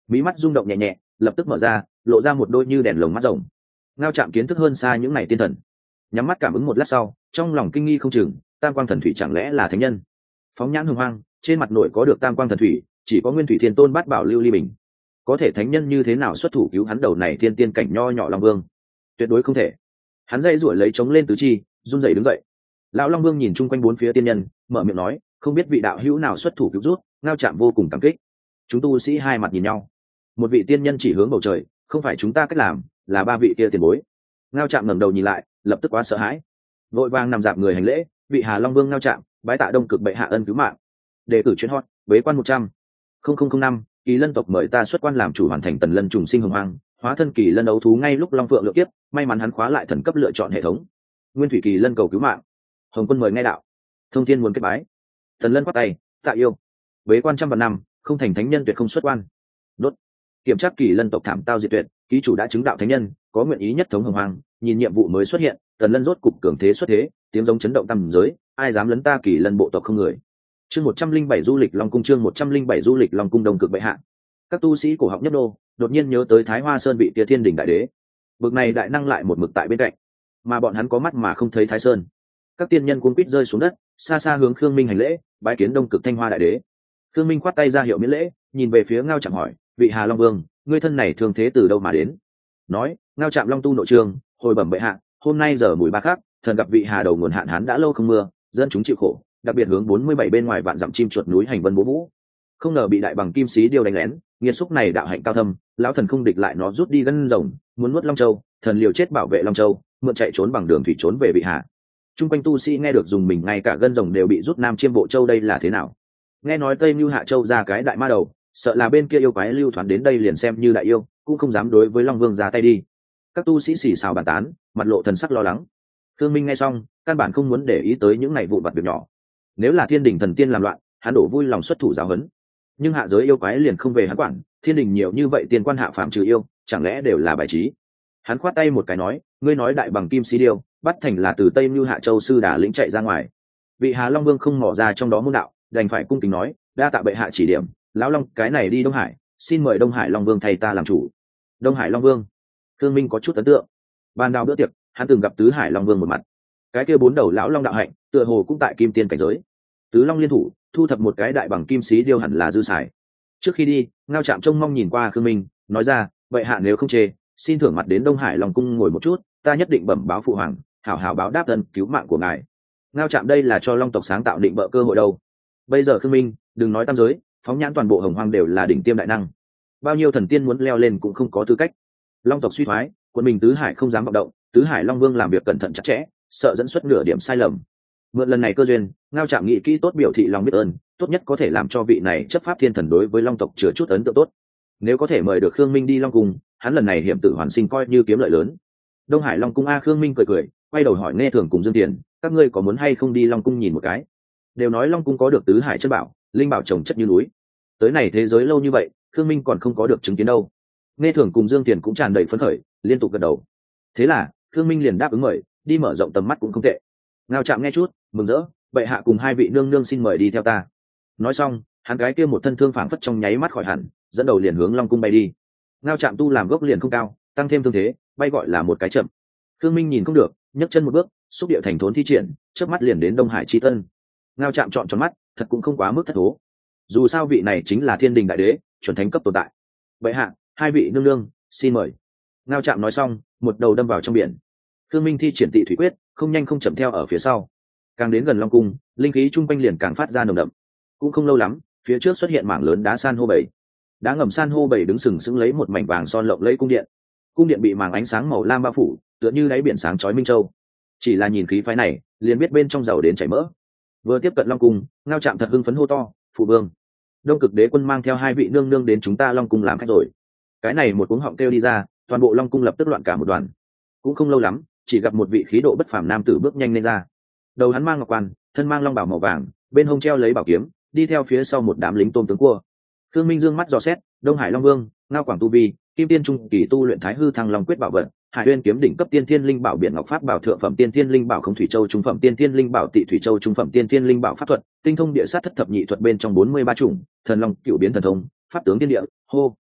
mí mắt rung động nhẹ nhẹ, lập tức mở ra, lộ ra một đôi như đèn lồng mắt rồng. Ngao Trạm kiến thức hơn xa những này tiên thần, nhắm mắt cảm ứng một lát sau, trong lòng kinh nghi không chừng, tam quang thần thủy chẳng lẽ là thánh nhân? Phóng nhãn hồng hoang, trên mặt nội có được tam quang thần thủy, chỉ có Nguyên Thủy Thiên Tôn Bát Bảo Lưu Ly Bình. Có thể thánh nhân như thế nào xuất thủ cứu hắn đầu này thiên tiên cảnh nho nhỏ Long Vương? Tuyệt đối không thể. Hắn dây rủi lấy chống lên tứ chi, run rẩy đứng dậy. Lão Long Vương nhìn chung quanh bốn phía tiên nhân, mở miệng nói, không biết vị đạo hữu nào xuất thủ cứu rút. Ngao Trạm vô cùng cảm kích. Chúng tu sĩ hai mặt nhìn nhau. Một vị tiên nhân chỉ hướng bầu trời, không phải chúng ta cách làm, là ba vị kia tiền bối. Ngao Trạm ngẩng đầu nhìn lại, lập tức quá sợ hãi, vội vàng nằm dạp người hành lễ, vị Hà Long Vương Ngao Trạm, bái tạ Đông Cực bệ hạ ân cứu mạng. Đề cử chuyến hot, bế quan 100.005, Kỳ Lân tộc mời ta xuất quan làm chủ hoàn thành Tần Lân trùng sinh hồng hoang, hóa thân Kỳ Lân ấu thú ngay lúc Long Phượng lượng kiếp, may mắn hắn khóa lại thần cấp lựa chọn hệ thống. Nguyên Thủy Kỳ Lân cầu cứu mạng. Hồng Quân mời nghe đạo. Thông Thiên muốn kết bái. Tần Lân quát tay, tạ yêu. Bế quan trăm vạn năm, không thành thánh nhân tuyệt không xuất quan. Đốt. Kiểm tra Kỳ Lân tộc thảm tao diệt tuyệt, ký chủ đã chứng đạo thánh nhân, có nguyện ý nhất thống hồng hoang, nhìn nhiệm vụ mới xuất hiện, Tần Lân rốt cục cường thế xuất thế, tiếng giống chấn động tầm giới, ai dám lấn ta Kỳ Lân bộ tộc không người. Chương 107 du lịch Long cung, chương 107 du lịch Long cung Đông Cực bệ hạ. Các tu sĩ cổ học nhấp đô, đột nhiên nhớ tới Thái Hoa Sơn vị Tia Thiên Đỉnh đại đế. Bực này đại năng lại một mực tại bên cạnh, mà bọn hắn có mắt mà không thấy Thái Sơn. Các tiên nhân cuống quýt rơi xuống đất, xa xa hướng Khương Minh hành lễ, bái kiến Đông Cực Thanh Hoa đại đế. Khương Minh khoát tay ra hiệu miễn lễ, nhìn về phía Ngao Trạm hỏi, vị Hà Long Vương, ngươi thân này thường thế từ đâu mà đến? Nói, Ngao Trạm Long tu nội trường, hồi bẩm bệ hạ, hôm nay giờ mùi ba khác, thần gặp vị Hà đầu nguồn hạn hán đã lâu không mưa, dân chúng chịu khổ, đặc biệt hướng 47 bên ngoài vạn dặm chim chuột núi hành vân bố vũ, không ngờ bị đại bằng kim sĩ điêu đánh lén, nghiệt xúc này đạo hạnh cao thâm, lão thần không địch lại nó rút đi gân rồng, muốn nuốt Long Châu, thần liều chết bảo vệ Long Châu, mượn chạy trốn bằng đường thủy trốn về vị Hà. Trung quanh tu sĩ nghe được dùng mình, ngay cả gân rồng đều bị rút Nam Chiêm Bộ Châu, đây là thế nào? Nghe nói Tây Nưu Hạ Châu ra cái đại ma đầu, sợ là bên kia yêu quái lưu thoán đến đây liền xem như đại yêu, cũng không dám đối với Long Vương ra tay đi. Các tu sĩ xì xào bàn tán, mặt lộ thần sắc lo lắng. Thương Minh nghe xong, căn bản không muốn để ý tới những này vụn vặt việc nhỏ. Nếu là Thiên Đình thần tiên làm loạn, hắn đổ vui lòng xuất thủ giáo huấn. Nhưng hạ giới yêu quái liền không về hắn quản, Thiên Đình nhiều như vậy tiền quan hạ phạm trừ yêu, chẳng lẽ đều là bài trí? Hắn khoát tay một cái nói, ngươi nói đại bằng kim si điêu, bắt thành là từ Tây Nưu Hạ Châu sư đà lĩnh chạy ra ngoài. Vị Hà Long Vương không mò ra trong đó môn đạo, đành phải cung kính nói, đa tạ bệ hạ chỉ điểm, lão Long cái này đi Đông Hải, xin mời Đông Hải Long Vương thay ta làm chủ. Đông Hải Long Vương, Thương Minh có chút ấn tượng. Ban đào bữa tiệc, hắn từng gặp Tứ Hải Long Vương một mặt. Cái kia bốn đầu lão long đạo hạnh, tựa hồ cũng tại kim tiên cảnh giới. Tứ Long liên thủ, thu thập một cái đại bằng kim sĩ điêu hẳn là dư xài. Trước khi đi, Ngao Trạm trông mong nhìn qua Khương Minh, nói ra, vậy hạ nếu không chê, xin thưởng mặt đến Đông Hải Long cung ngồi một chút, ta nhất định bẩm báo phụ hoàng, hảo hảo báo đáp ân cứu mạng của ngài. Ngao Trạm đây là cho Long tộc sáng tạo định bợ cơ hội đâu. Bây giờ Khương Minh, đừng nói tam giới, phóng nhãn toàn bộ hồng hoang đều là đỉnh tiêm đại năng, bao nhiêu thần tiên muốn leo lên cũng không có tư cách. Long tộc suy thoái, quân mình Tứ Hải không dám vọng động, Tứ Hải Long Vương làm việc cẩn thận chặt chẽ, sợ dẫn xuất nửa điểm sai lầm. Mượn lần này cơ duyên, Ngao Trạm nghĩ kỹ tốt biểu thị lòng biết ơn, tốt nhất có thể làm cho vị này chấp pháp thiên thần đối với Long tộc chừa chút ấn tượng tốt. Nếu có thể mời được Khương Minh đi Long cung, hắn lần này hiểm tử hoàn sinh coi như kiếm lợi lớn. Đông Hải Long cung a, Khương Minh cười cười, quay đầu hỏi Nghe Thường cùng Dương Tiền, các ngươi có muốn hay không đi Long cung nhìn một cái? Đều nói Long cung có được Tứ Hải chân bảo, linh bảo trồng chất như núi. Tới này thế giới lâu như vậy, Khương Minh còn không có được chứng kiến đâu. Nghe Thường cùng Dương Tiền cũng tràn đầy phấn khởi, liên tục gật đầu. Thế là Khương Minh liền đáp ứng mời, đi mở rộng tầm mắt cũng không tệ. Ngao Trạm nghe chút, mừng rỡ, bệ hạ cùng hai vị nương nương xin mời đi theo ta. Nói xong, hắn gái kia một thân thương phảng phất trong nháy mắt khỏi hẳn, dẫn đầu liền hướng Long cung bay đi. Ngao Trạm tu làm gốc liền không cao, tăng thêm thương thế, bay gọi là một cái chậm. Khương Minh nhìn không được, nhấc chân một bước, xúc điệu thành thốn thi triển, chớp mắt liền đến Đông Hải chi tân. Ngao Trạm trọn tròn mắt, thật cũng không quá mức thất thố. Dù sao vị này chính là Thiên Đình đại đế, chuẩn thánh cấp tồn tại. Bệ hạ, hai vị nương nương, xin mời. Ngao Trạm nói xong, một đầu đâm vào trong biển. Khương Minh thi triển Tị Thủy Quyết, không nhanh không chậm theo ở phía sau. Càng đến gần Long cung, linh khí chung quanh liền càng phát ra nồng đậm. Cũng không lâu lắm, phía trước xuất hiện mảng lớn đá san hô bảy. Đá ngầm san hô bảy đứng sừng sững lấy một mảnh vàng son lộng lẫy cung điện. Cung điện bị màng ánh sáng màu lam bao phủ, tựa như đáy biển sáng chói minh châu. Chỉ là nhìn khí phái này, liền biết bên trong giàu đến chảy mỡ. Vừa tiếp cận Long cung, Ngao Trạm thật hưng phấn hô to, phụ vương, Đông Cực Đế quân mang theo hai vị nương nương đến chúng ta Long cung làm khách rồi. Cái này một cuống họng kêu đi ra, toàn bộ Long cung lập tức loạn cả một đoàn. Cũng không lâu lắm, chỉ gặp một vị khí độ bất phàm nam tử bước nhanh lên ra. Đầu hắn mang ngọc quan, thân mang long bảo màu vàng, bên hông treo lấy bảo kiếm, đi theo phía sau một đám lính tôm tướng cua. Khương Minh dương mắt dò xét, Đông Hải Long Vương, Ngao Quảng tu vi, Kim Tiên trung kỳ tu luyện Thái Hư Thăng Long quyết bảo vật, Hải Uyên kiếm đỉnh cấp tiên thiên linh bảo biển ngọc pháp bảo thượng phẩm tiên thiên linh bảo Không Thủy Châu trung phẩm tiên thiên linh bảo Tị Thủy Châu trung phẩm tiên thiên linh bảo pháp thuật, tinh thông địa sát thất thập nhị thuật bên trong 43 chủng, thần long cựu biến thần thông, pháp tướng tiên địa, hô.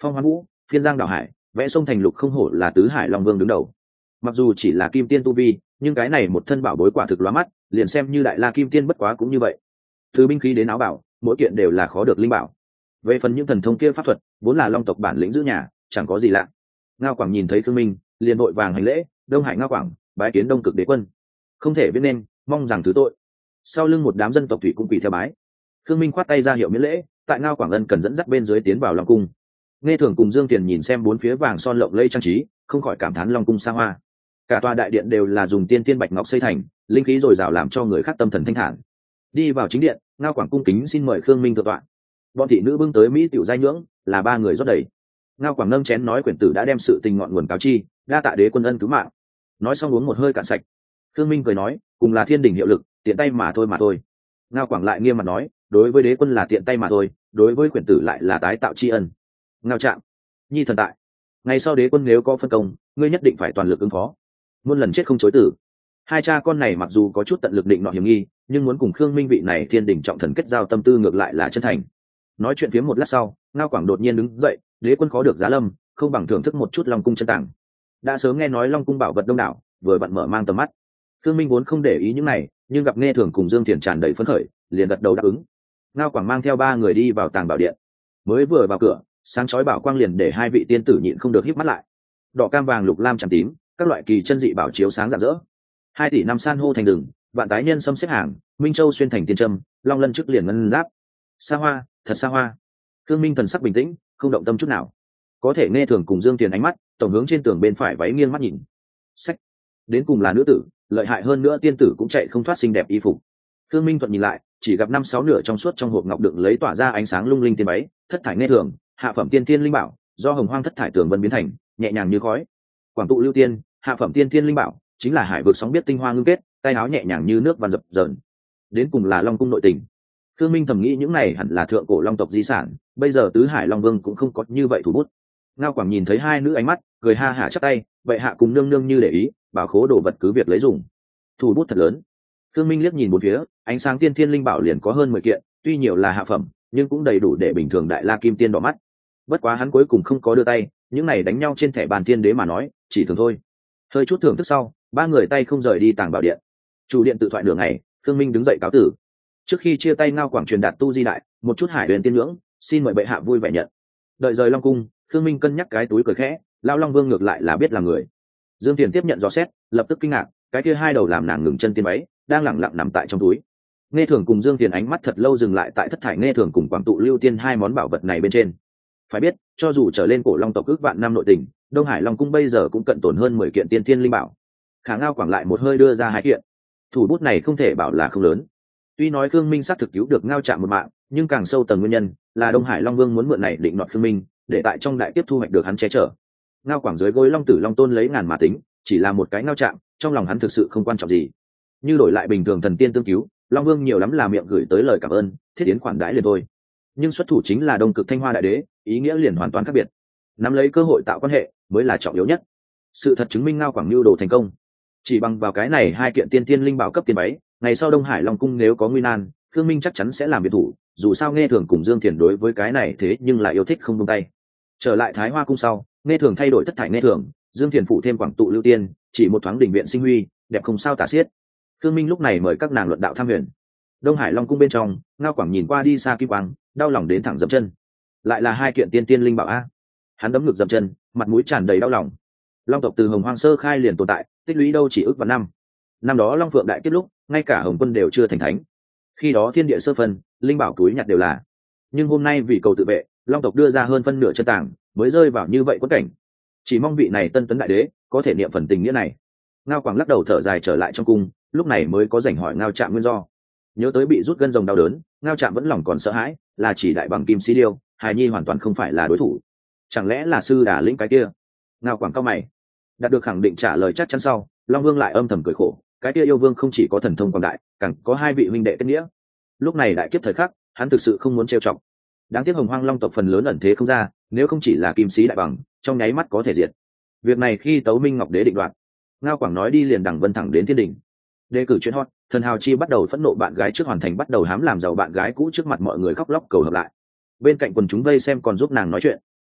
phong hoán vũ, phiên giang đảo hải, vẽ sông thành lục, không hổ là tứ hải long vương đứng đầu. Mặc dù chỉ là kim tiên tu vi, nhưng cái này một thân bảo bối quả thực lóa mắt, liền xem như đại la kim tiên bất quá cũng như vậy. Từ binh khí đến áo bảo, mỗi kiện đều là khó được linh bảo. Về phần những thần thông kia pháp thuật, vốn là long tộc bản lĩnh giữ nhà, chẳng có gì lạ. Ngao Quảng nhìn thấy Khương Minh, liền vội vàng hành lễ, Đông Hải Ngao Quảng, bái kiến Đông Cực Đế quân. Không thể biết nên, mong rằng thứ tội. Sau lưng một đám dân tộc thủy cũng quỳ theo bái. Khương Minh khoát tay ra hiệu miễn lễ, tại Ngao Quảng ân cần dẫn dắt bên dưới tiến vào long cung. Nghe Thường cùng Dương Tiền nhìn xem bốn phía vàng son lộng lẫy trang trí, không khỏi cảm thán long cung xa hoa. Cả tòa đại điện đều là dùng tiên tiên bạch ngọc xây thành, linh khí dồi dào làm cho người khác tâm thần thanh thản. Đi vào chính điện, Ngao Quảng cung kính xin mời Khương Minh thượng tọa. Bọn thị nữ bưng tới mỹ tiểu giai nhưỡng, là ba người rót đầy. Ngao Quảng nâng chén nói quyển tử đã đem sự tình ngọn nguồn cáo chi, đa tạ đế quân ân cứu mạng. Nói xong uống một hơi cạn sạch. Khương Minh cười nói, cùng là thiên đình hiệu lực, tiện tay mà thôi. Ngao Quảng lại nghiêm mặt nói, đối với đế quân là tiện tay mà thôi, đối với quyển tử lại là tái tạo tri ân. Ngao Trạm, nhi thần tại. Ngày sau đế quân nếu có phân công, ngươi nhất định phải toàn lực ứng phó, muôn lần chết không chối tử. Hai cha con này mặc dù có chút tận lực định nọ hiểm nghi, nhưng muốn cùng Khương Minh vị này thiên đình trọng thần kết giao tâm tư ngược lại là chân thành. Nói chuyện phía một lát sau, Ngao Quảng đột nhiên đứng dậy, đế quân khó được giá lâm, không bằng thưởng thức một chút long cung chân tàng. Đã sớm nghe nói long cung bảo vật đông đảo, vừa vặn mở mang tầm mắt. Khương Minh vốn không để ý những này, nhưng gặp Nghe Thường cùng Dương Thiền tràn đầy phấn khởi, liền gật đầu đáp ứng. Ngao Quảng mang theo ba người đi vào tàng bảo điện. Mới vừa vào cửa, sáng chói bảo quang liền để hai vị tiên tử nhịn không được híp mắt lại. Đỏ cam vàng lục lam trắng tím, các loại kỳ chân dị bảo chiếu sáng rạng rỡ. 2 tỷ năm san hô thành rừng, vạn tái nhân xâm xếp hàng, minh châu xuyên thành tiên trâm, long lân trước liền ngân giáp. Xa hoa, thật xa hoa. Khương Minh thần sắc bình tĩnh, không động tâm chút nào. Có thể Nghe Thường cùng Dương Tiền ánh mắt tổng hướng trên tường bên phải váy nghiêng mắt nhìn. Sách, đến cùng là nữ tử, lợi hại hơn nữa tiên tử cũng chạy không thoát xinh đẹp y phục. Khương Minh thuận nhìn lại, chỉ gặp 5-6 nửa trong suốt trong hộp ngọc đựng lấy tỏa ra ánh sáng lung linh tiên váy, thất thải Nghe Thường, hạ phẩm tiên tiên linh bảo, do hồng hoang thất thải tường vân biến thành, nhẹ nhàng như khói. Quảng tụ lưu tiên, hạ phẩm tiên tiên linh bảo, chính là hải vực sóng biết tinh hoa ngưng kết, tay áo nhẹ nhàng như nước văn dập dờn. Đến cùng là long cung nội tình. Khương Minh thầm nghĩ những này hẳn là thượng cổ long tộc di sản, bây giờ tứ hải long vương cũng không có như vậy thủ bút. Ngao Quảng nhìn thấy hai nữ ánh mắt, cười ha hả chắp tay, vậy hạ cùng nương nương như để ý, bảo khố đồ vật cứ việc lấy dùng. Thủ bút thật lớn. Khương Minh liếc nhìn bốn phía, ánh sáng tiên thiên linh bảo liền có hơn 10 kiện, tuy nhiều là hạ phẩm, nhưng cũng đầy đủ để bình thường đại la kim tiên đỏ mắt. Bất quá hắn cuối cùng không có đưa tay, những này đánh nhau trên thẻ bàn tiên đế mà nói, chỉ thường thôi. Hơi chút thưởng thức sau, ba người tay không rời đi tàng bảo điện. Chủ điện tự thoại nửa ngày, Khương Minh đứng dậy cáo tử. Trước khi chia tay Ngao Quảng truyền đạt tu di đại, một chút hải huyền tiên ngưỡng, xin mời bệ hạ vui vẻ nhận. Đợi rời long cung, Khương Minh cân nhắc cái túi cười khẽ, lao long vương ngược lại là biết là người. Dương Tiền tiếp nhận dò xét, lập tức kinh ngạc, cái kia hai đầu làm nàng ngừng chân tiên váy, đang lẳng lặng nằm tại trong túi. Nghe Thường cùng Dương Tiền ánh mắt thật lâu dừng lại tại thất thải Nghe Thường cùng Quảng tụ lưu tiên hai món bảo vật này bên trên. Phải biết, cho dù trở lên cổ long tộc ước vạn năm nội tình, Đông Hải Long cung bây giờ cũng cận tổn hơn 10 kiện tiên tiên linh bảo. Khả Ngao Quảng lại một hơi đưa ra 2 kiện. Thủ bút này không thể bảo là không lớn. Tuy nói Khương Minh xác thực cứu được Ngao Trạm một mạng, nhưng càng sâu tầng nguyên nhân là Đông Hải Long Vương muốn mượn này định nọt Khương Minh, để tại trong đại tiếp thu hoạch được hắn che chở. Ngao Quảng dưới gối Long Tử Long Tôn lấy ngàn mà tính, chỉ là một cái Ngao Trạm, trong lòng hắn thực sự không quan trọng gì. Như đổi lại bình thường thần tiên tương cứu, Long Vương nhiều lắm là miệng gửi tới lời cảm ơn, thiết yến khoản đãi liền thôi. Nhưng xuất thủ chính là Đông Cực Thanh Hoa đại đế, ý nghĩa liền hoàn toàn khác biệt. Nắm lấy cơ hội tạo quan hệ mới là trọng yếu nhất. Sự thật chứng minh Ngao Quảng mưu đồ thành công. Chỉ bằng vào cái này 2 kiện tiên tiên linh bảo cấp tiên váy, ngày sau Đông Hải Long cung nếu có nguy nan, Khương Minh chắc chắn sẽ làm biệt thủ, dù sao Nghe Thường cùng Dương Thiền đối với cái này thế nhưng lại yêu thích không buông tay. Trở lại Thái Hoa cung sau, Nghe Thường thay đổi thất thải Nghe Thường, Dương Thiền phụ thêm Quảng tụ lưu tiên, chỉ một thoáng đỉnh viện sinh huy, đẹp không sao tả xiết. Khương Minh lúc này mời các nàng luận đạo tham huyền. Đông Hải Long cung bên trong, Ngao Quảng nhìn qua đi xa kim quang, đau lòng đến thẳng dậm chân. Lại là 2 kiện tiên tiên linh bảo a. Hắn đấm ngực dậm chân, mặt mũi tràn đầy đau lòng. Long tộc từ Hồng Hoang sơ khai liền tồn tại, tích lũy đâu chỉ ước vạn năm. Năm đó Long Phượng đại kết lúc, ngay cả Hồng Quân đều chưa thành thánh. Khi đó thiên địa sơ phân, linh bảo túi nhặt đều là. Nhưng hôm nay vì cầu tự vệ, Long tộc đưa ra hơn phân nửa chân tàng, mới rơi vào như vậy quẫn cảnh. Chỉ mong vị này tân tấn đại đế có thể niệm phần tình nghĩa này. Ngao Quảng lắc đầu thở dài trở lại trong cung, lúc này mới có rảnh hỏi Ngao Trạm nguyên do. Nhớ tới bị rút gân rồng đau đớn, Ngao Trạm vẫn lòng còn sợ hãi, là chỉ đại bằng kim sĩ điêu, hài nhi hoàn toàn không phải là đối thủ. Chẳng lẽ là sư đà lĩnh cái kia? Ngao Quảng cao mày. Đạt được khẳng định trả lời chắc chắn sau, Long Vương lại âm thầm cười khổ, cái kia yêu vương không chỉ có thần thông quảng đại, càng có 2 vị huynh đệ kết nghĩa. Lúc này đại kiếp thời khắc, hắn thực sự không muốn trêu chọc. Đáng tiếc Hồng Hoang Long tộc phần lớn ẩn thế không ra, nếu không chỉ là kim sĩ đại bằng, trong nháy mắt có thể diệt. Việc này khi Tấu Minh Ngọc Đế định đoạt, Ngao Quảng nói đi liền đằng vân thẳng đến thiên đình. Đề cử chuyện hot, thần hào chi bắt đầu phẫn nộ bạn gái trước hoàn thành bắt đầu hám làm giàu bạn gái cũ trước mặt mọi người khóc lóc cầu hợp lại. Bên cạnh quần chúng vây xem còn giúp nàng nói chuyện.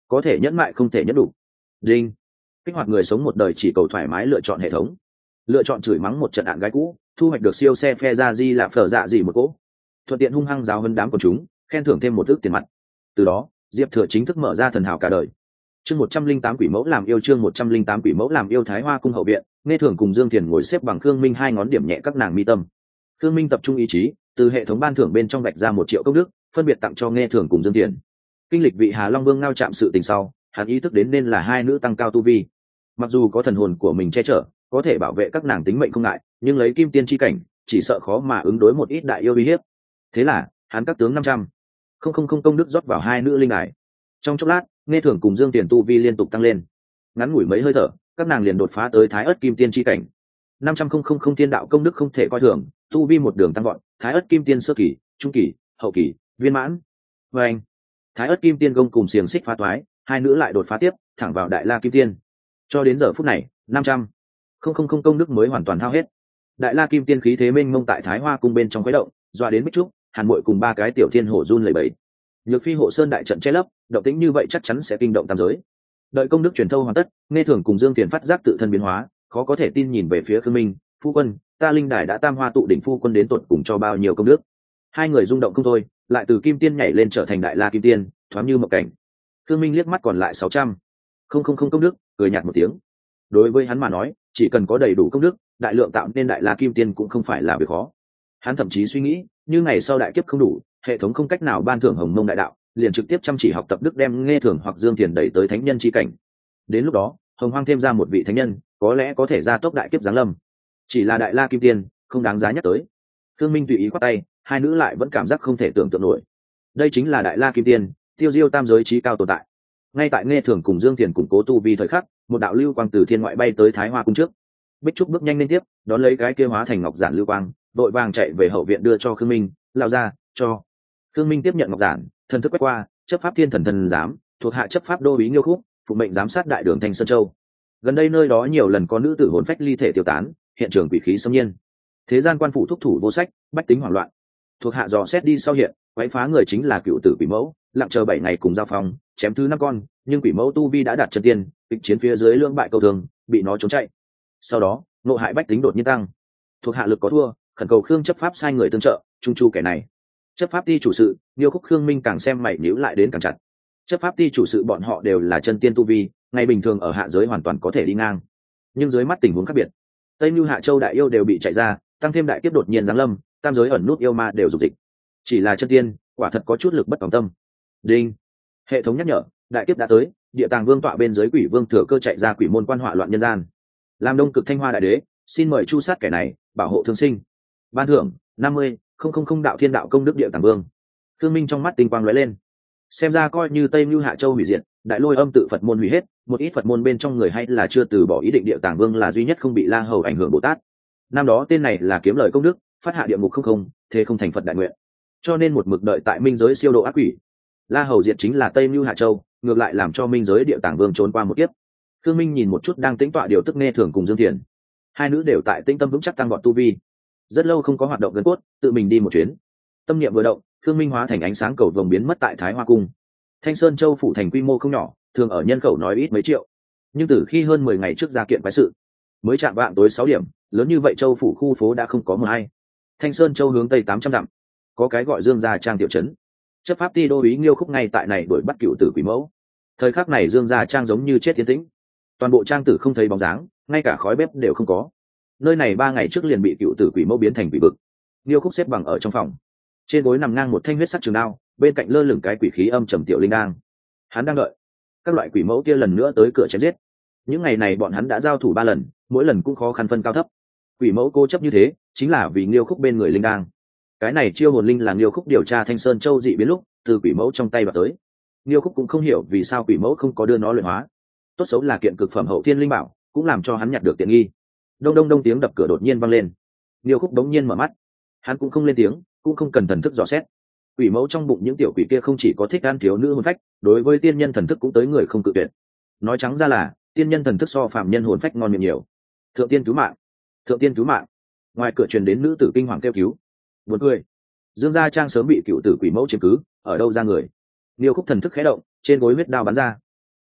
có thể nhẫn mại không thể nhẫn đủ. Đinh. Kích hoạt người sống một đời chỉ cầu thoải mái lựa chọn hệ thống. Lựa chọn chửi mắng một trận ạn gái cũ, thu hoạch được siêu xe phe ra di là phở dạ gì một cỗ. Thuận tiện hung hăng giáo hơn đám của chúng, khen thưởng thêm một ức tiền mặt. Từ đó, Diệp Thừa chính thức mở ra thần hào cả đời. Chương 108 quỷ mẫu làm yêu, chương 108 quỷ mẫu làm yêu. Thái Hoa cung hậu viện, Nghe Thường cùng Dương Thiền ngồi xếp bằng Khương Minh hai ngón điểm nhẹ các nàng mi tâm. Khương Minh tập trung ý chí, từ hệ thống ban thưởng bên trong vạch ra 1 triệu công đức, phân biệt tặng cho Nghe Thường cùng Dương Thiền. Kinh lịch vị Hà Long Vương ngao chạm sự tình sau, hắn ý thức đến nên là hai nữ tăng cao tu vi. Mặc dù có thần hồn của mình che chở, có thể bảo vệ các nàng tính mệnh không ngại, nhưng lấy kim tiên chi cảnh, chỉ sợ khó mà ứng đối một ít đại yêu uy hiếp. Thế là, hắn các tướng 500 không công đức rót vào hai nữ linh đài. Trong chốc lát, Nghe Thường cùng Dương Tiền tu vi liên tục tăng lên. Ngắn ngủi mấy hơi thở, các nàng liền đột phá tới Thái Ức Kim Tiên chi cảnh. 500 thiên đạo công đức không thể coi thường, tu vi một đường tăng vọt, Thái Ức Kim Tiên sơ kỳ, trung kỳ, hậu kỳ, viên mãn. Và anh, Thái Ức Kim Tiên gông cùng xiềng xích phá toái, hai nữ lại đột phá tiếp, thẳng vào Đại La Kim Tiên. Cho đến giờ phút này, 500 công đức mới hoàn toàn hao hết. Đại La Kim Tiên khí thế mênh mông tại Thái Hoa cung bên trong khuấy động, dọa đến Bích Trúc, Hàn Muội cùng ba cái tiểu thiên hổ run lẩy bẩy. Nhược Phi hộ sơn đại trận che lấp, động tĩnh như vậy chắc chắn sẽ kinh động tam giới. Đợi công đức truyền thâu hoàn tất, Nghe Thường cùng Dương Tiền phát giác tự thân biến hóa, khó có thể tin nhìn về phía Khương Minh, phu quân, ta linh đài đã tam hoa tụ đỉnh, phu quân đến tột cùng cho bao nhiêu công đức. Hai người rung động không thôi, lại từ Kim Tiên nhảy lên trở thành Đại La Kim Tiên, thoáng như mộng cảnh. Khương Minh liếc mắt còn lại 600 công đức, cười nhạt một tiếng. Đối với hắn mà nói, chỉ cần có đầy đủ công đức, đại lượng tạo nên Đại La Kim Tiên cũng không phải là việc khó. Hắn thậm chí suy nghĩ, như ngày sau đại kiếp không đủ, hệ thống không cách nào ban thưởng Hồng Mông đại đạo, liền trực tiếp chăm chỉ học tập đức đem Nghe Thường hoặc Dương Tiền đẩy tới thánh nhân chi cảnh. Đến lúc đó, Hồng Hoang thêm ra một vị thánh nhân, có lẽ có thể gia tốc đại kiếp giáng lâm. Chỉ là Đại La Kim Tiên, không đáng giá nhắc tới. Khương Minh tùy ý khoát tay, hai nữ lại vẫn cảm giác không thể tưởng tượng nổi. Đây chính là Đại La Kim Tiên, tiêu diêu tam giới trí cao tồn tại. Ngay tại Nghe Thường cùng Dương Tiền củng cố tu vi thời khắc, một đạo lưu quang từ thiên ngoại bay tới Thái Hoa cung trước. Bích Trúc bước nhanh lên tiếp, đón lấy cái kia hóa thành ngọc giản lưu quang, vội vàng chạy về hậu viện đưa cho Khương Minh, lao ra, cho. Khương Minh tiếp nhận ngọc giản, thần thức quét qua, chấp pháp thiên thần giám, thuộc hạ chấp pháp đô úy Nghiêu Khúc, phụ mệnh giám sát đại đường Thanh Sơn Châu. Gần đây nơi đó nhiều lần có nữ tử hồn phách ly thể tiêu tán, hiện trường quỷ khí xâm nhiên. Thế gian quan phủ thúc thủ vô sách, bách tính hoảng loạn. Thuộc hạ dò xét đi sau hiện, quấy phá người chính là cựu tử quỷ mẫu, lặng chờ 7 ngày cùng giao phòng, chém thứ 5 con, nhưng quỷ mẫu tu vi đã đạt chân tiên, kịch chiến phía dưới lưỡng bại câu thường, bị nó trốn chạy. Sau đó, nộ hại bách tính đột nhiên tăng. Thuộc hạ lực có thua, khẩn cầu Khương chấp pháp sai người tương trợ, trung chu kẻ này. Chấp pháp ty chủ sự, Nghiêu Khúc Khương Minh càng xem mày nhíu lại đến càng chặt. Chấp pháp ty chủ sự bọn họ đều là chân tiên tu vi, ngày bình thường ở hạ giới hoàn toàn có thể đi ngang, nhưng dưới mắt tình huống khác biệt. Tây Nưu Hạ Châu đại yêu đều bị chạy ra, tăng thêm đại kiếp đột nhiên giáng lâm, tam giới ẩn nút yêu ma đều dục dịch. Chỉ là chân tiên, quả thật có chút lực bất tòng tâm. Đinh, hệ thống nhắc nhở, đại kiếp đã tới, Địa Tàng Vương tọa bên dưới quỷ vương thừa cơ chạy ra quỷ môn quan họa loạn nhân gian. Làm Đông Cực Thanh Hoa đại đế, xin mời chu sát kẻ này, bảo hộ thương sinh. Ban thưởng 50 đạo thiên đạo công đức Địa Tàng Vương. Khương Minh trong mắt tinh quang lóe lên. Xem ra coi như Tây Nưu Hạ Châu hủy diệt, Đại Lôi Âm tự Phật môn hủy hết, một ít Phật môn bên trong người hay là chưa từ bỏ ý định Địa Tàng Vương là duy nhất không bị La Hầu ảnh hưởng Bồ Tát. Năm đó tên này là kiếm lời công đức, phát hạ địa ngục không, thế không thành Phật đại nguyện, cho nên một mực đợi tại minh giới siêu độ ác quỷ. La Hầu diệt chính là Tây Nưu Hạ Châu, ngược lại làm cho minh giới Địa Tàng Vương trốn qua một kiếp. Khương Minh nhìn một chút đang tĩnh tọa điều tức Nghe Thường cùng Dương Thiền, hai nữ đều tại tĩnh tâm vững chắc tăng vọt tu vi. Rất lâu không có hoạt động gần cốt, tự mình đi một chuyến. Tâm niệm vừa động, Khương Minh hóa thành ánh sáng cầu vồng biến mất tại Thái Hoa cung. Thanh Sơn Châu phủ thành quy mô không nhỏ, thường ở nhân khẩu nói ít mấy triệu, nhưng từ khi hơn 10 ngày trước ra kiện quái sự, mới chạm vạng tối 6 điểm, lớn như vậy châu phủ khu phố đã không có mờ hay. Thanh Sơn Châu hướng tây 800 dặm, có cái gọi Dương Gia Trang tiểu trấn. Chấp pháp ty đô úy Nghiêu Khúc ngay tại này đuổi bắt cựu tử quỷ mẫu. Thời khắc này Dương Gia Trang giống như chết tiến tĩnh, toàn bộ trang tử không thấy bóng dáng, ngay cả khói bếp đều không có. Nơi này 3 ngày trước liền bị cựu tử quỷ mẫu biến thành quỷ vực. Nghiêu Khúc xếp bằng ở trong phòng, trên gối nằm ngang một thanh huyết sắc trường đao, bên cạnh lơ lửng cái quỷ khí âm trầm tiểu linh đang. Hắn đang đợi các loại quỷ mẫu kia lần nữa tới cửa chém giết. Những ngày này bọn hắn đã giao thủ 3 lần, mỗi lần cũng khó khăn phân cao thấp. Quỷ mẫu cố chấp như thế, chính là vì Nghiêu Khúc bên người linh đang. Cái này chiêu hồn linh là Nghiêu Khúc điều tra Thanh Sơn Châu dị biến lúc từ quỷ mẫu trong tay vào tới. Nghiêu Khúc cũng không hiểu vì sao quỷ mẫu không có đưa nó luyện hóa. Tốt xấu là kiện cực phẩm hậu thiên linh bảo, cũng làm cho hắn nhặt được tiện nghi. Đông đông đông tiếng đập cửa đột nhiên vang lên. Nghiêu Khúc đống nhiên mở mắt, hắn cũng không lên tiếng, cũng không cần thần thức dò xét. Quỷ mẫu trong bụng những tiểu quỷ kia không chỉ có thích ăn thiếu nữ hồn phách, đối với tiên nhân thần thức cũng tới người không cự tuyệt. Nói trắng ra là tiên nhân thần thức so phàm nhân hồn phách ngon miệng nhiều. Thượng tiên cứu mạng, thượng tiên cứu mạng! Ngoài cửa truyền đến nữ tử kinh hoàng kêu cứu. Buồn cười, Dương Gia Trang sớm bị cựu tử quỷ mẫu chiếm cứ, ở đâu ra người? Nghiêu Khúc thần thức khẽ động, trên gối huyết đao bắn ra.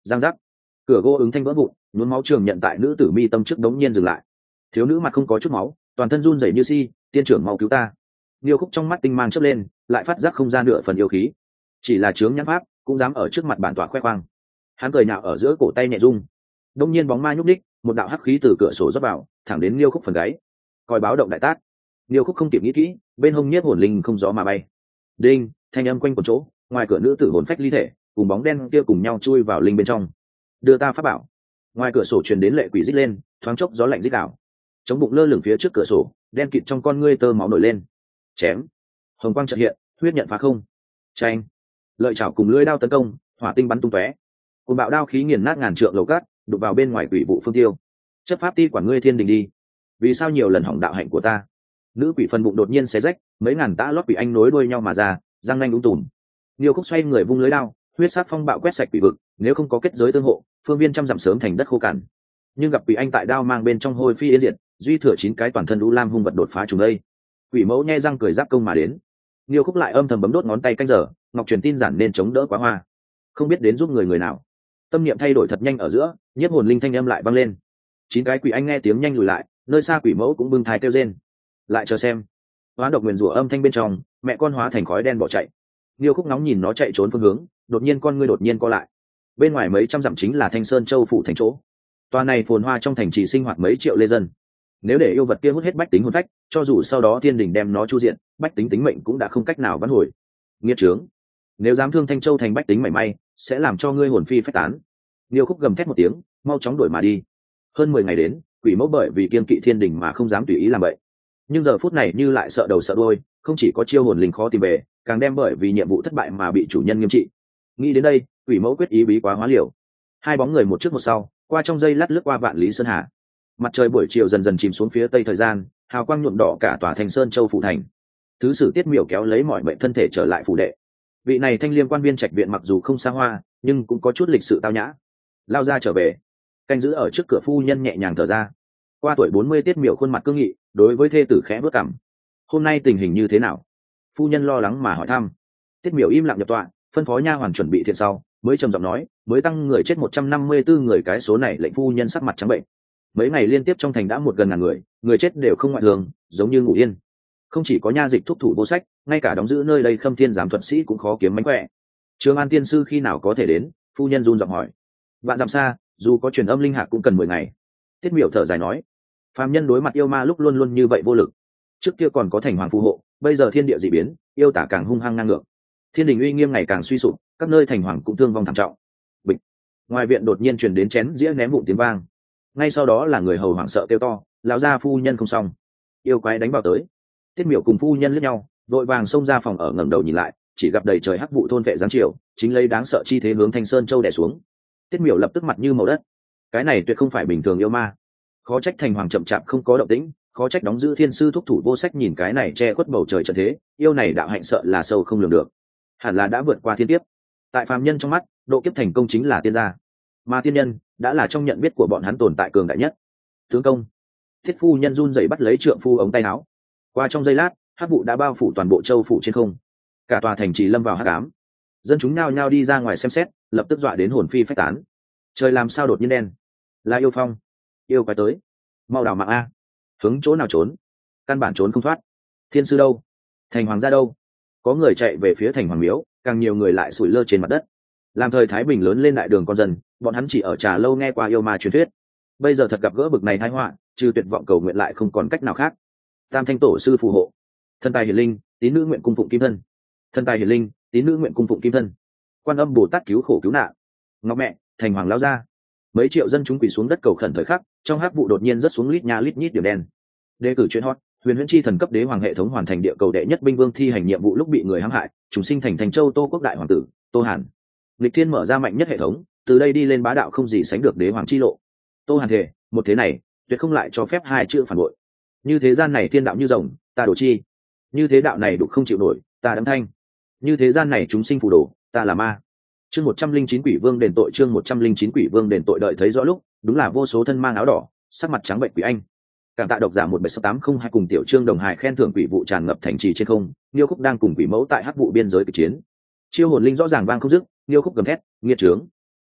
giang giác, cửa gỗ ứng thanh vỡ vụn, nhuốm máu trường nhận tại nữ tử mi tâm trước đống nhiên dừng lại. Thiếu nữ mặt không có chút máu, toàn thân run rẩy như si. Tiên trưởng mau cứu ta. Niêu Khúc trong mắt tinh mang chớp lên, lại phát giác không ra nửa phần yêu khí. Chỉ là chướng nhãn pháp cũng dám ở trước mặt bản tọa khoe khoang. Hắn cười nhạo ở giữa cổ tay nhẹ rung, đông nhiên bóng ma nhúc đích, một đạo hắc khí từ cửa sổ rót vào, thẳng đến Niêu Khúc phần gáy. Coi báo động đại tác. Niêu Khúc không kịp nghĩ kỹ, bên hông nhiếp hồn linh không gió mà bay. Đinh, thanh âm quanh quẩn chỗ, ngoài cửa nữ tử hồn phách ly thể, cùng bóng đen kia cùng nhau chui vào linh bên trong. Đưa ta pháp bảo. Ngoài cửa sổ truyền đến lệ quỷ rít lên, thoáng chốc gió lạnh rít đảo. Chống bụng lơ lửng phía trước cửa sổ, đen kịt trong con ngươi tơ máu nổi lên. Chém. Hồng quang chợt hiện, huyết nhận phá không. Chanh. Lợi chảo cùng lưỡi đao tấn công, hỏa tinh bắn tung tóe. Cùng bạo đao khí nghiền nát ngàn trượng lầu cát, đục vào bên ngoài quỷ vụ phương tiêu. Chấp pháp ti quản ngươi thiên đình đi. Vì sao nhiều lần hỏng đạo hạnh của ta? Nữ quỷ phần bụng đột nhiên xé rách, mấy ngàn tã lót quỷ anh nối đuôi nhau mà ra, răng nanh ung tùm. Niêu Khúc xoay người vung lưới đao, huyết sát phong bạo quét sạch quỷ vực, nếu không có kết giới tương hộ, phương viên trăm dặm sớm thành đất khô cằn. Nhưng gặp quỷ anh tại đao mang bên trong hôi phi yên diệt, duy thừa 9 cái toàn thân u lam hung vật đột phá trùng đây. Quỷ mẫu nhe răng cười giáp công mà đến. Niêu Khúc lại âm thầm bấm đốt ngón tay canh giờ, ngọc truyền tin giản nên chống đỡ quá hoa. Không biết đến giúp người nào. Tâm niệm thay đổi thật nhanh ở giữa, nhiếp hồn linh thanh âm lại vang lên. 9 cái quỷ anh nghe tiếng nhanh lùi lại, nơi xa quỷ mẫu cũng bưng thai kêu rên. Lại chờ xem. Hóa độc nguyền rủa âm thanh bên trong, mẹ con hóa thành khói đen bỏ chạy. Niêu Khúc nóng nhìn nó chạy trốn phương hướng, đột nhiên con ngươi đột nhiên co lại. Bên ngoài mấy trăm dặm chính là Thanh Sơn Châu phủ thành chỗ. Tòa này phồn hoa trong thành trì sinh hoạt mấy triệu lê dân. Nếu để yêu vật kia hút hết bách tính hồn phách, cho dù sau đó thiên đình đem nó chu diện, bách tính tính mệnh cũng đã không cách nào vãn hồi. Nghiệt trướng, nếu dám thương Thanh Châu thành bách tính mảy may, sẽ làm cho ngươi hồn phi phách tán. Niêu Khúc gầm thét một tiếng, mau chóng đuổi mà đi. Hơn 10 ngày đến, quỷ mẫu bởi vì kiên kỵ thiên đình mà không dám tùy ý làm vậy. Nhưng giờ phút này như lại sợ đầu sợ đuôi, không chỉ có chiêu hồn linh khó tìm về, càng đem bởi vì nhiệm vụ thất bại mà bị chủ nhân nghiêm trị. Nghĩ đến đây, quỷ mẫu quyết ý bí quá hóa liều. Hai bóng người một trước một sau, qua trong giây lát lướt qua vạn lý sơn hà. Mặt trời buổi chiều dần dần chìm xuống phía tây thời gian, hào quang nhuộm đỏ cả tòa Thanh Sơn Châu phủ thành. Thứ sử Tiết Miểu kéo lấy mọi mệnh thân thể trở lại phủ đệ. Vị này thanh liêm quan viên trạch viện mặc dù không xa hoa, nhưng cũng có chút lịch sự tao nhã. Lao ra trở về, canh giữ ở trước cửa phu nhân nhẹ nhàng thở ra. Qua tuổi 40 Tiết Miểu khuôn mặt cương nghị, đối với thê tử khẽ bước cằm. Hôm nay tình hình như thế nào? Phu nhân lo lắng mà hỏi thăm. Tiết Miểu im lặng nhập tọa, phân phó nha hoàn chuẩn bị thiện sau, mới trầm giọng nói, mới tăng người chết 154 người, cái số này lệnh phu nhân sắc mặt trắng bệnh. Mấy ngày liên tiếp trong thành đã gần ngàn người chết đều không ngoại thường, giống như ngủ yên. Không chỉ có nha dịch thúc thủ vô sách, ngay cả đóng giữ nơi đây Khâm Thiên giám thuật sĩ cũng khó kiếm mánh khỏe. Trường An tiên sư khi nào có thể đến? Phu nhân run giọng hỏi. Vạn dặm xa, dù có truyền âm linh hạc cũng cần 10 ngày. Tiết Miểu thở dài nói, phàm nhân đối mặt yêu ma lúc luôn luôn như vậy vô lực. Trước kia còn có thành hoàng phù hộ, bây giờ thiên địa dị biến, yêu tả càng hung hăng ngang ngược, thiên đình uy nghiêm ngày càng suy sụp, các nơi thành hoàng cũng thương vong thảm trọng. Bịch. Ngoài viện đột nhiên truyền đến chén dĩa ném vụn tiếng vang. Ngay sau đó là người hầu hoảng sợ kêu to, lão gia phu nhân không xong, yêu quái đánh vào tới. Tiết Miểu cùng phu nhân liếc nhau, vội vàng xông ra phòng ở, ngẩng đầu nhìn lại, chỉ gặp đầy trời hắc vụ thôn vệ giáng triều, chính lấy đáng sợ chi thế hướng Thanh Sơn Châu đè xuống. Tiết Miểu lập tức mặt như màu đất. Cái này tuyệt không phải bình thường yêu ma. Khó trách thành hoàng chậm chạp không có động tĩnh, khó trách đóng giữ thiên sư thúc thủ vô sách nhìn cái này che khuất bầu trời trận thế, yêu này đạo hạnh sợ là sâu không lường được, hẳn là đã vượt qua thiên kiếp. Tại phàm nhân trong mắt, độ kiếp thành công chính là tiên gia, mà tiên nhân đã là trong nhận biết của bọn hắn tồn tại cường đại nhất. Tướng công. Thiết phu nhân run rẩy bắt lấy trượng phu ống tay áo. Qua trong giây lát, hắc vụ đã bao phủ toàn bộ châu phủ trên không, cả tòa thành trì lâm vào hắc ám. Dân chúng nao nhao đi ra ngoài xem xét, lập tức dọa đến hồn phi phách tán. Trời làm sao đột nhiên đen? Là yêu phong, yêu quái tới, mau đào mạng a! Hướng chỗ nào trốn? Căn bản trốn không thoát. Thiên sư đâu? Thành hoàng gia đâu? Có người chạy về phía thành hoàng miếu, càng nhiều người lại sủi lơ trên mặt đất. Làm thời Thái Bình lớn lên đại đường con dân, bọn hắn chỉ ở Trà Lâu nghe qua yêu ma truyền thuyết, bây giờ thật gặp gỡ bực này tai họa, trừ tuyệt vọng cầu nguyện lại không còn cách nào khác. Tam thanh tổ sư phù hộ, thân tài hiển linh, tín nữ nguyện cung phụng kim thân. Thân tài hiển linh, tín nữ nguyện cung phụng kim thân. Quan Âm Bồ Tát cứu khổ cứu nạn. Ngọc mẹ, thành hoàng lao ra. Mấy triệu dân chúng quỳ xuống đất cầu khẩn thời khắc, trong hắc vụ đột nhiên rớt xuống lít nha lít nhít điểm đen. Đề cử chuyện hot, huyền huyễn chi thần cấp đế hoàng hệ thống hoàn thành địa cầu đệ nhất binh vương thi hành nhiệm vụ lúc bị người hãm hại, chúng sinh thành Thành Châu Tô Quốc đại hoàng tử Tô Hàn. Lịch thiên mở ra mạnh nhất hệ thống, từ đây đi lên bá đạo không gì sánh được đế hoàng chi lộ. Tô Hàn thề, một thế này tuyệt không lại cho phép hai chữ phản bội. Như thế gian này thiên đạo như rồng, ta đổ chi. Như thế đạo này đục không chịu nổi, ta đấm thanh. Như thế gian này chúng sinh phù đồ, ta là ma. Chương 109 quỷ vương đền tội, chương 109 quỷ vương đền tội. Đợi thấy rõ lúc, đúng là vô số thân mang áo đỏ, sắc mặt trắng bệnh quỷ anh. Cảm tạ độc giả 17802 cùng tiểu trương đồng hài khen thưởng quỷ vụ tràn ngập thành trì trên không, Niêu Khúc đang cùng quỷ mẫu tại hắc vụ biên giới kịch chiến. Chiêu hồn linh rõ ràng vang không dứt, Niêu Khúc gầm thét, nghiệt trướng.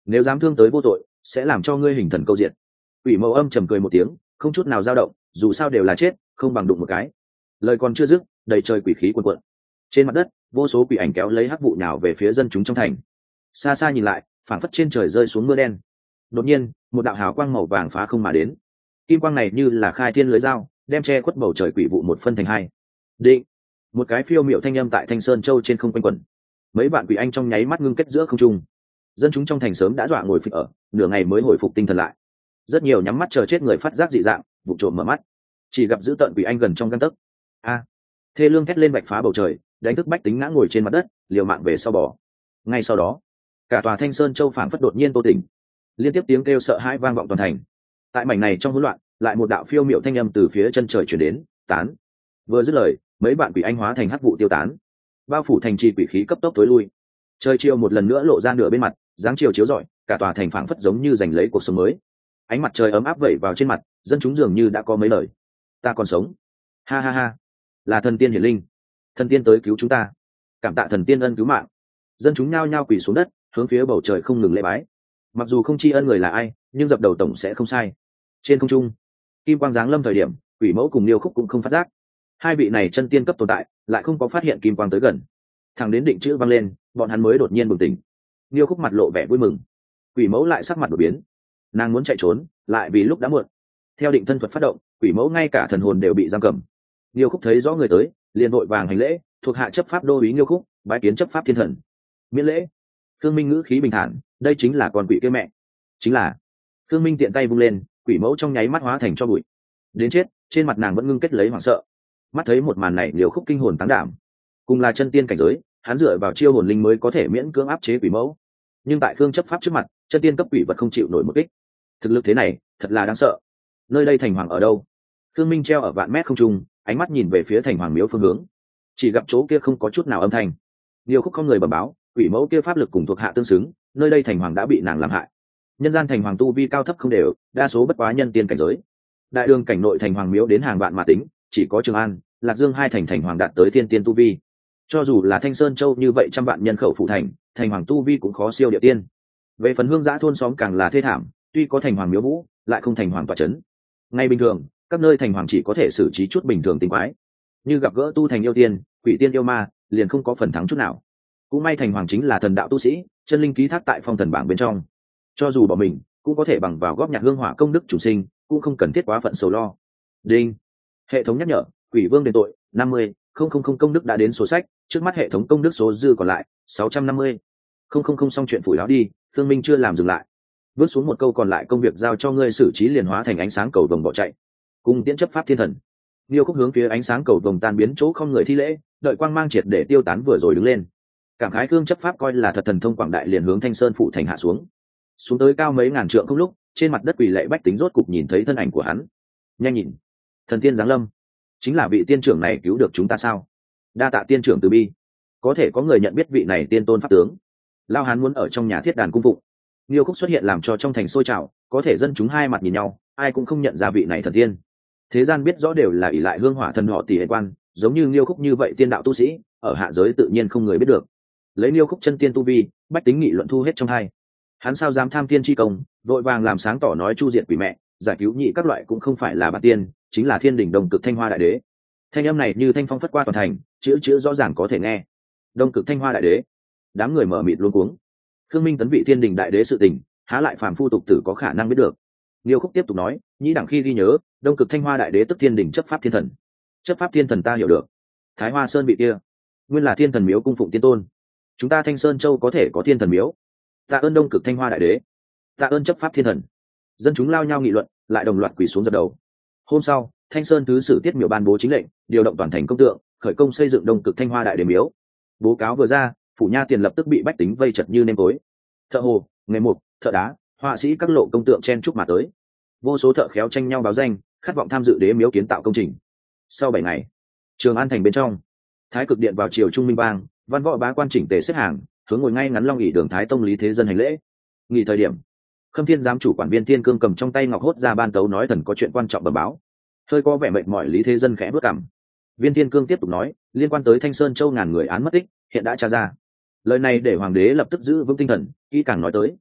nếu dám thương tới vô tội sẽ làm cho ngươi hình thần câu diện. Quỷ mẫu âm trầm cười một tiếng, không chút nào dao động, dù sao đều là chết, không bằng đụng một cái. Lời còn chưa dứt, đầy trời quỷ khí cuồn cuộn. Trên mặt đất, vô số quỷ ảnh kéo lấy hắc vụ nhào về phía dân chúng trong thành. Xa xa nhìn lại, phảng phất trên trời rơi xuống mưa đen. Đột nhiên, một đạo hào quang màu vàng phá không mà đến. Kim quang này như là khai thiên lưới dao, đem che khuất bầu trời quỷ vụ một phân thành hai. Định. Một cái phiêu miệu thanh âm tại Thanh Sơn Châu trên không quanh quẩn. Mấy bạn quỷ anh trong nháy mắt ngưng kết giữa không trung. Dân chúng trong thành sớm đã dọa ngồi phịch ở, nửa ngày mới hồi phục tinh thần lại. Rất nhiều nhắm mắt chờ chết người phát giác dị dạng, vụ trộm mở mắt, chỉ gặp giữ tợn quỷ anh gần trong gang tấc. A! Thê lương thét lên vạch phá bầu trời, đánh thức bách tính ngã ngồi trên mặt đất, liều mạng về sau bò. Ngay sau đó, cả tòa Thanh Sơn Châu phảng phất đột nhiên tô tỉnh, liên tiếp tiếng kêu sợ hãi vang vọng toàn thành. Tại mảnh này trong hỗn loạn, lại một đạo phiêu miệu thanh âm từ phía chân trời truyền đến, tán. Vừa dứt lời, mấy bạn quỷ anh hóa thành hắc vụ tiêu tán, bao phủ thành trì quỷ khí cấp tốc tối lui. Trời chiều một lần nữa lộ ra nửa bên mặt, dáng chiều chiếu rọi, cả tòa thành phảng phất giống như giành lấy cuộc sống mới. Ánh mặt trời ấm áp vẩy vào trên mặt, dân chúng dường như đã có mấy lời. Ta còn sống. Ha ha ha. Là thần tiên hiển linh. Thần tiên tới cứu chúng ta. Cảm tạ thần tiên ân cứu mạng. Dân chúng nhao nhao quỳ xuống đất, hướng phía bầu trời không ngừng lễ bái. Mặc dù không tri ân người là ai, nhưng dập đầu tổng sẽ không sai. Trên không trung, kim quang giáng lâm thời điểm, quỷ mẫu cùng Liêu Khúc cũng không phát giác. Hai vị này chân tiên cấp tồn tại, lại không có phát hiện kim quang tới gần. Thằng đến định chữ vang lên, bọn hắn mới đột nhiên bừng tỉnh. Liêu Khúc mặt lộ vẻ vui mừng, quỷ mẫu lại sắc mặt đổi biến. Nàng muốn chạy trốn, lại vì lúc đã muộn. Theo định thân thuật phát động, quỷ mẫu ngay cả thần hồn đều bị giam cầm. Liêu Khúc thấy rõ người tới, liền vội vàng hành lễ, thuộc hạ chấp pháp đô úy Liêu Khúc, bái kiến chấp pháp thiên thần. Miễn lễ. Khương Minh ngữ khí bình thản, đây chính là con quỷ kia mẹ. Chính là. Khương Minh tiện tay vung lên, quỷ mẫu trong nháy mắt hóa thành cho bụi. Đến chết, trên mặt nàng vẫn ngưng kết lấy hoảng sợ. Mắt thấy một màn này, Liêu Khúc kinh hồn táng đảm. Cùng là chân tiên cảnh giới, hắn dựa vào chiêu hồn linh mới có thể miễn cưỡng áp chế quỷ mẫu. Nhưng tại Khương chấp pháp trước mặt, chân tiên cấp quỷ vật không chịu nổi một kích. Thực lực thế này, thật là đáng sợ. Nơi đây thành hoàng ở đâu? Khương Minh treo ở vạn mét không trung, ánh mắt nhìn về phía thành hoàng miếu phương hướng. Chỉ gặp chỗ kia không có chút nào âm thanh. Liêu Khúc không người bẩm báo, quỷ mẫu kia pháp lực cùng thuộc hạ tương xứng, nơi đây thành hoàng đã bị nàng làm hại. Nhân gian thành hoàng tu vi cao thấp không đều, đa số bất quá nhân tiên cảnh giới. Đại đường cảnh nội thành hoàng miếu đến hàng vạn mà tính, chỉ có Trường An, Lạc Dương hai thành thành hoàng đạt tới thiên tiên tu vi. Cho dù là Thanh Sơn Châu như vậy trăm vạn nhân khẩu phụ thành, thành hoàng tu vi cũng khó siêu địa tiên. Về phần hương giã thôn xóm càng là thê thảm, tuy có thành hoàng miếu vũ, lại không thành hoàng tọa chấn. Ngay bình thường, các nơi thành hoàng chỉ có thể xử trí chút bình thường tinh quái, như gặp gỡ tu thành yêu tiên, quỷ tiên yêu ma, liền không có phần thắng chút nào. Cũng may thành hoàng chính là thần đạo tu sĩ, chân linh ký thác tại phong thần bảng bên trong, cho dù bỏ mình cũng có thể bằng vào góp nhặt hương hỏa công đức chủ sinh, cũng không cần thiết quá phận sầu lo. Đinh. Hệ thống nhắc nhở, quỷ vương đền tội 50 công đức đã đến sổ sách, trước mắt hệ thống công đức số dư còn lại 650 xong chuyện phủi áo đi. Thương Minh chưa làm dừng lại, bước xuống một câu còn lại công việc giao cho ngươi xử trí liền hóa thành ánh sáng cầu vồng bỏ chạy. Cùng tiễn chấp pháp thiên thần. Liêu Khúc hướng phía ánh sáng cầu vồng tan biến chỗ không người thi lễ, đợi quang mang triệt để tiêu tán vừa rồi đứng lên. Cảm khái Khương chấp pháp coi là thật thần thông quảng đại, liền hướng Thanh Sơn phụ thành hạ xuống tới cao mấy ngàn trượng không lúc, trên mặt đất quỷ lệ bách tính rốt cục nhìn thấy thân ảnh của hắn. Nhanh nhìn, thần tiên giáng lâm, chính là vị tiên trưởng này cứu được chúng ta sao? Đa tạ tiên trưởng từ bi. Có thể có người nhận biết vị này tiên tôn pháp tướng. Lao Hán muốn ở trong nhà thiết đàn cung phụng. Liêu Khúc xuất hiện làm cho trong thành sôi trào, có thể dân chúng hai mặt nhìn nhau, ai cũng không nhận ra vị này thần tiên. Thế gian biết rõ đều là ỷ lại hương hỏa thần họ tỷ hệ quan, giống như Liêu Khúc như vậy tiên đạo tu sĩ, ở hạ giới tự nhiên không người biết được. Lấy Liêu Khúc chân tiên tu vi, bách tính nghị luận thu hết trong hai. Hắn sao dám tham tiên chi công, vội vàng làm sáng tỏ nói chu diệt quỷ mẹ, giải cứu nhị các loại cũng không phải là bản tiên, chính là Thiên Đình Đông Cực Thanh Hoa Đại Đế. Thanh âm này như thanh phong phất qua toàn thành, chữ rõ ràng có thể nghe. Đông Cực Thanh Hoa Đại Đế. Đám người mở mịt luống cuống. Khương Minh tấn vị Thiên Đình Đại Đế sự tình, há lại phàm phu tục tử có khả năng biết được. Liêu Khúc tiếp tục nói, nhĩ đẳng khi ghi nhớ, Đông Cực Thanh Hoa Đại Đế tức Thiên Đình chấp pháp thiên thần. Chấp pháp thiên thần ta hiểu được. Thái Hoa Sơn vị kia, nguyên là thiên thần miếu cung phụng tiên tôn. Chúng ta Thanh Sơn Châu có thể có thiên thần miếu. Tạ ơn Đông Cực Thanh Hoa Đại Đế. Tạ ơn chấp pháp thiên thần. Dân chúng lao nhau nghị luận, lại đồng loạt quỳ xuống dập đầu. Hôm sau, Thanh Sơn thứ sử Tiết Miểu ban bố chính lệnh, điều động toàn thành công tượng, khởi công xây dựng Đông Cực Thanh Hoa Đại Đế miếu. Bố cáo vừa ra, phủ nha tiền lập tức bị bách tính vây chật như nêm tối. Thợ hồ, nghề mục, thợ đá, họa sĩ các lộ công tượng chen chúc mà tới. Vô số thợ khéo tranh nhau báo danh, khát vọng tham dự đế miếu kiến tạo công trình. Sau 7 ngày, Trường An thành bên trong, Thái Cực điện vào triều trung minh bang, văn võ bá quan chỉnh tề xếp hàng, hướng ngồi ngay ngắn long ỷ đường Thái Tông Lý Thế Dân hành lễ. Nghỉ thời điểm, Khâm Thiên giám chủ quản viên Thiên Cương cầm trong tay ngọc hốt ra ban tấu nói thần có chuyện quan trọng bẩm báo. Hơi có vẻ mệt mỏi Lý Thế Dân khẽ bước cằm. Viên Thiên Cương tiếp tục nói, liên quan tới Thanh Sơn Châu ngàn người án mất tích, hiện đã tra ra. Lời này để hoàng đế lập tức giữ vững tinh thần, kỹ càng nói tới.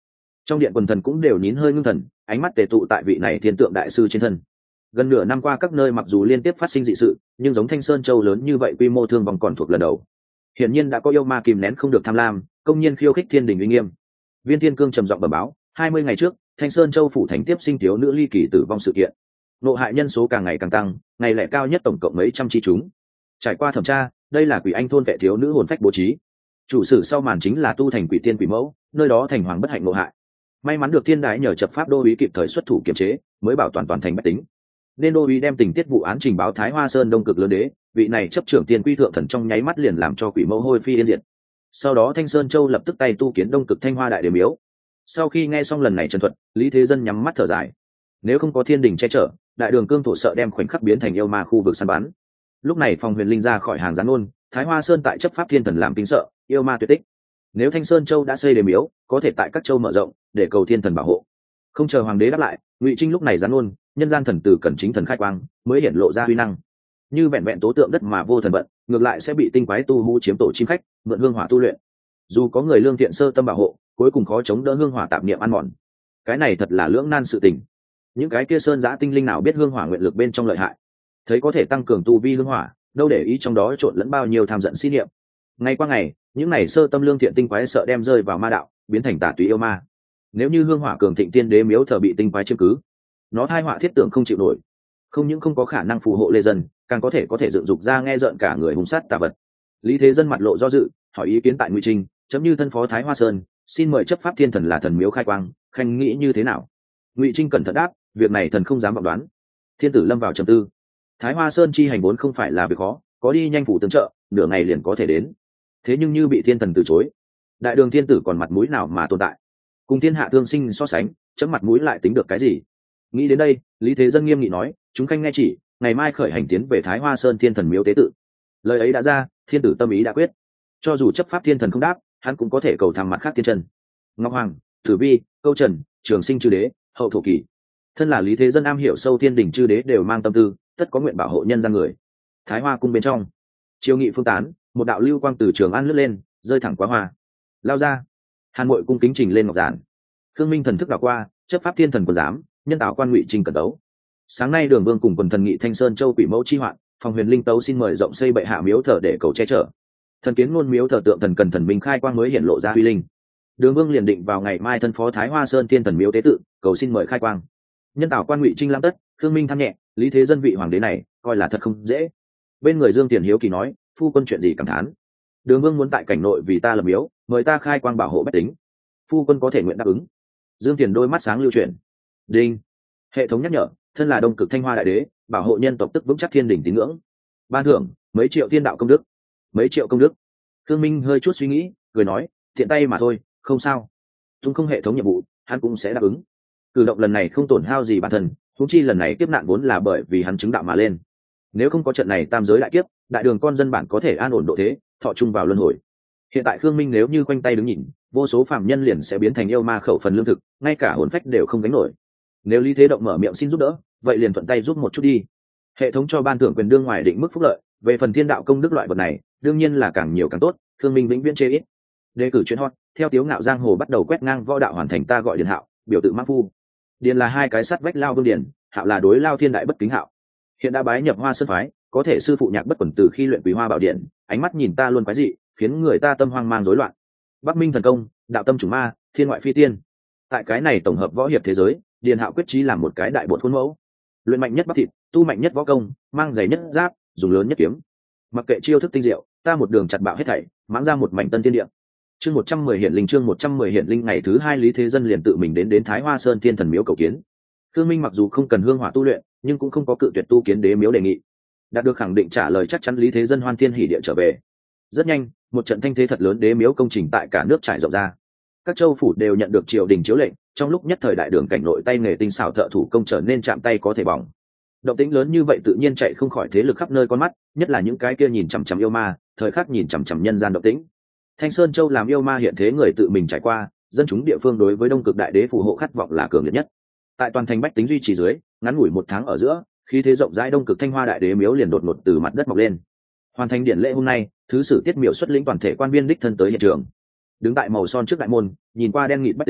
Trong điện quần thần cũng đều nín hơi ngưng thần, ánh mắt tề tụ tại vị này thiên tượng đại sư trên thân. Gần nửa năm qua các nơi mặc dù liên tiếp phát sinh dị sự, nhưng giống Thanh Sơn Châu lớn như vậy quy mô thương vong còn thuộc lần đầu. Hiển nhiên đã có yêu ma kìm nén không được tham lam, công nhiên khiêu khích thiên đình uy nghiêm. Viên Thiên Cương trầm giọng bẩm báo, 20 ngày trước, Thanh Sơn Châu phủ thành tiếp sinh thiếu nữ ly kỳ tử vong sự kiện. Nộ hại nhân số càng ngày càng tăng, ngày lẻ cao nhất tổng cộng mấy trăm chi chúng. Trải qua thẩm tra, đây là quỷ anh thôn vệ thiếu nữ hồn phách bố trí. Chủ sử sau màn chính là tu thành quỷ tiên quỷ mẫu, nơi đó thành hoàng bất hạnh nộ hại. May mắn được thiên đái nhờ chập pháp đô úy kịp thời xuất thủ kiềm chế, mới bảo toàn thành bách tính. Nên đô úy đem tình tiết vụ án trình báo Thái Hoa Sơn Đông Cực Lớn Đế, vị này chấp trưởng tiên quy thượng thần trong nháy mắt liền làm cho quỷ mẫu hôi phi yên diệt. Sau đó Thanh Sơn Châu lập tức tay tu kiến Đông Cực Thanh Hoa Đại Đế miếu. Sau khi nghe xong lần này trần thuật, Lý Thế Dân nhắm mắt thở dài. Nếu không có thiên đình che chở, đại đường cương thổ sợ đem khoảnh khắc biến thành yêu ma khu vực săn bắn. Lúc này Phong Huyền Linh ra khỏi hàng gián ôn, Thái Hoa Sơn tại chấp pháp thiên thần làm kinh sợ, yêu ma tuyệt tích. Nếu Thanh Sơn Châu đã xây đế miếu, có thể tại các châu mở rộng để cầu thiên thần bảo hộ. Không chờ hoàng đế đáp lại, Ngụy Trinh lúc này gián ôn, nhân gian thần tử cần chính thần khai quang, mới hiện lộ ra uy năng. Như vẹn vẹn tố tượng đất mà vô thần vận, ngược lại sẽ bị tinh quái tu hú chiếm tổ chim khách, mượn hương hỏa tu luyện. Dù có người lương thiện sơ tâm bảo hộ, cuối cùng khó chống đỡ hương hỏa tạp niệm ăn mòn. Cái này thật là lưỡng nan sự tình. Những cái kia sơn giã tinh linh nào biết hương hỏa nguyện lực bên trong lợi hại, thấy có thể tăng cường tu vi hương hỏa, đâu để ý trong đó trộn lẫn bao nhiêu tham giận xí niệm. Ngày qua ngày, những này sơ tâm lương thiện tinh quái sợ đem rơi vào ma đạo, biến thành tà túy yêu ma. Nếu như hương hỏa cường thịnh tiên đế miếu thờ bị tinh quái chiếm cứ, nó thai họa thiết tưởng không chịu nổi, không những không có khả năng phù hộ lê dân, càng có thể dựng dục ra nghe rợn cả người hung sát tà vật. Lý Thế Dân mặt lộ do dự, hỏi ý kiến tại Ngụy Trinh, chấm như thân phó Thái Hoa Sơn, xin mời chấp pháp thiên thần là thần miếu khai quang, khanh nghĩ như thế nào? Ngụy Trinh cẩn thận đáp, việc này thần không dám vọng đoán. Thiên tử lâm vào trầm tư. Thái Hoa Sơn chi hành vốn không phải là việc khó, có đi nhanh phủ tương trợ, nửa ngày liền có thể đến. Thế nhưng như bị thiên thần từ chối, đại đường thiên tử còn mặt mũi nào mà tồn tại? Cùng thiên hạ thương sinh so sánh, chấm mặt mũi lại tính được cái gì? Nghĩ đến đây, Lý Thế Dân nghiêm nghị nói, chúng khanh nghe chỉ, ngày mai khởi hành tiến về Thái Hoa Sơn thiên thần miếu tế tự. Lời ấy đã ra, thiên tử tâm ý đã quyết. Cho dù chấp pháp thiên thần không đáp, hắn cũng có thể cầu thăm mặt khác thiên trần. Ngọc Hoàng, Tử Vi, Câu Trần, Trường Sinh chư đế, Hậu Thổ Kỳ, thân là Lý Thế Dân am hiểu sâu thiên đình chư đế đều mang tâm tư, tất có nguyện bảo hộ nhân gian người. Thái Hoa cung bên trong, chiêu nghị phương tán, một đạo lưu quang từ Trường An lướt lên, rơi thẳng qua hoa, lao ra. Hàn Mội cung kính trình lên ngọc giản. Khương Minh thần thức đảo qua, chấp pháp thiên thần còn dám, nhân tạo quan Ngụy Trinh cẩn đấu. Sáng nay Đường Vương cùng quần thần nghị Thanh Sơn Châu quỷ mẫu chi hoạn, Phong Huyền Linh tấu xin mời rộng xây bệ hạ miếu thờ để cầu che chở. Thần kiến ngôn miếu thờ tượng thần cần thần minh khai quang mới hiện lộ ra uy linh. Đường Vương liền định vào ngày mai thân phó Thái Hoa Sơn thiên thần miếu tế tự, cầu xin mời khai quang. Nhân tạo quan Ngụy Trinh làm tất, Khương Minh than nhẹ, Lý Thế Dân vị hoàng đế này coi là thật không dễ. Bên người Dương Tiền hiếu kỳ nói, phu quân chuyện gì cảm thán? Đường Vương muốn tại cảnh nội vì ta lập miếu, mời ta khai quang bảo hộ bách tính, phu quân có thể nguyện đáp ứng. Dương Tiền đôi mắt sáng lưu chuyển. Đinh, hệ thống nhắc nhở, thân là Đông Cực Thanh Hoa Đại Đế, bảo hộ nhân tộc tức vững chắc thiên đình tín ngưỡng. Ban thưởng mấy triệu thiên đạo công đức. Mấy triệu công đức? Khương Minh hơi chút suy nghĩ, cười nói, thiện tay mà thôi, không sao. Tung không hệ thống nhiệm vụ, hắn cũng sẽ đáp ứng. Cử động lần này không tổn hao gì bản thân, huống chi lần này kiếp nạn vốn là bởi vì hắn chứng đạo mà lên. Nếu không có trận này tam giới đại kiếp, đại đường con dân bản có thể an ổn độ thế, thọ chung vào luân hồi. Hiện tại Khương Minh nếu như khoanh tay đứng nhìn, vô số phàm nhân liền sẽ biến thành yêu ma khẩu phần lương thực, ngay cả hồn phách đều không gánh nổi. Nếu Lý Thế Động mở miệng xin giúp đỡ, vậy liền thuận tay giúp một chút đi. Hệ thống cho ban thưởng quyền đương ngoài định mức phúc lợi, về phần thiên đạo công đức loại vật này, đương nhiên là càng nhiều càng tốt. Khương Minh vĩnh viễn chê ít. Đề cử chuyên hot, theo Tiếu Ngạo giang hồ bắt đầu quét ngang võ đạo hoàn thành, ta gọi Điền Hạo, biểu tự mã phu. Điền là hai cái sắt vách lao vương điền, Hạo là đối lao thiên đại bất kính Hạo. Hiện đã bái nhập Hoa Sơn phái, có thể sư phụ nhạc bất quẩn từ khi luyện Quý Hoa Bảo Điện, ánh mắt nhìn ta luôn quái dị, khiến người ta tâm hoang mang rối loạn. Bắc Minh thần công, đạo tâm chủ ma, thiên ngoại phi tiên. Tại cái này tổng hợp võ hiệp thế giới, Điền Hạo quyết chí làm một cái đại bột khuôn mẫu. Luyện mạnh nhất bắp thịt, tu mạnh nhất võ công, mang giày nhất giáp, dùng lớn nhất kiếm. Mặc kệ chiêu thức tinh diệu, ta một đường chặt bạo hết thảy, mãng ra một mảnh tân tiên địa. Chương 110 hiện linh, chương 110 hiện linh. Ngày thứ hai Lý Thế Dân liền tự mình đến Thái Hoa Sơn thiên thần miếu cầu kiến. Khương Minh mặc dù không cần hương hỏa tu luyện, nhưng cũng không có cự tuyệt tu kiến đế miếu đề nghị. Đạt được khẳng định trả lời chắc chắn, Lý Thế Dân hoan thiên hỉ địa trở về. Rất nhanh, một trận thanh thế thật lớn đế miếu công trình tại cả nước trải rộng ra. Các châu phủ đều nhận được triều đình chiếu lệnh, trong lúc nhất thời đại đường cảnh nội tay nghề tinh xảo thợ thủ công trở nên chạm tay có thể bỏng. Động tĩnh lớn như vậy tự nhiên chạy không khỏi thế lực khắp nơi con mắt, nhất là những cái kia nhìn chằm chằm yêu ma, thời khắc nhìn chằm chằm nhân gian động tĩnh. Thanh Sơn Châu làm yêu ma hiện thế người tự mình trải qua, dân chúng địa phương đối với Đông Cực Đại Đế phù hộ khát vọng là cường liệt nhất. Tại toàn thành bách tính duy trì dưới, ngắn ngủi một tháng ở giữa, khí thế rộng rãi Đông Cực Thanh Hoa Đại Đế miếu liền đột ngột từ mặt đất mọc lên. Hoàn thành điện lễ hôm nay, thứ sử Tiết Miểu xuất lĩnh toàn thể quan viên đích thân tới hiện trường. Đứng tại màu son trước đại môn, nhìn qua đen nghịt bách tính,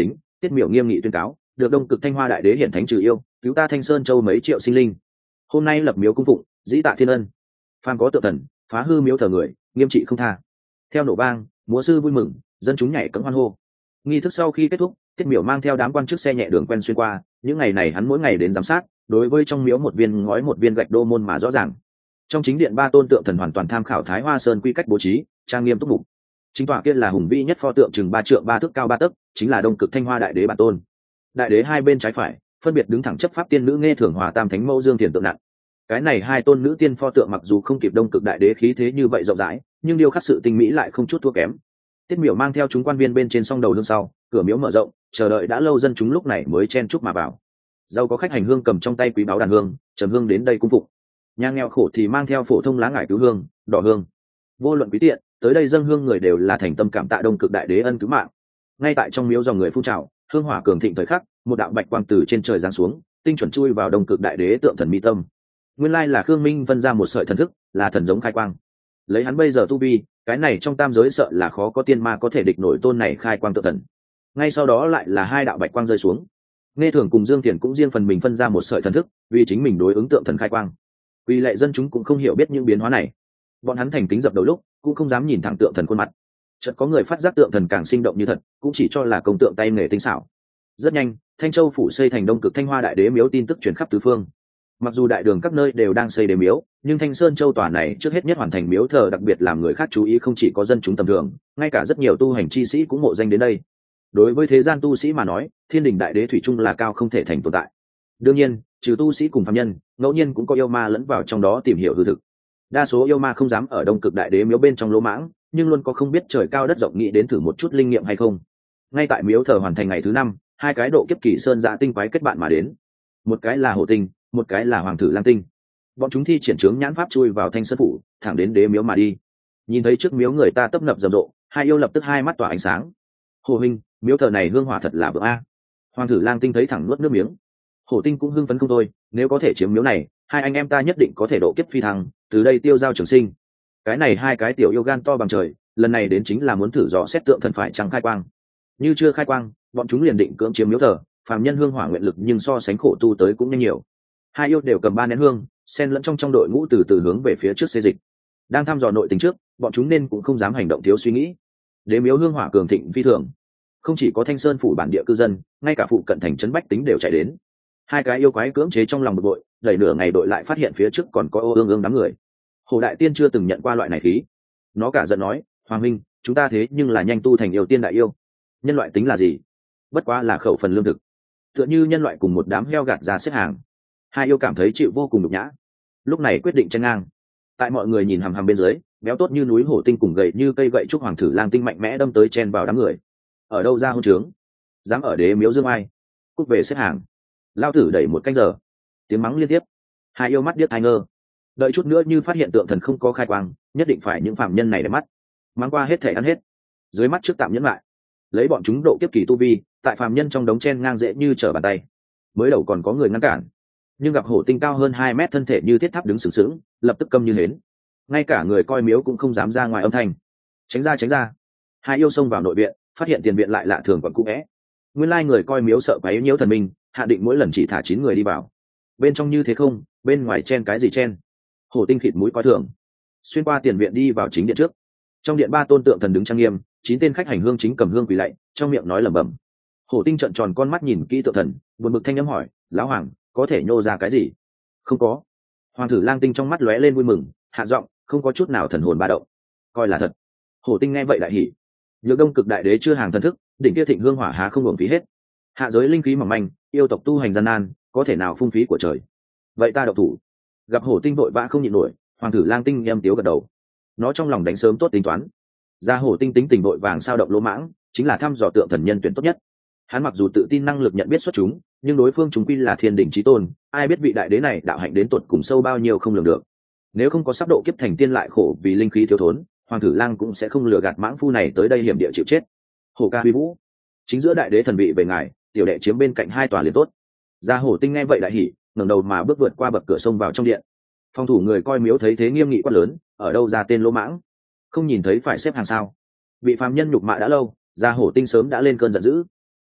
Tiết Miểu nghiêm nghị tuyên cáo, được Đông Cực Thanh Hoa Đại Đế hiển thánh trừ yêu, cứu ta Thanh Sơn Châu mấy triệu sinh linh. Hôm nay lập miếu cung phụng, dĩ tạ thiên ân. Phàm có tự thần, phá hư miếu thờ người, nghiêm trị không tha. Theo nổ vang, múa sư vui mừng, dân chúng nhảy cẫng hoan hô. Nghi thức sau khi kết thúc, Tiết Miểu mang theo đám quan chức xe nhẹ đường quen xuyên qua. Những ngày này hắn mỗi ngày đến giám sát, đối với trong miếu một viên ngói một viên gạch đô môn mà rõ ràng. Trong chính điện ba tôn tượng thần hoàn toàn tham khảo Thái Hoa Sơn quy cách bố trí, trang nghiêm túc mục. Chính tọa kia là hùng vĩ nhất pho tượng chừng 3 trượng 3 thước cao 3 tấc, chính là Đông Cực Thanh Hoa Đại Đế bản tôn. Đại đế hai bên trái phải, phân biệt đứng thẳng chấp pháp tiên nữ Nghe Thường Hòa Tam Thánh Mẫu Dương Thiền tượng nặng. Cái này hai tôn nữ tiên pho tượng mặc dù không kịp Đông Cực Đại Đế khí thế như vậy rộng rãi, nhưng điêu khắc sự tinh mỹ lại không chút thua kém. Tiết Miểu mang theo chúng quan viên bên trên song đầu lưng sau, cửa miếu mở rộng, chờ đợi đã lâu dân chúng lúc này mới chen chúc mà vào. Giàu có khách hành hương cầm trong tay quý báu đàn hương, trầm hương đến đây cung phụng. Nhà nghèo khổ thì mang theo phổ thông lá ngải cứu hương, đỏ hương. Vô luận quý tiện, tới đây dâng hương người đều là thành tâm cảm tạ Đông Cực Đại Đế ân cứu mạng. Ngay tại trong miếu dòng người phun trào, hương hỏa cường thịnh thời khắc, một đạo bạch quang từ trên trời giáng xuống, tinh chuẩn chui vào Đông Cực Đại Đế tượng thần mi tâm. Nguyên lai là Khương Minh phân ra một sợi thần thức, là thần giống khai quang. Lấy hắn bây giờ tu vi, cái này trong tam giới sợ là khó có tiên ma có thể địch nổi tôn này khai quang tượng thần. Ngay sau đó lại là hai đạo bạch quang rơi xuống. Nghe Thường cùng Dương Thiền cũng riêng phần mình phân ra một sợi thần thức, vì chính mình đối ứng tượng thần khai quang. Vì lệ dân chúng cũng không hiểu biết những biến hóa này, bọn hắn thành kính dập đầu lúc cũng không dám nhìn thẳng tượng thần khuôn mặt. Chợt có người phát giác tượng thần càng sinh động như thật, cũng chỉ cho là công tượng tay nghề tinh xảo. Rất nhanh, Thanh Châu phủ xây thành Đông Cực Thanh Hoa Đại Đế miếu tin tức truyền khắp tứ phương. Mặc dù đại đường các nơi đều đang xây đế miếu, nhưng Thanh Sơn Châu tòa này trước hết nhất hoàn thành miếu thờ đặc biệt làm người khác chú ý, không chỉ có dân chúng tầm thường, ngay cả rất nhiều tu hành chi sĩ cũng mộ danh đến đây. Đối với thế gian tu sĩ mà nói, Thiên Đình Đại Đế thủy chung là cao không thể thành tồn tại. Đương nhiên, trừ tu sĩ cùng phàm nhân, ngẫu nhiên cũng có yêu ma lẫn vào trong đó tìm hiểu hư thực. Đa số yêu ma không dám ở Đông Cực Đại Đế miếu bên trong lỗ mãng, nhưng luôn có không biết trời cao đất rộng nghĩ đến thử một chút linh nghiệm hay không. Ngay tại miếu thờ hoàn thành ngày thứ 5, hai cái độ kiếp kỳ sơn dạ tinh quái kết bạn mà đến. Một cái là Hổ Tinh, một cái là Hoàng Thử Lang Tinh. Bọn chúng thi triển chướng nhãn pháp chui vào Thanh Sơn phủ, thẳng đến đế miếu mà đi. Nhìn thấy trước miếu người ta tấp nập rầm rộ, hai yêu lập tức hai mắt tỏa ánh sáng. Hồ huynh, miếu thờ này hương hỏa thật là vượng a. Hoàng Thử Lang Tinh thấy thẳng nuốt nước miếng. Hổ Tinh cũng hưng phấn không thôi, nếu có thể chiếm miếu này, hai anh em ta nhất định có thể độ kiếp phi thăng, từ đây tiêu giao trường sinh. Cái này hai cái tiểu yêu gan to bằng trời, lần này đến chính là muốn thử dò xét tượng thần phải chẳng khai quang. Như chưa khai quang, bọn chúng liền định cưỡng chiếm miếu thờ, phàm nhân hương hỏa nguyện lực nhưng so sánh khổ tu tới cũng nhanh nhiều. Hai yêu đều cầm 3 nén hương, xen lẫn trong đội ngũ từ từ hướng về phía trước xê dịch. Đang thăm dò nội tình trước, bọn chúng nên cũng không dám hành động thiếu suy nghĩ. Đế miếu hương hỏa cường thịnh phi thường, không chỉ có Thanh Sơn phủ bản địa cư dân, ngay cả phụ cận thành trấn bách tính đều chạy đến. Hai cái yêu quái cưỡng chế trong lòng bực bội, đẩy nửa ngày đội lại phát hiện phía trước còn có ô ương ương đám người. Hồ Đại Tiên chưa từng nhận qua loại này khí, nó cả giận nói: Hoàng huynh, chúng ta thế nhưng là nhanh tu thành yêu tiên đại yêu, nhân loại tính là gì? Bất quá là khẩu phần lương thực, tựa như nhân loại cùng một đám heo gạt ra xếp hàng. Hai yêu cảm thấy chịu vô cùng nhục nhã, lúc này quyết định tranh ngang. Tại mọi người nhìn hằm hằm bên dưới, béo tốt như núi Hổ Tinh cùng gậy như cây gậy trúc Hoàng Thử Lang Tinh mạnh mẽ đâm tới chen vào đám người. Ở đâu ra hôn trướng, dám ở đế miếu dương ai, cút về xếp hàng. Lao tử đẩy 1 canh giờ, tiếng mắng liên tiếp. Hai yêu mắt điếc tai ngơ, đợi chút nữa như phát hiện tượng thần không có khai quang, nhất định phải những phạm nhân này để mắt mắng qua hết thể ăn hết. Dưới mắt trước tạm nhẫn lại, lấy bọn chúng độ kiếp kỳ tu vi, tại phạm nhân trong đống chen ngang dễ như trở bàn tay. Mới đầu còn có người ngăn cản, nhưng gặp Hổ Tinh cao hơn 2 mét, thân thể như thiết tháp đứng sừng sững, lập tức câm như hến. Ngay cả người coi miếu cũng không dám ra ngoài âm thanh. Tránh ra, tránh ra. Hai yêu xông vào nội viện, phát hiện tiền viện lại lạ thường còn cũ vẽ. Nguyên lai người coi miếu sợ quấy nhiễu thần minh, hạ định mỗi lần chỉ thả 9 người đi vào. Bên trong như thế không, bên ngoài chen cái gì chen. Hổ Tinh khịt mũi coi thường, xuyên qua tiền viện đi vào chính điện trước. Trong điện 3 tôn tượng thần đứng trang nghiêm, 9 tên khách hành hương chính cầm hương quỳ lạy, trong miệng nói lẩm bẩm. Hổ Tinh trợn tròn con mắt nhìn kỹ tượng thần, buồn bực thanh âm hỏi: Lão Hoàng, có thể nhô ra cái gì? Không có. Hoàng Thử Lang Tinh trong mắt lóe lên vui mừng, hạ giọng: không có chút nào thần hồn ba động, coi là thật. Hổ Tinh nghe vậy đại hỉ. Nhược Đông Cực Đại Đế chưa hàng thần thức, đỉnh kia thịnh hương hỏa há không uổng phí hết. Hạ giới linh khí mỏng manh, yêu tộc tu hành gian nan, có thể nào phung phí của trời. Vậy ta độc thủ. Gặp Hổ Tinh vội vã không nhịn nổi, Hoàng Thử Lang Tinh em tiếu gật đầu. Nó trong lòng đánh sớm tốt tính toán. Ra Hổ Tinh tính tình vội vàng sao động lỗ mãng, chính là thăm dò tượng thần nhân tuyển tốt nhất. Hắn mặc dù tự tin năng lực nhận biết xuất chúng, nhưng đối phương chúng quy là thiên đỉnh chí tôn, ai biết vị đại đế này đạo hạnh đến tột cùng sâu bao nhiêu không lường được. Nếu không có sắp độ kiếp thành tiên lại khổ vì linh khí thiếu thốn, Hoàng Thử Lang cũng sẽ không lừa gạt mãng phu này tới đây hiểm địa chịu chết. Hổ ca huy vũ, chính giữa đại đế thần vị về ngài, tiểu đệ chiếm bên cạnh 2 tòa liền tốt. Ra Hổ Tinh nghe vậy đại hỉ, ngẩng đầu mà bước vượt qua bậc cửa sông vào trong điện. Phòng thủ người coi miếu thấy thế nghiêm nghị quát lớn: ở đâu ra tên lỗ mãng, không nhìn thấy phải xếp hàng sao? Bị phàm nhân nhục mạ đã lâu, Ra Hổ Tinh sớm đã lên cơn giận dữ.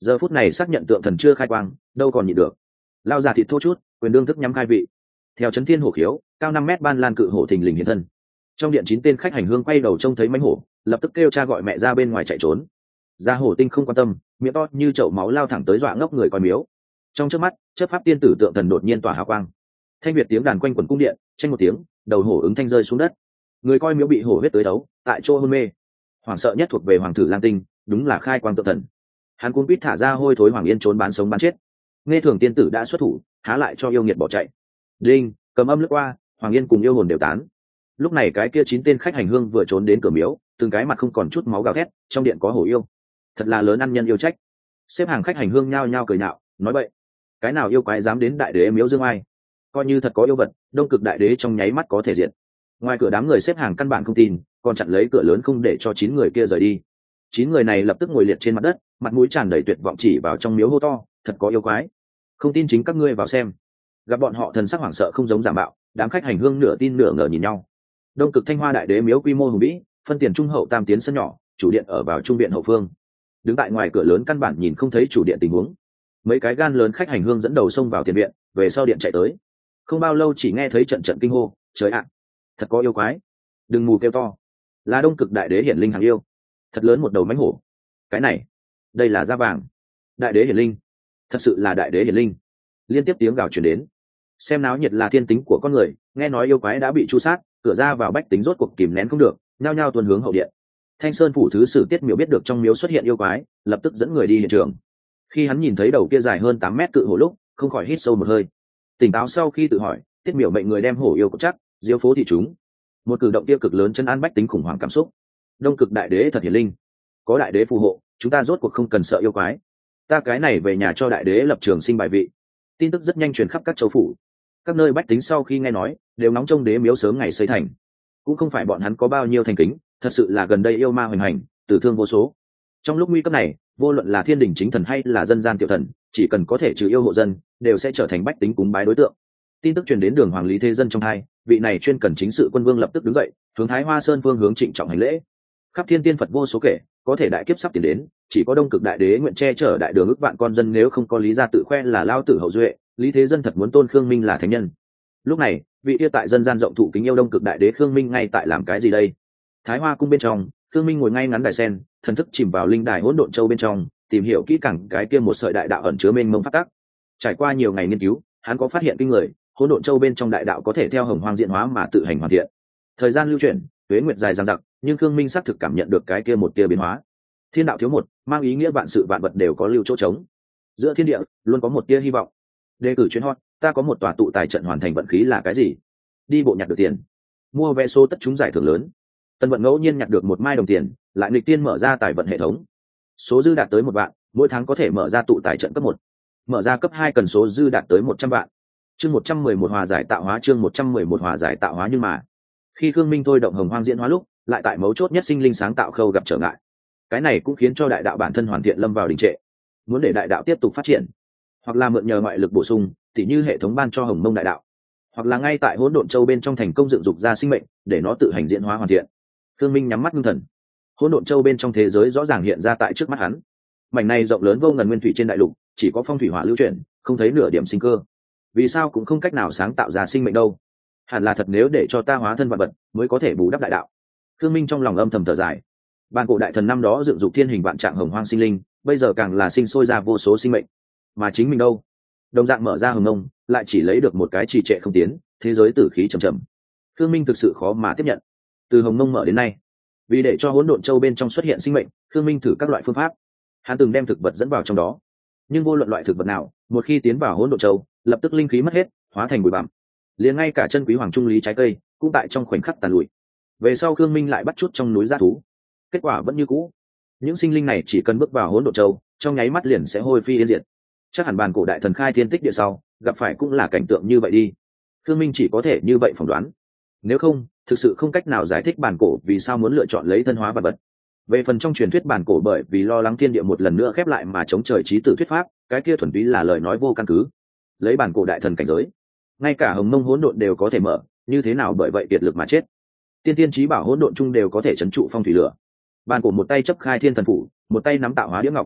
giờ phút này xác nhận tượng thần chưa khai quang đâu còn nhịn được, lao ra thịt thô chút, quyền đương thức nhắm khai vị. Theo chấn thiên hổ khiếu, cao 5 mét ban lan cự hổ thình lình hiện thân. Trong điện 9 tên khách hành hương quay đầu trông thấy mãnh hổ, lập tức kêu cha gọi mẹ ra bên ngoài chạy trốn. Gia hổ tinh không quan tâm, miệng to như chậu máu lao thẳng tới dọa ngốc người coi miếu. Trong chớp mắt, chớp pháp tiên tử tượng thần đột nhiên tỏa hào quang. Thanh việt tiếng đàn quanh quần cung điện, tranh một tiếng, đầu hổ ứng thanh rơi xuống đất. Người coi miếu bị hổ huyết tới đấu, tại chỗ hôn mê. Hoảng sợ nhất thuộc về hoàng tử Lang Tinh, đúng là khai quang tượng thần. Hắn cuống quýt thả ra hôi thối Hoàng Yên trốn bán sống bán chết. Nghe thường tiên tử đã xuất thủ, há lại cho yêu nghiệt bỏ chạy. Đinh, cầm âm lướt qua, Hoàng Yên cùng yêu hồn đều tán. Lúc này cái kia 9 tên khách hành hương vừa trốn đến cửa miếu, từng cái mặt không còn chút máu gào thét, trong điện có hổ yêu. Thật là lớn ăn nhân yêu trách. Xếp hàng khách hành hương nhao nhao cười nhạo, nói bậy. Cái nào yêu quái dám đến đại đế miếu dương ai? Coi như thật có yêu vật, Đông Cực đại đế trong nháy mắt có thể diệt. Ngoài cửa đám người xếp hàng căn bản không tin, còn chặn lấy cửa lớn không để cho 9 người kia rời đi. 9 người này lập tức ngồi liệt trên mặt đất, mặt mũi tràn đầy tuyệt vọng chỉ vào trong miếu hô to, thật có yêu quái. Không tin chính các ngươi vào xem. Gặp bọn họ thần sắc hoảng sợ không giống giả mạo, đám khách hành hương nửa tin nửa ngờ nhìn nhau. Đông Cực Thanh Hoa đại đế miếu quy mô hùng vĩ, phân tiền trung hậu tam tiến sân nhỏ, chủ điện ở vào trung viện hậu phương. Đứng tại ngoài cửa lớn căn bản nhìn không thấy chủ điện tình huống. Mấy cái gan lớn khách hành hương dẫn đầu xông vào tiền viện, về sau điện chạy tới. Không bao lâu chỉ nghe thấy trận trận kinh hô, trời ạ, thật có yêu quái. Đừng mù kêu to, là Đông Cực đại đế hiển linh hàng yêu. Thật lớn một đầu mãnh hổ. Cái này, đây là da vàng. Đại đế hiển linh, thật sự là đại đế hiển linh. Liên tiếp tiếng gào truyền đến. Xem náo nhiệt là thiên tính của con người, nghe nói yêu quái đã bị tru sát, cửa ra vào bách tính rốt cuộc kìm nén không được, nhao nhao tuôn hướng hậu điện. Thanh Sơn phủ thứ sử Tiết Miểu biết được trong miếu xuất hiện yêu quái, lập tức dẫn người đi hiện trường. Khi hắn nhìn thấy đầu kia dài hơn 8 mét cự hổ lúc, không khỏi hít sâu một hơi. Tỉnh táo sau khi tự hỏi, Tiết Miểu mệnh người đem hổ yêu cột chắc, diếu phố thị chúng. Một cử động kia cực lớn chân an bách tính khủng hoảng cảm xúc. Đông Cực đại đế thật hiển linh, có đại đế phù hộ, chúng ta rốt cuộc không cần sợ yêu quái. Ta cái này về nhà cho đại đế lập trường sinh bài vị. Tin tức rất nhanh truyền khắp các châu phủ. Các nơi bách tính sau khi nghe nói, đều nóng trông đế miếu sớm ngày xây thành. Cũng không phải bọn hắn có bao nhiêu thành kính, thật sự là gần đây yêu ma hoành hành, tử thương vô số. Trong lúc nguy cấp này, vô luận là thiên đình chính thần hay là dân gian tiểu thần, chỉ cần có thể trừ yêu hộ dân, đều sẽ trở thành bách tính cúng bái đối tượng. Tin tức truyền đến đường hoàng lý thế dân trong hai, vị này chuyên cần chính sự quân vương lập tức đứng dậy, hướng Thái Hoa Sơn phương hướng trịnh trọng hành lễ. Khắp thiên tiên Phật vô số kể, có thể đại kiếp sắp tiến đến, chỉ có Đông Cực đại đế nguyện che chở đại đường ức vạn con dân, nếu không có lý gia tự khoe là lao tử hậu duệ, lý thế dân thật muốn tôn Khương Minh là thánh nhân. Lúc này, vị yêu tại dân gian rộng thụ kính yêu Đông Cực đại đế Khương Minh ngay tại làm cái gì đây? Thái Hoa cung bên trong, Khương Minh ngồi ngay ngắn đài sen, thần thức chìm vào linh đài hỗn độn châu bên trong, tìm hiểu kỹ càng cái kia một sợi đại đạo ẩn chứa mênh mông phát tác. Trải qua nhiều ngày nghiên cứu, hắn có phát hiện kinh người, hỗn độn châu bên trong đại đạo có thể theo hồng hoang diễn hóa mà tự hành hoàn thiện. Thời gian lưu chuyển, tuế nguyệt dài dằng dặc, nhưng Khương Minh xác thực cảm nhận được cái kia một tia biến hóa. Thiên đạo thiếu một, mang ý nghĩa vạn sự vạn vật đều có lưu chỗ trống. Giữa thiên địa luôn có một tia hy vọng. Đề cử chuyến hot, ta có một tòa tụ tài trận hoàn thành vận khí là cái gì? Đi bộ nhặt được tiền, mua vé số tất trúng giải thưởng lớn. Tân Vận ngẫu nhiên nhặt được một mai đồng tiền, lại nghịch tiên mở ra tài vận hệ thống. Số dư đạt tới 1 vạn, mỗi tháng có thể mở ra tụ tài trận cấp 1. Mở ra cấp 2 cần số dư đạt tới 100 vạn. Chương 111 hòa giải tạo hóa, chương 111 hòa giải tạo hóa, nhưng mà khi Khương Minh thôi động hồng hoang diễn hóa lúc, lại tại mấu chốt nhất sinh linh sáng tạo khâu gặp trở ngại. Cái này cũng khiến cho đại đạo bản thân hoàn thiện lâm vào đình trệ. Muốn để đại đạo tiếp tục phát triển, hoặc là mượn nhờ ngoại lực bổ sung, tỉ như hệ thống ban cho Hồng Mông đại đạo, hoặc là ngay tại hỗn độn châu bên trong thành công dựng dục ra sinh mệnh, để nó tự hành diễn hóa hoàn thiện. Khương Minh nhắm mắt ngưng thần, hỗn độn châu bên trong thế giới rõ ràng hiện ra tại trước mắt hắn. Mảnh này rộng lớn vô ngần nguyên thủy trên đại lục, chỉ có phong thủy hỏa lưu chuyển, không thấy nửa điểm sinh cơ. Vì sao cũng không cách nào sáng tạo ra sinh mệnh đâu? Hẳn là thật, nếu để cho ta hóa thân vạn vật, mới có thể bù đắp đại đạo. Khương Minh trong lòng âm thầm thở dài. Bàn cổ đại thần năm đó dựng dục thiên hình vạn trạng hồng hoang sinh linh, bây giờ càng là sinh sôi ra vô số sinh mệnh. Mà chính mình đâu? Đồng dạng mở ra hồng mông, lại chỉ lấy được một cái trì trệ không tiến, thế giới tử khí trầm trầm. Khương Minh thực sự khó mà tiếp nhận. Từ hồng mông mở đến nay, vì để cho hỗn độn châu bên trong xuất hiện sinh mệnh, Khương Minh thử các loại phương pháp. Hắn từng đem thực vật dẫn vào trong đó, nhưng vô luận loại thực vật nào, một khi tiến vào hỗn độn châu, lập tức linh khí mất hết, hóa thành bụi bặm. Liền ngay cả chân quý hoàng trung lý trái cây, cũng tại trong khoảnh khắc tàn lụi. Về sau Khương Minh lại bắt chút trong núi dã thú, kết quả vẫn như cũ. Những sinh linh này chỉ cần bước vào hỗn độn châu, trong nháy mắt liền sẽ hôi phi yên diệt. Chắc hẳn bàn cổ đại thần khai thiên tích địa sau, gặp phải cũng là cảnh tượng như vậy đi. Khương Minh chỉ có thể như vậy phỏng đoán. Nếu không, thực sự không cách nào giải thích bàn cổ vì sao muốn lựa chọn lấy thân hóa vật vật. Về phần trong truyền thuyết bàn cổ bởi vì lo lắng thiên địa một lần nữa khép lại mà chống trời trí tử thuyết pháp, cái kia thuần túy là lời nói vô căn cứ. Lấy bàn cổ đại thần cảnh giới, ngay cả hồng mông hỗn độn đều có thể mở, như thế nào bởi vậy kiệt lực mà chết? Tiên tiên trí bảo hỗn độn chung đều có thể trấn trụ phong thủy lửa. Bàn cổ một tay chấp khai thiên thần phủ, một tay nắm tạo hóa đĩa ngọc.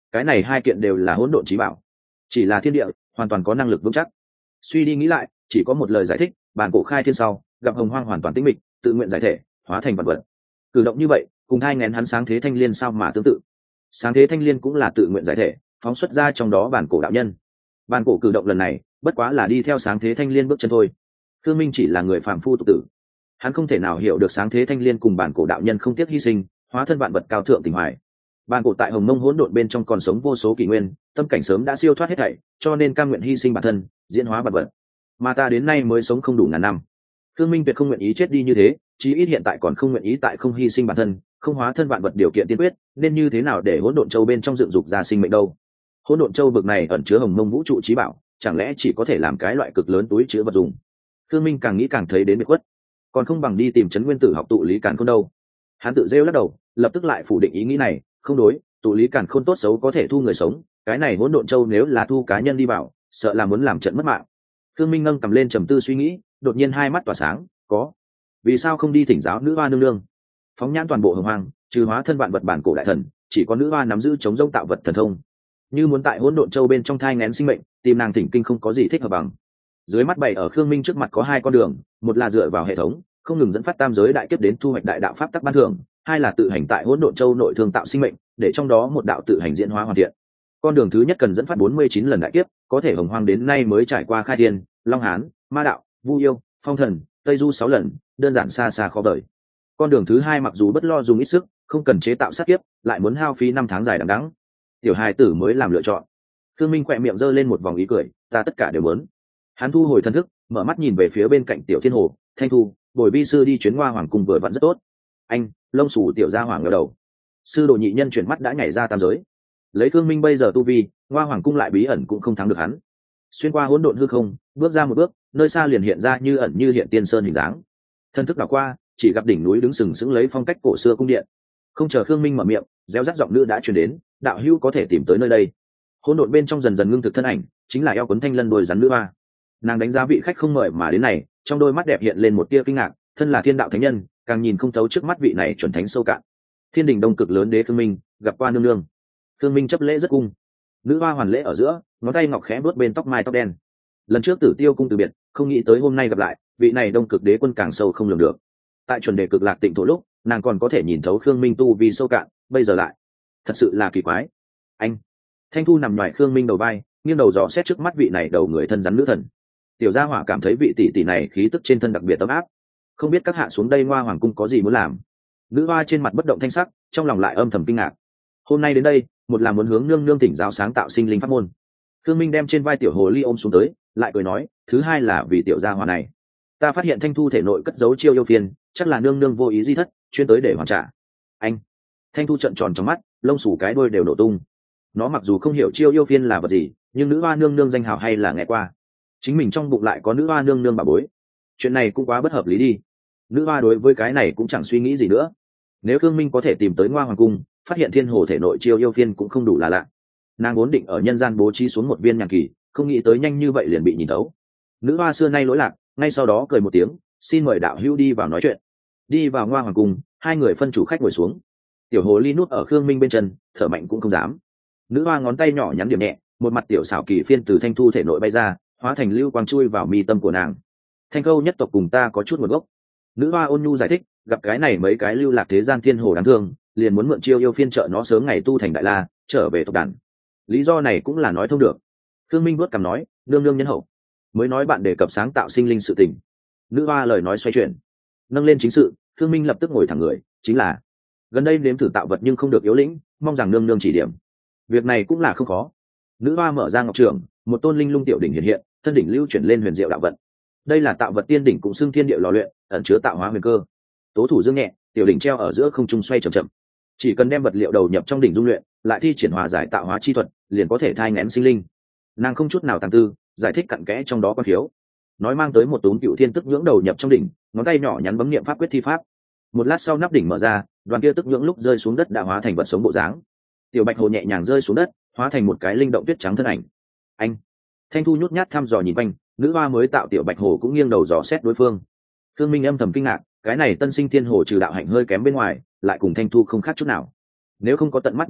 cái này hai kiện đều là hỗn độn chí bảo, chỉ là thiên địa hoàn toàn có năng lực vững chắc. Suy đi nghĩ lại, chỉ có một lời giải thích: bản cổ khai thiên sau, gặp hồng hoang hoàn toàn tĩnh mịch, tự nguyện giải thể, hóa thành vật vật. Cử động như vậy, cùng hai ngén hắn sáng thế thanh liên sao mà tương tự. Sáng thế thanh liên cũng là tự nguyện giải thể, phóng xuất ra trong đó bản cổ đạo nhân. Bản cổ cử động lần này, bất quá là đi theo sáng thế thanh liên bước chân thôi. Khương Minh chỉ là người phàm phu tục tử, hắn không thể nào hiểu được sáng thế thanh liên cùng bản cổ đạo nhân không tiếc hy sinh, hóa thân vạn vật cao thượng tình hoài. Bản cổ tại hồng mông hỗn độn bên trong còn sống vô số kỷ nguyên, tâm cảnh sớm đã siêu thoát hết thảy, cho nên cam nguyện hy sinh bản thân, diễn hóa vạn vật. Mà ta đến nay mới sống không đủ ngàn năm. Khương Minh tuyệt không nguyện ý chết đi như thế, chí ít hiện tại còn không nguyện ý tại không hy sinh bản thân, không hóa thân vạn vật điều kiện tiên quyết, nên như thế nào để hỗn độn châu bên trong dựng dục ra sinh mệnh đâu? Hỗn độn châu vực này ẩn chứa hồng mông vũ trụ chí bảo, chẳng lẽ chỉ có thể làm cái loại cực lớn túi chứa vật dùng? Khương Minh càng nghĩ càng thấy đến biệt khuất, còn không bằng đi tìm Trấn Nguyên Tử học tụ lý càn khôn đâu. Hắn tự rêu lắc đầu, lập tức lại phủ định ý nghĩ này, không đối, tụ lý càn khôn tốt xấu có thể thu người sống, cái này hỗn độn châu nếu là thu cá nhân đi vào, sợ là muốn làm trận mất mạng. Khương Minh nâng cầm lên trầm tư suy nghĩ, đột nhiên hai mắt tỏa sáng, có. Vì sao không đi thỉnh giáo nữ hoa nương nương? Phóng nhãn toàn bộ hồng hoang, trừ hóa thân vạn vật bản cổ đại thần, chỉ có nữ hoa nắm giữ chống rông tạo vật thần thông. Như muốn tại hỗn độn châu bên trong thai nghén sinh mệnh, tìm nàng thỉnh kinh không có gì thích hợp bằng. Dưới mắt bày ở Khương Minh trước mặt có hai con đường, một là dựa vào hệ thống, không ngừng dẫn phát tam giới đại kiếp đến thu hoạch đại đạo pháp tắc ban thưởng, hai là tự hành tại hỗn độn châu nội thương tạo sinh mệnh, để trong đó một đạo tự hành diễn hóa hoàn thiện. Con đường thứ nhất cần dẫn phát 49 lần đại kiếp, có thể hồng hoang đến nay mới trải qua khai thiên, long hán, ma đạo, vu yêu, phong thần, tây du 6 lần, đơn giản xa xa khó vời. Con đường thứ hai mặc dù bất lo dùng ít sức, không cần chế tạo sát kiếp, lại muốn hao phí 5 tháng dài đằng đẵng. Tiểu hài tử mới làm lựa chọn. Khương Minh khỏe miệng giơ lên một vòng ý cười, ta tất cả đều muốn. Hắn thu hồi thần thức, mở mắt nhìn về phía bên cạnh Tiểu Thiên Hồ, Thanh Thu, bồi vi sư đi chuyến Hoa Hoàng cung vừa vặn rất tốt. Anh, lông xù tiểu gia hoàng ngửa đầu. Sư đồ nhị nhân chuyển mắt đã nhảy ra tam giới. Lấy Khương Minh bây giờ tu vi, Hoa Hoàng cung lại bí ẩn cũng không thắng được hắn. Xuyên qua hỗn độn hư không, bước ra một bước, nơi xa liền hiện ra như ẩn như hiện tiên sơn hình dáng. Thần thức đảo qua, chỉ gặp đỉnh núi đứng sừng sững lấy phong cách cổ xưa cung điện. Không chờ Khương Minh mở miệng, réo rắt giọng nữ đã truyền đến, đạo hữu có thể tìm tới nơi đây. Hỗn độn bên trong dần dần ngưng thực thân ảnh, chính là eo cuốn thanh lân đôi rắn nữ hoa. Nàng đánh giá vị khách không mời mà đến này, trong đôi mắt đẹp hiện lên một tia kinh ngạc, thân là thiên đạo thánh nhân, càng nhìn không thấu trước mắt vị này chuẩn thánh sâu cạn. Thiên đình đông cực lớn đế Khương Minh, gặp qua nương nương. Khương Minh chấp lễ rất cung. Nữ hoa hoàn lễ ở giữa, ngón tay ngọc khẽ vuốt bên tóc mai tóc đen. Lần trước Tử Tiêu cung từ biệt, không nghĩ tới hôm nay gặp lại, vị này đông cực đế quân càng sâu không lường được. Tại chuẩn đề cực lạc tịnh thổ lúc, nàng còn có thể nhìn thấu Khương Minh tu vì sâu cạn, bây giờ lại, thật sự là kỳ quái. Anh. Thanh Thu nằm ngoài Khương Minh đầu vai, nghiêng đầu dò xét trước mắt vị này đầu người thân rắn nữ thần. Tiểu gia hỏa cảm thấy vị tỷ tỷ này khí tức trên thân đặc biệt ấm áp, không biết các hạ xuống đây Hoa Hoàng cung có gì muốn làm. Nữ hoa trên mặt bất động thanh sắc, trong lòng lại âm thầm kinh ngạc. Hôm nay đến đây, một là muốn hướng nương nương thỉnh giáo sáng tạo sinh linh pháp môn. Khương Minh đem trên vai tiểu hồ ly ôm xuống tới, lại cười nói, thứ hai là vì tiểu gia hỏa này, ta phát hiện Thanh Thu thể nội cất giấu chiêu yêu phiên, chắc là nương nương vô ý di thất, chuyên tới để hoàn trả. Anh. Thanh Thu trợn tròn trong mắt, lông xù cái đuôi đều nổ tung. Nó mặc dù không hiểu chiêu yêu phiên là vật gì, nhưng nữ hoa nương nương danh hào hay là nghe qua. Chính mình trong bụng lại có nữ hoa nương nương bà bối, chuyện này cũng quá bất hợp lý đi. Nữ hoa đối với cái này cũng chẳng suy nghĩ gì nữa. Nếu Khương Minh có thể tìm tới Hoa Hoàng cung, phát hiện thiên hồ thể nội chiêu yêu phiên cũng không đủ là lạ. Nàng vốn định ở nhân gian bố trí xuống một viên nhàn kỳ, không nghĩ tới nhanh như vậy liền bị nhìn thấu. Nữ hoa xưa nay lỗi lạc, ngay sau đó cười một tiếng, xin mời đạo hữu đi vào nói chuyện. Đi vào Hoa Hoàng cung, hai người phân chủ khách ngồi xuống. Tiểu hồ ly nút ở Khương Minh bên chân, thở mạnh cũng không dám. Nữ hoa ngón tay nhỏ nhắn điểm nhẹ, một mặt tiểu xảo kỳ phiên từ Thanh Thu thể nội bay ra, hóa thành lưu quang chui vào mi tâm của nàng. Thanh Khâu nhất tộc cùng ta có chút nguồn gốc. Nữ hoa ôn nhu giải thích, gặp cái này mấy cái lưu lạc thế gian thiên hồ đáng thương, liền muốn mượn chiêu yêu phiên trợ nó sớm ngày tu thành đại la, trở về tộc đàn. Lý do này cũng là nói thông được. Khương Minh vuốt cằm nói, nương nương nhân hậu, mới nói bạn đề cập sáng tạo sinh linh sự tình. Nữ hoa lời nói xoay chuyển, nâng lên chính sự. Khương Minh lập tức ngồi thẳng người, chính là gần đây nếm thử tạo vật nhưng không được yếu lĩnh, mong rằng nương nương chỉ điểm. Việc này cũng là không khó. Nữ hoa mở ra ngọc trường, một tôn linh lung tiểu đỉnh hiện hiện, thân đỉnh lưu chuyển lên huyền diệu đạo vận. Đây là tạo vật tiên đỉnh cũng xưng thiên địa lò luyện, ẩn chứa tạo hóa huyền cơ. Tố thủ dương nhẹ, tiểu đỉnh treo ở giữa không trung xoay chậm chậm. Chỉ cần đem vật liệu đầu nhập trong đỉnh dung luyện, lại thi triển hòa giải tạo hóa chi thuật, liền có thể thai nghén sinh linh. Nàng không chút nào tàng tư, giải thích cặn kẽ trong đó quan thiếu. Nói mang tới một túm cựu thiên tức nhưỡng đầu nhập trong đỉnh, ngón tay nhỏ nhắn bấm niệm pháp quyết thi pháp. Một lát sau nắp đỉnh mở ra, đoàn kia tức nhưỡng lúc rơi xuống đất đã hóa thành vật sống bộ dáng. Tiểu bạch hồ nhẹ nhàng rơi xuống đất, hóa thành một cái linh động tuyết trắng thân ảnh. Anh. Thanh Thu nhút nhát thăm dò nhìn quanh, nữ hoa mới tạo tiểu bạch hồ cũng nghiêng đầu dò xét đối phương. Khương Minh âm thầm kinh ngạc, cái này tân sinh thiên hồ trừ đạo hạnh hơi kém bên ngoài, lại cùng Thanh Thu không khác chút nào. Nếu không có tận mắt nhìn thấy,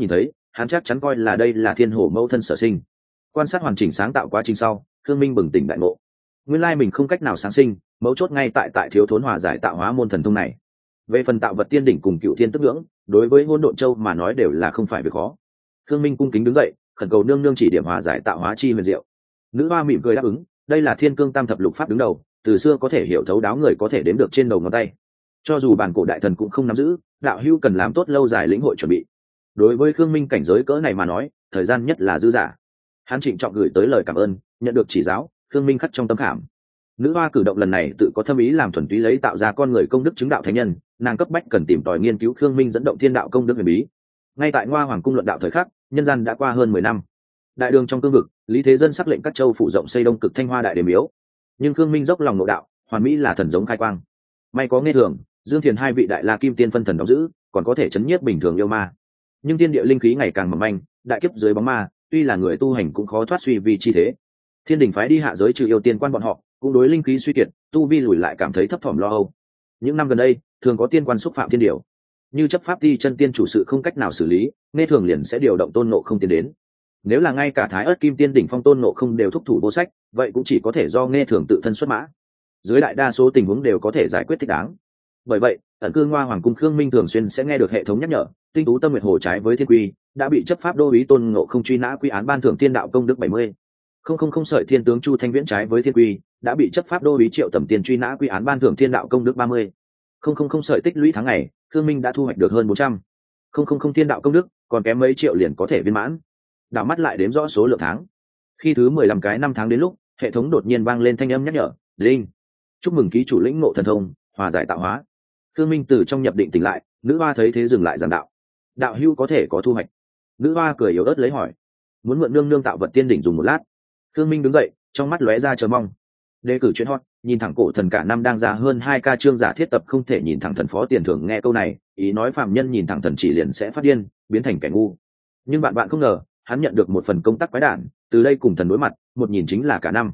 hắn chắc chắn coi là đây là thiên hồ mẫu thân sở sinh. Quan sát hoàn chỉnh sáng tạo quá trình sau, Khương Minh bừng tỉnh đại ngộ. Nguyên lai mình không cách nào sáng sinh, mấu chốt ngay tại thiếu thốn hòa giải tạo hóa môn thần thông này. Về phần tạo vật tiên đỉnh cùng cựu thiên tức ngưỡng, đối với hỗn độn châu mà nói đều là không phải việc khó. Khương Minh cung kính đứng dậy, khẩn cầu nương nương chỉ điểm hòa giải tạo hóa chi huyền diệu. Nữ hoa mỉm cười đáp ứng, đây là thiên cương tam thập lục pháp đứng đầu, từ xưa có thể hiểu thấu đáo người có thể đếm được trên đầu ngón tay. Cho dù bản cổ đại thần cũng không nắm giữ, đạo hữu cần làm tốt lâu dài lĩnh hội chuẩn bị. Đối với Khương Minh cảnh giới cỡ này mà nói, thời gian nhất là dư dả. Hắn trịnh trọng gửi tới lời cảm ơn, nhận được chỉ giáo, Khương Minh khắc trong tâm khảm. Nữ hoa cử động lần này tự có thâm ý làm thuần túy lấy tạo ra con người công đức chứng đạo thánh nhân, nàng cấp bách cần tìm tòi nghiên cứu Khương Minh dẫn động thiên đạo công đức huyền bí. Ngay tại Ngoa Hoàng cung luận đạo thời khắc, nhân gian đã qua hơn 10 năm. Đại đường trong cương vực, Lý Thế Dân sắc lệnh các châu phủ rộng xây đông cực Thanh Hoa đại đế miếu. Nhưng Khương Minh dốc lòng nội đạo, hoàn mỹ là thần giống khai quang. May có nghe thường, Dương Thiền hai vị đại la kim tiên phân thần đóng giữ, còn có thể chấn nhiếp bình thường yêu ma. Nhưng thiên địa linh khí ngày càng mỏng manh, đại kiếp dưới bóng ma, tuy là người tu hành cũng khó thoát suy vi chi thế. Thiên đình phái đi hạ giới trừ yêu tiên quan bọn họ, cũng đối linh khí suy kiệt, tu vi lùi lại cảm thấy thấp thỏm lo âu. Những năm gần đây, thường có tiên quan xúc phạm thiên điều, như chấp pháp ti chân tiên chủ sự không cách nào xử lý, nghe thường liền sẽ điều động Tôn Ngộ Không tiến đến. Nếu là ngay cả Thái Ức Kim Tiên đỉnh phong Tôn Ngộ Không đều thúc thủ vô sách, vậy cũng chỉ có thể do nghe thường tự thân xuất mã. Dưới đại đa số tình huống đều có thể giải quyết thích đáng. Bởi vậy, ẩn cư Ngoa Hoàng cung Khương Minh thường xuyên sẽ nghe được hệ thống nhắc nhở, tinh tú tâm nguyệt hồ trái với thiên quy, đã bị chấp pháp đô úy Tôn Ngộ Không truy nã quy án ban thưởng thiên đạo công đức 70. Không sợi thiên tướng Chu Thanh Viễn trái với thiên quy, đã bị chấp pháp đô úy Triệu Tầm Tiên truy nã quy án ban thưởng thiên đạo công đức 30. Không sợi tích lũy tháng ngày, Khương Minh đã thu hoạch được hơn 400. Không thiên đạo công đức, còn kém mấy triệu liền có thể viên mãn. Đảo mắt lại đếm rõ số lượng tháng. Khi thứ 15 cái năm tháng đến lúc, hệ thống đột nhiên vang lên thanh âm nhắc nhở, "Linh, chúc mừng ký chủ lĩnh ngộ thần thông, hòa giải tạo hóa." Khương Minh từ trong nhập định tỉnh lại, nữ hoa thấy thế dừng lại giảng đạo. "Đạo hữu có thể có thu hoạch." Nữ hoa cười yếu ớt lấy hỏi, "Muốn mượn nương nương tạo vật tiên đỉnh dùng một lát." Khương Minh đứng dậy, trong mắt lóe ra chờ mong. Đề cử chuyện hot, nhìn thẳng cổ thần cả năm đang ra hơn 2 ca chương giả thiết tập không thể nhìn thẳng thần phó tiền thưởng, nghe câu này, ý nói phàm nhân nhìn thẳng thần chỉ liền sẽ phát điên, biến thành kẻ ngu. Nhưng bạn không ngờ, hắn nhận được một phần công tác quái đản, từ đây cùng thần đối mặt, một nhìn chính là cả năm.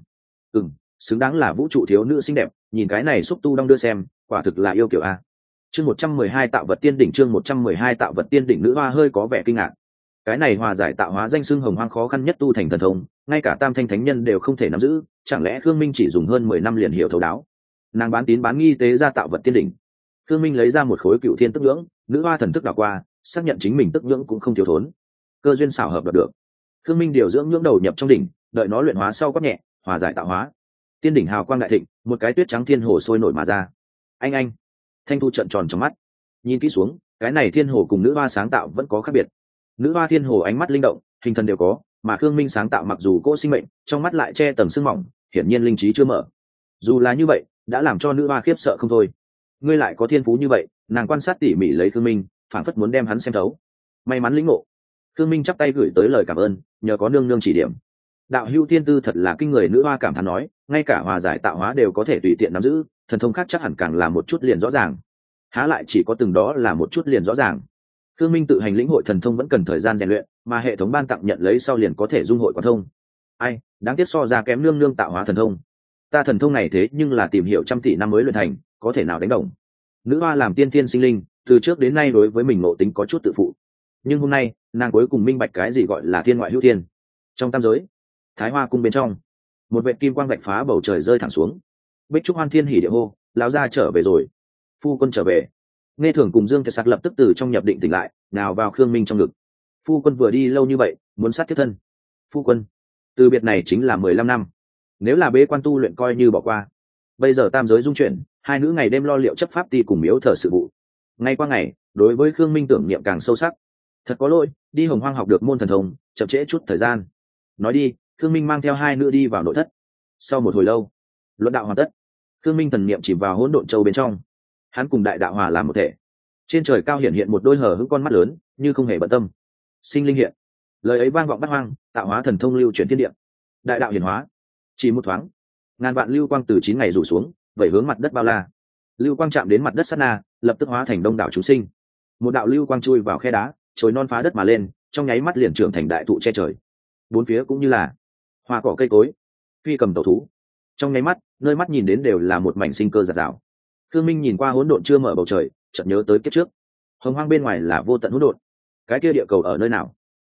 Xứng đáng là vũ trụ thiếu nữ xinh đẹp, nhìn cái này xúc tu đong đưa xem, quả thực là yêu kiểu a. Chương 112 tạo vật tiên đỉnh, chương 112 tạo vật tiên đỉnh. Nữ hoa hơi có vẻ kinh ngạc. Cái này hòa giải tạo hóa danh xưng hồng hoang khó khăn nhất tu thành thần thông, ngay cả tam thanh thánh nhân đều không thể nắm giữ, chẳng lẽ Khương Minh chỉ dùng hơn 10 năm liền hiểu thấu đáo? Nàng bán tín bán nghi tế ra tạo vật tiên đỉnh. Khương Minh lấy ra một khối cựu thiên tức nhưỡng, nữ hoa thần thức đảo qua, xác nhận chính mình tức nhưỡng cũng không thiếu thốn. Cơ duyên xảo hợp được. Khương Minh điều dưỡng nhưỡng đầu nhập trong đỉnh, đợi nó luyện hóa sau quát nhẹ, hòa giải tạo hóa. Tiên đỉnh hào quang đại thịnh, một cái tuyết trắng thiên hồ sôi nổi mà ra. Anh, Thanh Thu trợn tròn trong mắt, nhìn kỹ xuống, cái này thiên hồ cùng nữ hoa sáng tạo vẫn có khác biệt. Nữ hoa thiên hồ ánh mắt linh động, hình thần đều có, mà Khương Minh sáng tạo mặc dù cỗ sinh mệnh, trong mắt lại che tầng sương mỏng, hiển nhiên linh trí chưa mở. Dù là như vậy, đã làm cho nữ hoa khiếp sợ không thôi. Ngươi lại có thiên phú như vậy, nàng quan sát tỉ mỉ lấy Khương Minh, phảng phất muốn đem hắn xem thấu. May mắn lĩnh ngộ. Khương Minh chắp tay gửi tới lời cảm ơn, nhờ có nương nương chỉ điểm. Đạo hữu thiên tư thật là kinh người, nữ hoa cảm thán nói, ngay cả hòa giải tạo hóa đều có thể tùy tiện nắm giữ, thần thông khác chắc hẳn càng là một chút liền rõ ràng. Há lại chỉ có từng đó là một chút liền rõ ràng. Khương Minh tự hành lĩnh hội thần thông vẫn cần thời gian rèn luyện, mà hệ thống ban tặng nhận lấy sau liền có thể dung hội quán thông. Ai, đáng tiếc so ra kém nương nương tạo hóa thần thông. Ta thần thông này thế nhưng là tìm hiểu trăm tỷ năm mới luyện thành, có thể nào đánh đồng. Nữ hoa làm tiên thiên sinh linh, từ trước đến nay đối với mình ngộ tính có chút tự phụ. Nhưng hôm nay, nàng cuối cùng minh bạch cái gì gọi là thiên ngoại hữu thiên. Trong tam giới, Thái Hoa cung bên trong, một vệt kim quang vạch phá bầu trời rơi thẳng xuống. Bích trúc hoan thiên hỉ địa hô, lão gia trở về rồi. Phu quân trở về. Nghe thường cùng Dương Thiệt Sạc lập tức từ trong nhập định tỉnh lại, nào vào Khương Minh trong ngực. Phu quân vừa đi lâu như vậy, muốn sát thiết thân. Phu quân, từ biệt này chính là 15 năm. Nếu là bế quan tu luyện coi như bỏ qua. Bây giờ tam giới dung chuyển, hai nữ ngày đêm lo liệu chấp pháp ti cùng miếu thờ sự vụ. Ngay qua ngày, đối với Khương Minh tưởng niệm càng sâu sắc. Thật có lỗi, đi Hồng Hoang học được môn thần thông, chậm trễ chút thời gian. Nói đi, Khương Minh mang theo hai nữ đi vào nội thất. Sau một hồi lâu, luận đạo hoàn tất, Khương Minh thần niệm chìm vào hỗn độn châu bên trong. Hắn cùng đại đạo hòa làm một thể. Trên trời cao hiện một đôi hờ hững con mắt lớn, như không hề bận tâm. Sinh linh hiện, lời ấy vang vọng bát hoang, tạo hóa thần thông lưu chuyển thiên địa. Đại đạo hiển hóa, chỉ một thoáng, ngàn vạn lưu quang từ 9 ngày rủ xuống, vẩy hướng mặt đất bao la. Lưu quang chạm đến mặt đất sát na, lập tức hóa thành đông đảo chúng sinh. Một đạo lưu quang chui vào khe đá, chồi non phá đất mà lên, trong nháy mắt liền trưởng thành đại thụ che trời. Bốn phía cũng như là hoa cỏ cây cối, phi cầm tẩu thú. Trong nháy mắt, nơi mắt nhìn đến đều là một mảnh sinh cơ rạng rào. Khương Minh nhìn qua hỗn độn chưa mở bầu trời, chợt nhớ tới kiếp trước. Hồng Hoang bên ngoài là vô tận hỗn độn. Cái kia địa cầu ở nơi nào?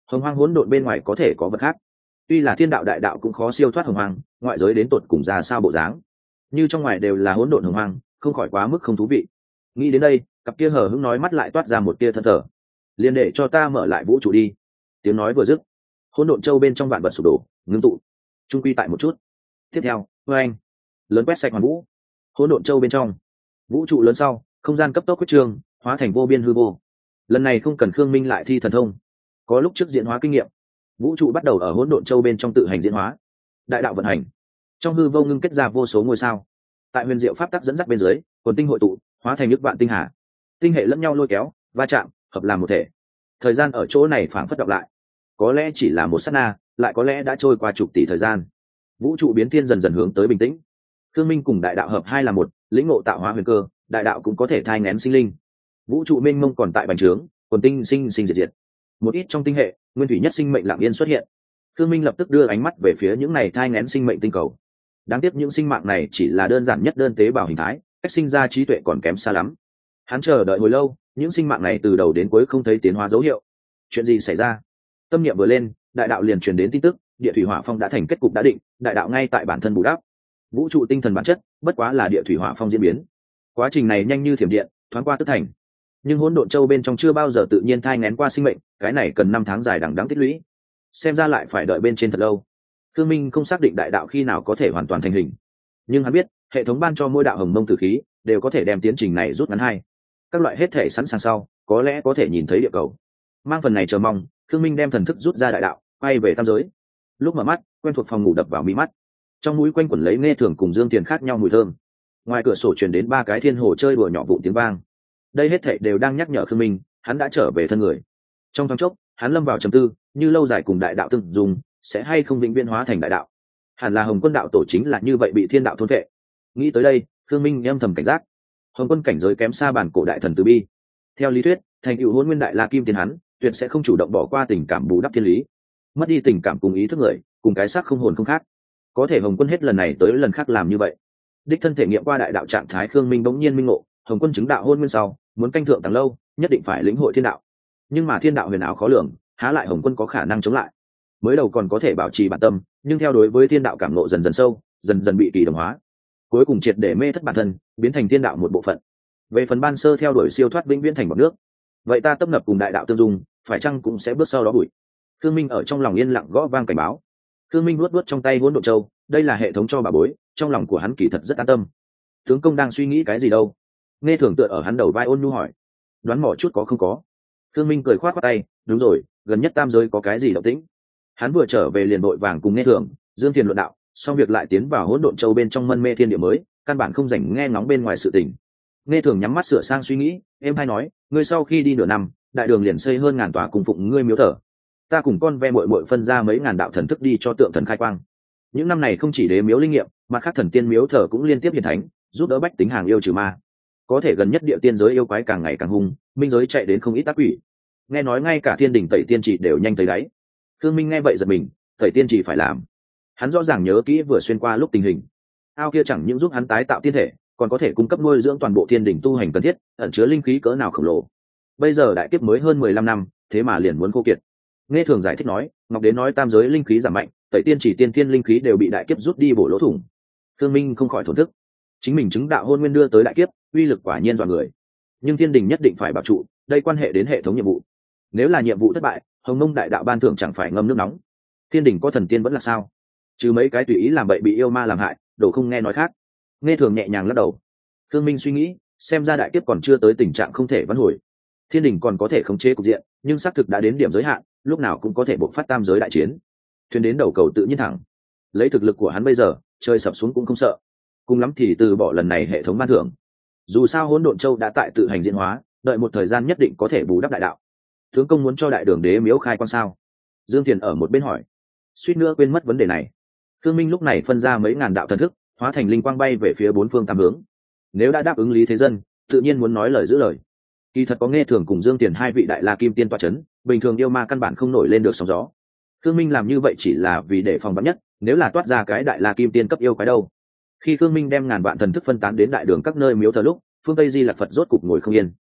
Hồng hoang hỗn độn bên ngoài có thể có vật khác. Tuy là thiên đạo đại đạo cũng khó siêu thoát hồng hoang, ngoại giới đến tột cùng ra sao bộ dáng, như trong ngoài đều là hỗn độn hồng hoang, không khỏi quá mức không thú vị. Nghĩ đến đây, cặp kia hờ hững nói mắt lại toát ra một tia thân thở. Liền để cho ta mở lại vũ trụ đi. Tiếng nói vừa dứt, hỗn độn châu bên trong vạn vật sụp đổ, ngưng tụ, trung quy tại một chút. Tiếp theo, anh lớn quét sạch hoàn vũ. Hỗn độn châu bên trong, vũ trụ lớn sau, không gian cấp tốc quyết trường, hóa thành vô biên hư vô. Lần này không cần Khương Minh lại thi thần thông, có lúc trước diễn hóa kinh nghiệm, vũ trụ bắt đầu ở hỗn độn châu bên trong tự hành diễn hóa, đại đạo vận hành, trong hư vô ngưng kết ra vô số ngôi sao. Tại huyền diệu pháp tắc dẫn dắt bên dưới, quần tinh hội tụ, hóa thành nước vạn tinh hà, tinh hệ lẫn nhau lôi kéo, va chạm, hợp làm một thể. Thời gian ở chỗ này phảng phất đọc lại, có lẽ chỉ là một sát na, lại có lẽ đã trôi qua chục tỷ thời gian. Vũ trụ biến thiên dần dần hướng tới bình tĩnh. Khương Minh cùng đại đạo hợp hai là một, lĩnh ngộ tạo hóa huyền cơ, đại đạo cũng có thể thai nghén sinh linh. Vũ trụ mênh mông còn tại bành trướng, quần tinh sinh sinh diệt diệt. Một ít trong tinh hệ, nguyên thủy nhất sinh mệnh lặng yên xuất hiện. Khương Minh lập tức đưa ánh mắt về phía những này thai nghén sinh mệnh tinh cầu. Đáng tiếc những sinh mạng này chỉ là đơn giản nhất đơn tế bào hình thái, cách sinh ra trí tuệ còn kém xa lắm. Hắn chờ đợi hồi lâu, những sinh mạng này từ đầu đến cuối không thấy tiến hóa dấu hiệu. Chuyện gì xảy ra? Tâm niệm vừa lên, đại đạo liền truyền đến tin tức, địa thủy hỏa phong đã thành kết cục đã định, đại đạo ngay tại bản thân bù đắp. Vũ trụ tinh thần bản chất, bất quá là địa thủy hỏa phong diễn biến. Quá trình này nhanh như thiểm điện, thoáng qua tức thành. Nhưng hỗn độn châu bên trong chưa bao giờ tự nhiên thai nghén qua sinh mệnh, cái này cần 5 tháng dài đằng đẵng tích lũy. Xem ra lại phải đợi bên trên thật lâu. Khương Minh không xác định đại đạo khi nào có thể hoàn toàn thành hình, nhưng hắn biết hệ thống ban cho mỗi đạo hồng mông tử khí đều có thể đem tiến trình này rút ngắn hai. Các loại hết thể sẵn sàng sau, có lẽ có thể nhìn thấy địa cầu. Mang phần này chờ mong, Khương Minh đem thần thức rút ra đại đạo, quay về tam giới. Lúc mở mắt, quen thuộc phòng ngủ đập vào mi mắt. Trong mũi quanh quẩn lấy nghe thường cùng Dương Tiền khác nhau mùi thơm. Ngoài cửa sổ truyền đến 3 cái thiên hồ chơi đùa nhỏ vụn tiếng vang. Đây hết thảy đều đang nhắc nhở Khương Minh, hắn đã trở về thân người. Trong thoáng chốc, hắn lâm vào trầm tư, như lâu dài cùng đại đạo tương dùng, sẽ hay không vĩnh viễn hóa thành đại đạo. Hẳn là Hồng Quân đạo tổ chính là như vậy bị thiên đạo thôn phệ. Nghĩ tới đây, Khương Minh âm thầm cảnh giác. Hồng Quân cảnh giới kém xa bản cổ đại thần từ bi. Theo lý thuyết, thành tựu Hỗn Nguyên đại la kim tiên hắn, tuyệt sẽ không chủ động bỏ qua tình cảm bù đắp thiên lý. Mất đi tình cảm cùng ý thức người, cùng cái xác không hồn không khác. Có thể Hồng Quân hết lần này tới lần khác làm như vậy. Đích thân thể nghiệm qua đại đạo trạng thái, Khương Minh bỗng nhiên minh ngộ, Hồng Quân chứng đạo Hôn Nguyên sau, muốn canh thượng tầng lâu, nhất định phải lĩnh hội thiên đạo. Nhưng mà thiên đạo huyền ảo khó lường, há lại Hồng Quân có khả năng chống lại. Mới đầu còn có thể bảo trì bản tâm, nhưng theo đối với thiên đạo cảm ngộ dần dần sâu, dần dần bị kỳ đồng hóa, cuối cùng triệt để mê thất bản thân, biến thành thiên đạo một bộ phận. Về phần ban sơ theo đuổi siêu thoát vĩnh viễn thành bọt nước, vậy ta tấp nập cùng đại đạo tương dung, phải chăng cũng sẽ bước sau đó bụi. Khương Minh ở trong lòng yên lặng gõ vang cảnh báo. Khương Minh luốt trong tay Hỗn Độn Châu, đây là hệ thống cho bà bối, trong lòng của hắn kỳ thật rất an tâm. Tướng công đang suy nghĩ cái gì đâu? Nghe thường tựa ở hắn đầu vai ôn nhu hỏi. Đoán mò chút có không có? Khương Minh cười khoát khoát tay, đúng rồi, gần nhất tam giới có cái gì động tĩnh? Hắn vừa trở về liền đội vàng cùng Nghe thường, Dương Thiền luận đạo, xong việc lại tiến vào Hỗn Độn Châu bên trong mân mê thiên địa mới, căn bản không rảnh nghe ngóng bên ngoài sự tình. Nghe thường nhắm mắt sửa sang suy nghĩ, em hay nói, ngươi sau khi đi nửa năm, đại đường liền xây hơn ngàn tòa cung phụng ngươi miếu thờ. Ta cùng con ve muội phân ra mấy ngàn đạo thần thức đi cho tượng thần khai quang. Những năm này không chỉ đế miếu linh nghiệm, mà khác thần tiên miếu thờ cũng liên tiếp hiện thánh, giúp đỡ bách tính hàng yêu trừ ma. Có thể gần nhất địa tiên giới yêu quái càng ngày càng hung, minh giới chạy đến không ít ác quỷ. Nghe nói ngay cả thiên đình tẩy tiên chỉ đều nhanh tới đáy. Khương Minh nghe vậy giật mình, tẩy tiên chỉ phải làm. Hắn rõ ràng nhớ kỹ vừa xuyên qua lúc tình hình. Ao kia chẳng những giúp hắn tái tạo tiên thể, còn có thể cung cấp nuôi dưỡng toàn bộ thiên đình tu hành cần thiết, ẩn chứa linh khí cỡ nào khổng lồ. Bây giờ đại kiếp mới hơn 15 năm, thế mà liền muốn khô kiệt. Nghe thường giải thích nói, Ngọc Đế nói tam giới linh khí giảm mạnh, tẩy tiên chỉ tiên thiên linh khí đều bị đại kiếp rút đi bổ lỗ thủng. Khương Minh không khỏi thổn thức. Chính mình chứng đạo Hôn Nguyên đưa tới đại kiếp, uy lực quả nhiên dọa người. Nhưng thiên đình nhất định phải bảo trụ, đây quan hệ đến hệ thống nhiệm vụ. Nếu là nhiệm vụ thất bại, Hồng Mông đại đạo ban thưởng chẳng phải ngâm nước nóng. Thiên đình có thần tiên vẫn là sao? Trừ mấy cái tùy ý làm bậy bị yêu ma làm hại, đồ không nghe nói khác. Nghe thường nhẹ nhàng lắc đầu. Khương Minh suy nghĩ, xem ra đại kiếp còn chưa tới tình trạng không thể vãn hồi. Thiên đình còn có thể khống chế cục diện, nhưng xác thực đã đến điểm giới hạn, lúc nào cũng có thể bộc phát tam giới đại chiến. Thuyền đến đầu cầu tự nhiên thẳng. Lấy thực lực của hắn bây giờ, chơi sập xuống cũng không sợ. Cùng lắm thì từ bỏ lần này hệ thống ban thưởng. Dù sao Hỗn Độn Châu đã tại tự hành diễn hóa, đợi một thời gian nhất định có thể bù đắp đại đạo. Tướng công muốn cho đại đường đế miếu khai quan sao? Dương Thiền ở một bên hỏi. Suýt nữa quên mất vấn đề này. Khương Minh lúc này phân ra mấy ngàn đạo thần thức, hóa thành linh quang bay về phía 4 phương 8 hướng. Nếu đã đáp ứng Lý Thế Dân, tự nhiên muốn nói lời giữ lời. Kỳ thật có Nghe thường cùng Dương Tiền 2 vị đại la kim tiên tọa chấn, bình thường yêu ma căn bản không nổi lên được sóng gió. Khương Minh làm như vậy chỉ là vì để phòng vắn nhất, nếu là toát ra cái đại la kim tiên cấp yêu quái đâu. Khi Khương Minh đem ngàn vạn thần thức phân tán đến đại đường các nơi miếu thờ lúc, phương Tây Di Lặc Phật rốt cục ngồi không yên.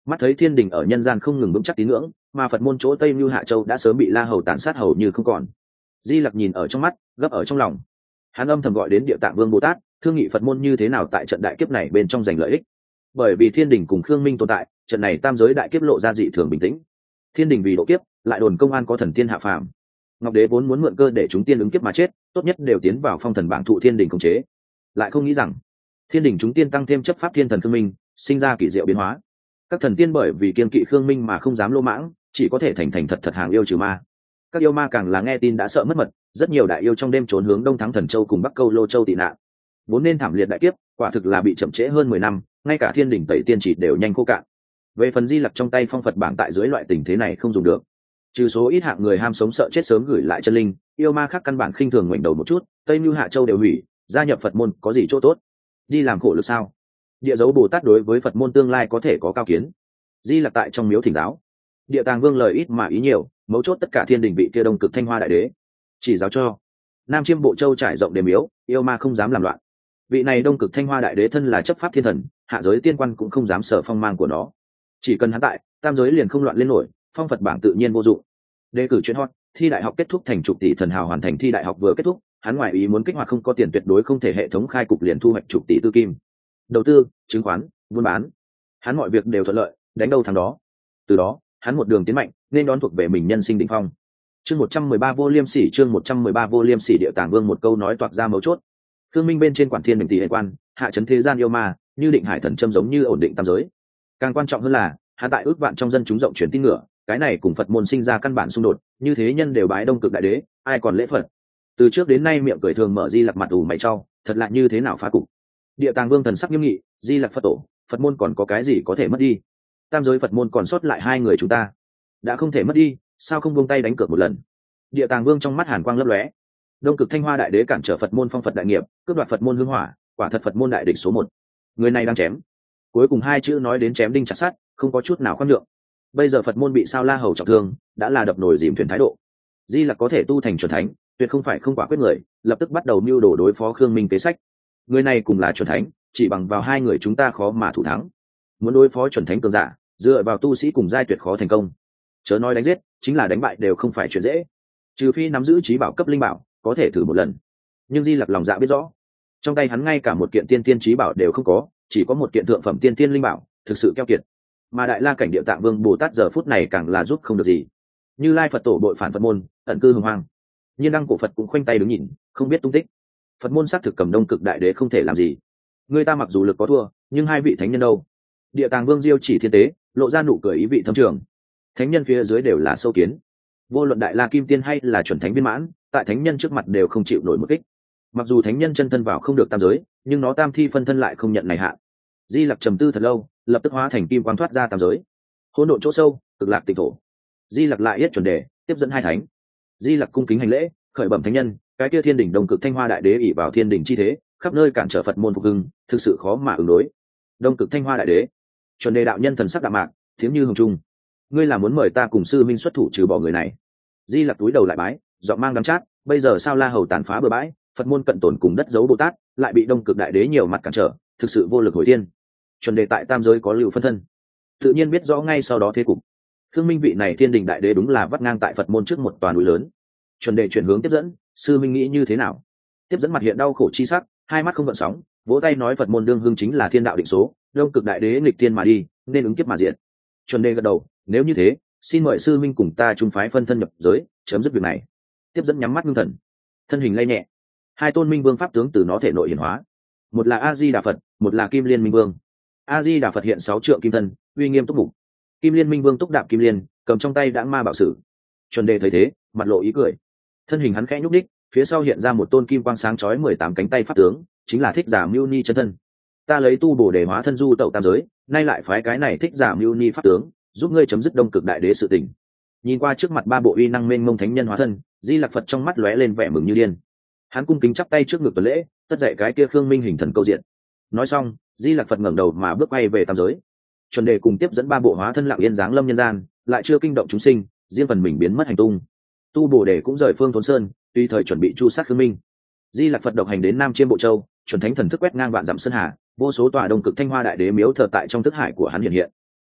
Mắt thấy thiên đình ở nhân gian không ngừng vững chắc tín ngưỡng, mà Phật môn chỗ Tây Như Hạ Châu đã sớm bị La Hầu tàn sát hầu như không còn. Di Lặc nhìn ở trong mắt, gấp ở trong lòng. Hắn âm thầm gọi đến Địa Tạng Vương Bồ Tát, thương nghị Phật môn như thế nào tại trận đại kiếp này bên trong giành lợi ích. Bởi vì thiên đình cùng Khương Minh tồn tại, trận này tam giới đại kiếp lộ ra dị thường bình tĩnh. Thiên đình vì độ kiếp, lại đồn công an có thần tiên hạ phàm. Ngọc Đế vốn muốn mượn cơ để chúng tiên ứng kiếp mà chết, tốt nhất đều tiến vào phong thần bảng thụ thiên đình khống chế. Lại không nghĩ rằng, thiên đình chúng tiên tăng thêm chấp pháp thiên thần Khương Minh, sinh ra kỳ diệu biến hóa. Các thần tiên bởi vì kiên kỵ Khương Minh mà không dám lô mãng, chỉ có thể thành thành thật thật hàng yêu trừ ma. Các yêu ma càng là nghe tin đã sợ mất mật, rất nhiều đại yêu trong đêm trốn hướng Đông Thắng Thần Châu cùng Bắc Câu Lô Châu tị nạn. Vốn nên thảm liệt đại kiếp, quả thực là bị chậm trễ hơn 10 năm, ngay cả thiên đình tẩy tiên chỉ đều nhanh khô cạn. Về phần Di Lặc trong tay phong Phật bảng tại dưới loại tình thế này không dùng được. Trừ số ít hạng người ham sống sợ chết sớm gửi lại chân linh, yêu ma khác căn bản khinh thường ngoảnh đầu một chút, Tây Như Hạ Châu đều hủy, gia nhập Phật môn có gì chỗ tốt? Đi làm khổ lực sao? Địa dấu Bồ Tát đối với Phật môn tương lai có thể có cao kiến. Di Lặc tại trong miếu thỉnh giáo. Địa Tàng Vương lời ít mà ý nhiều, mấu chốt tất cả thiên đình vị kia Đông Cực Thanh Hoa đại đế chỉ giáo cho. Nam Chiêm Bộ Châu trải rộng đền miếu, yêu ma không dám làm loạn. Vị này Đông Cực Thanh Hoa đại đế thân là chấp pháp thiên thần, hạ giới tiên quan cũng không dám sở phong mang của nó. Chỉ cần hắn tại, tam giới liền không loạn lên nổi, phong Phật bảng tự nhiên vô dụng. Đề cử chuyên hot, thi đại học kết thúc thành chục tỷ thần hào hoàn thành thi đại học vừa kết thúc, hắn ngoại ý muốn kích hoạt không có tiền tuyệt đối không thể hệ thống khai cục liền thu hoạch chục tỷ tư kim. Đầu tư, chứng khoán, buôn bán, hắn mọi việc đều thuận lợi, đánh đâu thắng đó. Từ đó, hắn một đường tiến mạnh, nên đón thuộc về mình nhân sinh đỉnh phong. Chương 113 vô liêm sỉ, chương 113 vô liêm sỉ. Địa Tàng Vương một câu nói toạc ra mấu chốt. Khương Minh bên trên quản thiên bình tỷ hệ quan, hạ chấn thế gian yêu ma, như định hải thần châm giống như ổn định tam giới. Càng quan trọng hơn là, hắn tại ước vạn trong dân chúng rộng truyền tin ngựa, cái này cùng Phật môn sinh ra căn bản xung đột, như thế nhân đều bái Đông Cực đại đế, ai còn lễ Phật. Từ trước đến nay miệng cười thường mở Di Lặc mặt ủ mày trao, thật lạ như thế nào phá cục. Địa Tàng Vương thần sắc nghiêm nghị, Di Lặc Phật tổ, Phật môn còn có cái gì có thể mất đi? Tam giới Phật môn còn sót lại hai người chúng ta, đã không thể mất đi, sao không buông tay đánh cược một lần? Địa Tàng Vương trong mắt hàn quang lấp lóe. Đông Cực Thanh Hoa đại đế cản trở Phật môn phong Phật đại nghiệp, cướp đoạt Phật môn hương hỏa, quả thật Phật môn đại địch số 1. Người này đang chém. Cuối cùng hai chữ nói đến chém đinh chặt sắt, không có chút nào khoan nhượng. Bây giờ Phật môn bị sao La Hầu trọng thương, đã là đập nồi dìm thuyền thái độ. Di Lặc có thể tu thành chuẩn thánh, tuyệt không phải không quả quyết người, lập tức bắt đầu mưu đồ đối phó Khương Minh kế sách. Người này cùng là chuẩn thánh, chỉ bằng vào hai người chúng ta khó mà thủ thắng. Muốn đối phó chuẩn thánh cường giả, dựa vào tu sĩ cùng giai tuyệt khó thành công. Chớ nói đánh giết, chính là đánh bại đều không phải chuyện dễ. Trừ phi nắm giữ trí bảo cấp linh bảo, có thể thử một lần. Nhưng Di Lặc lòng dạ biết rõ, trong tay hắn ngay cả một kiện tiên tiên trí bảo đều không có, chỉ có một kiện thượng phẩm tiên tiên linh bảo, thực sự keo kiệt. Mà Đại La cảnh Địa Tạng Vương Bồ Tát giờ phút này càng là giúp không được gì. Như Lai Phật tổ bội phản Phật môn, ẩn cư hồng hoang. Nhiên Đăng cổ Phật cũng khoanh tay đứng nhìn, không biết tung tích. Phật môn xác thực cầm Đông Cực đại đế không thể làm gì. Người ta mặc dù lực có thua, nhưng hai vị thánh nhân đâu? Địa Tàng Vương diêu chỉ thiên tế, lộ ra nụ cười ý vị thâm trường. Thánh nhân phía dưới đều là sâu kiến. Vô luận Đại La kim tiên hay là chuẩn thánh viên mãn, tại thánh nhân trước mặt đều không chịu nổi một kích. Mặc dù thánh nhân chân thân vào không được tam giới, nhưng nó tam thi phân thân lại không nhận này hạ. Di Lặc trầm tư thật lâu, lập tức hóa thành kim quang thoát ra tam giới. Hỗn độn chỗ sâu, cực lạc tịnh thổ. Di Lặc lại yết chuẩn đề, tiếp dẫn hai thánh. Di Lặc cung kính hành lễ, khởi bẩm thánh nhân, cái kia thiên đỉnh Đông Cực Thanh Hoa đại đế ỷ vào thiên đỉnh chi thế, khắp nơi cản trở Phật môn phục hưng, thực sự khó mà ứng đối. Đông Cực Thanh Hoa đại đế. Chuẩn đề đạo nhân thần sắc đạm mạc, thiếm như hồng trung. Ngươi là muốn mời ta cùng sư minh xuất thủ trừ bỏ người này? Di Lặc túi đầu lại bái, giọng mang đắng chát, bây giờ sao La Hầu tàn phá bừa bãi, Phật môn cận tồn cùng đất giấu Bồ Tát, lại bị Đông Cực đại đế nhiều mặt cản trở, thực sự vô lực hồi thiên. Chuẩn đề tại tam giới có lưu phân thân, tự nhiên biết rõ ngay sau đó thế cục. Khương Minh vị này thiên đình đại đế đúng là vắt ngang tại Phật môn trước một tòa núi lớn. Chuẩn đề chuyển hướng tiếp dẫn, sư minh nghĩ như thế nào? Tiếp dẫn mặt hiện đau khổ chi sắc, hai mắt không gợn sóng, vỗ tay nói Phật môn đương hưng chính là thiên đạo định số, Đông Cực đại đế nghịch thiên mà đi, nên ứng kiếp mà diện. Chuẩn đề gật đầu, nếu như thế, xin mời sư minh cùng ta chung phái phân thân nhập giới, chấm dứt việc này. Tiếp dẫn nhắm mắt ngưng thần, thân hình lay nhẹ, hai tôn minh vương pháp tướng từ nó thể nội hiển hóa. Một là A Di Đà Phật, một là Kim Liên Minh Vương. A Di Đà Phật hiện 6 trượng kim thân, uy nghiêm túc mục. Kim Liên Minh Vương túc đạp kim liên, cầm trong tay đãng ma bảo sử. Chuẩn đề thấy thế, mặt lộ ý cười. Thân hình hắn khẽ nhúc đích, phía sau hiện ra một tôn kim quang sáng chói 18 cánh tay pháp tướng, chính là Thích Giả Mưu Ni chân thân. Ta lấy tu bổ để hóa thân du tẩu tam giới, nay lại phái cái này Thích Giả Mưu Ni pháp tướng, giúp ngươi chấm dứt Đông Cực đại đế sự tình. Nhìn qua trước mặt ba bộ uy năng mênh mông thánh nhân hóa thân, Di Lặc Phật trong mắt lóe lên vẻ mừng như điên. Hắn cung kính chắp tay trước ngực tuần lễ, tất dạy cái kia Khương Minh hình thần câu diện. Nói xong, Di Lặc Phật ngẩng đầu mà bước quay về tam giới. Chuẩn đề cùng tiếp dẫn ba bộ hóa thân lặng yên giáng lâm nhân gian, lại chưa kinh động chúng sinh, riêng phần mình biến mất hành tung. Tu Bồ Đề cũng rời Phương Thốn Sơn, tùy thời chuẩn bị chu sát Khương Minh. Di Lặc Phật độc hành đến Nam Chiêm Bộ Châu, chuẩn thánh thần thức quét ngang vạn dặm sơn hà, vô số tòa Đông Cực Thanh Hoa đại đế miếu thờ tại trong thức hải của hắn hiện hiện.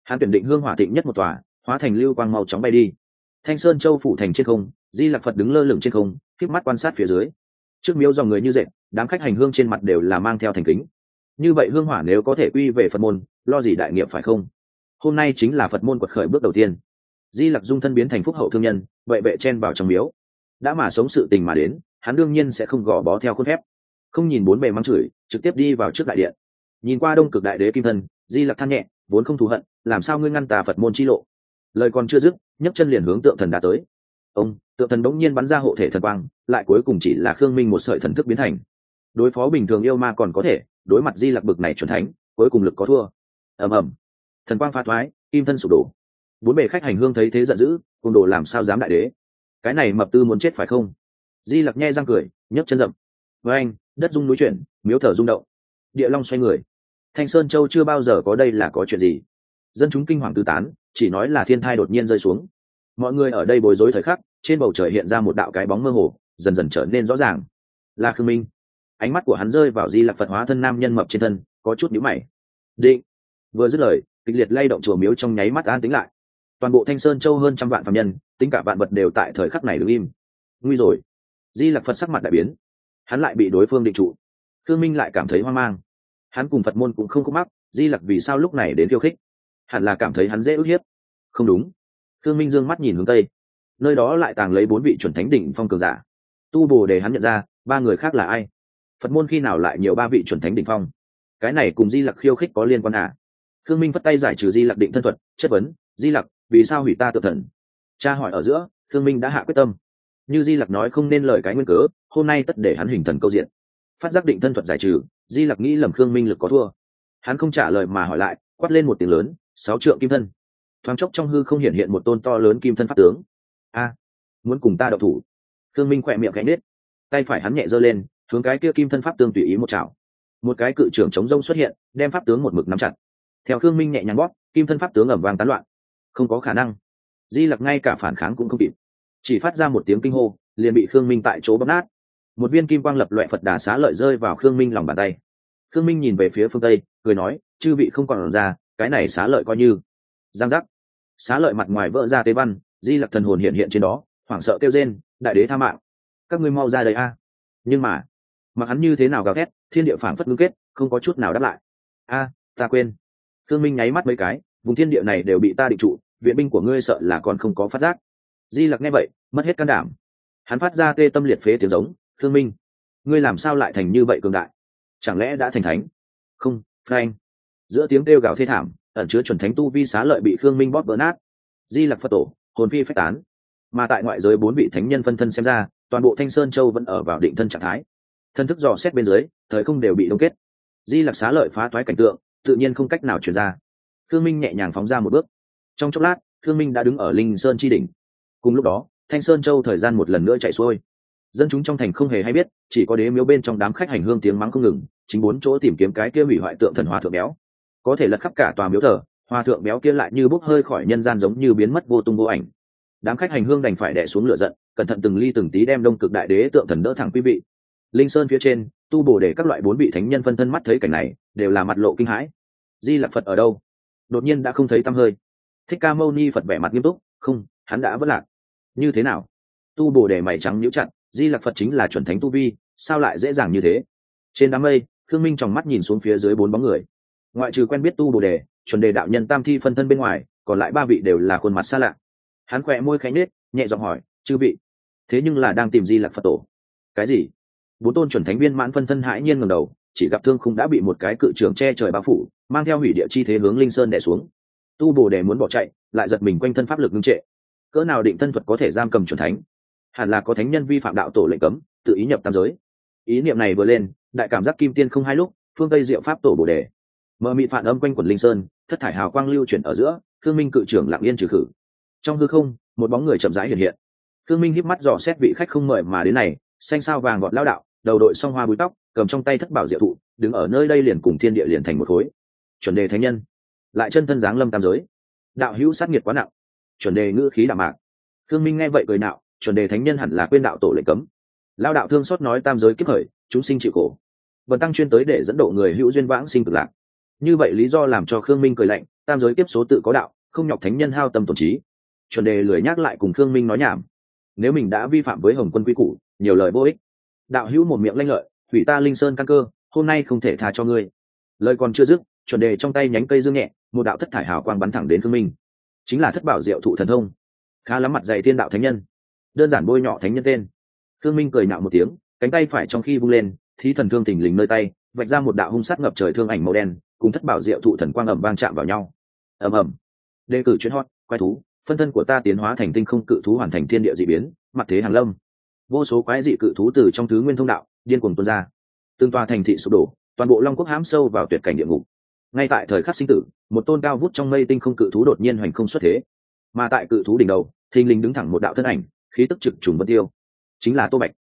hắn tuyển định hương hỏa thịnh nhất một tòa, hóa thành lưu quang màu chóng bay đi. Thanh Sơn Châu phủ thành trên không, Di Lặc Phật đứng lơ lửng trên không, khép mắt quan sát phía dưới. Trước miếu dòng người như dệt, đám khách hành hương trên mặt đều là mang theo thành kính. Như vậy hương hỏa nếu có thể quy về Phật môn, lo gì đại nghiệp phải không? Hôm nay chính là Phật môn quật khởi bước đầu tiên. Di Lặc dung thân biến thành phúc hậu thương nhân, vậy bệ chen vào trong miếu. Đã mà sống sự tình mà đến, hắn đương nhiên sẽ không gò bó theo khuôn phép. Không nhìn bốn bề mắng chửi, trực tiếp đi vào trước đại điện. Nhìn qua Đông Cực Đại Đế kim thân, Di Lặc than nhẹ, vốn không thù hận, làm sao ngươi ngăn tà Phật môn chi lộ? Lời còn chưa dứt, nhấc chân liền hướng tượng thần đã tới. Ông, tượng thần bỗng nhiên bắn ra hộ thể thần quang, lại cuối cùng chỉ là Khương Minh một sợi thần thức biến thành. Đối phó bình thường yêu ma còn có thể, đối mặt Di Lặc bực này chuẩn thánh, cuối cùng lực có thua. Ầm ầm, thần quang phá thoái, kim thân sụp đổ. Bốn bề khách hành hương thấy thế giận dữ, cùng đồ làm sao dám đại đế? Cái này mập tư muốn chết phải không? Di Lặc nhe răng cười, nhấc chân dậm. Với anh, đất rung núi chuyển, miếu thờ rung động. Địa long xoay người. Thanh Sơn Châu chưa bao giờ có đây là có chuyện gì? Dân chúng kinh hoàng tứ tán, chỉ nói là thiên thai đột nhiên rơi xuống. Mọi người ở đây bối rối thời khắc, trên bầu trời hiện ra một đạo cái bóng mơ hồ, dần dần trở nên rõ ràng. Là Khương Minh. Ánh mắt của hắn rơi vào Di Lặc Phật hóa thân nam nhân mập trên thân, có chút nhíu mày. Định. Vừa dứt lời, kịch liệt lay động chùa miếu trong nháy mắt an tĩnh lại. Toàn bộ Thanh Sơn Châu hơn trăm vạn phàm nhân, tính cả vạn vật đều tại thời khắc này đứng im. Nguy rồi. Di Lặc Phật sắc mặt đại biến. Hắn lại bị đối phương định trụ. Khương Minh lại cảm thấy hoang mang. Hắn cùng Phật môn cũng không khúc mắc, Di Lặc vì sao lúc này đến khiêu khích? Hẳn là cảm thấy hắn dễ ức hiếp. Không đúng. Khương Minh dương mắt nhìn hướng tây, nơi đó lại tàng lấy bốn vị chuẩn thánh đỉnh phong cường giả. Tu Bồ Đề hắn nhận ra, ba người khác là ai? Phật môn khi nào lại nhiều ba vị chuẩn thánh đỉnh phong? Cái này cùng Di Lặc khiêu khích có liên quan à? Khương Minh vất tay giải trừ Di Lặc định thân thuật, chất vấn: Di Lặc, vì sao hủy ta tự thần? Cha hỏi ở giữa, Khương Minh đã hạ quyết tâm. Như Di Lặc nói không nên lời cái nguyên cớ, hôm nay tất để hắn hình thần câu diện. Phát giác định thân thuật giải trừ, Di Lặc nghĩ lầm Khương Minh lực có thua. Hắn không trả lời mà hỏi lại, quát lên một tiếng lớn: 6 trượng kim thân. Thoáng chốc trong hư không hiện hiện một tôn to lớn kim thân pháp tướng. A, muốn cùng ta đậu thủ? Khương Minh khỏe miệng khẽ nết, tay phải hắn nhẹ giơ lên, hướng cái kia kim thân pháp tướng tùy ý một chảo. Một cái cự trưởng chống rông xuất hiện, đem pháp tướng một mực nắm chặt. Theo Khương Minh nhẹ nhàng bóp, kim thân pháp tướng ầm vang tán loạn. Không có khả năng. Di Lặc ngay cả phản kháng cũng không kịp, chỉ phát ra một tiếng kinh hô, liền bị Khương Minh tại chỗ bóp nát. Một viên kim quang lập loè Phật Đà xá lợi rơi vào Khương Minh lòng bàn tay. Khương Minh nhìn về phía phương tây, cười nói: chư vị không còn ra, cái này xá lợi coi như. Giang giác, xá lợi mặt ngoài vỡ ra tế văn. Di Lặc thần hồn hiện hiện trên đó, hoảng sợ kêu rên: đại đế tha mạng, các ngươi mau ra đây a! Nhưng mà mặc hắn như thế nào gào thét, thiên địa phảng phất ngưng kết, không có chút nào đáp lại. A, ta quên. Khương Minh nháy mắt mấy cái, vùng thiên địa này đều bị ta định trụ, viện binh của ngươi sợ là còn không có phát giác. Di Lặc nghe vậy, mất hết can đảm. Hắn phát ra tê tâm liệt phế tiếng giống: Khương Minh, ngươi làm sao lại thành như vậy cường đại? Chẳng lẽ đã thành thánh? Không, phanh. Giữa tiếng kêu gào thê thảm, ẩn chứa chuẩn thánh tu vi xá lợi bị Khương Minh bóp vỡ nát. Di Lặc Phật tổ, hồn phi phách tán. Mà tại ngoại giới bốn vị thánh nhân phân thân xem ra, toàn bộ Thanh Sơn Châu vẫn ở vào định thân trạng thái. Thân thức dò xét bên dưới, thời không đều bị đông kết. Di Lặc xá lợi phá toái cảnh tượng, tự nhiên không cách nào truyền ra. Khương Minh nhẹ nhàng phóng ra một bước. Trong chốc lát, Khương Minh đã đứng ở Linh Sơn chi đỉnh. Cùng lúc đó, Thanh Sơn Châu thời gian một lần nữa chạy xuôi. Dân chúng trong thành không hề hay biết, chỉ có đế miếu bên trong đám khách hành hương tiếng mắng không ngừng, chính bốn chỗ tìm kiếm cái kia hủy hoại tượng thần hòa thượng béo. Có thể lật khắp cả tòa miếu thờ, hòa thượng béo kia lại như bốc hơi khỏi nhân gian giống như biến mất vô tung vô ảnh. Đám khách hành hương đành phải đè xuống lửa giận, cẩn thận từng ly từng tí đem Đông Cực Đại Đế tượng thần đỡ thẳng quý vị. Linh Sơn phía trên, Tu Bồ Đề các loại bốn vị thánh nhân phân thân mắt thấy cảnh này, đều là mặt lộ kinh hãi. Di Lặc Phật ở đâu? Đột nhiên đã không thấy tăm hơi. Thích Ca Mâu Ni Phật vẻ mặt nghiêm túc: không, hắn đã vất lạc. Như thế nào? Tu Bồ Đề mày trắng nhíu chặt: Di Lặc Phật chính là chuẩn thánh tu vi, sao lại dễ dàng như thế? Trên đám mây, Khương Minh tròng mắt nhìn xuống phía dưới bốn bóng người. Ngoại trừ quen biết Tu Bồ Đề, chuẩn đề đạo nhân tam thi phân thân bên ngoài, còn lại ba vị đều là khuôn mặt xa lạ. Hắn khỏe môi khẽ nhếch, nhẹ giọng hỏi: chư vị, thế nhưng là đang tìm Di Lặc Phật tổ? Cái gì? Bốn tôn chuẩn thánh viên mãn phân thân hãi nhiên ngẩng đầu, chỉ gặp thương khung đã bị một cái cự trường che trời bao phủ, mang theo hủy địa chi thế hướng Linh Sơn đè xuống. Tu Bồ Đề muốn bỏ chạy, lại giật mình quanh thân pháp lực ngưng trệ. Cỡ nào định thân thuật có thể giam cầm chuẩn thánh? Hẳn là có thánh nhân vi phạm đạo tổ lệnh cấm, tự ý nhập tam giới. Ý niệm này vừa lên, đại cảm giác kim tiên không hai lúc, phương tây diệu pháp tổ Bồ Đề. Mờ mịt phản âm quanh quần Linh Sơn, thất thải hào quang lưu chuyển ở giữa, Khương Minh cự trưởng lặng yên trừ khử. Trong hư không, một bóng người chậm rãi hiện hiện. Khương Minh híp mắt dò xét vị khách không mời mà đến này, xanh sao vàng gọt lao đạo, đầu đội song hoa búi tóc, cầm trong tay thất bảo diệu thụ, đứng ở nơi đây liền cùng thiên địa liền thành một khối. Chuẩn đề thánh nhân, lại chân thân giáng lâm tam giới. Đạo hữu sát nghiệt quá nặng. Chuẩn đề ngữ khí đạm mạc. Khương Minh nghe vậy cười nạo: chuẩn đề thánh nhân hẳn là quên đạo tổ lệnh cấm. Lao đạo thương xót nói tam giới kiếp khởi, chúng sinh chịu khổ. Bần tăng chuyên tới để dẫn độ người hữu duyên vãng sinh cực lạc. Như vậy lý do làm cho Khương Minh cười lạnh, tam giới tiếp số tự có đạo, không nhọc thánh nhân hao tâm tổn trí. Chuẩn đề lười nhắc lại cùng Khương Minh nói nhảm. Nếu mình đã vi phạm với Hồng Quân quy củ, nhiều lời vô ích. Đạo hữu một miệng lanh lợi, hủy ta Linh Sơn căn cơ, hôm nay không thể tha cho ngươi. Lời còn chưa dứt, chuẩn đề trong tay nhánh cây dương nhẹ, một đạo thất thải hào quang bắn thẳng đến Khương Minh. Chính là thất bảo diệu thụ thần thông. Khá lắm mặt dày thiên đạo thánh nhân, đơn giản bôi nhọ thánh nhân tên. Khương Minh cười nhạo một tiếng, cánh tay phải trong khi vung lên, thí thần thương thình lình nơi tay, vạch ra một đạo hung sát ngập trời thương ảnh màu đen, cùng thất bảo diệu thụ thần quang ầm vang chạm vào nhau. Ầm ầm. Đề cử chuyên hot, quái thú, phân thân của ta tiến hóa thành tinh không cự thú, hoàn thành thiên địa dị biến, mặt thế hàng lâm. Vô số quái dị cự thú từ trong thứ nguyên thông đạo điên cuồng tuôn ra, tương toa thành thị sụp đổ, toàn bộ long quốc hãm sâu vào tuyệt cảnh địa ngục. Ngay tại thời khắc sinh tử, một tôn cao vút trong mây tinh không cự thú đột nhiên hoành không xuất thế, mà tại cự thú đỉnh đầu thình lình đứng thẳng một đạo thân ảnh, khí tức trực trùng vân tiêu, chính là Tô Bạch.